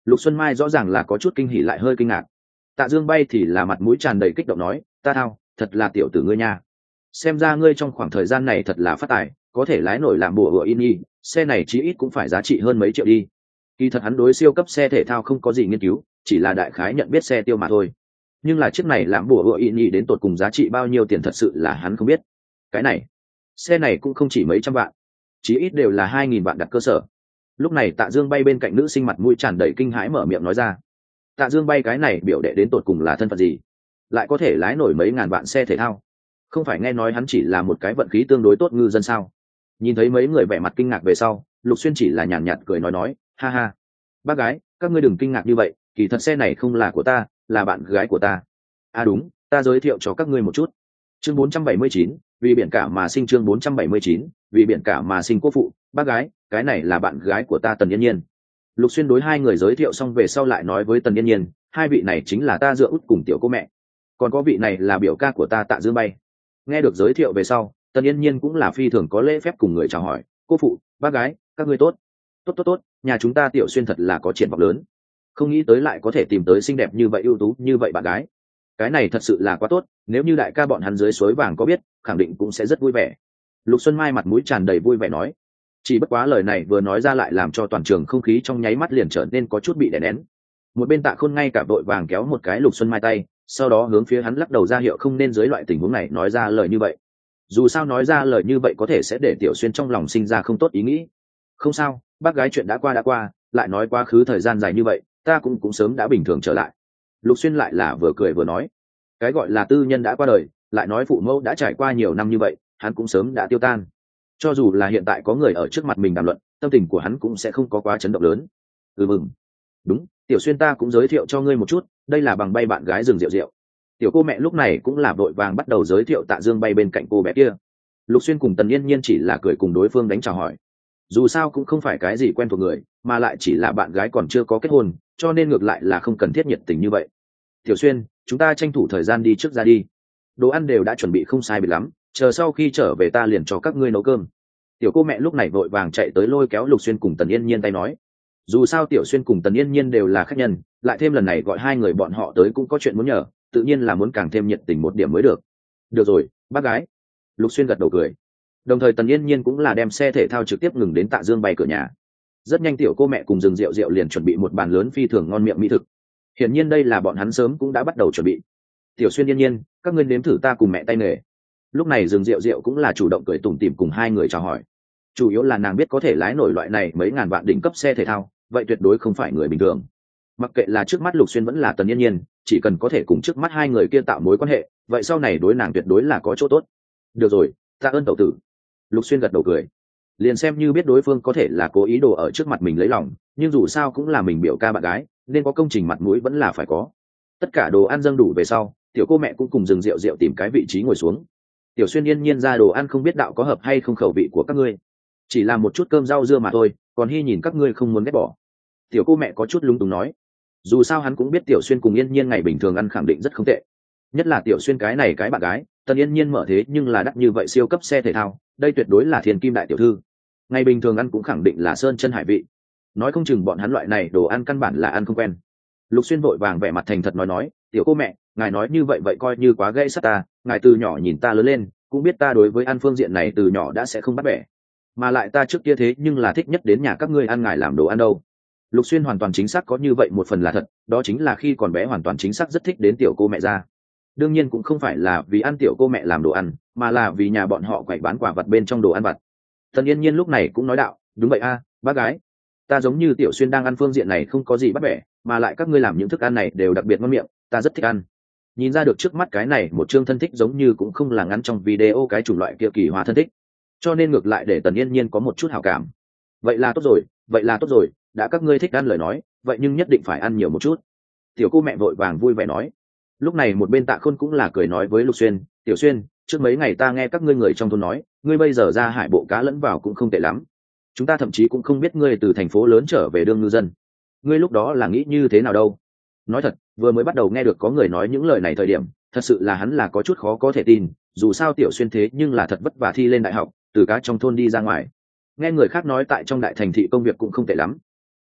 Lục Xuân Mai rõ ràng là có chút kinh hỉ lại hơi kinh ngạc. Tạ Dương Bay thì là mặt mũi tràn đầy kích động nói, ta thao, thật là tiểu tử ngươi nha, xem ra ngươi trong khoảng thời gian này thật là phát tài, có thể lái nổi làm bùa hựa in y, xe này chí ít cũng phải giá trị hơn mấy triệu đi. Kỳ thật hắn đối siêu cấp xe thể thao không có gì nghiên cứu, chỉ là đại khái nhận biết xe tiêu mà thôi. Nhưng là chiếc này làm bùa hựa in y đến tột cùng giá trị bao nhiêu tiền thật sự là hắn không biết. Cái này, xe này cũng không chỉ mấy trăm vạn, chí ít đều là hai nghìn vạn đặt cơ sở. Lúc này Tạ Dương Bay bên cạnh nữ sinh mặt mũi tràn đầy kinh hãi mở miệng nói ra. Tạ Dương Bay cái này biểu đệ đến tột cùng là thân phận gì, lại có thể lái nổi mấy ngàn vạn xe thể thao? Không phải nghe nói hắn chỉ là một cái vận khí tương đối tốt ngư dân sao? Nhìn thấy mấy người vẻ mặt kinh ngạc về sau, Lục Xuyên chỉ là nhàn nhạt cười nói nói, ha ha, bác gái, các ngươi đừng kinh ngạc như vậy, kỳ thật xe này không là của ta, là bạn gái của ta. À đúng, ta giới thiệu cho các ngươi một chút. Chương bốn trăm bảy mươi chín, vì biển cả mà sinh. Chương bốn trăm bảy mươi chín, vì biển cả mà sinh. Cô phụ, bác gái, cái này là bạn gái của ta Tần Yên Nhiên. Lục Xuyên đối hai người giới thiệu xong về sau lại nói với Tần Yên Nhiên, hai vị này chính là ta dựa út cùng tiểu cô mẹ, còn có vị này là biểu ca của ta Tạ Dương Bay. Nghe được giới thiệu về sau, Tần Yên Nhiên cũng là phi thường có lễ phép cùng người chào hỏi, cô phụ, bác gái, các ngươi tốt. Tốt tốt tốt, nhà chúng ta Tiểu Xuyên thật là có triển vọng lớn, không nghĩ tới lại có thể tìm tới xinh đẹp như vậy, ưu tú như vậy bạn gái, cái này thật sự là quá tốt, nếu như đại ca bọn hắn dưới suối vàng có biết, khẳng định cũng sẽ rất vui vẻ. Lục Xuân Mai mặt mũi tràn đầy vui vẻ nói. Chỉ bất quá lời này vừa nói ra lại làm cho toàn trường không khí trong nháy mắt liền trở nên có chút bị đè nén. Một bên Tạ Khôn ngay cả vội vàng kéo một cái Lục Xuân Mai tay, sau đó hướng phía hắn lắc đầu ra hiệu không nên dưới loại tình huống này nói ra lời như vậy. Dù sao nói ra lời như vậy có thể sẽ để Tiểu Xuyên trong lòng sinh ra không tốt ý nghĩ. Không sao, bác gái, chuyện đã qua đã qua, lại nói quá khứ thời gian dài như vậy, ta cũng cũng sớm đã bình thường trở lại. Lục Xuyên lại là vừa cười vừa nói, cái gọi là tư nhân đã qua đời, lại nói phụ mẫu đã trải qua nhiều năm như vậy, hắn cũng sớm đã tiêu tan. Cho dù là hiện tại có người ở trước mặt mình đàm luận, tâm tình của hắn cũng sẽ không có quá chấn động lớn. Ừ mừng, đúng, Tiểu Xuyên ta cũng giới thiệu cho ngươi một chút, đây là Bằng Bay bạn gái Rừng Diệu Diệu. Tiểu cô mẹ lúc này cũng là vội vàng bắt đầu giới thiệu Tạ Dương Bay bên cạnh cô bé kia. Lục Xuyên cùng Tần Yên Nhiên chỉ là cười cùng đối phương đánh chào hỏi, dù sao cũng không phải cái gì quen thuộc người, mà lại chỉ là bạn gái còn chưa có kết hôn, cho nên ngược lại là không cần thiết nhiệt tình như vậy. Tiểu Xuyên, chúng ta tranh thủ thời gian đi trước ra đi, đồ ăn đều đã chuẩn bị không sai biệt lắm, chờ sau khi trở về ta liền cho các ngươi nấu cơm. Tiểu cô mẹ lúc này vội vàng chạy tới lôi kéo Lục Xuyên cùng Tần Yên Nhiên tay nói, dù sao Tiểu Xuyên cùng Tần Yên Nhiên đều là khách nhân, lại thêm lần này gọi hai người bọn họ tới cũng có chuyện muốn nhờ, tự nhiên là muốn càng thêm nhiệt tình một điểm mới được. Được rồi, bác gái. Lục Xuyên gật đầu cười. Đồng thời Tần Yên Nhiên cũng là đem xe thể thao trực tiếp ngừng đến Tạ Dương Bay cửa nhà. Rất nhanh tiểu cô mẹ cùng Rừng Diệu Diệu liền chuẩn bị một bàn lớn phi thường ngon miệng mỹ thực. Hiển nhiên đây là bọn hắn sớm cũng đã bắt đầu chuẩn bị. Tiểu Xuyên, Yên Nhiên, các ngươi nếm thử ta cùng mẹ tay nghề. Lúc này Rừng Diệu Diệu cũng là chủ động cười tủm tỉm cùng hai người chào hỏi. Chủ yếu là nàng biết có thể lái nổi loại này mấy ngàn vạn đỉnh cấp xe thể thao, vậy tuyệt đối không phải người bình thường. Mặc kệ là trước mắt Lục Xuyên vẫn là Tần Yên Nhiên, chỉ cần có thể cùng trước mắt hai người kia tạo mối quan hệ, vậy sau này đối nàng tuyệt đối là có chỗ tốt. Được rồi, tạ ơn tẩu tử. Lục Xuyên gật đầu cười, liền xem như biết đối phương có thể là cố ý đồ ở trước mặt mình lấy lòng, nhưng dù sao cũng là mình biểu ca bạn gái, nên có công trình mặt mũi vẫn là phải có. Tất cả đồ ăn dâng đủ về sau, tiểu cô mẹ cũng cùng Rừng Diệu Diệu tìm cái vị trí ngồi xuống. Tiểu Xuyên, Yên Nhiên ra đồ ăn không biết đạo có hợp hay không khẩu vị của các ngươi, chỉ là một chút cơm rau dưa mà thôi, còn hy nhìn các ngươi không muốn ghét bỏ. Tiểu cô mẹ có chút lúng túng nói, dù sao hắn cũng biết Tiểu Xuyên cùng Yên Nhiên ngày bình thường ăn khẳng định rất không tệ, nhất là Tiểu Xuyên cái này cái bạn gái Tần Yên Nhiên mở thế nhưng là đắt như vậy siêu cấp xe thể thao, đây tuyệt đối là thiên kim đại tiểu thư, ngày bình thường ăn cũng khẳng định là sơn chân hải vị, nói không chừng bọn hắn loại này đồ ăn căn bản là ăn không quen. Lục Xuyên vội vàng vẻ mặt thành thật nói nói, tiểu cô mẹ, ngài nói như vậy vậy coi như quá gây sát ta, ngài từ nhỏ nhìn ta lớn lên, cũng biết ta đối với ăn phương diện này từ nhỏ đã sẽ không bắt bẻ, mà lại ta trước kia thế nhưng là thích nhất đến nhà các ngươi ăn ngài làm đồ ăn đâu. Lục Xuyên hoàn toàn chính xác có như vậy một phần là thật, đó chính là khi còn bé hoàn toàn chính xác rất thích đến tiểu cô mẹ ra. Đương nhiên cũng không phải là vì ăn tiểu cô mẹ làm đồ ăn, mà là vì nhà bọn họ quậy bán quả vật bên trong đồ ăn vặt. Tần Yên Nhiên lúc này cũng nói đạo, đúng vậy a, bác gái, ta giống như Tiểu Xuyên đang ăn phương diện này không có gì bắt bẻ, mà lại các ngươi làm những thức ăn này đều đặc biệt ngon miệng, ta rất thích ăn. Nhìn ra được trước mắt cái này một chương thân thích giống như cũng không là ngắn trong video cái chủng loại kia kỳ hoa thân thích, cho nên ngược lại để Tần Yên Nhiên có một chút hảo cảm. Vậy là tốt rồi, vậy là tốt rồi, đã các ngươi thích ăn lời nói, vậy nhưng nhất định phải ăn nhiều một chút. Tiểu cô mẹ vội vàng vui vẻ nói. Lúc này một bên Tạ Khôn cũng là cười nói với Lục Xuyên, Tiểu Xuyên, trước mấy ngày ta nghe các ngươi người trong thôn nói, ngươi bây giờ ra hải bộ cá lẫn vào cũng không tệ lắm, chúng ta thậm chí cũng không biết ngươi từ thành phố lớn trở về đương ngư dân, ngươi lúc đó là nghĩ như thế nào đâu. Nói thật, vừa mới bắt đầu nghe được có người nói những lời này thời điểm, thật sự là hắn là có chút khó có thể tin, dù sao Tiểu Xuyên thế nhưng là thật vất vả thi lên đại học, từ cá trong thôn đi ra ngoài, nghe người khác nói tại trong đại thành thị công việc cũng không tệ lắm,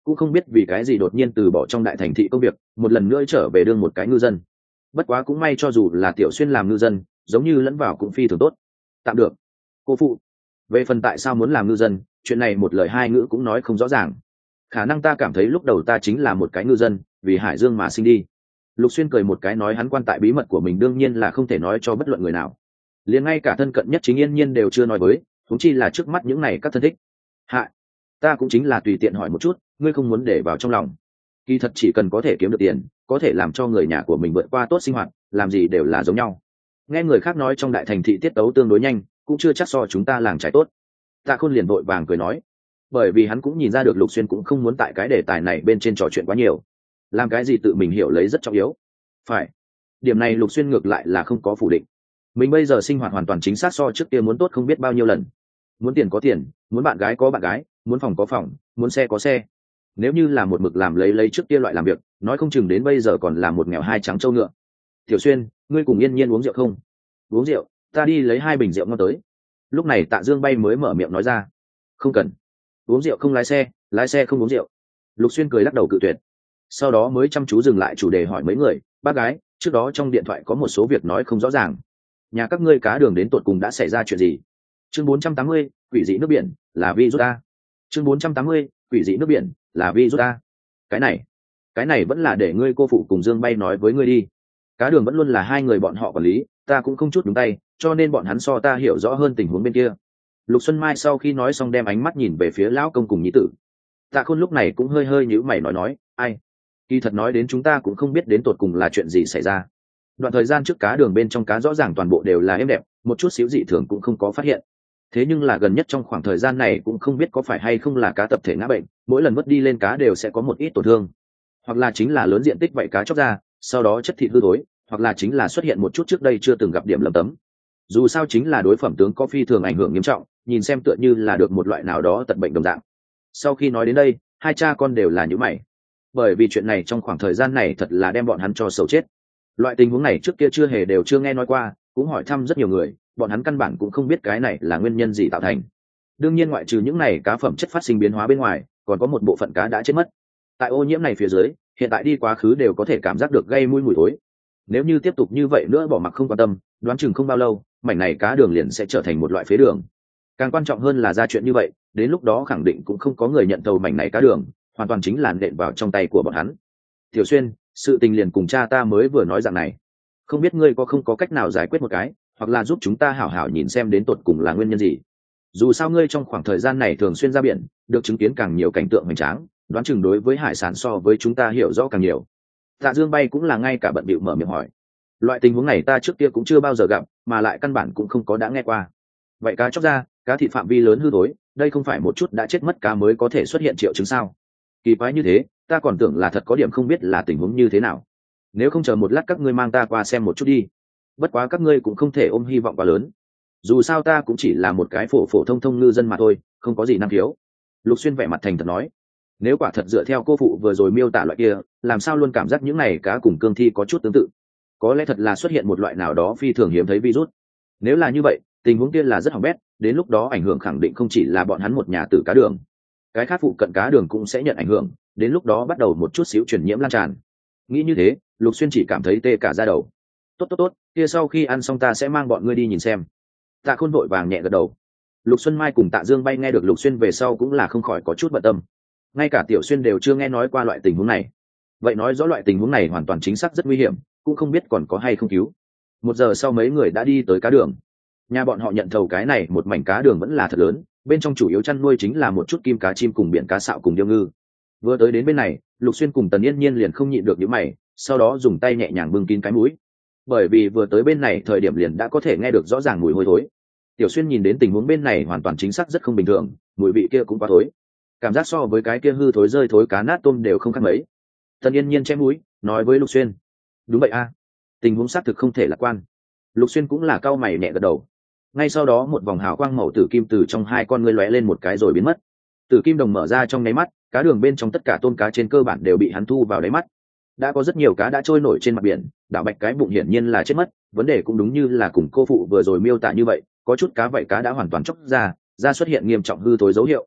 cũng không biết vì cái gì đột nhiên từ bỏ trong đại thành thị công việc một lần nữa trở về đương một cái ngư dân. Bất quá cũng may cho dù là Tiểu Xuyên làm ngư dân giống như lẫn vào cũng phi thường tốt. Tạm được. Cô phụ. Về phần tại sao muốn làm ngư dân, chuyện này một lời hai ngữ cũng nói không rõ ràng. Khả năng ta cảm thấy lúc đầu ta chính là một cái ngư dân vì hải dương mà sinh đi. Lục Xuyên cười một cái nói hắn quan tại bí mật của mình đương nhiên là không thể nói cho bất luận người nào, liền ngay cả thân cận nhất chính yên nhiên đều chưa nói với, huống chi là trước mắt những này các thân thích. Hạ, ta cũng chính là tùy tiện hỏi một chút, ngươi không muốn để vào trong lòng. Kỳ thật chỉ cần có thể kiếm được tiền, có thể làm cho người nhà của mình vượt qua tốt sinh hoạt, làm gì đều là giống nhau. Nghe người khác nói trong đại thành thị tiết tấu tương đối nhanh, cũng chưa chắc so chúng ta làng trái tốt. Tạ Khôn liền vội vàng cười nói, bởi vì hắn cũng nhìn ra được Lục Xuyên cũng không muốn tại cái đề tài này bên trên trò chuyện quá nhiều, làm cái gì tự mình hiểu lấy rất trọng yếu. Phải, điểm này Lục Xuyên ngược lại là không có phủ định. Mình bây giờ sinh hoạt hoàn toàn chính xác so trước kia muốn tốt không biết bao nhiêu lần. Muốn tiền có tiền, muốn bạn gái có bạn gái, muốn phòng có phòng, muốn xe có xe. Nếu như là một mực làm lấy lấy trước kia loại làm việc, nói không chừng đến bây giờ còn là một nghèo hai trắng trâu ngựa. Tiểu Xuyên, ngươi cùng Yên Nhiên uống rượu không? Uống rượu, ta đi lấy hai bình rượu ngon tới. Lúc này Tạ Dương Bay mới mở miệng nói ra. Không cần. Uống rượu không lái xe, lái xe không uống rượu. Lục Xuyên cười lắc đầu cự tuyệt. Sau đó mới chăm chú dừng lại chủ đề hỏi mấy người, bác gái, trước đó trong điện thoại có một số việc nói không rõ ràng. Nhà các ngươi cá đường đến tột cùng đã xảy ra chuyện gì? Chương bốn trăm tám mươi, quỷ dị nước biển, là virus a. Chương bốn trăm tám mươi, quỷ dị nước biển, là virus a. Cái này, cái này vẫn là để ngươi cô phụ cùng Dương Bay nói với ngươi đi. Cá đường vẫn luôn là hai người bọn họ quản lý, ta cũng không chút đúng tay, cho nên bọn hắn so ta hiểu rõ hơn tình huống bên kia. Lục Xuân Mai sau khi nói xong đem ánh mắt nhìn về phía lão công cùng nhí tử. Tạ Khôn lúc này cũng hơi hơi nhíu mày nói nói, ai? Kỳ thật nói đến chúng ta cũng không biết đến tột cùng là chuyện gì xảy ra. Đoạn thời gian trước cá đường bên trong cá rõ ràng toàn bộ đều là êm đẹp, một chút xíu dị thường cũng không có phát hiện. Thế nhưng là gần nhất trong khoảng thời gian này cũng không biết có phải hay không là cá tập thể ngã bệnh, mỗi lần mất đi lên cá đều sẽ có một ít tổn thương, hoặc là chính là lớn diện tích vậy cá chóc ra, sau đó chất thịt hư thối, hoặc là chính là xuất hiện một chút trước đây chưa từng gặp điểm lấm tấm. Dù sao chính là đối phẩm tướng có phi thường ảnh hưởng nghiêm trọng, nhìn xem tựa như là được một loại nào đó tật bệnh đồng dạng. Sau khi nói đến đây, hai cha con đều là nhíu mày, bởi vì chuyện này trong khoảng thời gian này thật là đem bọn hắn cho sầu chết. Loại tình huống này trước kia chưa hề đều chưa nghe nói qua, cũng hỏi thăm rất nhiều người, bọn hắn căn bản cũng không biết cái này là nguyên nhân gì tạo thành. Đương nhiên ngoại trừ những này cá phẩm chất phát sinh biến hóa bên ngoài, còn có một bộ phận cá đã chết mất. Tại ô nhiễm này phía dưới, hiện tại đi quá khứ đều có thể cảm giác được gây mùi mùi thối. Nếu như tiếp tục như vậy nữa bỏ mặc không quan tâm, đoán chừng không bao lâu, mảnh này cá đường liền sẽ trở thành một loại phế đường. Càng quan trọng hơn là ra chuyện như vậy, đến lúc đó khẳng định cũng không có người nhận thầu mảnh này cá đường, hoàn toàn chính là nện vào trong tay của bọn hắn. Tiểu Xuyên, sự tình liền cùng cha ta mới vừa nói rằng này, không biết ngươi có không có cách nào giải quyết một cái, hoặc là giúp chúng ta hảo hảo nhìn xem đến tột cùng là nguyên nhân gì. Dù sao ngươi trong khoảng thời gian này thường xuyên ra biển, được chứng kiến càng nhiều cảnh tượng hoành tráng, đoán chừng đối với hải sản so với chúng ta hiểu rõ càng nhiều. Tạ Dương Bay cũng là ngay cả bận bịu mở miệng hỏi, loại tình huống này ta trước kia cũng chưa bao giờ gặp, mà lại căn bản cũng không có đã nghe qua. Vậy cá chóc ra, cá thịt phạm vi lớn hư thối, đây không phải một chút đã chết mất cá mới có thể xuất hiện triệu chứng sao? Kỳ quái như thế, ta còn tưởng là thật có điểm không biết là tình huống như thế nào. Nếu không chờ một lát các ngươi mang ta qua xem một chút đi. Bất quá các ngươi cũng không thể ôm hy vọng quá lớn. Dù sao ta cũng chỉ là một cái phổ phổ thông thông ngư dân mà thôi, không có gì năng khiếu. Lục Xuyên vẻ mặt thành thật nói, nếu quả thật dựa theo cô phụ vừa rồi miêu tả loại kia, làm sao luôn cảm giác những này cá cùng cương thi có chút tương tự. Có lẽ thật là xuất hiện một loại nào đó phi thường hiếm thấy virus. Nếu là như vậy, tình huống kia là rất hỏng bét, đến lúc đó ảnh hưởng khẳng định không chỉ là bọn hắn một nhà tử cá đường, cái khác phụ cận cá đường cũng sẽ nhận ảnh hưởng, đến lúc đó bắt đầu một chút xíu truyền nhiễm lan tràn. Nghĩ như thế, Lục Xuyên chỉ cảm thấy tê cả da đầu. Tốt tốt tốt, kia sau khi ăn xong ta sẽ mang bọn ngươi đi nhìn xem. Tạ Khôn vội vàng nhẹ gật đầu. Lục Xuân Mai cùng Tạ Dương Bay nghe được Lục Xuyên về sau cũng là không khỏi có chút bận tâm. Ngay cả Tiểu Xuyên đều chưa nghe nói qua loại tình huống này. Vậy nói rõ loại tình huống này hoàn toàn chính xác rất nguy hiểm, cũng không biết còn có hay không cứu. Một giờ sau mấy người đã đi tới cá đường. Nhà bọn họ nhận thầu cái này một mảnh cá đường vẫn là thật lớn, bên trong chủ yếu chăn nuôi chính là một chút kim cá chim cùng biển cá sạo cùng điêu ngư. Vừa tới đến bên này, Lục Xuyên cùng Tần Yên Nhiên liền không nhịn được những mày, sau đó dùng tay nhẹ nhàng bưng kín cái mũi, bởi vì vừa tới bên này thời điểm liền đã có thể nghe được rõ ràng mùi hôi thối. Tiểu Xuyên nhìn đến tình huống bên này hoàn toàn chính xác rất không bình thường, mùi vị kia cũng quá thối, cảm giác so với cái kia hư thối rơi thối cá nát tôm đều không khác mấy. Tần Yên Nhiên che mũi nói với Lục Xuyên, đúng vậy a, tình huống xác thực không thể lạc quan. Lục Xuyên cũng là cau mày nhẹ gật đầu. Ngay sau đó một vòng hào quang màu tử kim từ trong hai con ngươi lóe lên một cái rồi biến mất. Tử kim đồng mở ra trong nháy mắt, cá đường bên trong tất cả tôm cá trên cơ bản đều bị hắn thu vào đáy mắt. Đã có rất nhiều cá đã trôi nổi trên mặt biển, đảo bạch cái bụng hiển nhiên là chết mất, vấn đề cũng đúng như là cùng cô phụ vừa rồi miêu tả như vậy, có chút cá vậy cá đã hoàn toàn chóc ra, ra xuất hiện nghiêm trọng hư thối dấu hiệu.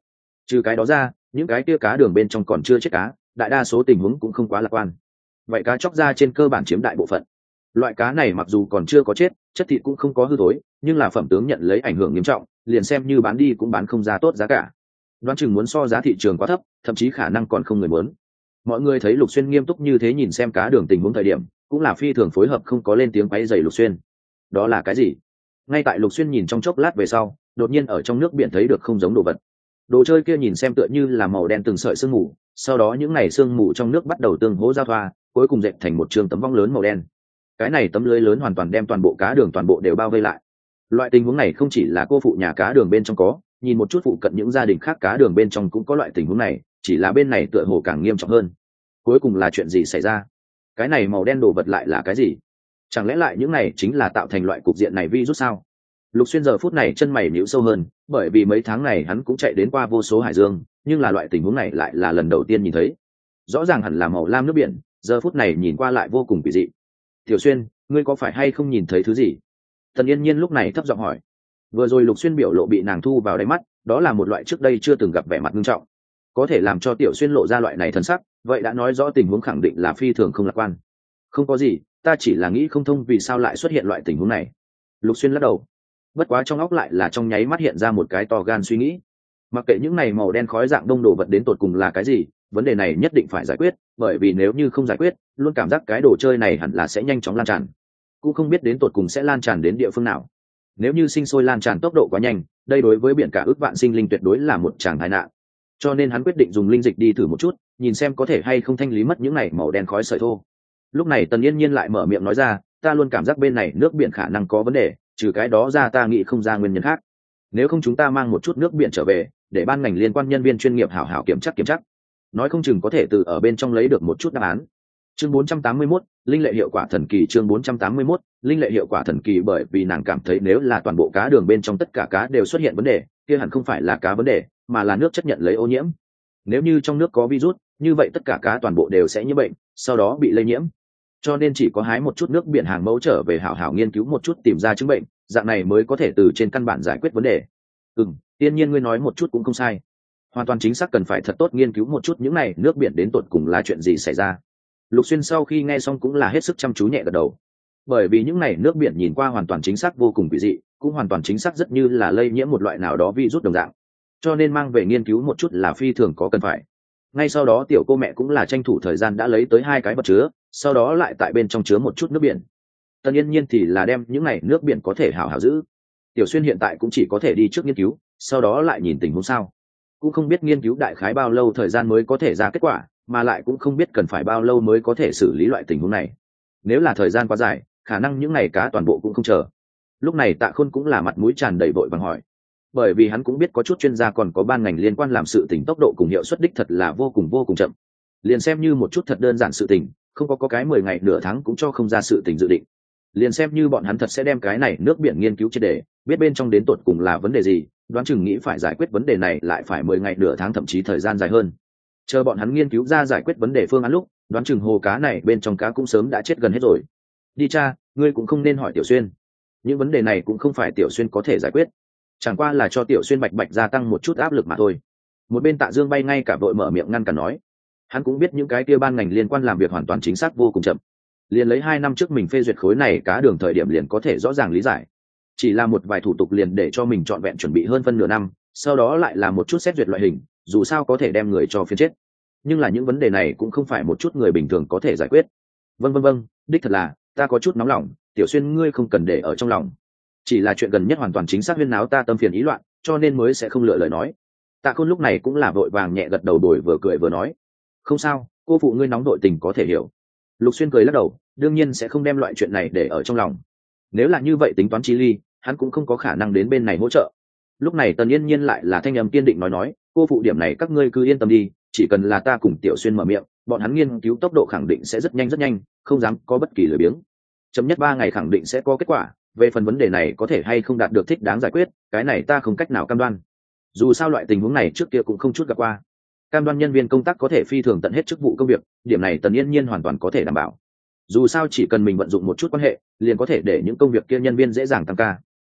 Trừ cái đó ra những cái kia cá đường bên trong còn chưa chết cá, đại đa số tình huống cũng không quá lạc quan. Vậy cá chóc ra trên cơ bản chiếm đại bộ phận. Loại cá này mặc dù còn chưa có chết, chất thịt cũng không có hư thối, nhưng là phẩm tướng nhận lấy ảnh hưởng nghiêm trọng, liền xem như bán đi cũng bán không ra tốt giá cả. Đoán chừng muốn so giá thị trường quá thấp, thậm chí khả năng còn không người muốn. Mọi người thấy Lục Xuyên nghiêm túc như thế nhìn xem cá đường tình huống thời điểm, cũng là phi thường phối hợp, không có lên tiếng quấy rầy Lục Xuyên. Đó là cái gì? Ngay tại Lục Xuyên nhìn trong chốc lát về sau, đột nhiên ở trong nước biển thấy được không giống đồ vật. Đồ chơi kia nhìn xem tựa như là màu đen từng sợi sương mù, sau đó những này sương mù trong nước bắt đầu tương hỗ giao thoa, cuối cùng dệt thành một trường tấm vong lớn màu đen. Cái này tấm lưới lớn hoàn toàn đem toàn bộ cá đường toàn bộ đều bao vây lại. Loại tình huống này không chỉ là cô phụ nhà cá đường bên trong có, nhìn một chút phụ cận những gia đình khác cá đường bên trong cũng có loại tình huống này, chỉ là bên này tựa hồ càng nghiêm trọng hơn. Cuối cùng là chuyện gì xảy ra? Cái này màu đen đồ vật lại là cái gì? Chẳng lẽ lại những này chính là tạo thành loại cục diện này virus sao? Lục Xuyên giờ phút này chân mày nhíu sâu hơn, bởi vì mấy tháng này hắn cũng chạy đến qua vô số hải dương, nhưng là loại tình huống này lại là lần đầu tiên nhìn thấy. Rõ ràng hẳn là màu lam nước biển, giờ phút này nhìn qua lại vô cùng kỳ dị. Tiểu Xuyên, ngươi có phải hay không nhìn thấy thứ gì? Tần Yên Nhiên lúc này thấp giọng hỏi. Vừa rồi Lục Xuyên biểu lộ bị nàng thu vào đáy mắt, đó là một loại trước đây chưa từng gặp vẻ mặt nghiêm trọng. Có thể làm cho Tiểu Xuyên lộ ra loại này thần sắc, vậy đã nói rõ tình huống khẳng định là phi thường không lạc quan. Không có gì, ta chỉ là nghĩ không thông vì sao lại xuất hiện loại tình huống này. Lục Xuyên lắc đầu. Bất quá trong óc lại là trong nháy mắt hiện ra một cái to gan suy nghĩ. Mặc kệ những này màu đen khói dạng đông đồ vật đến tột cùng là cái gì, vấn đề này nhất định phải giải quyết, bởi vì nếu như không giải quyết, luôn cảm giác cái đồ chơi này hẳn là sẽ nhanh chóng lan tràn. Cũng không biết đến tột cùng sẽ lan tràn đến địa phương nào. Nếu như sinh sôi lan tràn tốc độ quá nhanh, đây đối với biển cả ước vạn sinh linh tuyệt đối là một tràng tai nạn. Cho nên hắn quyết định dùng linh dịch đi thử một chút, nhìn xem có thể hay không thanh lý mất những này màu đen khói sợi thô. Lúc này Tần Yên Nhiên lại mở miệng nói ra, ta luôn cảm giác bên này nước biển khả năng có vấn đề, trừ cái đó ra ta nghĩ không ra nguyên nhân khác. Nếu không chúng ta mang một chút nước biển trở về, để ban ngành liên quan nhân viên chuyên nghiệp hảo hảo kiểm tra kiểm tra, nói không chừng có thể từ ở bên trong lấy được một chút đáp án. Chương bốn trăm tám mươi mốt, linh lệ hiệu quả thần kỳ. Chương bốn trăm tám mươi mốt, linh lệ hiệu quả thần kỳ. Bởi vì nàng cảm thấy nếu là toàn bộ cá đường bên trong tất cả cá đều xuất hiện vấn đề, kia hẳn không phải là cá vấn đề, mà là nước chất nhận lấy ô nhiễm. Nếu như trong nước có virus, như vậy tất cả cá toàn bộ đều sẽ nhiễm bệnh, sau đó bị lây nhiễm. Cho nên chỉ có hái một chút nước biển hàng mẫu trở về hảo hảo nghiên cứu một chút, tìm ra chứng bệnh, dạng này mới có thể từ trên căn bản giải quyết vấn đề. Ừm, tiên nhiên ngươi nói một chút cũng không sai, hoàn toàn chính xác cần phải thật tốt nghiên cứu một chút những này nước biển đến tột cùng là chuyện gì xảy ra. Lục Xuyên sau khi nghe xong cũng là hết sức chăm chú nhẹ gật đầu, bởi vì những này nước biển nhìn qua hoàn toàn chính xác vô cùng kỳ dị, cũng hoàn toàn chính xác rất như là lây nhiễm một loại nào đó virus đồng dạng, cho nên mang về nghiên cứu một chút là phi thường có cần phải. Ngay sau đó tiểu cô mẹ cũng là tranh thủ thời gian đã lấy tới hai cái vật chứa, sau đó lại tại bên trong chứa một chút nước biển. Tần Yên Nhiên thì là đem những này nước biển có thể hảo hảo giữ. Tiểu Xuyên hiện tại cũng chỉ có thể đi trước nghiên cứu, sau đó lại nhìn tình huống sao. Cũng không biết nghiên cứu đại khái bao lâu thời gian mới có thể ra kết quả, mà lại cũng không biết cần phải bao lâu mới có thể xử lý loại tình huống này. Nếu là thời gian quá dài, khả năng những này cá toàn bộ cũng không chờ. Lúc này Tạ Khôn cũng là mặt mũi tràn đầy vội vàng hỏi, bởi vì hắn cũng biết có chút chuyên gia còn có ban ngành liên quan làm sự tình tốc độ cùng hiệu suất đích thật là vô cùng vô cùng chậm. Liền xem như một chút thật đơn giản sự tình, không có có cái mười ngày nửa tháng cũng cho không ra sự tình dự định. Liền xem như bọn hắn thật sẽ đem cái này nước biển nghiên cứu triệt để, biết bên trong đến tột cùng là vấn đề gì, đoán chừng nghĩ phải giải quyết vấn đề này lại phải mười ngày nửa tháng thậm chí thời gian dài hơn. Chờ bọn hắn nghiên cứu ra giải quyết vấn đề phương án lúc, đoán chừng hồ cá này bên trong cá cũng sớm đã chết gần hết rồi. Đi cha, ngươi cũng không nên hỏi Tiểu Xuyên. Những vấn đề này cũng không phải Tiểu Xuyên có thể giải quyết, chẳng qua là cho Tiểu Xuyên bạch bạch gia tăng một chút áp lực mà thôi. Một bên Tạ Dương bay ngay cả vội mở miệng ngăn cản nói, hắn cũng biết những cái kia ban ngành liên quan làm việc hoàn toàn chính xác vô cùng chậm. Liền lấy hai năm trước mình phê duyệt khối này cá đường thời điểm liền có thể rõ ràng lý giải, chỉ là một vài thủ tục liền để cho mình trọn vẹn chuẩn bị hơn phân nửa năm, sau đó lại là một chút xét duyệt loại hình, dù sao có thể đem người cho phiên chết. Nhưng là những vấn đề này cũng không phải một chút người bình thường có thể giải quyết. Vâng vâng vâng, đích thật là ta có chút nóng lòng, Tiểu Xuyên ngươi không cần để ở trong lòng, chỉ là chuyện gần nhất hoàn toàn chính xác huyên náo ta tâm phiền ý loạn, cho nên mới sẽ không lựa lời nói. Tạ Khôn lúc này cũng là vội vàng nhẹ gật đầu, đổi vừa cười vừa nói, không sao, cô phụ ngươi nóng đội tình có thể hiểu. Lục Xuyên cười lắc đầu, đương nhiên sẽ không đem loại chuyện này để ở trong lòng, nếu là như vậy tính toán chi ly, hắn cũng không có khả năng đến bên này hỗ trợ. Lúc này Tần Yên Nhiên lại là thanh âm kiên định nói nói, cô phụ điểm này các ngươi cứ yên tâm đi, chỉ cần là ta cùng Tiểu Xuyên mở miệng, bọn hắn nghiên cứu tốc độ khẳng định sẽ rất nhanh rất nhanh, không dám có bất kỳ lười biếng. Chậm nhất ba ngày khẳng định sẽ có kết quả, về phần vấn đề này có thể hay không đạt được thích đáng giải quyết, cái này ta không cách nào cam đoan. Dù sao loại tình huống này trước kia cũng không chút gặp qua. Cam đoan nhân viên công tác có thể phi thường tận hết chức vụ công việc, điểm này Tần Yên Nhiên hoàn toàn có thể đảm bảo. Dù sao chỉ cần mình vận dụng một chút quan hệ, liền có thể để những công việc kia nhân viên dễ dàng tăng ca.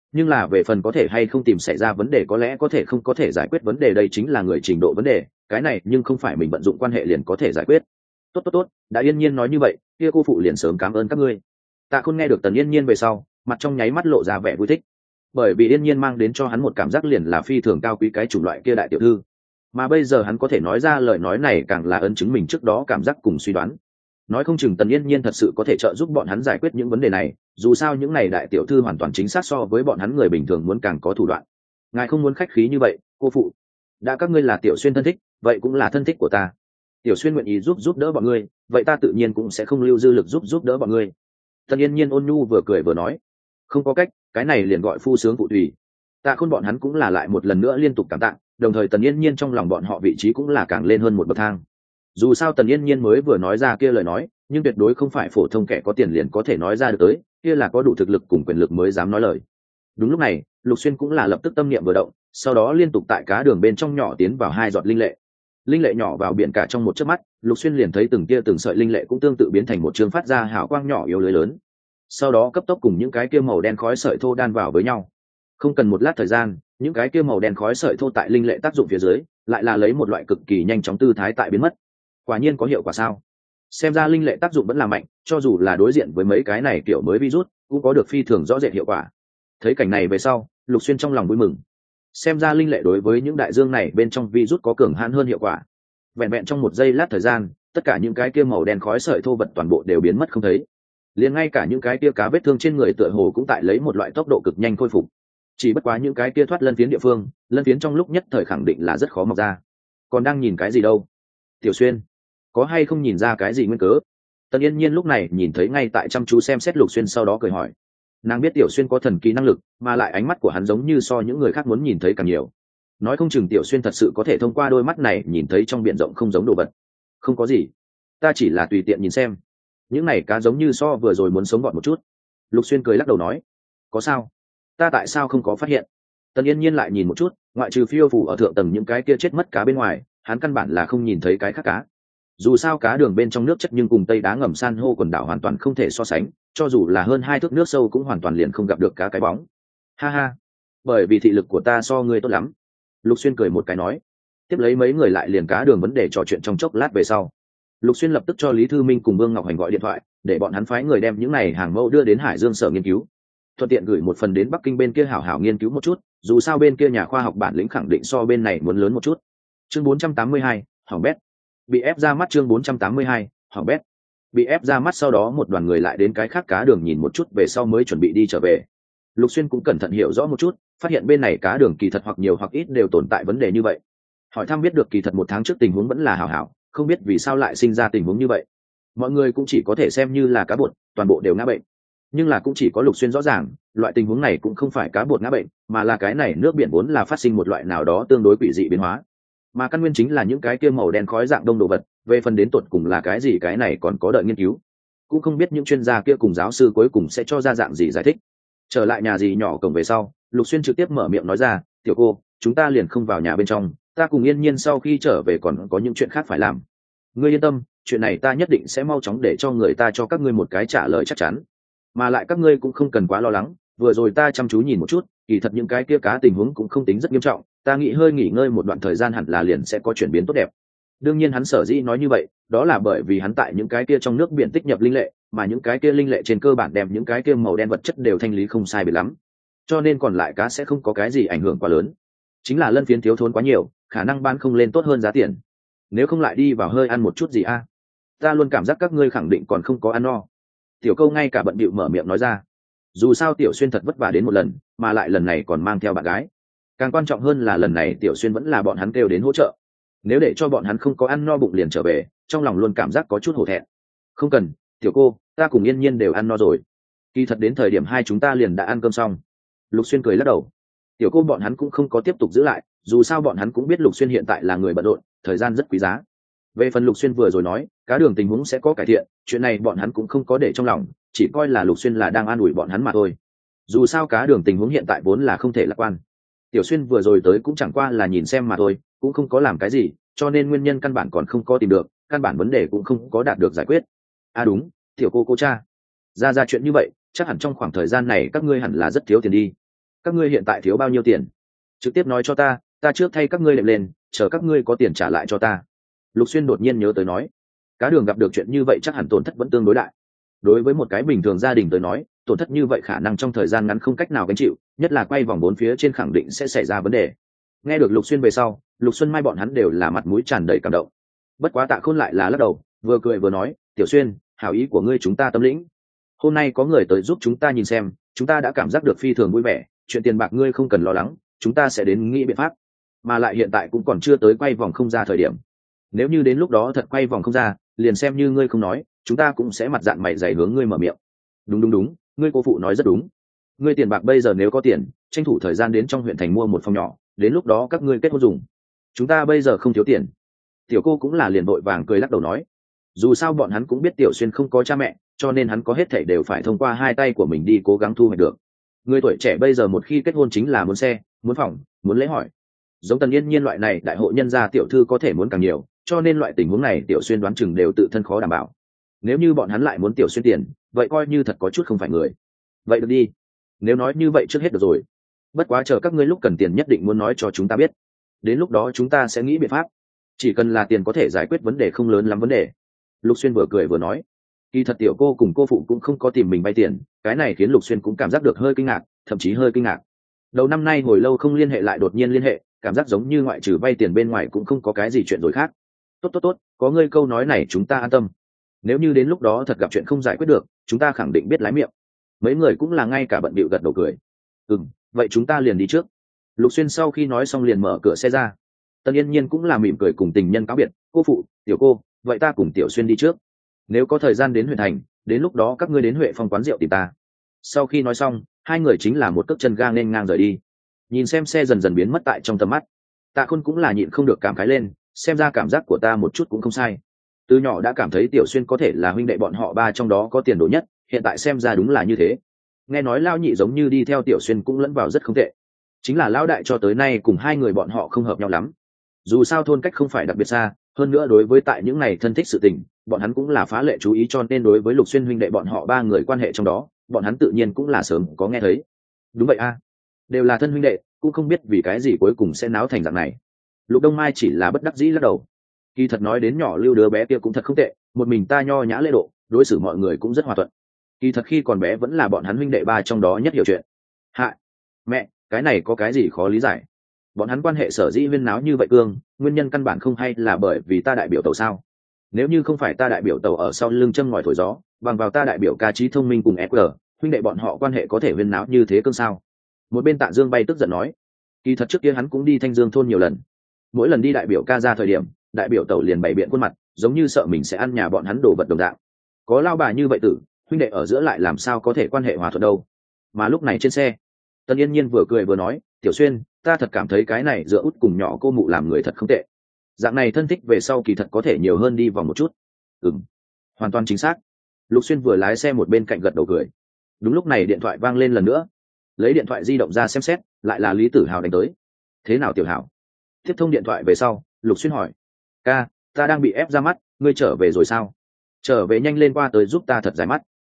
nhưng là về phần có thể hay không tìm xảy ra vấn đề, có lẽ có thể không có thể giải quyết vấn đề, đây chính là người trình độ vấn đề, cái này nhưng không phải mình vận dụng quan hệ liền có thể giải quyết. Tốt tốt tốt, đã Yên Nhiên nói như vậy, kia cô phụ liền sớm cảm ơn các ngươi. Tạ Khôn nghe được Tần Yên Nhiên về sau, mặt trong nháy mắt lộ ra vẻ vui thích, bởi vì Yên Nhiên mang đến cho hắn một cảm giác liền là phi thường cao quý cái chủng loại kia đại tiểu thư, mà bây giờ hắn có thể nói ra lời nói này càng là ấn chứng mình trước đó cảm giác cùng suy đoán. Nói không chừng Tần Yên Nhiên thật sự có thể trợ giúp bọn hắn giải quyết những vấn đề này, dù sao những này đại tiểu thư hoàn toàn chính xác so với bọn hắn người bình thường muốn càng có thủ đoạn. Ngài không muốn khách khí như vậy, cô phụ. Đã các ngươi là Tiểu Xuyên thân thích, vậy cũng là thân thích của ta. Tiểu Xuyên nguyện ý giúp giúp đỡ bọn ngươi, vậy ta tự nhiên cũng sẽ không lưu dư lực giúp giúp đỡ bọn ngươi. Tần Yên Nhiên ôn nhu vừa cười vừa nói, không có cách, cái này liền gọi phu sướng phụ tùy. Tạ Khôn bọn hắn cũng là lại một lần nữa liên tục cảm tạ, đồng thời Tần Yên Nhiên trong lòng bọn họ vị trí cũng là càng lên hơn một bậc thang. Dù sao Tần Yên Nhiên mới vừa nói ra kia lời nói, nhưng tuyệt đối không phải phổ thông kẻ có tiền liền có thể nói ra được tới, kia là có đủ thực lực cùng quyền lực mới dám nói lời. Đúng lúc này, Lục Xuyên cũng là lập tức tâm niệm vừa động, sau đó liên tục tại cá đường bên trong nhỏ tiến vào hai giọt linh lệ. Linh lệ nhỏ vào biển cả trong một chớp mắt, Lục Xuyên liền thấy từng tia từng sợi linh lệ cũng tương tự biến thành một trường phát ra hào quang nhỏ yếu lưới lớn. Sau đó cấp tốc cùng những cái kia màu đen khói sợi thô đan vào với nhau. Không cần một lát thời gian, những cái kia màu đen khói sợi thô tại linh lệ tác dụng phía dưới, lại là lấy một loại cực kỳ nhanh chóng tư thái tại biến mất. Quả nhiên có hiệu quả sao? Xem ra linh lệ tác dụng vẫn là mạnh, cho dù là đối diện với mấy cái này kiểu mới virus, cũng có được phi thường rõ rệt hiệu quả. Thấy cảnh này về sau, Lục Xuyên trong lòng vui mừng. Xem ra linh lệ đối với những đại dương này bên trong virus có cường hãn hơn hiệu quả. Vẹn vẹn trong một giây lát thời gian, tất cả những cái kia màu đen khói sợi thô vật toàn bộ đều biến mất không thấy. Liền ngay cả những cái kia cá vết thương trên người tựa hồ cũng tại lấy một loại tốc độ cực nhanh khôi phục. Chỉ bất quá những cái kia thoát lân phiến địa phương, lân phiến trong lúc nhất thời khẳng định là rất khó mọc ra. Còn đang nhìn cái gì đâu? Tiểu Xuyên, có hay không nhìn ra cái gì nguyên cớ? Tần Yên Nhiên lúc này nhìn thấy ngay tại chăm chú xem xét Lục Xuyên, sau đó cười hỏi. Nàng biết Tiểu Xuyên có thần kỳ năng lực, mà lại ánh mắt của hắn giống như so những người khác muốn nhìn thấy càng nhiều. Nói không chừng Tiểu Xuyên thật sự có thể thông qua đôi mắt này nhìn thấy trong biển rộng không giống đồ vật. Không có gì, ta chỉ là tùy tiện nhìn xem. Những này cá giống như so vừa rồi muốn sống gọn một chút. Lục Xuyên cười lắc đầu nói. Có sao? Ta tại sao không có phát hiện? Tần Yên Nhiên lại nhìn một chút, ngoại trừ phiêu phủ ở thượng tầng những cái kia chết mất cá bên ngoài, hắn căn bản là không nhìn thấy cái khác cá. Dù sao cá đường bên trong nước chất nhưng cùng tây đá ngầm san hô quần đảo hoàn toàn không thể so sánh, cho dù là hơn hai thước nước sâu cũng hoàn toàn liền không gặp được cá cái bóng. Ha ha, bởi vì thị lực của ta so ngươi tốt lắm. Lục Xuyên cười một cái nói. Tiếp lấy mấy người lại liền cá đường vấn đề trò chuyện trong chốc lát về sau, Lục Xuyên lập tức cho Lý Thư Minh cùng Vương Ngọc Hành gọi điện thoại, để bọn hắn phái người đem những này hàng mẫu đưa đến Hải Dương sở nghiên cứu, thuận tiện gửi một phần đến Bắc Kinh bên kia hảo hảo nghiên cứu một chút, dù sao bên kia nhà khoa học bản lĩnh khẳng định so bên này muốn lớn một chút. Chương bốn trăm tám mươi hai, hỏng bét. Bị ép ra mắt. Chương bốn trăm tám mươi hai, hỏng bét. Bị ép ra mắt. Sau đó một đoàn người lại đến cái khác cá đường nhìn một chút về sau mới chuẩn bị đi trở về. Lục Xuyên cũng cẩn thận hiểu rõ một chút, phát hiện bên này cá đường kỳ thật hoặc nhiều hoặc ít đều tồn tại vấn đề như vậy. Hỏi thăm biết được kỳ thật một tháng trước tình huống vẫn là hảo hảo, không biết vì sao lại sinh ra tình huống như vậy. Mọi người cũng chỉ có thể xem như là cá bột, toàn bộ đều ngã bệnh. Nhưng là cũng chỉ có Lục Xuyên rõ ràng, loại tình huống này cũng không phải cá bột ngã bệnh, mà là cái này nước biển vốn là phát sinh một loại nào đó tương đối quỷ dị biến hóa. Mà căn nguyên chính là những cái kia màu đen khói dạng đông đồ vật, về phần đến tột cùng là cái gì cái này còn có đợi nghiên cứu. Cũng không biết những chuyên gia kia cùng giáo sư cuối cùng sẽ cho ra dạng gì giải thích. Trở lại nhà dì nhỏ cổng về sau, Lục Xuyên trực tiếp mở miệng nói ra, "Tiểu cô, chúng ta liền không vào nhà bên trong, ta cùng Yên Nhiên sau khi trở về còn có những chuyện khác phải làm. Ngươi yên tâm, chuyện này ta nhất định sẽ mau chóng để cho người ta cho các ngươi một cái trả lời chắc chắn. Mà lại các ngươi cũng không cần quá lo lắng, vừa rồi ta chăm chú nhìn một chút, kỳ thật những cái kia cá tình huống cũng không tính rất nghiêm trọng, ta nghĩ hơi nghỉ ngơi một đoạn thời gian hẳn là liền sẽ có chuyển biến tốt đẹp." Đương nhiên hắn sở dĩ nói như vậy, đó là bởi vì hắn tại những cái kia trong nước biển tích nhập linh lệ, mà những cái kia linh lệ trên cơ bản đem những cái kia màu đen vật chất đều thanh lý không sai biệt lắm, cho nên còn lại cá sẽ không có cái gì ảnh hưởng quá lớn. Chính là lân phiến thiếu thốn quá nhiều, khả năng bán không lên tốt hơn giá tiền. Nếu không lại đi vào hơi ăn một chút gì a? Ta luôn cảm giác các ngươi khẳng định còn không có ăn no. Tiểu Câu ngay cả bận bịu mở miệng nói ra. Dù sao Tiểu Xuyên thật vất vả đến một lần, mà lại lần này còn mang theo bạn gái. Càng quan trọng hơn là lần này Tiểu Xuyên vẫn là bọn hắn kêu đến hỗ trợ. Nếu để cho bọn hắn không có ăn no bụng liền trở về, trong lòng luôn cảm giác có chút hổ thẹn. Không cần, Tiểu Cô, ta cùng Yên Nhiên đều ăn no rồi. Kỳ thật đến thời điểm hai chúng ta liền đã ăn cơm xong. Lục Xuyên cười lắc đầu. Tiểu Cô bọn hắn cũng không có tiếp tục giữ lại, dù sao bọn hắn cũng biết Lục Xuyên hiện tại là người bận rộn, thời gian rất quý giá. Về phần Lục Xuyên vừa rồi nói, cá đường tình huống sẽ có cải thiện, chuyện này bọn hắn cũng không có để trong lòng, chỉ coi là Lục Xuyên là đang an ủi bọn hắn mà thôi. Dù sao cá đường tình huống hiện tại vốn là không thể lạc quan. Tiểu Xuyên vừa rồi tới cũng chẳng qua là nhìn xem mà thôi, cũng không có làm cái gì, cho nên nguyên nhân căn bản còn không có tìm được, căn bản vấn đề cũng không có đạt được giải quyết. À đúng, Tiểu Cô cô cha, ra ra chuyện như vậy, chắc hẳn trong khoảng thời gian này các ngươi hẳn là rất thiếu tiền đi. các ngươi hiện tại thiếu bao nhiêu tiền, trực tiếp nói cho ta, ta trước thay các ngươi đệm lên, chờ các ngươi có tiền trả lại cho ta. Lục Xuyên đột nhiên nhớ tới nói, cá đường gặp được chuyện như vậy chắc hẳn tổn thất vẫn tương đối đại. Đối với một cái bình thường gia đình tới nói, tổn thất như vậy khả năng trong thời gian ngắn không cách nào gánh chịu, nhất là quay vòng bốn phía trên khẳng định sẽ xảy ra vấn đề. Nghe được Lục Xuyên về sau, Lục Xuân Mai bọn hắn đều là mặt mũi tràn đầy cảm động. Bất quá Tạ Khôn lại là lắc đầu, vừa cười vừa nói, tiểu Xuyên, hảo ý của ngươi chúng ta tâm lĩnh. Hôm nay có người tới giúp chúng ta nhìn xem, chúng ta đã cảm giác được phi thường vui vẻ, chuyện tiền bạc ngươi không cần lo lắng, chúng ta sẽ đến nghĩ biện pháp. Mà lại hiện tại cũng còn chưa tới quay vòng không ra thời điểm. Nếu như đến lúc đó thật quay vòng không ra, liền xem như ngươi không nói, chúng ta cũng sẽ mặt dạng mày dày hướng ngươi mở miệng. Đúng đúng đúng, ngươi cô phụ nói rất đúng. Ngươi tiền bạc bây giờ nếu có tiền, tranh thủ thời gian đến trong huyện thành mua một phòng nhỏ, đến lúc đó các ngươi kết hôn dùng. Chúng ta bây giờ không thiếu tiền. Tiểu cô cũng là liền vội vàng cười lắc đầu nói, dù sao bọn hắn cũng biết Tiểu Xuyên không có cha mẹ, cho nên hắn có hết thảy đều phải thông qua hai tay của mình đi cố gắng thu hoạch được. Người tuổi trẻ bây giờ một khi kết hôn chính là muốn xe, muốn phòng, muốn lễ hỏi. Giống Tần Yên Nhiên loại này đại hội nhân gia tiểu thư có thể muốn càng nhiều, cho nên loại tình huống này Tiểu Xuyên đoán chừng đều tự thân khó đảm bảo. Nếu như bọn hắn lại muốn Tiểu Xuyên tiền, vậy coi như thật có chút không phải người. Vậy được đi, nếu nói như vậy trước hết được rồi. Bất quá chờ các ngươi lúc cần tiền nhất định muốn nói cho chúng ta biết, đến lúc đó chúng ta sẽ nghĩ biện pháp. Chỉ cần là tiền có thể giải quyết vấn đề không lớn lắm vấn đề. Lục Xuyên vừa cười vừa nói, kỳ thật tiểu cô cùng cô phụ cũng không có tìm mình vay tiền, cái này khiến Lục Xuyên cũng cảm giác được hơi kinh ngạc, thậm chí hơi kinh ngạc. Đầu năm nay hồi lâu không liên hệ lại đột nhiên liên hệ, cảm giác giống như ngoại trừ vay tiền bên ngoài cũng không có cái gì chuyện rồi khác. Tốt tốt tốt, có ngươi câu nói này chúng ta an tâm. Nếu như đến lúc đó thật gặp chuyện không giải quyết được, chúng ta khẳng định biết lái miệng. Mấy người cũng là ngay cả bận bịu gật đầu cười. Ừm, vậy chúng ta liền đi trước. Lục Xuyên sau khi nói xong liền mở cửa xe ra. Tần Yên Nhiên cũng là mỉm cười cùng tình nhân cáo biệt, cô phụ, tiểu cô, vậy ta cùng Tiểu Xuyên đi trước. Nếu có thời gian đến huyện thành, đến lúc đó các ngươi đến Huệ Phong quán rượu tìm ta. Sau khi nói xong, hai người chính là một cước chân ga nên ngang rời đi. Nhìn xem xe dần dần biến mất tại trong tầm mắt, Tạ Khôn cũng là nhịn không được cảm khái lên, xem ra cảm giác của ta một chút cũng không sai. Từ nhỏ đã cảm thấy Tiểu Xuyên có thể là huynh đệ bọn họ ba trong đó có tiền đồ nhất, hiện tại xem ra đúng là như thế. Nghe nói Lão nhị giống như đi theo Tiểu Xuyên cũng lẫn vào rất không tệ, chính là Lão đại cho tới nay cùng hai người bọn họ không hợp nhau lắm. Dù sao thôn cách không phải đặc biệt xa, hơn nữa đối với tại những này thân thích sự tình, bọn hắn cũng là phá lệ chú ý, cho nên đối với Lục Xuyên huynh đệ bọn họ ba người quan hệ trong đó, bọn hắn tự nhiên cũng là sớm có nghe thấy. Đúng vậy a, đều là thân huynh đệ, cũng không biết vì cái gì cuối cùng sẽ náo thành dạng này. Lục Đông Mai chỉ là bất đắc dĩ lắc đầu. Kỳ thật nói đến nhỏ Lưu đứa bé kia cũng thật không tệ, một mình ta nho nhã lễ độ, đối xử mọi người cũng rất hòa thuận. Kỳ thật khi còn bé vẫn là bọn hắn huynh đệ ba trong đó nhất hiểu chuyện. Hạ, mẹ, cái này có cái gì khó lý giải? Bọn hắn quan hệ sở dĩ huyên náo như vậy cương, nguyên nhân căn bản không hay là bởi vì ta đại biểu tàu sao? Nếu như không phải ta đại biểu tàu ở sau lưng châm ngòi thổi gió, bằng vào ta đại biểu ca trí thông minh cùng ép giê, huynh đệ bọn họ quan hệ có thể huyên náo như thế cương sao? Một bên Tạ Dương bay tức giận nói, kỳ thật trước kia hắn cũng đi Thanh Dương thôn nhiều lần, mỗi lần đi đại biểu ca ra thời điểm, đại biểu tàu liền bày biện khuôn mặt, giống như sợ mình sẽ ăn nhà bọn hắn đổ vật đồng dạng. Có lao bà như vậy tử, huynh đệ ở giữa lại làm sao có thể quan hệ hòa thuận đâu? Mà lúc này trên xe, Tần Yên Nhiên vừa cười vừa nói, Tiểu Xuyên, ta thật cảm thấy cái này giữa út cùng nhỏ cô mụ làm người thật không tệ. Dạng này thân thích về sau kỳ thật có thể nhiều hơn đi vòng một chút. Ừm, hoàn toàn chính xác. Lục Xuyên vừa lái xe một bên cạnh gật đầu cười. Đúng lúc này điện thoại vang lên lần nữa, lấy điện thoại di động ra xem xét, lại là Lý Tử Hào đánh tới. Thế nào Tiểu Hảo? Tiếp thông điện thoại về sau, Lục Xuyên hỏi, ca, ta đang bị ép ra mắt, ngươi trở về rồi sao? Trở về nhanh lên qua tới giúp ta thật giải mắt.